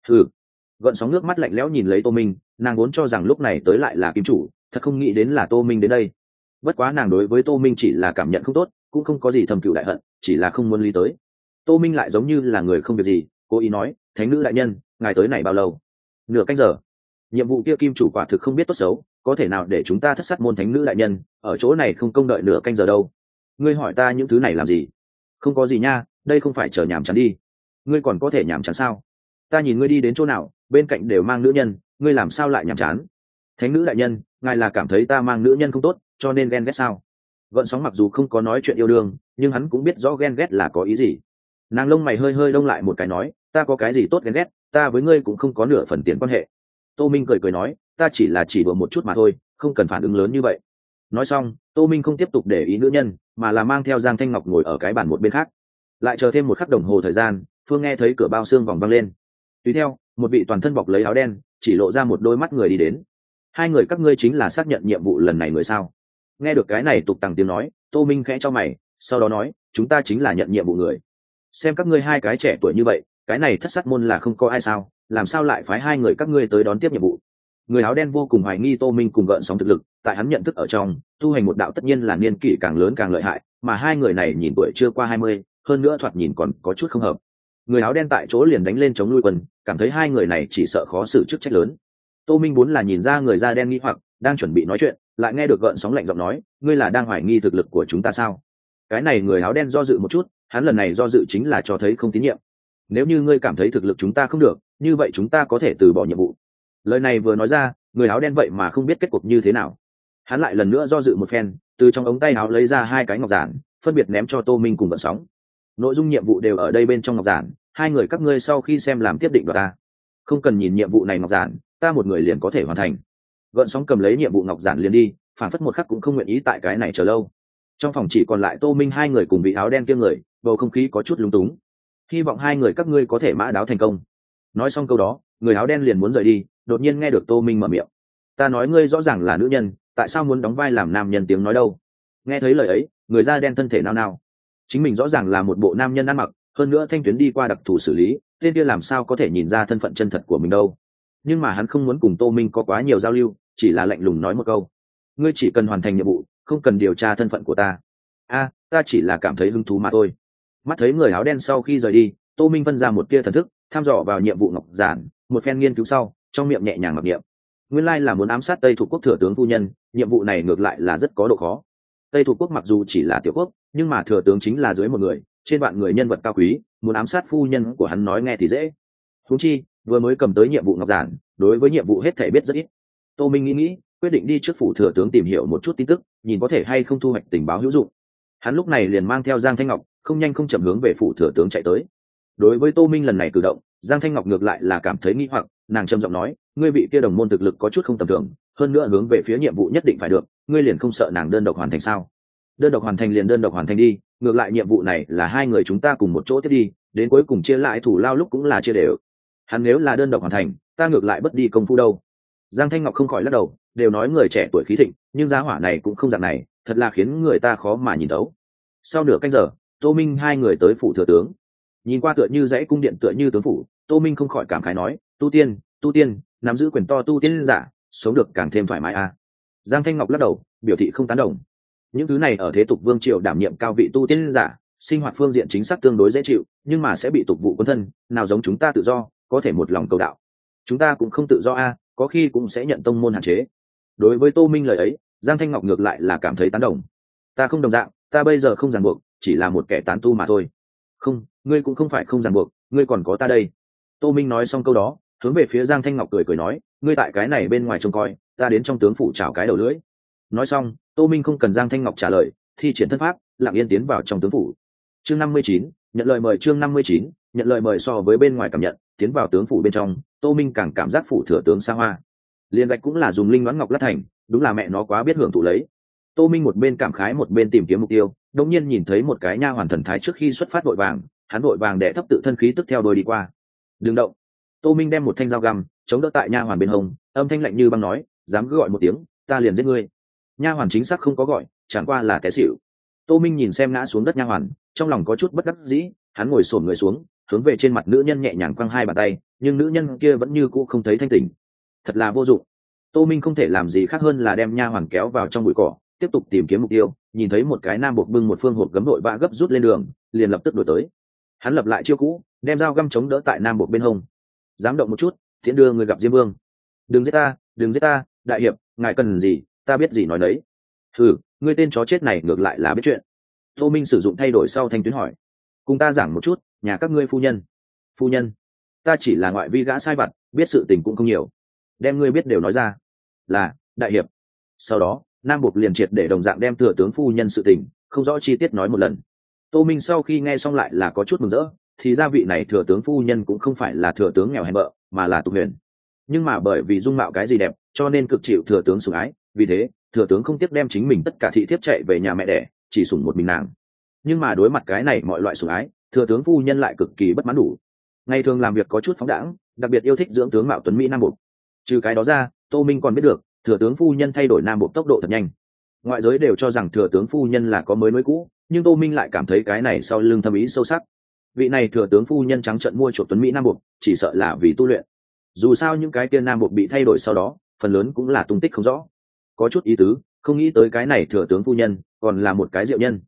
Gợn sóng nước mắt lạnh lẽo nhìn lấy Tô Minh, nàng vốn cho rằng lúc này tới lại là kim chủ, thật không nghĩ đến là Tô Minh đến đây. Bất quá nàng đối với Tô Minh chỉ là cảm nhận không tốt, cũng không có gì thầm cựu đại hận, chỉ là không muốn lý tới. Tô Minh lại giống như là người không việc gì, cố ý nói, thánh nữ đại nhân, ngài tới này bao lâu? Nửa canh giờ. Nhiệm vụ kia kim chủ quả thực không biết tốt xấu, có thể nào để chúng ta thất sát môn thánh nữ đại nhân ở chỗ này không công đợi nửa canh giờ đâu? Ngươi hỏi ta những thứ này làm gì? Không có gì nha, đây không phải chờ nhảm chán đi. Ngươi còn có thể nhảm chán sao? Ta nhìn ngươi đi đến chỗ nào, bên cạnh đều mang nữ nhân, ngươi làm sao lại nhảm chán? Thánh nữ đại nhân, ngài là cảm thấy ta mang nữ nhân không tốt, cho nên ghen ghét sao? Gợn sóng mặc dù không có nói chuyện yêu đương, nhưng hắn cũng biết rõ ghen ghét là có ý gì. Nàng lông mày hơi hơi đông lại một cái nói, ta có cái gì tốt ghen ghét, ta với ngươi cũng không có nửa phần tiền quan hệ. Tô Minh cười nói, ta chỉ là chỉ đùa một chút mà thôi, không cần phản ứng lớn như vậy. Nói xong, Tô Minh không tiếp tục để ý nữ nhân, mà là mang theo Giang Thanh Ngọc ngồi ở cái bàn một bên khác. Lại chờ thêm một khắc đồng hồ thời gian, Phương nghe thấy cửa bao xương vòng vang lên. Tùy theo, một vị toàn thân bọc lấy áo đen, chỉ lộ ra một đôi mắt người đi đến. Hai người các ngươi chính là xác nhận nhiệm vụ lần này người sao? Nghe được cái này tục tằng tiếng nói, Tô Minh khẽ cho mày, sau đó nói, chúng ta chính là nhận nhiệm vụ người. Xem các ngươi hai cái trẻ tuổi như vậy, cái này thất sát môn là không có ai sao, làm sao lại phái hai người các ngươi tới đón tiếp nhiệm vụ? Người áo đen vô cùng hoài nghi Tô Minh cùng gợn sóng thực lực, tại hắn nhận thức ở trong tu hành một đạo tất nhiên là niên kỷ càng lớn càng lợi hại, mà hai người này nhìn tuổi chưa qua 20, hơn nữa thoạt nhìn còn có chút không hợp. Người áo đen tại chỗ liền đánh lên chống nuôi quân, cảm thấy hai người này chỉ sợ khó xử chức trách lớn. Tô Minh vốn là nhìn ra người da đen nghi hoặc đang chuẩn bị nói chuyện, lại nghe được gợn sóng lạnh giọng nói, ngươi là đang hoài nghi thực lực của chúng ta sao? Cái này người áo đen do dự một chút, hắn lần này do dự chính là cho thấy không tín nhiệm. Nếu như ngươi cảm thấy thực lực chúng ta không được, như vậy chúng ta có thể từ bỏ nhiệm vụ. Lời này vừa nói ra, người áo đen vậy mà không biết kết cục như thế nào. Hắn lại lần nữa do dự một phen, từ trong ống tay áo lấy ra hai cái ngọc giản, phân biệt ném cho Tô Minh cùng gợn sóng. Nội dung nhiệm vụ đều ở đây bên trong ngọc giản, hai người các ngươi sau khi xem làm tiếp định đoạt ta. Không cần nhìn nhiệm vụ này ngọc giản, ta một người liền có thể hoàn thành. Gợn sóng cầm lấy nhiệm vụ ngọc giản liền đi, phản phất một khắc cũng không nguyện ý tại cái này chờ lâu. Trong phòng chỉ còn lại Tô Minh hai người cùng vị áo đen kia người, bầu không khí có chút lúng túng. Hy vọng hai người các ngươi có thể mã đáo thành công. Nói xong câu đó, người áo đen liền muốn rời đi, đột nhiên nghe được Tô Minh mở miệng. Ta nói ngươi rõ ràng là nữ nhân, tại sao muốn đóng vai làm nam nhân tiếng nói đâu? Nghe thấy lời ấy, người da đen thân thể nao nao. Chính mình rõ ràng là một bộ nam nhân ăn mặc, hơn nữa thanh tuyến đi qua đặc thù xử lý, tên kia làm sao có thể nhìn ra thân phận chân thật của mình đâu? Nhưng mà hắn không muốn cùng Tô Minh có quá nhiều giao lưu, chỉ là lạnh lùng nói một câu: ngươi chỉ cần hoàn thành nhiệm vụ, không cần điều tra thân phận của ta. Ta chỉ là cảm thấy hứng thú mà thôi. Mắt thấy người áo đen sau khi rời đi, Tô Minh phân ra một tia thần thức, thăm dò vào nhiệm vụ ngọc giản, một phen nghiên cứu sau, trong miệng nhẹ nhàng mặc niệm. Nguyên lai là muốn ám sát Tây Thuộc Quốc thừa tướng phu nhân, nhiệm vụ này ngược lại là rất có độ khó. Tây Thuộc Quốc mặc dù chỉ là tiểu quốc, nhưng mà thừa tướng chính là dưới một người, trên vạn người nhân vật cao quý, muốn ám sát phu nhân của hắn nói nghe thì dễ. Huống chi, vừa mới cầm tới nhiệm vụ ngọc giản, đối với nhiệm vụ hết thảy biết rất ít. Tô Minh nghĩ, quyết định đi trước phủ thừa tướng tìm hiểu một chút tin tức, nhìn có thể hay không thu hoạch tình báo hữu dụng. Hắn lúc này liền mang theo Giang Thanh Ngọc, không nhanh không chậm hướng về phủ thừa tướng chạy tới. Đối với Tô Minh lần này cử động, Giang Thanh Ngọc ngược lại là cảm thấy nghi hoặc, nàng trầm giọng nói, ngươi vị kia đồng môn thực lực có chút không tầm thường, hơn nữa hướng về phía nhiệm vụ nhất định phải được, ngươi liền không sợ nàng đơn độc hoàn thành sao? Đơn độc hoàn thành liền đơn độc hoàn thành đi, ngược lại nhiệm vụ này là hai người chúng ta cùng một chỗ tiếp đi, đến cuối cùng chia lại thủ lao lúc cũng là chia đều. Hắn nếu là đơn độc hoàn thành, ta ngược lại bất đi công phu đâu. Giang Thanh Ngọc không khỏi lắc đầu, đều nói người trẻ tuổi khí thịnh, nhưng giá hỏa này cũng không dạng này, thật là khiến người ta khó mà nhìn thấu. Sau nửa canh giờ, Tô Minh hai người tới phủ thừa tướng. Nhìn qua tựa như dãy cung điện tựa như tướng phủ, Tô Minh không khỏi cảm khái nói, tu tiên, nắm giữ quyền to tu tiên giả, sống được càng thêm thoải mái a. Giang Thanh Ngọc lắc đầu, biểu thị không tán đồng. Những thứ này ở thế tục vương triều đảm nhiệm cao vị tu tiên giả, sinh hoạt phương diện chính xác tương đối dễ chịu, nhưng mà sẽ bị tục vụ quân thân, nào giống chúng ta tự do, có thể một lòng cầu đạo. Chúng ta cũng không tự do a, có khi cũng sẽ nhận tông môn hạn chế. Đối với Tô Minh lời ấy, Giang Thanh Ngọc ngược lại là cảm thấy tán đồng. Ta không đồng dạng, ta bây giờ không ràng buộc, chỉ là một kẻ tán tu mà thôi. Không, ngươi cũng không phải không ràng buộc, ngươi còn có ta đây. Tô Minh nói xong câu đó, hướng về phía Giang Thanh Ngọc cười nói, ngươi tại cái này bên ngoài trông coi, ta đến trong tướng phủ chảo cái đầu lưỡi. Nói xong, Tô Minh không cần Giang Thanh Ngọc trả lời, thi triển thân pháp, lặng yên tiến vào trong tướng phủ. Chương 59, nhận lời mời. Chương 59, nhận lời mời. So với bên ngoài cảm nhận, tiến vào tướng phủ bên trong, Tô Minh càng cảm giác phủ thừa tướng xa hoa. Liên gạch cũng là dùng linh đoán ngọc lát thành, đúng là mẹ nó quá biết hưởng thụ lấy. Tô Minh một bên cảm khái một bên tìm kiếm mục tiêu, đột nhiên nhìn thấy một cái nha hoàn thần thái trước khi xuất phát vội vàng, hắn vội vàng đè thấp tự thân khí tức theo đuôi đi qua. Đừng động. Tô Minh đem một thanh dao găm chống đỡ tại nha hoàn bên hông, âm thanh lạnh như băng nói, dám cứ gọi một tiếng, ta liền giết ngươi. Nha hoàn chính xác không có gọi, chẳng qua là cái xỉu. Tô Minh nhìn xem ngã xuống đất nha hoàn, trong lòng có chút bất đắc dĩ, hắn ngồi xổm người xuống, hướng về trên mặt nữ nhân nhẹ nhàng quăng hai bàn tay, nhưng nữ nhân kia vẫn như cũ không thấy thanh tỉnh. Thật là vô dụng. Tô Minh không thể làm gì khác hơn là đem nha hoàn kéo vào trong bụi cỏ, tiếp tục tìm kiếm mục tiêu. Nhìn thấy một cái nam buộc bưng một phương hộp gấm đội vã gấp rút lên đường, liền lập tức đuổi tới. Hắn lập lại chiêu cũ, đem dao găm chống đỡ tại nam buộc bên hông. Dám động một chút, tiễn đưa người gặp Diêm Vương. Đừng giết ta, đại hiệp, ngài cần gì, ta biết gì nói đấy. Ngươi tên chó chết này ngược lại là biết chuyện. Tô Minh sử dụng thay đổi sau thanh tuyến hỏi, cùng ta giảng một chút, nhà các ngươi phu nhân, ta chỉ là ngoại vi gã sai vặt, biết sự tình cũng không nhiều, đem ngươi biết đều nói ra. Là đại hiệp. Sau đó nam buộc liền triệt để đồng dạng đem thừa tướng phu nhân sự tình không rõ chi tiết nói một lần. Tô Minh sau khi nghe xong lại là có chút mừng rỡ, thì ra vị này thừa tướng phu nhân cũng không phải là thừa tướng nghèo hèn bợ, mà là tục huyền. Nhưng mà bởi vì dung mạo cái gì đẹp, cho nên cực chịu thừa tướng sủng ái, vì thế thừa tướng không tiếc đem chính mình tất cả thị thiếp chạy về nhà mẹ đẻ, chỉ sủng một mình nàng. Nhưng mà đối mặt cái này mọi loại sủng ái, thừa tướng phu nhân lại cực kỳ bất mãn đủ. Ngày thường làm việc có chút phóng đãng, đặc biệt yêu thích dưỡng tướng mạo tuấn mỹ nam buộc. Trừ cái đó ra, Tô Minh còn biết được thừa tướng phu nhân thay đổi nam buộc tốc độ thật nhanh. Ngoại giới đều cho rằng thừa tướng phu nhân là có mới nối cũ, nhưng Tô Minh lại cảm thấy cái này sau lưng thâm ý sâu sắc. Vị này thừa tướng phu nhân trắng trợn mua chuộc tuấn mỹ nam buộc, chỉ sợ là vì tu luyện. Dù sao những cái kia nam buộc bị thay đổi sau đó, phần lớn cũng là tung tích không rõ. Có chút ý tứ, không nghĩ tới cái này thừa tướng phu nhân còn là một cái diệu nhân.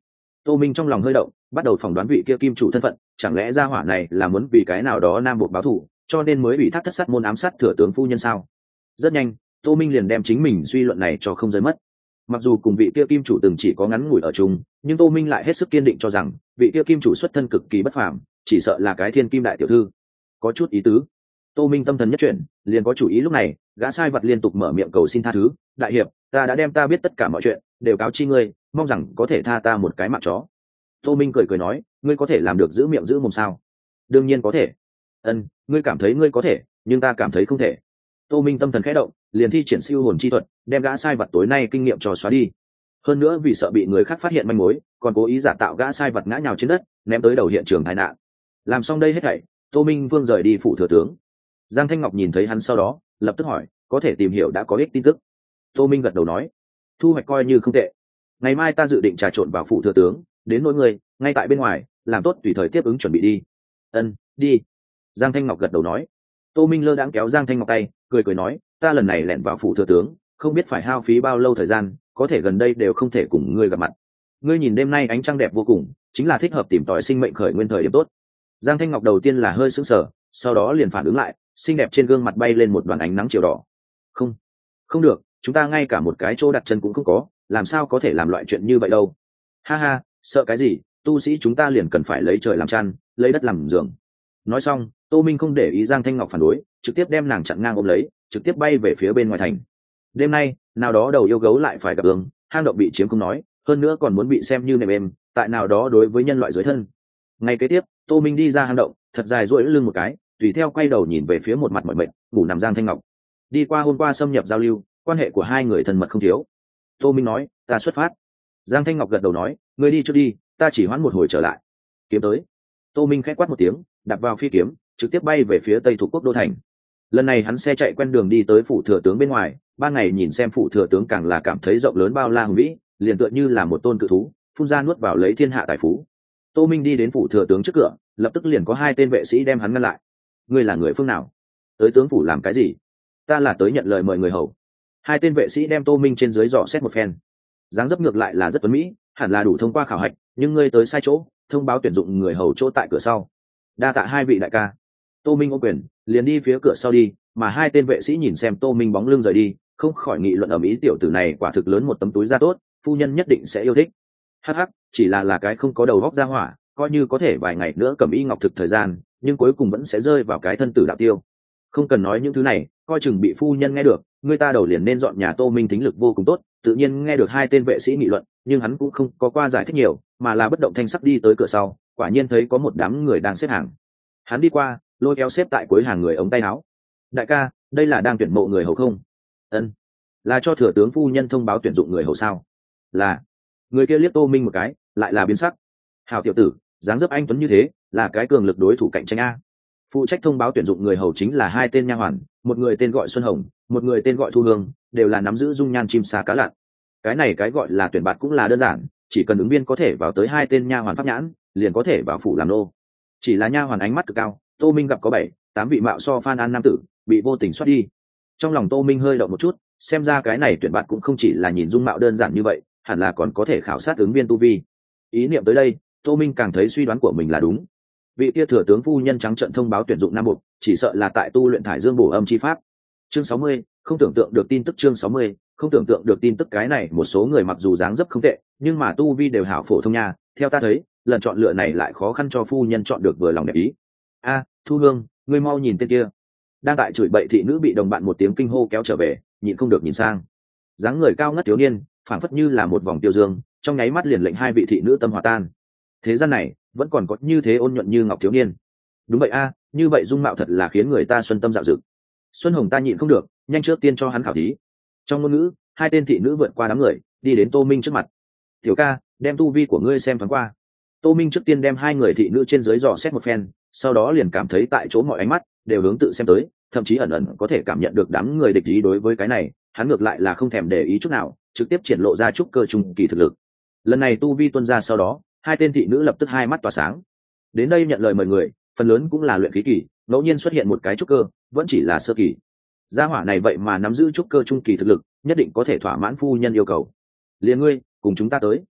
Tô Minh trong lòng hơi động, bắt đầu phỏng đoán vị kia kim chủ thân phận, chẳng lẽ gia hỏa này là muốn vì cái nào đó nam buộc báo thù, cho nên mới bị thác thất sát môn ám sát thừa tướng phu nhân sao? Rất nhanh, Tô Minh liền đem chính mình suy luận này cho không rơi mất. Mặc dù cùng vị kia kim chủ từng chỉ có ngắn ngủi ở chung, nhưng Tô Minh lại hết sức kiên định cho rằng vị kia kim chủ xuất thân cực kỳ bất phàm, chỉ sợ là cái thiên kim đại tiểu thư. Có chút ý tứ. Tô Minh tâm thần nhất chuyển, liền có chủ ý. Lúc này, gã sai vật liên tục mở miệng cầu xin tha thứ, đại hiệp, ta đã đem ta biết tất cả mọi chuyện đều cáo chi ngươi, mong rằng có thể tha ta một cái mạng chó. Tô Minh cười cười nói, ngươi có thể làm được giữ miệng giữ mồm sao? Đương nhiên có thể. Ân, ngươi cảm thấy ngươi có thể, nhưng ta cảm thấy không thể. Tô Minh tâm thần khẽ động, liền thi triển siêu hồn chi thuật, đem gã sai vật tối nay kinh nghiệm cho xóa đi. Hơn nữa vì sợ bị người khác phát hiện manh mối, còn cố ý giả tạo gã sai vật ngã nhào trên đất, ném tới đầu hiện trường tai nạn. Làm xong đây hết thảy, Tô Minh Vương rời đi phủ thừa tướng. Giang Thanh Ngọc nhìn thấy hắn sau đó, lập tức hỏi, có thể tìm hiểu đã có ích tin tức. Tô Minh gật đầu nói, thu hoạch coi như không tệ. Ngày mai ta dự định trà trộn vào phủ thừa tướng, đến nỗi người ngay tại bên ngoài, làm tốt tùy thời tiếp ứng chuẩn bị đi. Ân, đi. Giang Thanh Ngọc gật đầu nói. Tô Minh lơ đãng kéo Giang Thanh Ngọc tay, cười cười nói, ta lần này lẻn vào phủ thừa tướng, không biết phải hao phí bao lâu thời gian, có thể gần đây đều không thể cùng ngươi gặp mặt. Ngươi nhìn đêm nay ánh trăng đẹp vô cùng, chính là thích hợp tìm tòi sinh mệnh khởi nguyên thời điểm tốt. Giang Thanh Ngọc đầu tiên là hơi sững sờ, sau đó liền phản ứng lại, xinh đẹp trên gương mặt bay lên một đoàn ánh nắng chiều đỏ. Không, không được, chúng ta ngay cả một cái chỗ đặt chân cũng không có, làm sao có thể làm loại chuyện như vậy đâu. Ha ha, sợ cái gì, tu sĩ chúng ta liền cần phải lấy trời làm chăn, lấy đất làm giường. Nói xong, Tô Minh không để ý Giang Thanh Ngọc phản đối, trực tiếp đem nàng chặn ngang ôm lấy, trực tiếp bay về phía bên ngoài thành. Đêm nay, nào đó đầu yêu gấu lại phải gặp ứng, hang động bị chiếm không nói, hơn nữa còn muốn bị xem như nệm êm, tại nào đó đối với nhân loại dưới thân. Ngày kế tiếp, Tô Minh đi ra hang động, thật dài duỗi lưng một cái, tùy theo quay đầu nhìn về phía một mặt mỏi mệt, ngủ nằm Giang Thanh Ngọc. Đi qua hôm qua xâm nhập giao lưu, quan hệ của hai người thân mật không thiếu. Tô Minh nói, ta xuất phát. Giang Thanh Ngọc gật đầu nói, ngươi đi trước đi, ta chỉ hoãn một hồi trở lại. Kiếm tới. Tô Minh khẽ quát một tiếng, đạp vào phi kiếm, trực tiếp bay về phía tây thuộc quốc đô thành. Lần này hắn xe chạy quen đường đi tới phủ thừa tướng bên ngoài, ban ngày nhìn xem phủ thừa tướng càng là cảm thấy rộng lớn bao la hùng vĩ, liền tựa như là một tôn cự thú, phun ra nuốt vào lấy thiên hạ tài phú. Tô Minh đi đến phủ thừa tướng trước cửa, lập tức liền có hai tên vệ sĩ đem hắn ngăn lại. Ngươi là người phương nào? Tới tướng phủ làm cái gì? Ta là tới nhận lời mời người hầu. Hai tên vệ sĩ đem Tô Minh trên dưới dò xét một phen. Dáng dấp ngược lại là rất tuấn mỹ, hẳn là đủ thông qua khảo hạch, nhưng ngươi tới sai chỗ, thông báo tuyển dụng người hầu chỗ tại cửa sau. Đa tạ hai vị đại ca. Tô Minh ôm quyền, liền đi phía cửa sau đi, mà hai tên vệ sĩ nhìn xem Tô Minh bóng lưng rời đi, không khỏi nghị luận ầm ĩ, tiểu tử này quả thực lớn một tấm túi da tốt, phu nhân nhất định sẽ yêu thích. Hắc hắc, chỉ là cái không có đầu óc ra hỏa, coi như có thể vài ngày nữa cầm y ngọc thực thời gian, nhưng cuối cùng vẫn sẽ rơi vào cái thân tử đạo tiêu. Không cần nói những thứ này, coi chừng bị phu nhân nghe được, người ta đầu liền nên dọn nhà. Tô Minh thính lực vô cùng tốt, tự nhiên nghe được hai tên vệ sĩ nghị luận, nhưng hắn cũng không có qua giải thích nhiều, mà là bất động thanh sắc đi tới cửa sau, quả nhiên thấy có một đám người đang xếp hàng. Hắn đi qua, lôi kéo xếp tại cuối hàng người ống tay áo. Đại ca, đây là đang tuyển mộ người hầu không? Ân, là cho thừa tướng phu nhân thông báo tuyển dụng người hầu sao? Là. Người kia liếc Tô Minh một cái, lại là biến sắc. Hảo tiểu tử, dáng dấp anh tuấn như thế, là cái cường lực đối thủ cạnh tranh a. Phụ trách thông báo tuyển dụng người hầu chính là hai tên nha hoàn, một người tên gọi Xuân Hồng, một người tên gọi Thu Hương, đều là nắm giữ dung nhan chim sa cá lặn. Cái này cái gọi là tuyển bạt cũng là đơn giản, chỉ cần ứng viên có thể vào tới hai tên nha hoàn pháp nhãn, liền có thể vào phủ làm nô. Chỉ là nha hoàn ánh mắt cực cao, Tô Minh gặp có 7-8 vị mạo so Phan An nam tử, bị vô tình xoát đi. Trong lòng Tô Minh hơi động một chút, xem ra cái này tuyển bạt cũng không chỉ là nhìn dung mạo đơn giản như vậy, hẳn là còn có thể khảo sát ứng viên tu vi. Ý niệm tới đây, Tô Minh càng thấy suy đoán của mình là đúng. Vị kia thừa tướng phu nhân trắng trợn thông báo tuyển dụng nam mục, chỉ sợ là tại tu luyện thải dương bổ âm chi pháp. Chương 60, không tưởng tượng được tin tức. Chương 60, không tưởng tượng được tin tức. Cái này một số người mặc dù dáng dấp không tệ, nhưng mà tu vi đều hảo phổ thông nha. Theo ta thấy, lần chọn lựa này lại khó khăn cho phu nhân chọn được vừa lòng đẹp ý. A, Thu Hương, ngươi mau nhìn tên kia. Đang tại chửi bậy thị nữ bị đồng bạn một tiếng kinh hô kéo trở về, nhịn không được nhìn sang. Dáng người cao ngất thiếu niên, phảng phất như là một vòng tiêu dương, trong nháy mắt liền lệnh hai vị thị nữ tâm hòa tan. Thế gian này vẫn còn có như thế ôn nhuận như ngọc thiếu niên. Đúng vậy a, như vậy dung mạo thật là khiến người ta xuân tâm dạo dực. Xuân Hồng ta nhịn không được, nhanh trước tiên cho hắn khảo thí. Trong ngôn ngữ, hai tên thị nữ vượt qua đám người, đi đến Tô Minh trước mặt. Tiểu ca, đem tu vi của ngươi xem thoáng qua. Tô Minh trước tiên đem hai người thị nữ trên dưới dò xét một phen, sau đó liền cảm thấy tại chỗ mọi ánh mắt đều hướng tự xem tới, thậm chí ẩn ẩn có thể cảm nhận được đám người địch ý. Đối với cái này, hắn ngược lại là không thèm để ý chút nào, trực tiếp triển lộ ra trúc cơ trung kỳ thực lực. Lần này tu vi tuôn ra sau đó, hai tên thị nữ lập tức hai mắt tỏa sáng. Đến đây nhận lời mời người, phần lớn cũng là luyện khí kỳ, ngẫu nhiên xuất hiện một cái trúc cơ, vẫn chỉ là sơ kỳ. Gia hỏa này vậy mà nắm giữ trúc cơ trung kỳ thực lực, nhất định có thể thỏa mãn phu nhân yêu cầu. Liền ngươi, cùng chúng ta tới.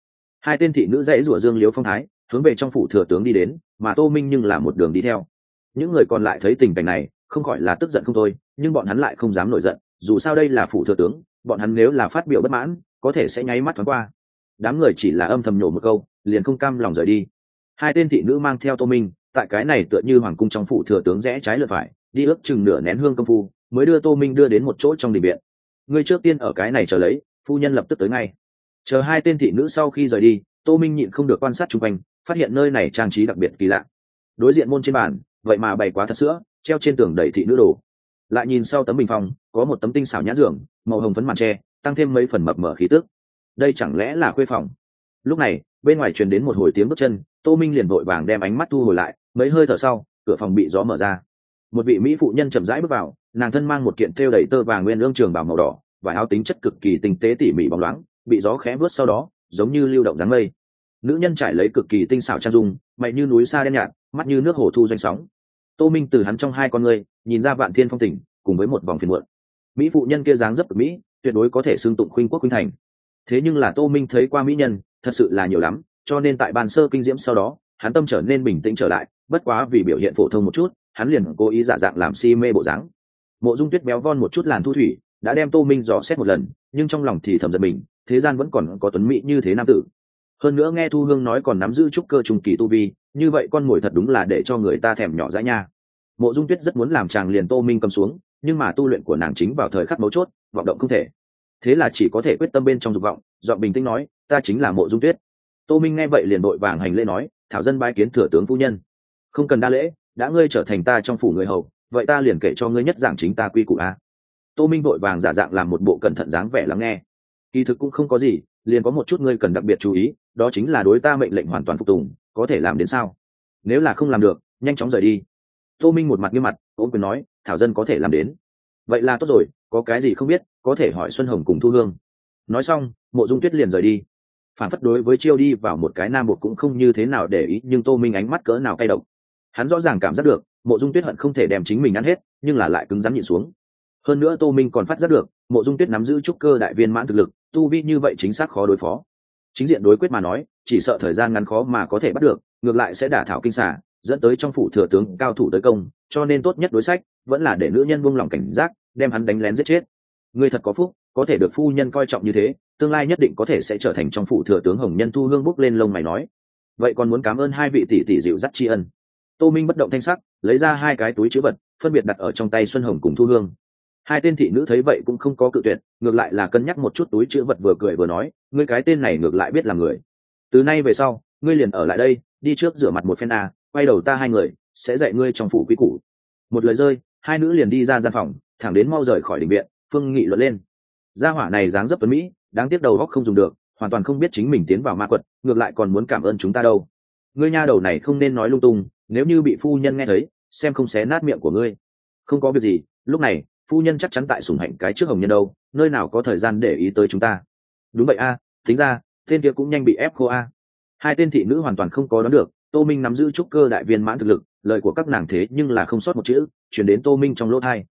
Hai tên thị nữ dãy rủa dương liếu phong thái hướng về trong phủ thừa tướng đi đến, mà Tô Minh nhưng là một đường đi theo. Những người còn lại thấy tình cảnh này không khỏi là tức giận không thôi, nhưng bọn hắn lại không dám nổi giận, dù sao đây là phủ thừa tướng, bọn hắn nếu là phát biểu bất mãn có thể sẽ nháy mắt thoáng qua. Đám người chỉ là âm thầm nhổ một câu, liền không cam lòng rời đi. Hai tên thị nữ mang theo Tô Minh tại cái này tựa như hoàng cung trong phủ thừa tướng rẽ trái lượt phải đi ước chừng nửa nén hương công phu mới đưa Tô Minh đưa đến một chỗ trong đình viện. Ngươi trước tiên ở cái này chờ lấy, phu nhân lập tức tới ngay. Chờ hai tên thị nữ sau khi rời đi, Tô Minh nhịn không được quan sát chung quanh, phát hiện nơi này trang trí đặc biệt kỳ lạ. Đối diện môn trên bàn vậy mà bày quá thật sữa, treo trên tường đầy thị nữ đồ. Lại nhìn sau tấm bình phong có một tấm tinh xảo nhã giường màu hồng phấn màn tre, tăng thêm mấy phần mập mờ khí tức. Đây chẳng lẽ là khuê phòng? Lúc này bên ngoài truyền đến một hồi tiếng bước chân, Tô Minh liền vội vàng đem ánh mắt thu hồi lại, mấy hơi thở sau cửa phòng bị gió mở ra. Một vị mỹ phụ nhân chậm rãi bước vào, nàng thân mang một kiện thêu đầy tơ vàng nguyên ương trường bào màu đỏ, và áo tính chất cực kỳ tinh tế tỉ mỉ bóng loáng, bị gió khẽ vớt sau đó giống như lưu động dáng mây. Nữ nhân trải lấy cực kỳ tinh xảo trang dung, mày như núi xa đen nhạt, mắt như nước hồ thu doanh sóng. Tô Minh từ hắn trong hai con ngươi nhìn ra vạn thiên phong tình, cùng với một vòng phiền muộn. Mỹ phụ nhân kia dáng dấp cực mỹ, tuyệt đối có thể xưng tụng khuynh quốc khuynh thành. Thế nhưng là Tô Minh thấy qua mỹ nhân thật sự là nhiều lắm, cho nên tại bàn sơ kinh diễm sau đó hắn tâm trở nên bình tĩnh trở lại, bất quá vì biểu hiện phổ thông một chút hắn liền cố ý giả dạng làm si mê bộ dáng. Mộ Dung Tuyết béo von một chút làn thu thủy đã đem Tô Minh dò xét một lần, nhưng trong lòng thì thầm giận mình, thế gian vẫn còn có tuấn mỹ như thế nam tử. Hơn nữa nghe Thu Hương nói còn nắm giữ trúc cơ trùng kỳ tu vi, như vậy con mồi thật đúng là để cho người ta thèm nhỏ dãi nha. Mộ Dung Tuyết rất muốn làm chàng liền Tô Minh cầm xuống, nhưng mà tu luyện của nàng chính vào thời khắc mấu chốt, vọng động không thể. Thế là chỉ có thể quyết tâm bên trong dục vọng, giọng bình tĩnh nói, ta chính là Mộ Dung Tuyết. Tô Minh nghe vậy liền vội vàng hành lễ nói, thảo dân bái kiến thừa tướng phu nhân. Không cần đa lễ, đã ngươi trở thành ta trong phủ người hầu, vậy ta liền kể cho ngươi nhất giảng chính ta quy củ a. Tô Minh vội vàng giả dạng làm một bộ cẩn thận dáng vẻ lắng nghe. Kỳ thực cũng không có gì, liền có một chút ngươi cần đặc biệt chú ý, đó chính là đối ta mệnh lệnh hoàn toàn phục tùng, có thể làm đến sao? Nếu là không làm được, nhanh chóng rời đi. Tô Minh một mặt nghiêm mặt, ôm quyền nói, thảo dân có thể làm đến. Vậy là tốt rồi, có cái gì không biết, có thể hỏi Xuân Hồng cùng Thu Hương. Nói xong, Mộ Dung Tuyết liền rời đi. Phản phất đối với chiêu đi vào một cái nam buộc cũng không như thế nào để ý, nhưng Tô Minh ánh mắt cỡ nào cay độc. Hắn rõ ràng cảm giác được, Mộ Dung Tuyết hận không thể đem chính mình ăn hết, nhưng là lại cứng rắn nhịn xuống. Hơn nữa Tô Minh còn phát giác được, Mộ Dung Tuyết nắm giữ trúc cơ đại viên mãn thực lực, tu vi như vậy chính xác khó đối phó. Chính diện đối quyết mà nói, chỉ sợ thời gian ngắn khó mà có thể bắt được, ngược lại sẽ đả thảo kinh xà, dẫn tới trong phủ thừa tướng cao thủ tới công, cho nên tốt nhất đối sách vẫn là để nữ nhân buông lòng cảnh giác, đem hắn đánh lén giết chết. Ngươi thật có phúc, có thể được phu nhân coi trọng như thế, tương lai nhất định có thể sẽ trở thành trong phủ thừa tướng Hồng Nhân. Thu Hương bốc lên lông mày nói, vậy còn muốn cảm ơn hai vị tỷ tỷ dịu dắt tri ân. Tô Minh bất động thanh sắc, lấy ra hai cái túi trữ vật, phân biệt đặt ở trong tay Xuân Hồng cùng Thu Hương. Hai tên thị nữ thấy vậy cũng không có cự tuyệt, ngược lại là cân nhắc một chút túi trữ vật, vừa cười vừa nói, ngươi cái tên này ngược lại biết làm người. Từ nay về sau, ngươi liền ở lại đây, đi trước rửa mặt một phen a, quay đầu ta hai người sẽ dạy ngươi trong phủ quy củ. Một lời rơi, hai nữ liền đi ra gian phòng, thẳng đến mau rời khỏi đình viện, phương nghị luận lên. Gia hỏa này dáng dấp tuấn mỹ, đáng tiếc đầu óc không dùng được, hoàn toàn không biết chính mình tiến vào ma quật, ngược lại còn muốn cảm ơn chúng ta đâu. Ngươi nha đầu này không nên nói lung tung, nếu như bị phu nhân nghe thấy, xem không xé nát miệng của ngươi. Không có việc gì, lúc này phu nhân chắc chắn tại sủng hạnh cái trước Hồng Nhân đâu, nơi nào có thời gian để ý tới chúng ta. Đúng vậy a, tính ra tên kia cũng nhanh bị ép khô a. Hai tên thị nữ hoàn toàn không có đoán được Tô Minh nắm giữ trúc cơ đại viên mãn thực lực, lời của các nàng thế nhưng là không sót một chữ chuyển đến Tô Minh trong lỗ tai.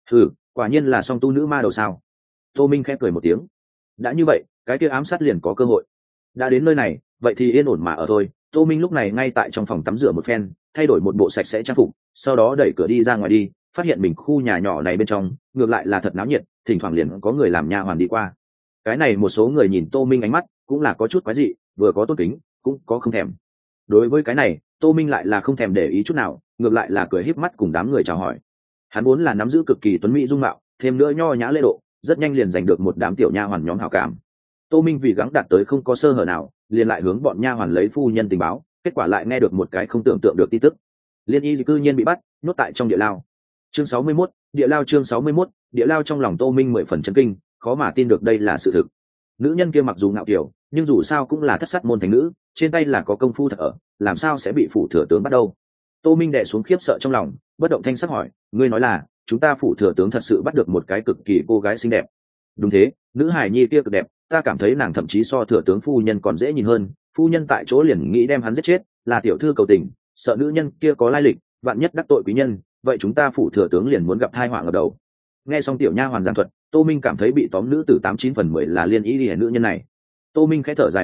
Quả nhiên là song tu nữ ma đầu sao? Tô Minh khẽ cười một tiếng. Đã như vậy, cái kia ám sát liền có cơ hội. Đã đến nơi này, vậy thì yên ổn mà ở thôi. Tô Minh lúc này ngay tại trong phòng tắm rửa một phen, thay đổi một bộ sạch sẽ trang phục, sau đó đẩy cửa đi ra ngoài đi, phát hiện mình khu nhà nhỏ này bên trong ngược lại là thật náo nhiệt, thỉnh thoảng liền có người làm nha hoàn đi qua. Cái này một số người nhìn Tô Minh ánh mắt cũng là có chút quái dị, vừa có tôn kính, cũng có không thèm. Đối với cái này, Tô Minh lại là không thèm để ý chút nào, ngược lại là cười híp mắt cùng đám người chào hỏi. Hắn vốn là nắm giữ cực kỳ tuấn mỹ dung mạo, thêm nữa nho nhã lễ độ, rất nhanh liền giành được một đám tiểu nha hoàn nhóm hảo cảm. Tô Minh vì gắng đạt tới không có sơ hở nào, liền lại hướng bọn nha hoàn lấy phu nhân tình báo, kết quả lại nghe được một cái không tưởng tượng được tin tức. Liên Y cư nhiên bị bắt, nhốt tại trong địa lao. Chương 61, địa lao. Chương 61, địa lao. Trong lòng Tô Minh 10 phần chấn kinh, khó mà tin được đây là sự thực. Nữ nhân kia mặc dù ngạo kiều, nhưng dù sao cũng là thất sát môn thánh nữ, trên tay là có công phu thật ở, làm sao sẽ bị phủ thừa tướng bắt đâu? Tô Minh đè xuống khiếp sợ trong lòng, bất động thanh sắc hỏi, ngươi nói là chúng ta phủ thừa tướng thật sự bắt được một cái cực kỳ cô gái xinh đẹp? Đúng thế, nữ hài nhi kia cực đẹp, ta cảm thấy nàng thậm chí so thừa tướng phu nhân còn dễ nhìn hơn. Phu nhân tại chỗ liền nghĩ đem hắn giết chết, là tiểu thư cầu tình, sợ nữ nhân kia có lai lịch, vạn nhất đắc tội quý nhân, vậy chúng ta phủ thừa tướng liền muốn gặp tai họa ở đầu. Nghe xong tiểu nha hoàn giảng thuật, Tô Minh cảm thấy bị tóm nữ tử 89 phần 10 là Liên Y nữ nhân này. Tô Minh khẽ thở dài một cái,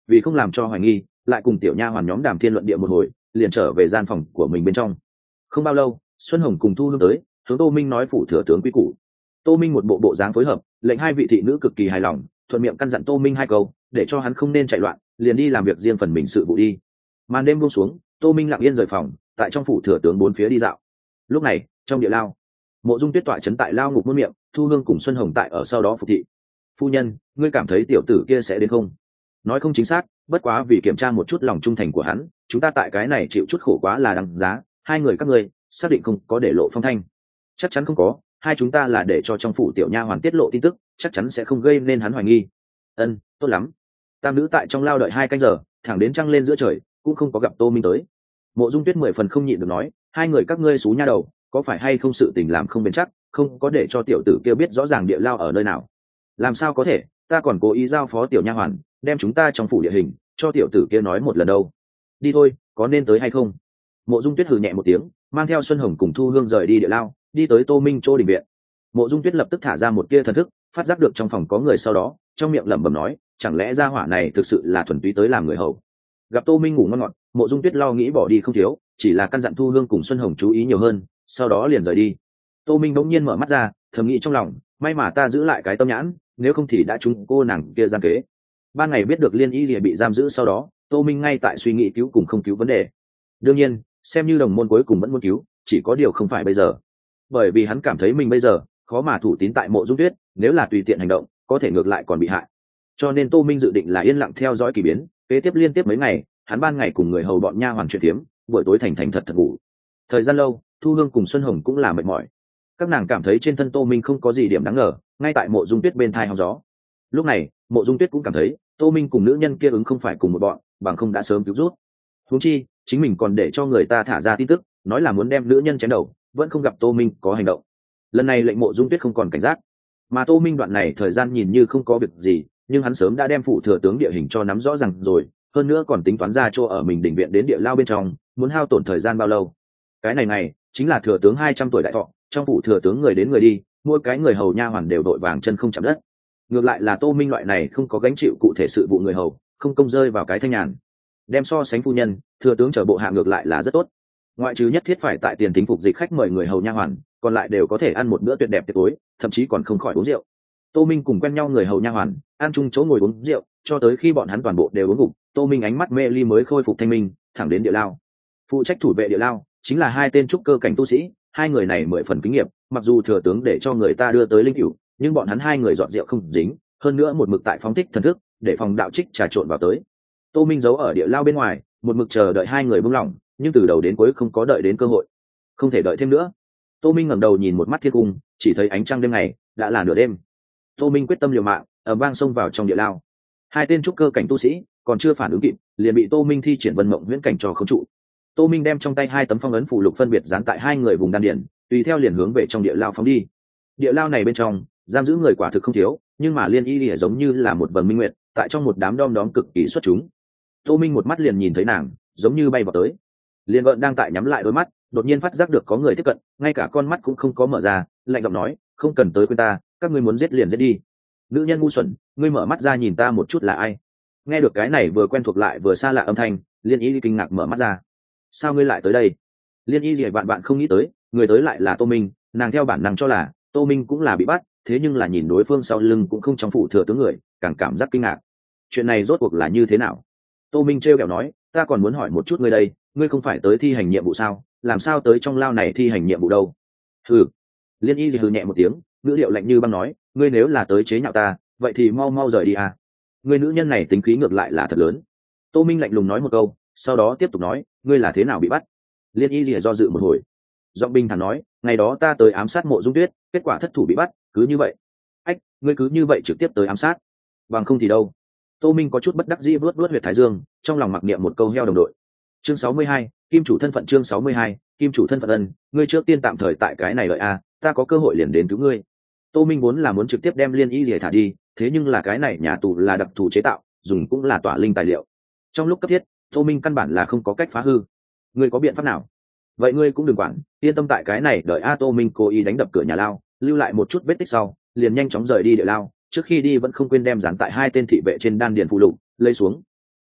vì không làm cho hoài nghi, lại cùng tiểu nha hoàn nhóm đàm thiên luận địa một hồi, liền trở về gian phòng của mình bên trong. Không bao lâu, Xuân Hồng cùng Thu Hương tới, hướng Tô Minh nói phủ thừa tướng quy củ. Tô Minh một bộ bộ dáng phối hợp, lệnh hai vị thị nữ cực kỳ hài lòng, thuận miệng căn dặn Tô Minh hai câu, để cho hắn không nên chạy loạn, liền đi làm việc riêng phần mình sự vụ đi. Màn đêm buông xuống, Tô Minh lặng yên rời phòng, tại trong phủ thừa tướng bốn phía đi dạo. Lúc này, trong địa lao, Mộ Dung Tuyết tọa trấn tại lao ngục muôn miệng, Thu Hương cùng Xuân Hồng tại ở sau đó phục thị. Phu nhân, ngươi cảm thấy tiểu tử kia sẽ đến không? Nói không chính xác, bất quá vì kiểm tra một chút lòng trung thành của hắn, chúng ta tại cái này chịu chút khổ quá là đáng giá. Hai người các ngươi xác định không có để lộ phong thanh? Chắc chắn không có, hai chúng ta là để cho trong phủ tiểu nha hoàn tiết lộ tin tức, chắc chắn sẽ không gây nên hắn hoài nghi. Ân, tốt lắm. Tam nữ tại trong lao đợi 2 canh giờ, thẳng đến trăng lên giữa trời, cũng không có gặp Tô Minh tới. Mộ Dung Tuyết 10 phần không nhịn được nói, hai người các ngươi xú nha đầu, có phải hay không sự tình làm không bền chắc, không có để cho tiểu tử kia biết rõ ràng địa lao ở nơi nào? Làm sao có thể, ta còn cố ý giao phó tiểu nha hoàn, đem chúng ta trong phủ địa hình cho tiểu tử kia nói một lần đâu. Đi thôi, có nên tới hay không? Mộ Dung Tuyết hừ nhẹ một tiếng, mang theo Xuân Hồng cùng Thu Hương rời đi địa lao, đi tới Tô Minh chỗ đình viện. Mộ Dung Tuyết lập tức thả ra một tia thần thức, phát giác được trong phòng có người, sau đó trong miệng lẩm bẩm nói, chẳng lẽ gia hỏa này thực sự là thuần túy tới làm người hầu? Gặp Tô Minh ngủ ngon ngọt, Mộ Dung Tuyết lo nghĩ bỏ đi không thiếu, chỉ là căn dặn Thu Hương cùng Xuân Hồng chú ý nhiều hơn, sau đó liền rời đi. Tô Minh bỗng nhiên mở mắt ra, thầm nghĩ trong lòng, may mà ta giữ lại cái tâm nhãn, nếu không thì đã trúng cô nàng kia gian kế. Ban ngày biết được Liên Y Lìa bị giam giữ sau đó, Tô Minh ngay tại suy nghĩ cứu cùng không cứu vấn đề. Đương nhiên, xem như đồng môn cuối cùng vẫn muốn cứu, chỉ có điều không phải bây giờ. Bởi vì hắn cảm thấy mình bây giờ khó mà thủ tín tại Mộ Dung Tuyết, nếu là tùy tiện hành động, có thể ngược lại còn bị hại. Cho nên Tô Minh dự định là yên lặng theo dõi kỳ biến, kế tiếp liên tiếp mấy ngày, hắn ban ngày cùng người hầu bọn nha hoàn chuyện tiếm, buổi tối thành thật ngủ. Thời gian lâu, Thu Hương cùng Xuân Hồng cũng là mệt mỏi. Các nàng cảm thấy trên thân Tô Minh không có gì điểm đáng ngờ, ngay tại Mộ Dung Tuyết bên thai hóng gió. Lúc này, Mộ Dung Tuyết cũng cảm thấy Tô Minh cùng nữ nhân kia ứng không phải cùng một bọn, bằng không đã sớm cứu rút. Huống chi, chính mình còn để cho người ta thả ra tin tức, nói là muốn đem nữ nhân chém đầu, vẫn không gặp Tô Minh có hành động. Lần này lệnh Mộ Dung Tuyết không còn cảnh giác, mà Tô Minh đoạn này thời gian nhìn như không có việc gì, nhưng hắn sớm đã đem phủ thừa tướng địa hình cho nắm rõ ràng rồi, hơn nữa còn tính toán ra chỗ ở mình đỉnh viện đến địa lao bên trong, muốn hao tổn thời gian bao lâu. Cái này chính là thừa tướng 200 tuổi đại thọ, trong phủ thừa tướng người đến người đi, mỗi cái người hầu nha hoàn đều đội vàng chân không chạm đất. Ngược lại là Tô Minh loại này không có gánh chịu cụ thể sự vụ người hầu, không công rơi vào cái thanh nhàn. Đem so sánh phu nhân, thừa tướng trở bộ hạ ngược lại là rất tốt. Ngoại trừ nhất thiết phải tại tiền thính phục dịch khách mời người hầu nha hoàn, còn lại đều có thể ăn một bữa tuyệt đẹp tiệc tối, thậm chí còn không khỏi uống rượu. Tô Minh cùng quen nhau người hầu nha hoàn, ăn chung chỗ ngồi uống rượu, cho tới khi bọn hắn toàn bộ đều uống gục, Tô Minh ánh mắt mê ly mới khôi phục thanh minh, thẳng đến địa lao. Phụ trách thủ vệ địa lao chính là 2 tên trúc cơ cảnh tu sĩ, 2 người này 10 phần kinh nghiệm, mặc dù thừa tướng để cho người ta đưa tới linh cửu, nhưng bọn hắn 2 người dọn rượu không dính, hơn nữa một mực tại phóng thích thần thức, để phòng đạo trích trà trộn vào tới. Tô Minh giấu ở địa lao bên ngoài, một mực chờ đợi 2 người buông lỏng, nhưng từ đầu đến cuối không có đợi đến cơ hội. Không thể đợi thêm nữa. Tô Minh ngẩng đầu nhìn một mắt thiên cung, chỉ thấy ánh trăng đêm ngày đã là nửa đêm. Tô Minh quyết tâm liều mạng, ầm vang xông vào trong địa lao. 2 tên trúc cơ cảnh tu sĩ còn chưa phản ứng kịp, liền bị Tô Minh thi triển vân mộng huyễn cảnh cho khống trụ. Tô Minh đem trong tay 2 tấm phong ấn phù lục phân biệt dán tại 2 người vùng đan điền, tùy theo liền hướng về trong địa lao phóng đi. Địa lao này bên trong giam giữ người quả thực không thiếu, nhưng mà Liên Y Lìa giống như là một vầng minh nguyệt, tại trong một đám đom đóm cực kỳ xuất chúng. Tô Minh một mắt liền nhìn thấy nàng, giống như bay vào tới. Liên Gợn đang tại nhắm lại đôi mắt, đột nhiên phát giác được có người tiếp cận, ngay cả con mắt cũng không có mở ra, lạnh giọng nói, không cần tới quên ta, các ngươi muốn giết liền giết đi. Nữ nhân ngu xuẩn, ngươi mở mắt ra nhìn ta một chút là ai? Nghe được cái này vừa quen thuộc lại vừa xa lạ âm thanh, Liên Y kinh ngạc mở mắt ra. Sao ngươi lại tới đây? Liên Y vạn bạn không nghĩ tới, người tới lại là Tô Minh, nàng theo bản năng cho là Tô Minh cũng là bị bắt, thế nhưng là nhìn đối phương sau lưng cũng không trong phủ thừa tướng người, càng cảm giác kinh ngạc. Chuyện này rốt cuộc là như thế nào? Tô Minh trêu ghẹo nói, ta còn muốn hỏi một chút ngươi đây, ngươi không phải tới thi hành nhiệm vụ sao, làm sao tới trong lao này thi hành nhiệm vụ đâu? Hừ. Liên Y hừ nhẹ một tiếng, ngữ điệu lạnh như băng nói, ngươi nếu là tới chế nhạo ta, vậy thì mau mau rời đi à. Ngươi nữ nhân này tính khí ngược lại là thật lớn. Tô Minh lạnh lùng nói một câu, sau đó tiếp tục nói, ngươi là thế nào bị bắt? Liên Y lìa do dự một hồi, giọng bình thản nói, ngày đó ta tới ám sát Mộ Dung Tuyết, kết quả thất thủ bị bắt, cứ như vậy. Ách, ngươi cứ như vậy trực tiếp tới ám sát, bằng không thì đâu? Tô Minh có chút bất đắc dĩ vuốt huyệt thái dương, trong lòng mặc niệm một câu heo đồng đội. Chương 62, kim chủ thân phận. Chương 62, kim chủ thân phận. Ân, ngươi trước tiên tạm thời tại cái này đợi a, ta có cơ hội liền đến cứu ngươi. Tô Minh muốn là muốn trực tiếp đem Liên Y lìa thả đi, thế nhưng là cái này nhà tù là đặc thù chế tạo, dùng cũng là tỏa linh tài liệu. Trong lúc cấp thiết, Tô Minh căn bản là không có cách phá hư. Ngươi có biện pháp nào? Vậy ngươi cũng đừng quản, yên tâm tại cái này đợi a. Tô Minh cố ý đánh đập cửa nhà lao, lưu lại một chút vết tích sau, liền nhanh chóng rời đi địa lao, trước khi đi vẫn không quên đem dán tại 2 tên thị vệ trên đan điền phụ lục lấy xuống.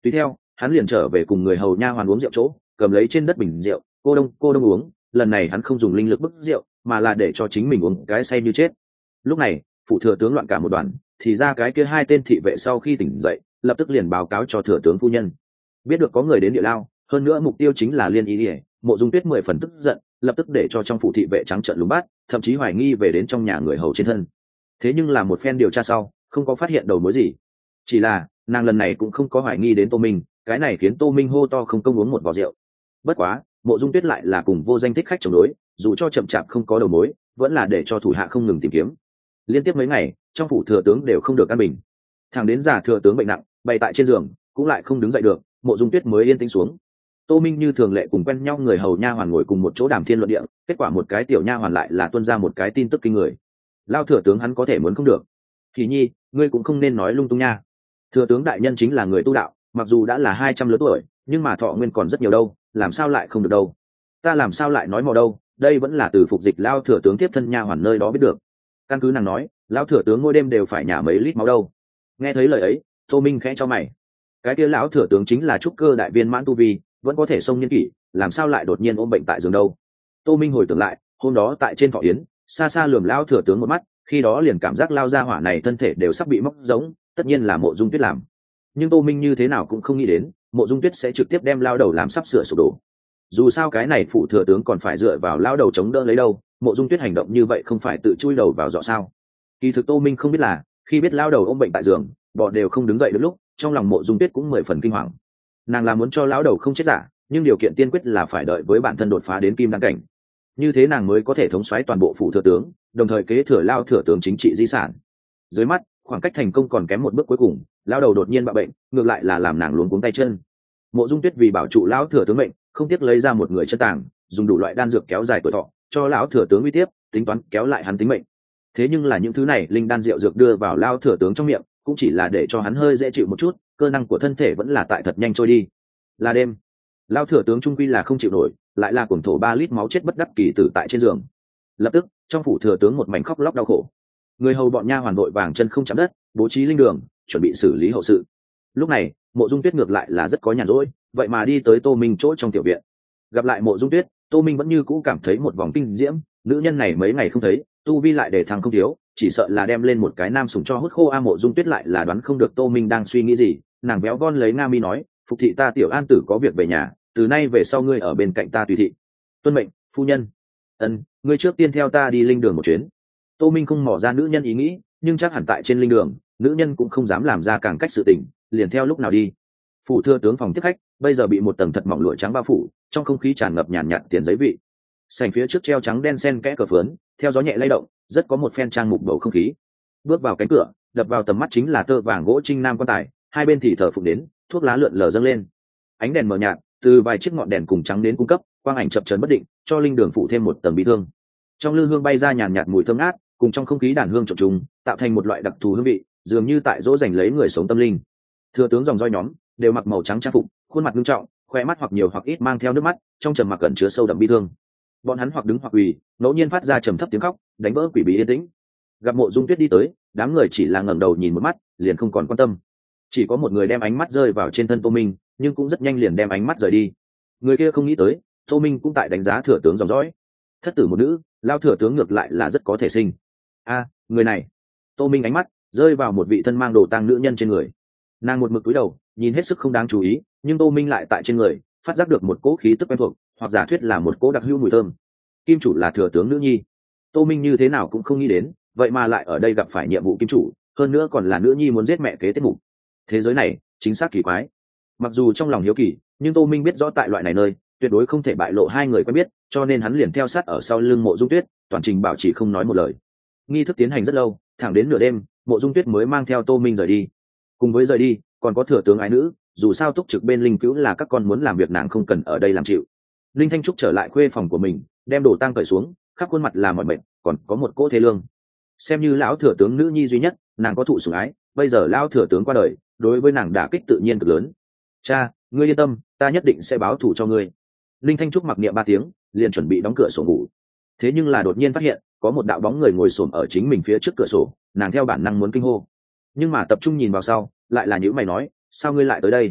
tùy theo hắn liền trở về cùng người hầu nha hoàn uống rượu chỗ, cầm lấy trên đất bình rượu, cô đông uống. Lần này hắn không dùng linh lực bức rượu, mà là để cho chính mình uống cái say như chết. Lúc này phụ thừa tướng loạn cả một đoàn, thì ra cái kia hai tên thị vệ sau khi tỉnh dậy lập tức liền báo cáo cho thừa tướng phu nhân. Biết được có người đến địa lao, hơn nữa mục tiêu chính là Liên Ý Ỉa, Mộ Dung Tuyết 10 phần tức giận, lập tức để cho trong phủ thị vệ trắng trợn lùng bắt, thậm chí hoài nghi về đến trong nhà người hầu trên thân. Thế nhưng là một phen điều tra sau, không có phát hiện đầu mối gì. Chỉ là nàng lần này cũng không có hoài nghi đến Tô Minh, cái này khiến Tô Minh hô to không công uống một vò rượu. Bất quá Mộ Dung Tuyết lại là cùng vô danh thích khách chống đối, dù cho chậm chạp không có đầu mối, vẫn là để cho thủ hạ không ngừng tìm kiếm. Liên tiếp mấy ngày trong phủ thừa tướng đều không được an bình, thẳng đến già thừa tướng bệnh nặng bày tại trên giường cũng lại không đứng dậy được, Mộ Dung Tuyết mới yên tĩnh xuống. Tô Minh như thường lệ cùng quen nhau người hầu nha hoàn ngồi cùng một chỗ đàm thiên luận địa, kết quả một cái tiểu nha hoàn lại là tuôn ra một cái tin tức kinh người. Lao thừa tướng hắn có thể muốn không được. Thì nhi, ngươi cũng không nên nói lung tung nha. Thừa tướng đại nhân chính là người tu đạo, mặc dù đã là 200 lớn tuổi, nhưng mà thọ nguyên còn rất nhiều đâu, làm sao lại không được đâu. Ta làm sao lại nói mò đâu, đây vẫn là từ phục dịch Lao thừa tướng tiếp thân nha hoàn nơi đó biết được. Căn cứ nàng nói, Lao thừa tướng ngôi đêm đều phải nhả mấy lít máu đâu. Nghe thấy lời ấy, Tô Minh khẽ cho mày. Cái kia lão thừa tướng chính là trúc cơ đại viên mãn tu vi, vẫn có thể xông niên kỷ, làm sao lại đột nhiên ôm bệnh tại giường đâu. Tô Minh hồi tưởng lại hôm đó tại trên thọ yến, xa xa lườm Lão thừa tướng một mắt, khi đó liền cảm giác Lao gia hỏa này thân thể đều sắp bị móc giống, tất nhiên là Mộ Dung Tuyết làm. Nhưng Tô Minh như thế nào cũng không nghĩ đến Mộ Dung Tuyết sẽ trực tiếp đem Lao đầu làm sắp sửa sụp đổ. Dù sao cái này phụ thừa tướng còn phải dựa vào Lao đầu chống đỡ lấy đâu, Mộ Dung Tuyết hành động như vậy không phải tự chui đầu vào giỏ sao. Kỳ thực Tô Minh không biết là khi biết Lao đầu ôm bệnh tại giường, bọ đều không đứng dậy được lúc, trong lòng Mộ Dung Tuyết cũng 10 phần kinh hoàng. Nàng là muốn cho Lão đầu không chết giả, nhưng điều kiện tiên quyết là phải đợi với bản thân đột phá đến kim đăng cảnh, như thế nàng mới có thể thống soái toàn bộ phủ thừa tướng, đồng thời kế thừa Lao thừa tướng chính trị di sản. Dưới mắt khoảng cách thành công còn kém một bước cuối cùng, Lao đầu đột nhiên bạo bệnh, ngược lại là làm nàng luống cuống tay chân. Mộ Dung Tuyết vì bảo trụ Lão thừa tướng mệnh, không tiếc lấy ra một người chân tàng, dùng đủ loại đan dược kéo dài tuổi thọ cho Lão thừa tướng uy tiếp, tính toán kéo lại hắn tính mệnh. Thế nhưng là những thứ này linh đan rượu dược đưa vào Lao thừa tướng trong miệng, cũng chỉ là để cho hắn hơi dễ chịu một chút, cơ năng của thân thể vẫn là tại thật nhanh trôi đi. Là đêm, Lao thừa tướng trung quy là không chịu nổi, lại là cuồng thổ 3 lít máu chết bất đắc kỳ tử tại trên giường. Lập tức trong phủ thừa tướng một mảnh khóc lóc đau khổ, người hầu bọn nha hoàn vội vàng chân không chạm đất, bố trí linh đường, chuẩn bị xử lý hậu sự. Lúc này Mộ Dung Tuyết ngược lại là rất có nhàn rỗi, vậy mà đi tới Tô Minh chỗ trong tiểu viện. Gặp lại Mộ Dung Tuyết, Tô Minh vẫn như cũ cảm thấy một vòng kinh diễm, nữ nhân này mấy ngày không thấy, tu vi lại để thăng không thiếu, chỉ sợ là đem lên một cái nam sủng cho hút khô. Mộ Dung Tuyết lại là đoán không được Tô Minh đang suy nghĩ gì, nàng béo von lấy Nga Mi nói, phục thị ta tiểu an tử có việc về nhà, từ nay về sau ngươi ở bên cạnh ta tùy thị. Tuân mệnh phu nhân. Ân, ngươi trước tiên theo ta đi linh đường một chuyến. Tô Minh không mò ra nữ nhân ý nghĩ, nhưng chắc hẳn tại trên linh đường nữ nhân cũng không dám làm ra càng cách sự tình, liền theo lúc nào đi. Phủ thừa tướng phòng tiếp khách bây giờ bị một tầng thật mỏng lụa trắng bao phủ, trong không khí tràn ngập nhàn nhạt tiền giấy vị. Sành phía trước treo trắng đen sen kẽ cờ phướn, theo gió nhẹ lay động, rất có một phen trang mục bầu không khí. Bước vào cánh cửa, đập vào tầm mắt chính là tơ vàng gỗ trinh nam quan tài, hai bên thì thờ phụng đến, thuốc lá lượn lờ dâng lên. Ánh đèn mờ nhạt từ vài chiếc ngọn đèn cùng trắng đến cung cấp, quang ảnh chập chờn bất định, cho linh đường phủ thêm một tầng bí thương. Trong lư hương bay ra nhàn nhạt mùi thơm ngát, cùng trong không khí đàn hương trộn trùng, tạo thành một loại đặc thù hương vị, dường như tại dỗ dành lấy người sống tâm linh. Thừa tướng dòng roi nhóm đều mặc màu trắng trang phục, khuôn mặt nghiêm trọng, khoe mắt hoặc nhiều hoặc ít mang theo nước mắt, trong trầm mặc cẩn chứa sâu đậm bi thương. Bọn hắn hoặc đứng hoặc quỳ, ngẫu nhiên phát ra trầm thấp tiếng khóc, đánh vỡ quỷ bí yên tĩnh. Gặp Mộ Dung Tuyết đi tới, đám người chỉ là ngẩng đầu nhìn một mắt, liền không còn quan tâm. Chỉ có một người đem ánh mắt rơi vào trên thân Tô Minh, nhưng cũng rất nhanh liền đem ánh mắt rời đi. Người kia không nghĩ tới Tô Minh cũng tại đánh giá thừa tướng dòng dõi. Thất tử một nữ, Lao thừa tướng ngược lại là rất có thể sinh. Người này. Tô Minh ánh mắt rơi vào một vị thân mang đồ tang nữ nhân trên người. Nàng một mực cúi đầu, nhìn hết sức không đáng chú ý, nhưng Tô Minh lại tại trên người phát giác được một cỗ khí tức quen thuộc, hoặc giả thuyết là một cỗ đặc hữu mùi thơm. Kim chủ là thừa tướng nữ nhi. Tô Minh như thế nào cũng không nghĩ đến, vậy mà lại ở đây gặp phải nhiệm vụ kim chủ, hơn nữa còn là nữ nhi muốn giết mẹ kế tiết mục. Thế giới này chính xác kỳ quái. Mặc dù trong lòng hiếu kỳ, nhưng Tô Minh biết rõ tại loại này nơi tuyệt đối không thể bại lộ hai người quen biết, cho nên hắn liền theo sát ở sau lưng Mộ Dung Tuyết, toàn trình bảo trì không nói một lời. Nghi thức tiến hành rất lâu, thẳng đến nửa đêm Mộ Dung Tuyết mới mang theo Tô Minh rời đi. Cùng với rời đi còn có thừa tướng ái nữ, dù sao túc trực bên linh cứu là các con muốn làm việc nàng không cần ở đây làm chịu. Linh Thanh Trúc trở lại khuê phòng của mình, đem đồ tang cởi xuống, khắp khuôn mặt là mỏi mệt, còn có một cỗ thế lương. Xem như lão thừa tướng nữ nhi duy nhất, nàng có thụ sủng ái, bây giờ lão thừa tướng qua đời, đối với nàng đả kích tự nhiên cực lớn. Cha, ngươi yên tâm, ta nhất định sẽ báo thù cho ngươi. Linh Thanh Trúc mặc niệm 3 tiếng, liền chuẩn bị đóng cửa sổ ngủ. Thế nhưng là đột nhiên phát hiện có một đạo bóng người ngồi xổm ở chính mình phía trước cửa sổ, nàng theo bản năng muốn kinh hô, nhưng mà tập trung nhìn vào sau, lại là những mày nói, sao ngươi lại tới đây?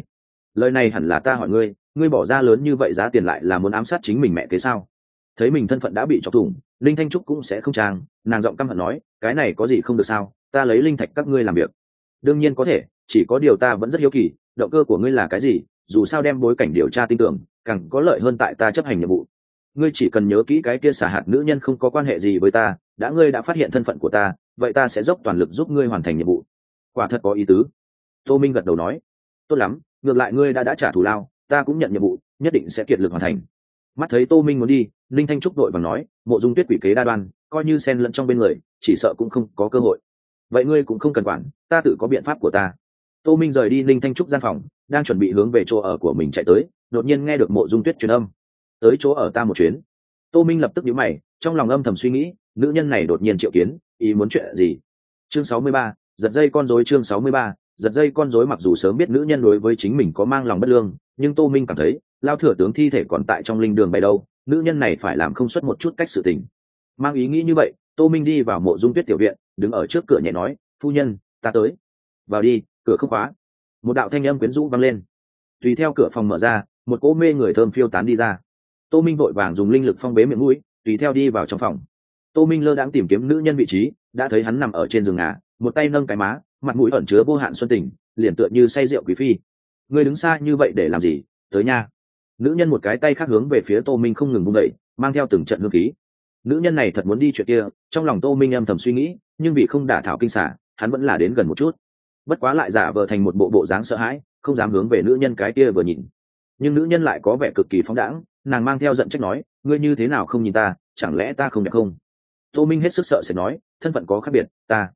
lời này hẳn là ta hỏi ngươi, ngươi bỏ ra lớn như vậy giá tiền lại là muốn ám sát chính mình mẹ kế sao? Thấy mình thân phận đã bị chọc thủng, Linh Thanh Trúc cũng sẽ không trang, nàng giọng căm hận nói, cái này có gì không được sao, ta lấy linh thạch các ngươi làm việc. Đương nhiên có thể, chỉ có điều ta vẫn rất hiếu kỳ, động cơ của ngươi là cái gì? Dù sao đem bối cảnh điều tra tin tưởng, càng có lợi hơn tại ta chấp hành nhiệm vụ. Ngươi chỉ cần nhớ kỹ cái kia xả hạt nữ nhân không có quan hệ gì với ta, ngươi đã phát hiện thân phận của ta, vậy ta sẽ dốc toàn lực giúp ngươi hoàn thành nhiệm vụ. Quả thật có ý tứ. Tô Minh gật đầu nói, tốt lắm, ngược lại ngươi đã trả thù lao, ta cũng nhận nhiệm vụ, nhất định sẽ kiệt lực hoàn thành. Mắt thấy Tô Minh muốn đi, Linh Thanh Trúc đội vàng nói, Mộ Dung Tuyết quỷ kế đa đoan, coi như xen lẫn trong bên người, chỉ sợ cũng không có cơ hội. Vậy ngươi cũng không cần quản, ta tự có biện pháp của ta. Tô Minh rời đi Linh Thanh Trúc gian phòng, đang chuẩn bị hướng về chỗ ở của mình chạy tới, đột nhiên nghe được Mộ Dung Tuyết truyền âm, tới chỗ ở ta một chuyến. Tô Minh lập tức nhíu mày, trong lòng âm thầm suy nghĩ, nữ nhân này đột nhiên triệu kiến, ý muốn chuyện gì? Chương 63, giật dây con rối. Chương 63, giật dây con rối. Mặc dù sớm biết nữ nhân đối với chính mình có mang lòng bất lương, nhưng Tô Minh cảm thấy, lao thừa tướng thi thể còn tại trong linh đường bày đâu, nữ nhân này phải làm không xuất một chút cách sự tình. Mang ý nghĩ như vậy, Tô Minh đi vào Mộ Dung Tuyết tiểu viện, đứng ở trước cửa nhẹ nói, phu nhân, ta tới. Vào đi, cửa không khóa. Một đạo thanh âm quyến rũ vang lên. Tùy theo cửa phòng mở ra, một cỗ mê người thơm phiêu tán đi ra. Tô Minh vội vàng dùng linh lực phong bế miệng mũi, tùy theo đi vào trong phòng. Tô Minh lơ đãng tìm kiếm nữ nhân vị trí, đã thấy hắn nằm ở trên giường ngả, một tay nâng cái má, mặt mũi ẩn chứa vô hạn xuân tình, liền tựa như say rượu quý phi. Ngươi đứng xa như vậy để làm gì? Tới nha. Nữ nhân một cái tay khác hướng về phía Tô Minh không ngừng vung đẩy, mang theo từng trận hương khí. Nữ nhân này thật muốn đi chuyện kia, trong lòng Tô Minh âm thầm suy nghĩ, nhưng vì không đả thảo kinh xả, hắn vẫn là đến gần một chút. Bất quá lại giả vờ thành một bộ dáng sợ hãi, không dám hướng về nữ nhân cái kia vừa nhìn. Nhưng nữ nhân lại có vẻ cực kỳ phóng đãng, nàng mang theo giận trách nói, ngươi như thế nào không nhìn ta, chẳng lẽ ta không đẹp không? Tô Minh hết sức sợ sẽ nói, thân phận có khác biệt,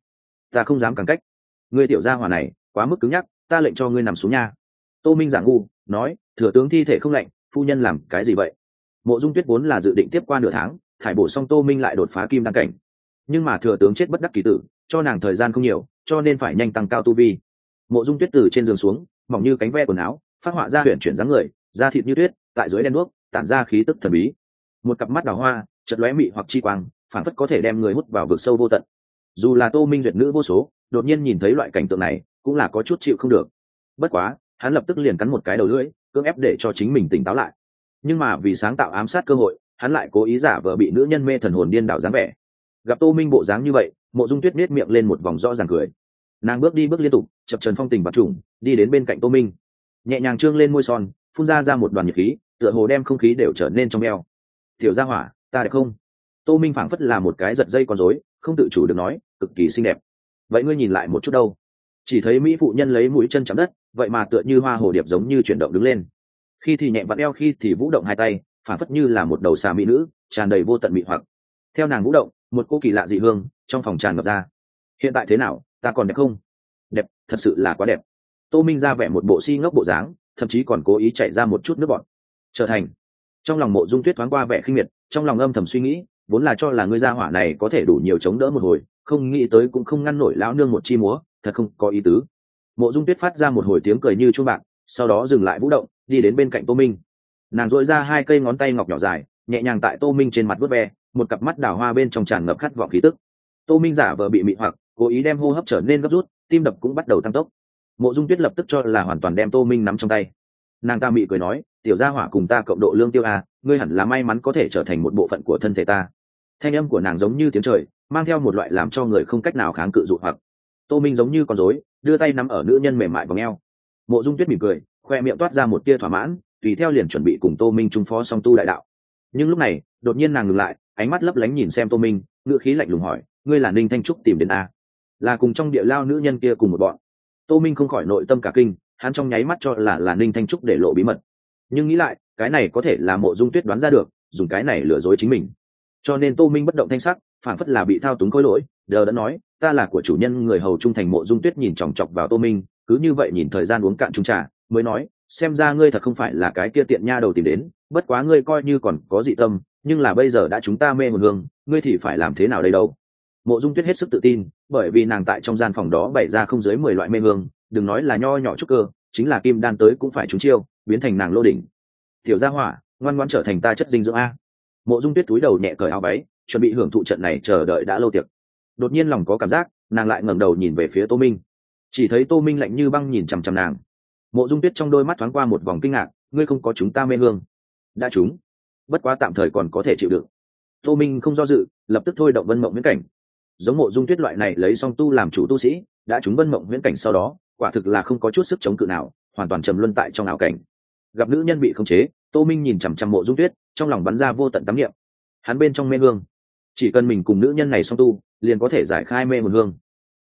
ta không dám càng cách. Ngươi tiểu gia hỏa này quá mức cứng nhắc, ta lệnh cho ngươi nằm xuống nha. Tô Minh giả ngu nói, thừa tướng thi thể không lạnh, phu nhân làm cái gì vậy? Mộ Dung Tuyết vốn là dự định tiếp qua nửa tháng, thải bổ xong Tô Minh lại đột phá kim đăng cảnh, nhưng mà thừa tướng chết bất đắc kỳ tử, cho nàng thời gian không nhiều, cho nên phải nhanh tăng cao tu vi. Mộ Dung Tuyết từ trên giường xuống, mỏng như cánh ve quần áo, phát họa ra huyền chuyển dáng người, da thịt như tuyết, tại dưới đen đuốc tản ra khí tức thần bí. Một cặp mắt đào hoa chợt lóe mị hoặc chi quang, phản phất có thể đem người hút vào vực sâu vô tận. Dù là Tô Minh duyệt nữ vô số, đột nhiên nhìn thấy loại cảnh tượng này, cũng là có chút chịu không được. Bất quá, hắn lập tức liền cắn một cái đầu lưỡi, cưỡng ép để cho chính mình tỉnh táo lại. Nhưng mà vì sáng tạo ám sát cơ hội, hắn lại cố ý giả vờ bị nữ nhân mê thần hồn điên đảo dáng vẻ. Gặp Tô Minh bộ dáng như vậy, Mộ Dung Tuyết nết miệng lên một vòng rõ ràng cười. Nàng bước đi bước liên tục, chập chờn phong tình bạc trùng, đi đến bên cạnh Tô Minh, nhẹ nhàng trương lên môi son, phun ra một đoàn nhiệt khí, tựa hồ đem không khí đều trở nên trong eo. Tiểu gia hỏa, ta đẹp không? Tô Minh phảng phất là một cái giật dây con rối, không tự chủ được nói, cực kỳ xinh đẹp. Vậy ngươi nhìn lại một chút đâu? Chỉ thấy mỹ phụ nhân lấy mũi chân chạm đất, vậy mà tựa như hoa hồ điệp giống như chuyển động đứng lên. Khi thì nhẹ vặn eo, khi thì vũ động hai tay, phảng phất như là một đầu xà mỹ nữ, tràn đầy vô tận mị hoặc. Theo nàng vũ động, một cô kỳ lạ dị hương trong phòng tràn ngập ra. Hiện tại thế nào, ta còn đẹp không? Đẹp, thật sự là quá đẹp. Tô Minh ra vẻ một bộ si ngốc bộ dáng, thậm chí còn cố ý chạy ra một chút nước bọt. Trở thành. Trong lòng Mộ Dung Tuyết thoáng qua vẻ khinh miệt, trong lòng âm thầm suy nghĩ, vốn là cho là ngươi gia hỏa này có thể đủ nhiều chống đỡ một hồi, không nghĩ tới cũng không ngăn nổi lão nương một chi múa, thật không có ý tứ. Mộ Dung Tuyết phát ra một hồi tiếng cười như chuông bạc, sau đó dừng lại vũ động, đi đến bên cạnh Tô Minh. Nàng duỗi ra hai cây ngón tay ngọc nhỏ dài, nhẹ nhàng tại Tô Minh trên mặt vuốt ve, một cặp mắt đào hoa bên trong tràn ngập khát vọng khí tức. Tô Minh giả vờ bị mị hoặc, cố ý đem hô hấp trở nên gấp rút, tim đập cũng bắt đầu tăng tốc. Mộ Dung Tuyết lập tức cho là hoàn toàn đem Tô Minh nắm trong tay. Nàng ta mị cười nói, tiểu gia hỏa cùng ta cộng độ lương tiêu à, ngươi hẳn là may mắn có thể trở thành một bộ phận của thân thể ta. Thanh âm của nàng giống như tiếng trời, mang theo một loại làm cho người không cách nào kháng cự dụ hoặc. Tô Minh giống như con rối, đưa tay nắm ở nữ nhân mềm mại vòng eo. Mộ Dung Tuyết mỉm cười, khoe miệng toát ra một tia thỏa mãn, tùy theo liền chuẩn bị cùng Tô Minh trung phó song tu đại đạo. Nhưng lúc này, đột nhiên nàng ngừng lại, ánh mắt lấp lánh nhìn xem Tô Minh, ngữ khí lạnh lùng hỏi, ngươi là Ninh Thanh Trúc tìm đến a? Là cùng trong địa lao nữ nhân kia cùng một bọn? Tô Minh không khỏi nội tâm cả kinh, hắn trong nháy mắt cho là Ninh Thanh Trúc để lộ bí mật. Nhưng nghĩ lại, cái này có thể là Mộ Dung Tuyết đoán ra được, dùng cái này lừa dối chính mình. Cho nên Tô Minh bất động thanh sắc, phản phất là bị thao túng khối lỗi, đờ đã nói, ta là của chủ nhân người hầu trung thành. Mộ Dung Tuyết nhìn chòng chọc vào Tô Minh, cứ như vậy nhìn thời gian uống cạn chung trà, mới nói, xem ra ngươi thật không phải là cái kia tiện nha đầu tìm đến, bất quá ngươi coi như còn có dị tâm, nhưng là bây giờ đã chúng ta mê hồn hương, ngươi thì phải làm thế nào đây đâu? Mộ Dung Tuyết hết sức tự tin, bởi vì nàng tại trong gian phòng đó bày ra không dưới 10 loại mê hương, đừng nói là nho nhỏ trúc cơ, chính là kim đan tới cũng phải trúng chiêu, biến thành nàng lô đỉnh. Tiểu gia hỏa, ngoan ngoãn trở thành ta chất dinh dưỡng a. Mộ Dung Tuyết túi đầu nhẹ cởi áo váy, chuẩn bị hưởng thụ trận này chờ đợi đã lâu tiệc. Đột nhiên lòng có cảm giác, nàng lại ngẩng đầu nhìn về phía Tô Minh. Chỉ thấy Tô Minh lạnh như băng nhìn chằm chằm nàng. Mộ Dung Tuyết trong đôi mắt thoáng qua một vòng kinh ngạc, ngươi không có chúng ta mê hương. Đã chúng, bất quá tạm thời còn có thể chịu đựng. Tô Minh không do dự, lập tức thôi động vân mộng huyễn cảnh. Giống Mộ Dung Tuyết loại này lấy song tu làm chủ tu sĩ, đã chúng vân mộng huyễn cảnh sau đó, quả thực là không có chút sức chống cự nào, hoàn toàn trầm luân tại trong ảo cảnh. Gặp nữ nhân bị khống chế, Tô Minh nhìn chằm chằm Mộ Dung Tuyết, trong lòng bắn ra vô tận tám niệm. Hắn bên trong mê hương, chỉ cần mình cùng nữ nhân này song tu, liền có thể giải khai mê hồn hương.